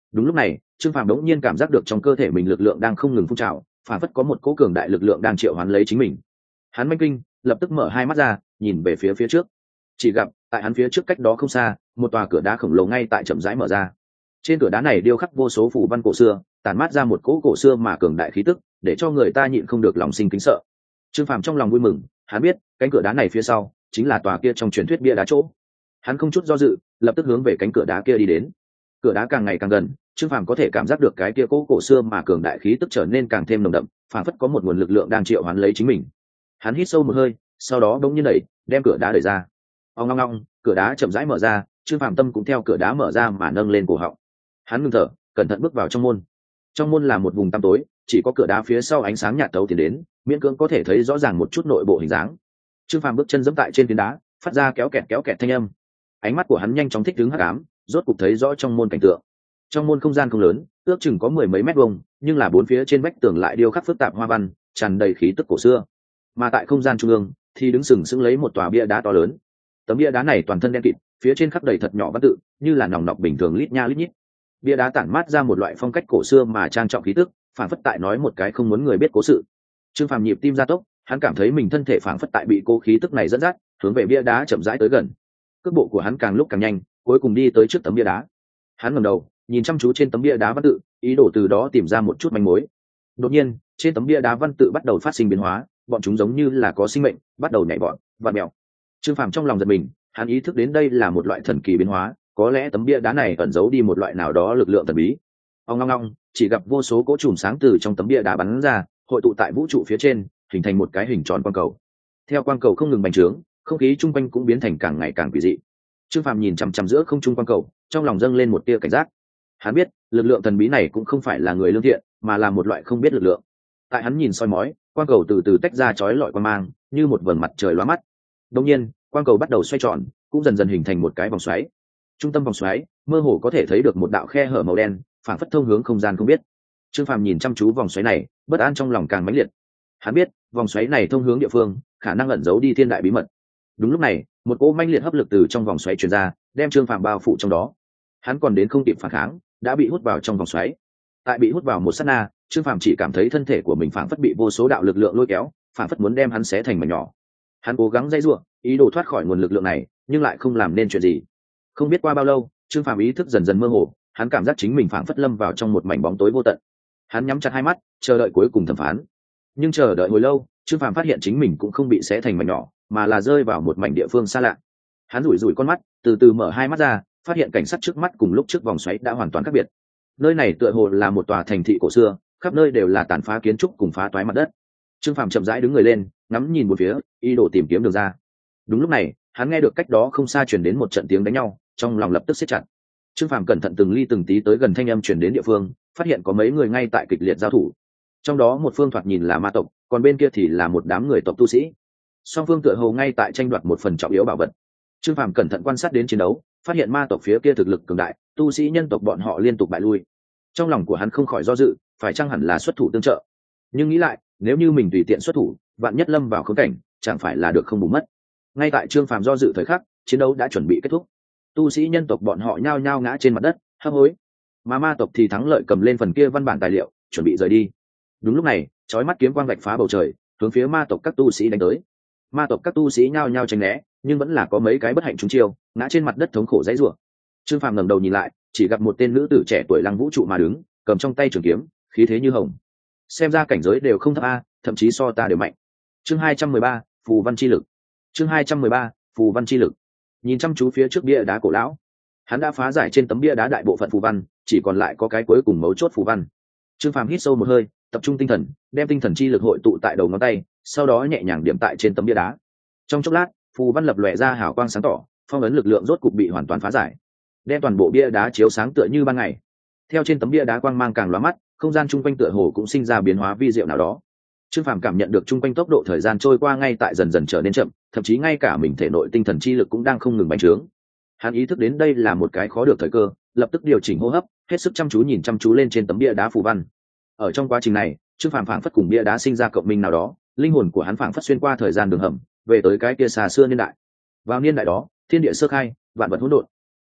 Đúng lúc này Trương Phàm đống nhiên cảm giác được trong cơ thể mình lực lượng đang không ngừng phun trào, phản phất có một cỗ cường đại lực lượng đang triệu hoán lấy chính mình. Hắn manh kinh, lập tức mở hai mắt ra nhìn về phía trước, chỉ gặp tại hắn phía trước cách đó không xa một tòa cửa đá khổng lồ ngay tại chậm rãi mở ra. Trên cửa đá này điêu khắc vô số phù văn cổ xưa, tản mát ra một cỗ cổ xưa mà cường đại khí tức, để cho người ta nhịn không được lòng sinh kính sợ. Trương Phàm trong lòng vui mừng, hắn biết cánh cửa đá này phía sau chính là tòa kia trong truyền thuyết bia đá chỗ. Hắn không chút do dự lập tức hướng về cánh cửa đá kia đi đến. Cửa đá càng ngày càng gần, Trương Phàm có thể cảm giác được cái kia cỗ cổ xưa mà cường đại khí tức trở nên càng thêm nồng đậm, phảng phất có một nguồn lực lượng đang triệu hoán lấy chính mình. Hắn hít sâu một hơi, sau đó bỗng nhiên đẩy, đem cửa đá đẩy ra. Ong ong ong, cửa đá chậm rãi mở ra, Trương Phàm tâm cũng theo cửa đá mở ra mà nâng lên cổ họng. Hắn ngừng thở, cẩn thận bước vào trong môn. Trong môn là một vùng tăm tối, chỉ có cửa đá phía sau ánh sáng nhạt thấu tiến đến, miễn cưỡng có thể thấy rõ ràng một chút nội bộ hình dáng. Trương Phàm bước chân giẫm tại trên phiến đá, phát ra kéo kẹt thanh âm. Ánh mắt của hắn nhanh chóng thích ứng hắc ám, rốt cục thấy rõ trong môn cảnh tượng. Trong môn không gian không lớn, ước chừng có 10 mấy mét vuông, nhưng là bốn phía trên vách tường lại điêu khắc phức tạp hoa văn, tràn đầy khí tức cổ xưa. Mà tại không gian trung ương thì đứng sừng sững lấy một tòa bia đá to lớn. Tấm bia đá này toàn thân đen kịt, phía trên khắc đầy thật nhỏ văn tự, như là nòng nọc bình thường lít nha lít nhít. Bia đá tản mát ra một loại phong cách cổ xưa mà trang trọng khí tức, phảng phất tại nói một cái không muốn người biết cố sự. Trương Phàm nhịp tim gia tốc, hắn cảm thấy mình thân thể phảng phất tại bị cố khí tức này dẫn dắt, hướng về bia đá chậm rãi tới gần. Cước bộ của hắn càng lúc càng nhanh, cuối cùng đi tới trước tấm bia đá. Hắn ngẩng đầu, nhìn chăm chú trên tấm bia đá văn tự, ý đồ từ đó tìm ra một chút manh mối. Đột nhiên, trên tấm bia đá văn tự bắt đầu phát sinh biến hóa, bọn chúng giống như là có sinh mệnh, bắt đầu nhảy vọt, vặn mèo. Trương Phàm trong lòng giật mình, hắn ý thức đến đây là một loại thần kỳ biến hóa, có lẽ tấm bia đá này ẩn giấu đi một loại nào đó lực lượng thần bí. Ong ong ong, chỉ gặp vô số cỗ chùm sáng từ trong tấm bia đá bắn ra, hội tụ tại vũ trụ phía trên, hình thành một cái hình tròn quang cầu. Theo quang cầu không ngừng bành trướng, không khí chung quanh cũng biến thành càng ngày càng quỷ dị. Trương Phàm nhìn chằm chằm giữa không trung quang cầu, trong lòng dâng lên một tia cảnh giác. Hắn biết, lực lượng thần bí này cũng không phải là người lương thiện, mà là một loại không biết lực lượng. Tại hắn nhìn soi mói, quang cầu từ từ tách ra chói lọi quang mang, như một vầng mặt trời lóa mắt. Đột nhiên, quang cầu bắt đầu xoay tròn, cũng dần dần hình thành một cái vòng xoáy. Trung tâm vòng xoáy, mơ hồ có thể thấy được một đạo khe hở màu đen, phảng phất thông hướng không gian không biết. Trương Phàm nhìn chăm chú vòng xoáy này, bất an trong lòng càng mãnh liệt. Hắn biết, vòng xoáy này thông hướng địa phương, khả năng ẩn giấu đi thiên đại bí mật. Đúng lúc này, một cỗ mãnh liệt hấp lực từ trong vòng xoáy truyền ra, đem Trương Phàm bao phủ trong đó. Hắn còn đến không kịp phản kháng, đã bị hút vào trong vòng xoáy. Tại bị hút vào một sát na, Trương Phàm chỉ cảm thấy thân thể của mình phảng phất bị vô số đạo lực lượng lôi kéo, phảng phất muốn đem hắn xé thành mảnh nhỏ. Hắn cố gắng dãy giụa, ý đồ thoát khỏi nguồn lực lượng này, nhưng lại không làm nên chuyện gì. Không biết qua bao lâu, Trương Phàm ý thức dần dần mơ hồ, hắn cảm giác chính mình phảng phất lâm vào trong một mảnh bóng tối vô tận. Hắn nhắm chặt hai mắt, chờ đợi cuối cùng thẩm phán. Nhưng chờ đợi hồi lâu, Trương Phàm phát hiện chính mình cũng không bị xé thành mảnh nhỏ, mà là rơi vào một mảnh địa phương xa lạ. Hắn rủi rủi con mắt, từ từ mở hai mắt ra, phát hiện cảnh sắc trước mắt cùng lúc trước vòng xoáy đã hoàn toàn khác biệt. Nơi này tựa hồ là một tòa thành thị cổ xưa, khắp nơi đều là tàn phá kiến trúc cùng phá toái mặt đất. Trương Phàm chậm rãi đứng người lên, ngắm nhìn một phía, ý đồ tìm kiếm đường ra. Đúng lúc này, hắn nghe được cách đó không xa truyền đến một trận tiếng đánh nhau, trong lòng lập tức siết chặt. Trương Phàm cẩn thận từng ly từng tí tới gần thanh âm truyền đến địa phương, phát hiện có mấy người ngay tại kịch liệt giao thủ. Trong đó một phương thoạt nhìn là ma tộc, còn bên kia thì là một đám người tộc tu sĩ. Song phương tựa hồ ngay tại tranh đoạt một phần trọng yếu bảo vật. Trương Phàm cẩn thận quan sát đến chiến đấu, phát hiện ma tộc phía kia thực lực cường đại, tu sĩ nhân tộc bọn họ liên tục bại lui. Trong lòng của hắn không khỏi do dự, phải chăng hẳn là xuất thủ tương trợ. Nhưng nghĩ lại, nếu như mình tùy tiện xuất thủ, vạn nhất lâm vào khốn cảnh, chẳng phải là được không bù mất. Ngay tại Trương Phàm do dự thời khắc, chiến đấu đã chuẩn bị kết thúc. Tu sĩ nhân tộc bọn họ nhao nhao ngã trên mặt đất, hấp hối. Mà ma tộc thì thắng lợi cầm lên phần kia văn bản tài liệu, chuẩn bị rời đi. Đúng lúc này, chói mắt kiếm quang vạch phá bầu trời, hướng phía ma tộc các tu sĩ đánh tới. Ma tộc các tu sĩ nhao nhao tránh né, nhưng vẫn là có mấy cái bất hạnh trúng chiêu, ngã trên mặt đất thống khổ dãy rủa. Trương Phàm ngẩng đầu nhìn lại, chỉ gặp một tên nữ tử trẻ tuổi lăng vũ trụ mà đứng, cầm trong tay trường kiếm, khí thế như hồng. Xem ra cảnh giới đều không thấp a, thậm chí so ta đều mạnh. Chương 213, phù văn chi lực. Chương 213, phù văn chi lực. Nhìn chăm chú phía trước bia đá cổ lão, hắn đã phá giải trên tấm bia đá đại bộ phận phù văn, chỉ còn lại có cái cuối cùng mấu chốt phù văn. Trương Phàm hít sâu một hơi, tập trung tinh thần, đem tinh thần chi lực hội tụ tại đầu ngón tay, sau đó nhẹ nhàng điểm tại trên tấm bia đá. Trong chốc lát, phù văn lập lòe ra hào quang sáng tỏ, phong ấn lực lượng rốt cục bị hoàn toàn phá giải, đem toàn bộ bia đá chiếu sáng tựa như ban ngày. Theo trên tấm bia đá quang mang càng lóa mắt, không gian chung quanh tựa hồ cũng sinh ra biến hóa vi diệu nào đó. Trương Phàm cảm nhận được chung quanh tốc độ thời gian trôi qua ngay tại dần dần trở nên chậm, thậm chí ngay cả mình thể nội tinh thần chi lực cũng đang không ngừng bành trướng. Hắn ý thức đến đây là một cái khó được thời cơ, lập tức điều chỉnh hô hấp, hết sức chăm chú nhìn chăm chú lên trên tấm bia đá phù văn. Ở trong quá trình này, Trương Phàm phảng phất cùng bia đá sinh ra cộng minh nào đó, linh hồn của hắn phảng phất xuyên qua thời gian đường hầm, về tới cái kia xa xưa niên đại. Vào niên đại đó, thiên địa sơ khai, vạn vật hỗn độn.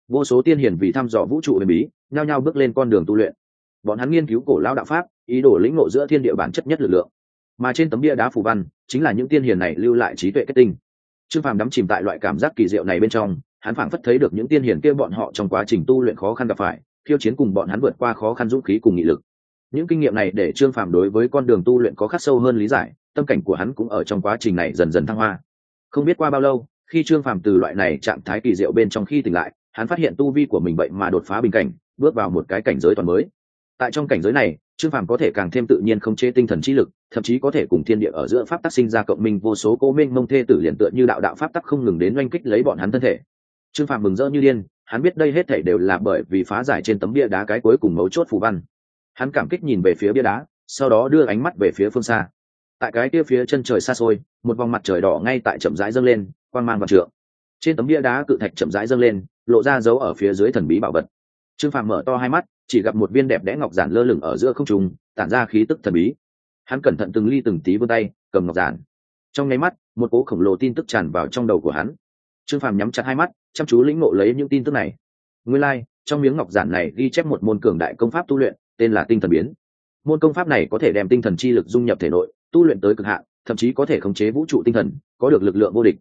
Vô số tiên hiền vì thăm dò vũ trụ huyền bí nhao nhao bước lên con đường tu luyện. Bọn hắn nghiên cứu cổ lao đạo pháp, ý đồ lĩnh ngộ giữa thiên địa bản chất nhất lực lượng, mà trên tấm bia đá phù văn chính là những tiên hiền này lưu lại trí tuệ kết tinh. Trương Phàm đắm chìm tại loại cảm giác kỳ diệu này bên trong, hắn phảng phất thấy được những tiên hiền kia bọn họ trong quá trình tu luyện khó khăn gặp phải, khiêu chiến cùng bọn hắn vượt qua khó khăn dũng khí cùng nghị lực. Những kinh nghiệm này để Trương Phàm đối với con đường tu luyện có khắc sâu hơn lý giải, tâm cảnh của hắn cũng ở trong quá trình này dần dần thăng hoa. Không biết qua bao lâu, khi Trương Phàm từ loại này trạng thái kỳ diệu bên trong khi tỉnh lại, hắn phát hiện tu vi của mình vậy mà đột phá bình cảnh, bước vào một cái cảnh giới toàn mới. Tại trong cảnh giới này, Trương Phàm có thể càng thêm tự nhiên khống chế tinh thần trí lực, thậm chí có thể cùng thiên địa ở giữa pháp tắc sinh ra cộng minh vô số cố minh mông thê tử liền tựa như đạo đạo pháp tắc không ngừng đến oanh kích lấy bọn hắn thân thể. Trương Phàm mừng rỡ như điên, hắn biết đây hết thảy đều là bởi vì phá giải trên tấm bia đá cái cuối cùng mấu chốt phù văn. Hắn cảm kích nhìn về phía bia đá, sau đó đưa ánh mắt về phía phương xa. Tại cái kia phía chân trời xa xôi, một vòng mặt trời đỏ ngay tại chậm rãi dâng lên, quang mang vạn trượng. Trên tấm bia đá cự thạch chậm rãi dâng lên, lộ ra dấu ở phía dưới thần bí bảo vật. Trương Phàm mở to hai mắt, chỉ gặp một viên đẹp đẽ ngọc giản lơ lửng ở giữa không trung, tản ra khí tức thần bí. Hắn cẩn thận từng ly từng tí vươn tay, cầm ngọc giản. Trong nháy mắt, một cỗ khổng lồ tin tức tràn vào trong đầu của hắn. Trương Phàm nhắm chặt hai mắt, chăm chú lĩnh ngộ lấy những tin tức này. Nguyên lai, trong miếng ngọc giản này ghi chép một môn cường đại công pháp tu luyện, tên là Tinh Thần Biến. Môn công pháp này có thể đem tinh thần chi lực dung nhập thể nội, tu luyện tới cực hạn, thậm chí có thể khống chế vũ trụ tinh thần, có được lực lượng vô địch.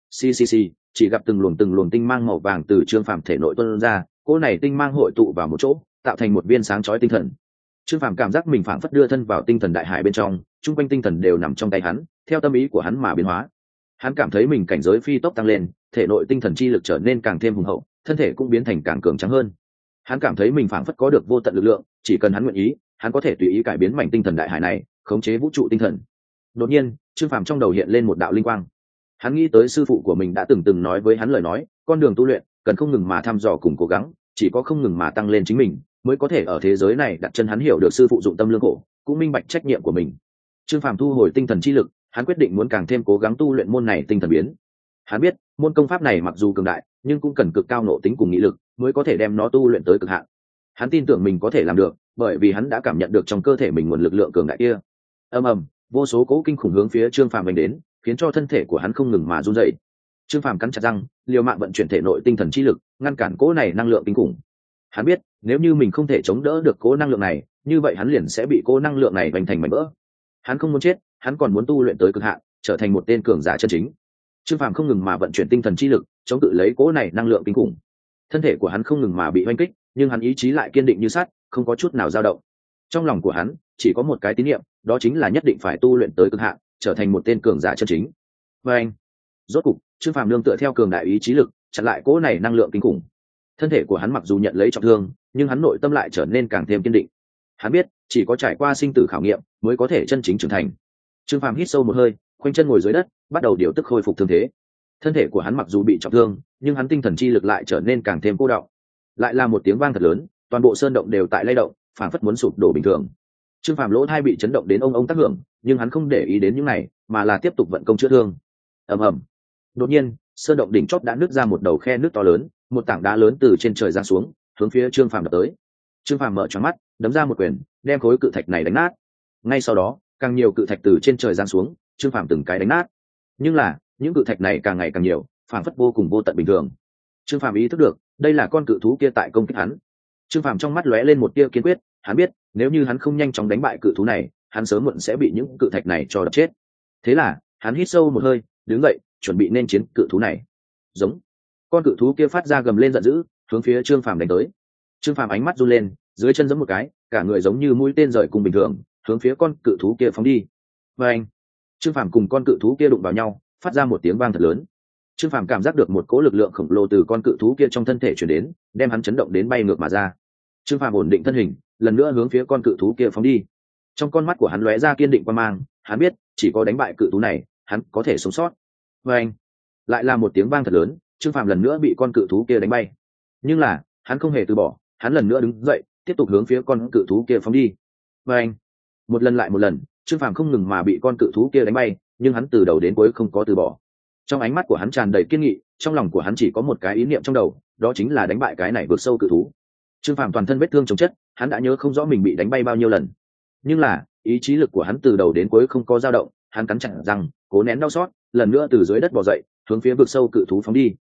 Xì, chỉ gặp từng luồng tinh mang màu vàng từ Trương Phàm thể nội tuôn ra, cỗ này tinh mang hội tụ vào một chỗ, tạo thành một viên sáng chói tinh thần. Trương Phàm cảm giác mình phảng phất đưa thân vào tinh thần đại hải bên trong, chung quanh tinh thần đều nằm trong tay hắn, theo tâm ý của hắn mà biến hóa. Hắn cảm thấy mình cảnh giới phi tốc tăng lên, thể nội tinh thần chi lực trở nên càng thêm hùng hậu, thân thể cũng biến thành càng cường tráng hơn. Hắn cảm thấy mình phảng phất có được vô tận lực lượng, chỉ cần hắn nguyện ý, hắn có thể tùy ý cải biến mảnh tinh thần đại hải này, khống chế vũ trụ tinh thần. Đột nhiên, Trương Phàm trong đầu hiện lên một đạo linh quang. Hắn nghĩ tới sư phụ của mình đã từng nói với hắn lời nói, con đường tu luyện cần không ngừng mà thăm dò cùng cố gắng, chỉ có không ngừng mà tăng lên chính mình, mới có thể ở thế giới này đặt chân. Hắn hiểu được sư phụ dụng tâm lương khổ, cũng minh bạch trách nhiệm của mình. Trương Phàm thu hồi tinh thần chi lực, hắn quyết định muốn càng thêm cố gắng tu luyện môn này tinh thần biến. Hắn biết, môn công pháp này mặc dù cường đại, nhưng cũng cần cực cao nộ tính cùng nghị lực, mới có thể đem nó tu luyện tới cực hạn. Hắn tin tưởng mình có thể làm được, bởi vì hắn đã cảm nhận được trong cơ thể mình nguồn lực lượng cường đại kia. Ầm ầm, vô số cỗ kinh khủng hướng phía Trương Phàm đánh đến, khiến cho thân thể của hắn không ngừng mà run rẩy. Trương Phàm cắn chặt răng, liều mạng vận chuyển thể nội tinh thần chi lực, ngăn cản cỗ này năng lượng kinh khủng. Hắn biết, nếu như mình không thể chống đỡ được cỗ năng lượng này, như vậy hắn liền sẽ bị cỗ năng lượng này vành thành mảnh vỡ. Hắn không muốn chết, hắn còn muốn tu luyện tới cực hạn, trở thành một tên cường giả chân chính. Trương Phàm không ngừng mà vận chuyển tinh thần chi lực, chống cự lấy cỗ này năng lượng kinh khủng. Thân thể của hắn không ngừng mà bị hoành kích, nhưng hắn ý chí lại kiên định như sắt, không có chút nào dao động. Trong lòng của hắn chỉ có một cái tín niệm, đó chính là nhất định phải tu luyện tới cực hạn, trở thành một tên cường giả chân chính. Và anh, rốt cục, Trương Phàm nương tựa theo cường đại ý chí lực, chặn lại cỗ này năng lượng kinh khủng. Thân thể của hắn mặc dù nhận lấy trọng thương, nhưng hắn nội tâm lại trở nên càng thêm kiên định. Hắn biết, chỉ có trải qua sinh tử khảo nghiệm, mới có thể chân chính trưởng thành. Trương Phàm hít sâu một hơi, khoanh chân ngồi dưới đất, bắt đầu điều tức khôi phục thương thế. Thân thể của hắn mặc dù bị trọng thương, nhưng hắn tinh thần chi lực lại trở nên càng thêm cô đọng. Lại là một tiếng vang thật lớn, toàn bộ sơn động đều tại lay động, phảng phất muốn sụp đổ bình thường. Trương Phàm lỗ tai bị chấn động đến ông tác hưởng, nhưng hắn không để ý đến những này, mà là tiếp tục vận công chữa thương. Ầm ầm. Đột nhiên, sơn động đỉnh chót đã nứt ra một đầu khe nước to lớn, một tảng đá lớn từ trên trời giáng xuống, hướng phía Trương Phàm đập tới. Trương Phàm mở tròn mắt, đấm ra một quyền, đem khối cự thạch này đánh nát. Ngay sau đó, càng nhiều cự thạch từ trên trời giáng xuống, Trương Phàm từng cái đánh nát. Nhưng là, những cự thạch này càng ngày càng nhiều, phảng phất vô cùng vô tận bình thường. Trương Phàm ý thức được, đây là con cự thú kia tại công kích hắn. Trương Phàm trong mắt lóe lên một tia kiên quyết, hắn biết, nếu như hắn không nhanh chóng đánh bại cự thú này, hắn sớm muộn sẽ bị những cự thạch này cho đập chết. Thế là, hắn hít sâu một hơi, đứng dậy, chuẩn bị nên chiến cự thú này. Giống. Con cự thú kia phát ra gầm lên giận dữ, hướng phía Trương Phàm đánh tới. Trương Phàm ánh mắt run lên, dưới chân giẫm một cái, cả người giống như mũi tên rời cùng bình thường, hướng phía con cự thú kia phóng đi. Và anh, Trương Phàm cùng con cự thú kia đụng vào nhau, phát ra một tiếng vang thật lớn. Trương Phàm cảm giác được một cỗ lực lượng khổng lồ từ con cự thú kia trong thân thể truyền đến, đem hắn chấn động đến bay ngược mà ra. Trương Phàm ổn định thân hình, lần nữa hướng phía con cự thú kia phóng đi. Trong con mắt của hắn lóe ra kiên định quan mang, hắn biết, chỉ có đánh bại cự thú này, hắn có thể sống sót. Và anh, lại là một tiếng vang thật lớn, Trương Phàm lần nữa bị con cự thú kia đánh bay. Nhưng là, hắn không hề từ bỏ, hắn lần nữa đứng dậy, tiếp tục hướng phía con cự thú kia phóng đi. Và anh, một lần lại một lần, Trương Phàm không ngừng mà bị con cự thú kia đánh bay, nhưng hắn từ đầu đến cuối không có từ bỏ. Trong ánh mắt của hắn tràn đầy kiên nghị, trong lòng của hắn chỉ có một cái ý niệm trong đầu, đó chính là đánh bại cái này vượt sâu cự thú. Trương Phàm toàn thân vết thương chồng chất, hắn đã nhớ không rõ mình bị đánh bay bao nhiêu lần. Nhưng là, ý chí lực của hắn từ đầu đến cuối không có dao động, hắn cắn chặt răng, cố nén đau xót, lần nữa từ dưới đất bò dậy, hướng phía vực sâu cự thú phóng đi.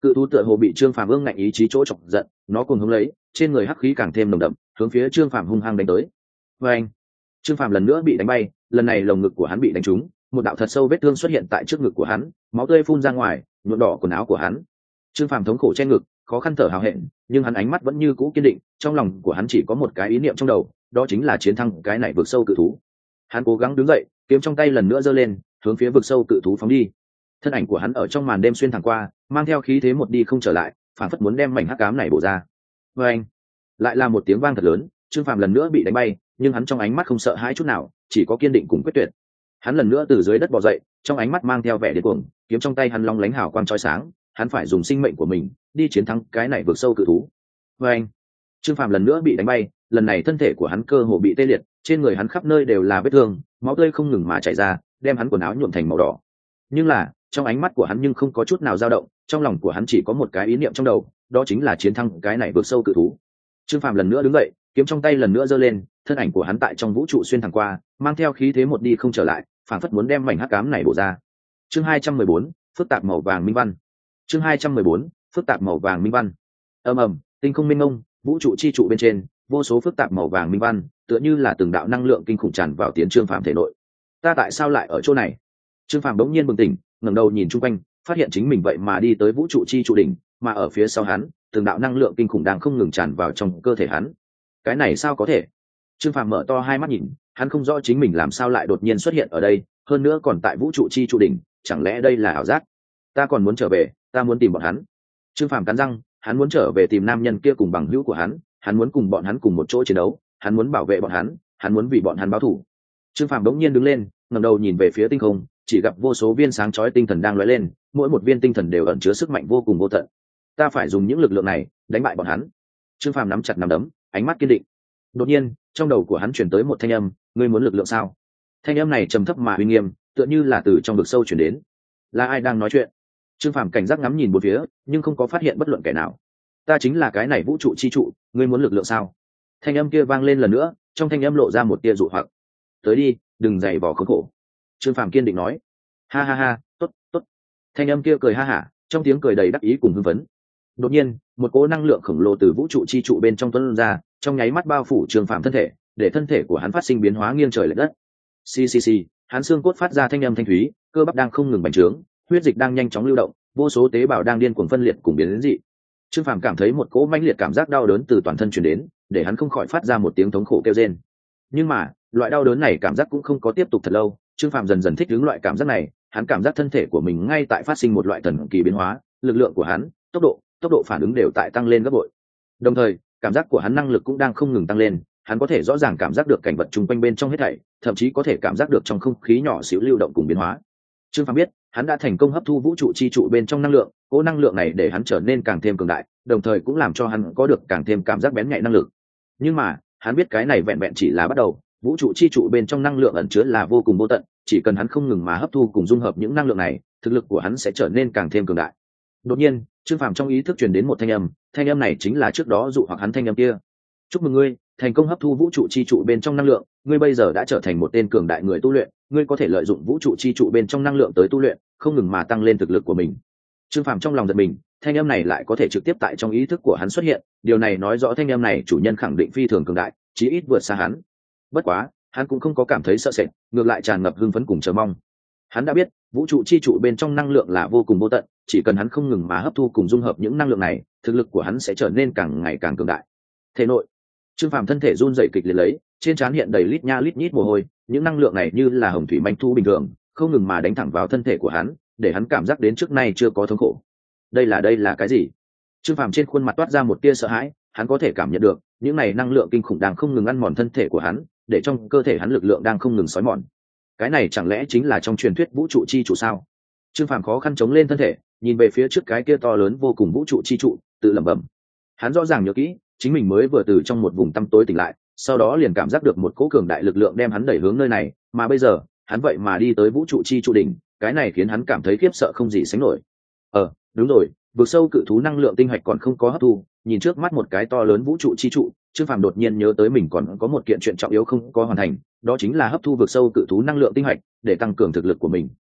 Cự thú tựa hồ bị Trương Phàm ương ngạnh ý chí chỗ chọc giận, nó cùng hứng lấy, trên người hắc khí càng thêm nồng đậm, hướng phía Trương Phàm hung hăng đánh tới. Và anh, Trương Phàm lần nữa bị đánh bay, lần này lồng ngực của hắn bị đánh trúng, một đạo thật sâu vết thương xuất hiện tại trước ngực của hắn, máu tươi phun ra ngoài, nhuộm đỏ quần áo của hắn. Trương Phàm thống khổ che ngực, khó khăn thở hào hẹn, nhưng hắn ánh mắt vẫn như cũ kiên định, trong lòng của hắn chỉ có một cái ý niệm trong đầu, đó chính là chiến thắng cái này vượt sâu cự thú. Hắn cố gắng đứng dậy, kiếm trong tay lần nữa giơ lên, hướng phía vực sâu cự thú phóng đi. Thân ảnh của hắn ở trong màn đêm xuyên thẳng qua, mang theo khí thế một đi không trở lại, phản phất muốn đem mảnh hắc ám này bổ ra. Và anh, lại là một tiếng vang thật lớn, Trương Phàm lần nữa bị đánh bay, nhưng hắn trong ánh mắt không sợ hãi chút nào, chỉ có kiên định cùng quyết tuyệt. Hắn lần nữa từ dưới đất bò dậy, trong ánh mắt mang theo vẻ điên cuồng, kiếm trong tay hắn long lánh hào quang chói sáng, hắn phải dùng sinh mệnh của mình đi chiến thắng cái này vượt sâu cự thú. Và anh, Trương Phàm lần nữa bị đánh bay, lần này thân thể của hắn cơ hồ bị tê liệt, trên người hắn khắp nơi đều là vết thương, máu tươi không ngừng mà chảy ra, đem hắn quần áo nhuộm thành màu đỏ. Nhưng là trong ánh mắt của hắn nhưng không có chút nào dao động, trong lòng của hắn chỉ có một cái ý niệm trong đầu, đó chính là chiến thắng cái này vượt sâu cự thú. Trương Phàm lần nữa đứng dậy, kiếm trong tay lần nữa giơ lên, thân ảnh của hắn tại trong vũ trụ xuyên thẳng qua, mang theo khí thế một đi không trở lại, phảng phất muốn đem mảnh hắc ám này bổ ra. Chương 214, phức tạp màu vàng minh văn. Chương 214, phức tạp màu vàng minh văn. Ầm ầm, tinh không minh mông, vũ trụ chi trụ bên trên, vô số phức tạp màu vàng minh văn, tựa như là từng đạo năng lượng kinh khủng tràn vào tiến Trương Phàm thể nội. Ta tại sao lại ở chỗ này? Trương Phàm bỗng nhiên bừng tỉnh, ngẩng đầu nhìn chung quanh, phát hiện chính mình vậy mà đi tới vũ trụ chi trụ đỉnh, mà ở phía sau hắn, từng đạo năng lượng kinh khủng đang không ngừng tràn vào trong cơ thể hắn. Cái này sao có thể? Trương Phàm mở to hai mắt nhìn, hắn không rõ chính mình làm sao lại đột nhiên xuất hiện ở đây, hơn nữa còn tại vũ trụ chi trụ đỉnh, chẳng lẽ đây là ảo giác? Ta còn muốn trở về, ta muốn tìm bọn hắn. Trương Phàm cắn răng, hắn muốn trở về tìm nam nhân kia cùng bằng hữu của hắn muốn cùng bọn hắn cùng một chỗ chiến đấu, hắn muốn bảo vệ bọn hắn muốn vì bọn hắn báo thù. Trương Phàm đống nhiên đứng lên, ngẩng đầu nhìn về phía tinh không, chỉ gặp vô số viên sáng chói tinh thần đang lóe lên, mỗi một viên tinh thần đều ẩn chứa sức mạnh vô cùng vô tận. Ta phải dùng những lực lượng này đánh bại bọn hắn. Trương Phàm nắm chặt nắm đấm, ánh mắt kiên định. Đột nhiên, trong đầu của hắn truyền tới một thanh âm, ngươi muốn lực lượng sao? Thanh âm này trầm thấp mà uy nghiêm, tựa như là từ trong vực sâu truyền đến. Là ai đang nói chuyện? Trương Phàm cảnh giác ngắm nhìn bốn phía, nhưng không có phát hiện bất luận kẻ nào. Ta chính là cái này vũ trụ chi trụ, ngươi muốn lực lượng sao? Thanh âm kia vang lên lần nữa, trong thanh âm lộ ra một tia dụ hoặc. Tới đi, đừng dày vò khốn khổ. Trương Phàm kiên định nói. Ha ha ha, tốt, tốt. Thanh âm kia cười ha hả, trong tiếng cười đầy đắc ý cùng hưng phấn. Đột nhiên, một cỗ năng lượng khổng lồ từ vũ trụ chi trụ bên trong tuôn ra, trong nháy mắt bao phủ Trương Phàm thân thể, để thân thể của hắn phát sinh biến hóa nghiêng trời lệch đất. Xì xì xì, hắn xương cốt phát ra thanh âm thanh thúy, cơ bắp đang không ngừng bành trướng, huyết dịch đang nhanh chóng lưu động, vô số tế bào đang điên cuồng phân liệt cùng biến đến dị. Trương Phàm cảm thấy một cỗ mãnh liệt cảm giác đau đớn từ toàn thân truyền đến, để hắn không khỏi phát ra một tiếng thống khổ kêu rên. Nhưng mà, loại đau đớn này cảm giác cũng không có tiếp tục thật lâu, Trương Phàm dần dần thích ứng loại cảm giác này, hắn cảm giác thân thể của mình ngay tại phát sinh một loại thần kỳ biến hóa, lực lượng của hắn, tốc độ phản ứng đều tại tăng lên gấp bội. Đồng thời, cảm giác của hắn năng lực cũng đang không ngừng tăng lên, hắn có thể rõ ràng cảm giác được cảnh vật chung quanh bên trong hết thảy, thậm chí có thể cảm giác được trong không khí nhỏ xíu lưu động cùng biến hóa. Trương Phàm biết, hắn đã thành công hấp thu vũ trụ chi trụ bên trong năng lượng, cỗ năng lượng này để hắn trở nên càng thêm cường đại, đồng thời cũng làm cho hắn có được càng thêm cảm giác bén nhạy năng lực. Nhưng mà, hắn biết cái này vẹn vẹn chỉ là bắt đầu, vũ trụ chi trụ bên trong năng lượng ẩn chứa là vô cùng vô tận, chỉ cần hắn không ngừng mà hấp thu cùng dung hợp những năng lượng này, thực lực của hắn sẽ trở nên càng thêm cường đại. Đột nhiên, Trương Phàm trong ý thức truyền đến một thanh âm này chính là trước đó dụ hoặc hắn thanh âm kia. Chúc mừng ngươi, thành công hấp thu vũ trụ chi trụ bên trong năng lượng, ngươi bây giờ đã trở thành một tên cường đại người tu luyện, ngươi có thể lợi dụng vũ trụ chi trụ bên trong năng lượng tới tu luyện, không ngừng mà tăng lên thực lực của mình. Trương Phàm trong lòng giật mình, thanh âm này lại có thể trực tiếp tại trong ý thức của hắn xuất hiện, điều này nói rõ thanh âm này chủ nhân khẳng định phi thường cường đại, chí ít vượt xa hắn. Bất quá, hắn cũng không có cảm thấy sợ sệt, ngược lại tràn ngập hưng phấn cùng chờ mong. Hắn đã biết, vũ trụ chi trụ bên trong năng lượng là vô cùng vô tận, chỉ cần hắn không ngừng mà hấp thu cùng dung hợp những năng lượng này, thực lực của hắn sẽ trở nên càng ngày càng cường đại. Thể nội, Trương Phàm thân thể run rẩy kịch liệt lấy, trên trán hiện đầy lít nha lít nhít mồ hôi, những năng lượng này như là hồng thủy manh thu bình thường, không ngừng mà đánh thẳng vào thân thể của hắn, để hắn cảm giác đến trước nay chưa có thống khổ. Đây là cái gì? Trương Phàm trên khuôn mặt toát ra một tia sợ hãi, hắn có thể cảm nhận được, những này năng lượng kinh khủng đang không ngừng ăn mòn thân thể của hắn, để trong cơ thể hắn lực lượng đang không ngừng xói mòn. Cái này chẳng lẽ chính là trong truyền thuyết vũ trụ chi trụ sao? Trương Phàm khó khăn chống lên thân thể, nhìn về phía trước cái kia to lớn vô cùng vũ trụ chi trụ, tự lẩm bẩm. Hắn rõ ràng nhớ kỹ, chính mình mới vừa từ trong một vùng tăm tối tỉnh lại, sau đó liền cảm giác được một cỗ cường đại lực lượng đem hắn đẩy hướng nơi này, mà bây giờ, hắn vậy mà đi tới vũ trụ chi trụ đỉnh, cái này khiến hắn cảm thấy khiếp sợ không gì sánh nổi. Đúng rồi, vực sâu cự thú năng lượng tinh hạch còn không có hấp thu, nhìn trước mắt một cái to lớn vũ trụ chi trụ, Trương Phàm đột nhiên nhớ tới mình còn có một kiện chuyện trọng yếu không có hoàn thành, đó chính là hấp thu vực sâu cự thú năng lượng tinh hạch để tăng cường thực lực của mình.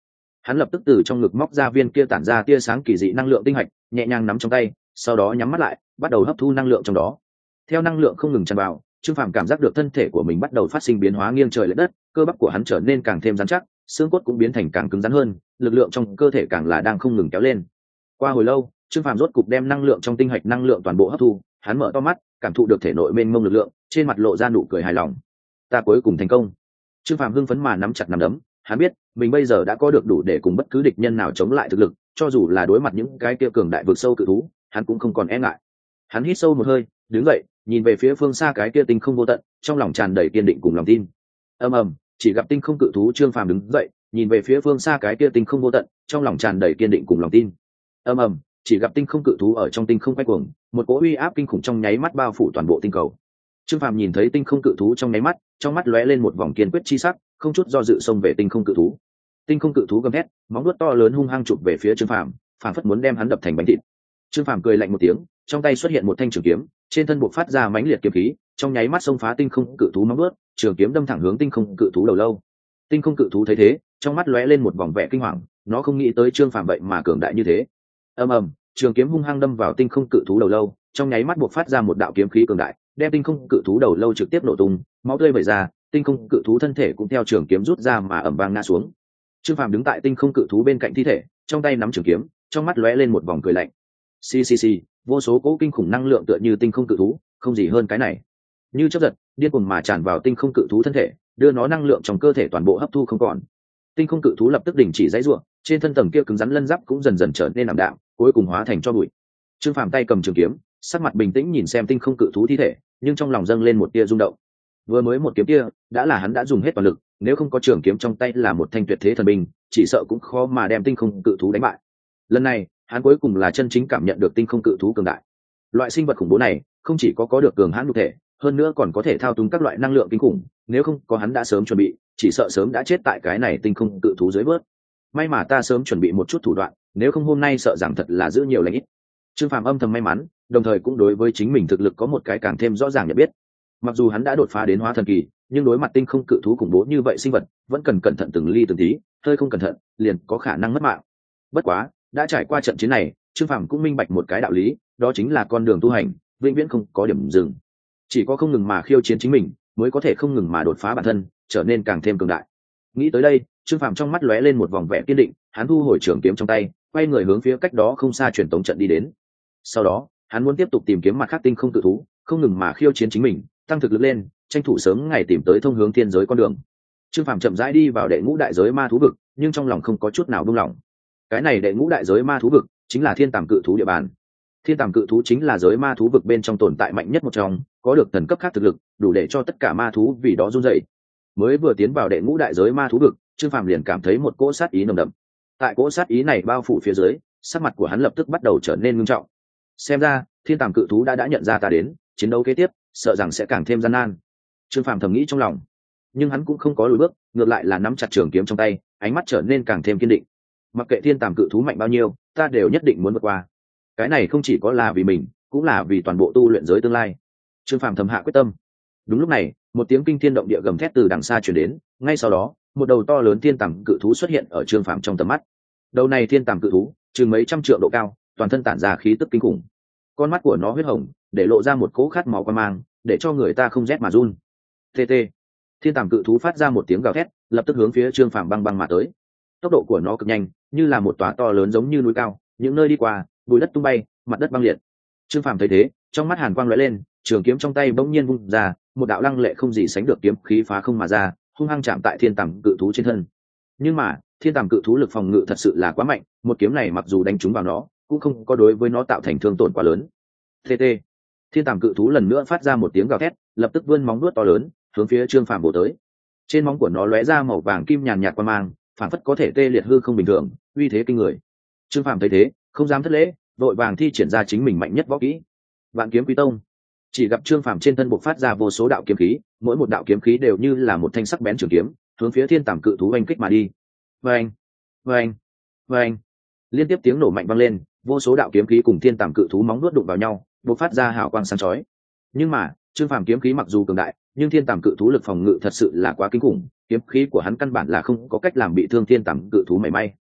Hắn lập tức từ trong ngực móc ra viên kia tản ra tia sáng kỳ dị năng lượng tinh hạch, nhẹ nhàng nắm trong tay, sau đó nhắm mắt lại, bắt đầu hấp thu năng lượng trong đó. Theo năng lượng không ngừng tràn vào, Trương Phàm cảm giác được thân thể của mình bắt đầu phát sinh biến hóa nghiêng trời lệch đất, cơ bắp của hắn trở nên càng thêm rắn chắc, xương cốt cũng biến thành càng cứng rắn hơn, lực lượng trong cơ thể càng là đang không ngừng kéo lên. Qua hồi lâu, Trương Phàm rốt cục đem năng lượng trong tinh hạch năng lượng toàn bộ hấp thu, hắn mở to mắt, cảm thụ được thể nội mênh mông lực lượng, trên mặt lộ ra nụ cười hài lòng. Ta cuối cùng thành công. Trương Phàm hưng phấn mà nắm chặt nắm đấm, hắn biết, mình bây giờ đã có được đủ để cùng bất cứ địch nhân nào chống lại thực lực, cho dù là đối mặt những cái kia cường đại vực sâu cự thú, hắn cũng không còn e ngại. Hắn hít sâu một hơi, đứng dậy, nhìn về phía phương xa cái kia tinh không vô tận, trong lòng tràn đầy kiên định cùng lòng tin. Ầm ầm, chỉ gặp tinh không cự thú Trương Phàm đứng dậy, nhìn về phía phương xa cái kia tinh không vô tận, trong lòng tràn đầy kiên định cùng lòng tin. Ầm ầm, chỉ gặp tinh không cự thú ở trong tinh không quay cuồng, một cỗ uy áp kinh khủng trong nháy mắt bao phủ toàn bộ tinh cầu. Trương Phàm nhìn thấy tinh không cự thú trong nháy mắt, trong mắt lóe lên một vòng kiên quyết chi sắc, không chút do dự xông về tinh không cự thú. Tinh không cự thú gầm thét, móng vuốt to lớn hung hăng chụp về phía Trương Phàm, phảng phất muốn đem hắn đập thành bánh thịt. Trương Phàm cười lạnh một tiếng, trong tay xuất hiện một thanh trường kiếm, trên thân buộc phát ra mãnh liệt kiếm khí, trong nháy mắt xông phá tinh không cự thú móng vuốt, trường kiếm đâm thẳng hướng tinh không cự thú đầu lâu. Tinh không cự thú thấy thế, trong mắt lóe lên một vòng vẻ kinh hoàng, nó không nghĩ tới Trương Phàm vậy mà cường đại như thế. Ầm ầm, trường kiếm hung hăng đâm vào tinh không cự thú đầu lâu, trong nháy mắt buộc phát ra một đạo kiếm khí cường đại, đem tinh không cự thú đầu lâu trực tiếp nổ tung, máu tươi vẩy ra, tinh không cự thú thân thể cũng theo trường kiếm rút ra mà ầm vang ngã xuống. Trương Phàm đứng tại tinh không cự thú bên cạnh thi thể, trong tay nắm trường kiếm, trong mắt lóe lên một vòng cười lạnh. Xì xì xì, vô số cỗ kinh khủng năng lượng tựa như tinh không cự thú, không gì hơn cái này. Như chớp giật, điên cuồng mà tràn vào tinh không cự thú thân thể, đưa nó năng lượng trong cơ thể toàn bộ hấp thu không còn. Tinh không cự thú lập tức đình chỉ giãy giụa, trên thân tầng kia cứng rắn lân giáp cũng dần dần trở nên ảm đạm, cuối cùng hóa thành tro bụi. Trương Phàm tay cầm trường kiếm, sắc mặt bình tĩnh nhìn xem tinh không cự thú thi thể, nhưng trong lòng dâng lên một tia rung động. Vừa mới một kiếm kia, đã là hắn đã dùng hết toàn lực, nếu không có trường kiếm trong tay là một thanh tuyệt thế thần binh, chỉ sợ cũng khó mà đem tinh không cự thú đánh bại. Lần này, hắn cuối cùng là chân chính cảm nhận được tinh không cự thú cường đại. Loại sinh vật khủng bố này, không chỉ có được cường hãn nhục thể, hơn nữa còn có thể thao túng các loại năng lượng kinh khủng, nếu không có hắn đã sớm chuẩn bị, chỉ sợ sớm đã chết tại cái này tinh không cự thú dưới vớt. May mà ta sớm chuẩn bị một chút thủ đoạn, nếu không hôm nay sợ rằng thật là giữ nhiều lành ít. Trương Phàm âm thầm may mắn, đồng thời cũng đối với chính mình thực lực có một cái càng thêm rõ ràng nhận biết. Mặc dù hắn đã đột phá đến hóa thần kỳ, nhưng đối mặt tinh không cự thú khủng bố như vậy sinh vật, vẫn cần cẩn thận từng ly từng tí, hơi không cẩn thận, liền có khả năng mất mạng. Bất quá, đã trải qua trận chiến này, Trương Phàm cũng minh bạch một cái đạo lý, đó chính là con đường tu hành, vĩnh viễn không có điểm dừng. Chỉ có không ngừng mà khiêu chiến chính mình, mới có thể không ngừng mà đột phá bản thân, trở nên càng thêm cường đại. Nghĩ tới đây, Trương Phàm trong mắt lóe lên một vòng vẻ kiên định, hắn thu hồi trường kiếm trong tay, quay người hướng phía cách đó không xa truyền tống trận đi đến. Sau đó, hắn muốn tiếp tục tìm kiếm mặt khác tinh không cự thú, không ngừng mà khiêu chiến chính mình, tăng thực lực lên, tranh thủ sớm ngày tìm tới thông hướng thiên giới con đường. Trương Phàm chậm rãi đi vào đệ ngũ đại giới ma thú vực, nhưng trong lòng không có chút nào buông lỏng. Cái này đệ ngũ đại giới ma thú vực chính là thiên tàm cự thú địa bàn. Thiên tàm cự thú chính là giới ma thú vực bên trong tồn tại mạnh nhất một trong, có được thần cấp khác thực lực, đủ để cho tất cả ma thú vì đó run rẩy. Mới vừa tiến vào đệ ngũ đại giới ma thú vực, Trương Phàm liền cảm thấy một cỗ sát ý nồng đậm. Tại cỗ sát ý này bao phủ phía dưới, sắc mặt của hắn lập tức bắt đầu trở nên nghiêm trọng. Xem ra, thiên tàm cự thú đã nhận ra ta đến, chiến đấu kế tiếp, sợ rằng sẽ càng thêm gian nan. Trương Phàm thầm nghĩ trong lòng, nhưng hắn cũng không có lùi bước, ngược lại là nắm chặt trường kiếm trong tay, ánh mắt trở nên càng thêm kiên định. Mặc kệ thiên tàm cự thú mạnh bao nhiêu, ta đều nhất định muốn vượt qua. Cái này không chỉ có là vì mình, cũng là vì toàn bộ tu luyện giới tương lai. Trương Phàm thầm hạ quyết tâm. Đúng lúc này, một tiếng kinh thiên động địa gầm thét từ đằng xa truyền đến, ngay sau đó, một đầu to lớn thiên tàm cự thú xuất hiện ở Trương Phàm trong tầm mắt. Đầu này thiên tàm cự thú, chừng mấy trăm trượng độ cao, toàn thân tản ra khí tức kinh khủng. Con mắt của nó huyết hồng, để lộ ra một cỗ khát máu quan mang, để cho người ta không rét mà run. TT. Thiên tàm cự thú phát ra một tiếng gào thét, lập tức hướng phía Trương Phàm băng băng mà tới. Tốc độ của nó cực nhanh, như là một tòa to lớn giống như núi cao, những nơi đi qua, bụi đất tung bay, mặt đất băng liệt. Trương Phàm thấy thế, trong mắt hàn quang lóe lên, trường kiếm trong tay bỗng nhiên vung ra, một đạo lăng lệ không gì sánh được kiếm khí phá không mà ra, hung hăng chạm tại thiên tàm cự thú trên thân. Nhưng mà, thiên tàm cự thú lực phòng ngự thật sự là quá mạnh, một kiếm này mặc dù đánh trúng vào nó, cũng không có đối với nó tạo thành thương tổn quá lớn. TT. Thiên tàm cự thú lần nữa phát ra một tiếng gào thét, lập tức vươn móng vuốt to lớn, hướng phía Trương Phàm bổ tới. Trên móng của nó lóe ra màu vàng kim nhàn nhạt quang mang, phản phất có thể tê liệt hư không bình thường, uy thế kinh người. Trương Phàm thấy thế, không dám thất lễ, vội vàng thi triển ra chính mình mạnh nhất võ kỹ, Vạn Kiếm Quý Tông. Chỉ gặp Trương Phàm trên thân bộc phát ra vô số đạo kiếm khí, mỗi một đạo kiếm khí đều như là một thanh sắc bén trường kiếm, hướng phía thiên tàm cự thú oanh kích mà đi. Oanh, oanh, oanh. Liên tiếp tiếng nổ mạnh vang lên, vô số đạo kiếm khí cùng thiên tàm cự thú móng nuốt đụng vào nhau, bộc phát ra hào quang sáng chói. Nhưng mà, Trương Phàm kiếm khí mặc dù cường đại, nhưng thiên tàm cự thú lực phòng ngự thật sự là quá kinh khủng, kiếm khí của hắn căn bản là không có cách làm bị thương thiên tàm cự thú mảy may.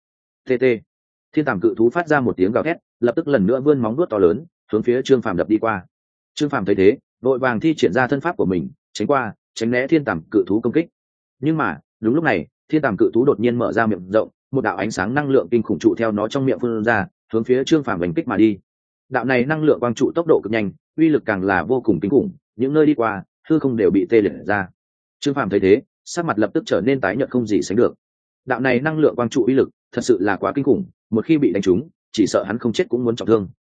tt. Thiên tàm cự thú phát ra một tiếng gào thét, lập tức lần nữa vươn móng vuốt to lớn hướng phía Trương Phàm đập đi qua. Trương Phàm thấy thế, vội vàng thi triển ra thân pháp của mình, tránh né thiên tàm cự thú công kích. Nhưng mà đúng lúc này, thiên tàm cự thú đột nhiên mở ra miệng rộng, một đạo ánh sáng năng lượng kinh khủng trụ theo nó trong miệng phun ra, hướng phía Trương Phàm đánh kích mà đi. Đạo này năng lượng quang trụ tốc độ cực nhanh, uy lực càng là vô cùng kinh khủng, những nơi đi qua hư không đều bị tê liệt ra. Trương Phàm thấy thế, sắc mặt lập tức trở nên tái nhợt không gì sánh được. Đạo này năng lượng quang trụ uy lực thật sự là quá kinh khủng, một khi bị đánh trúng, chỉ sợ hắn không chết cũng muốn trọng thương.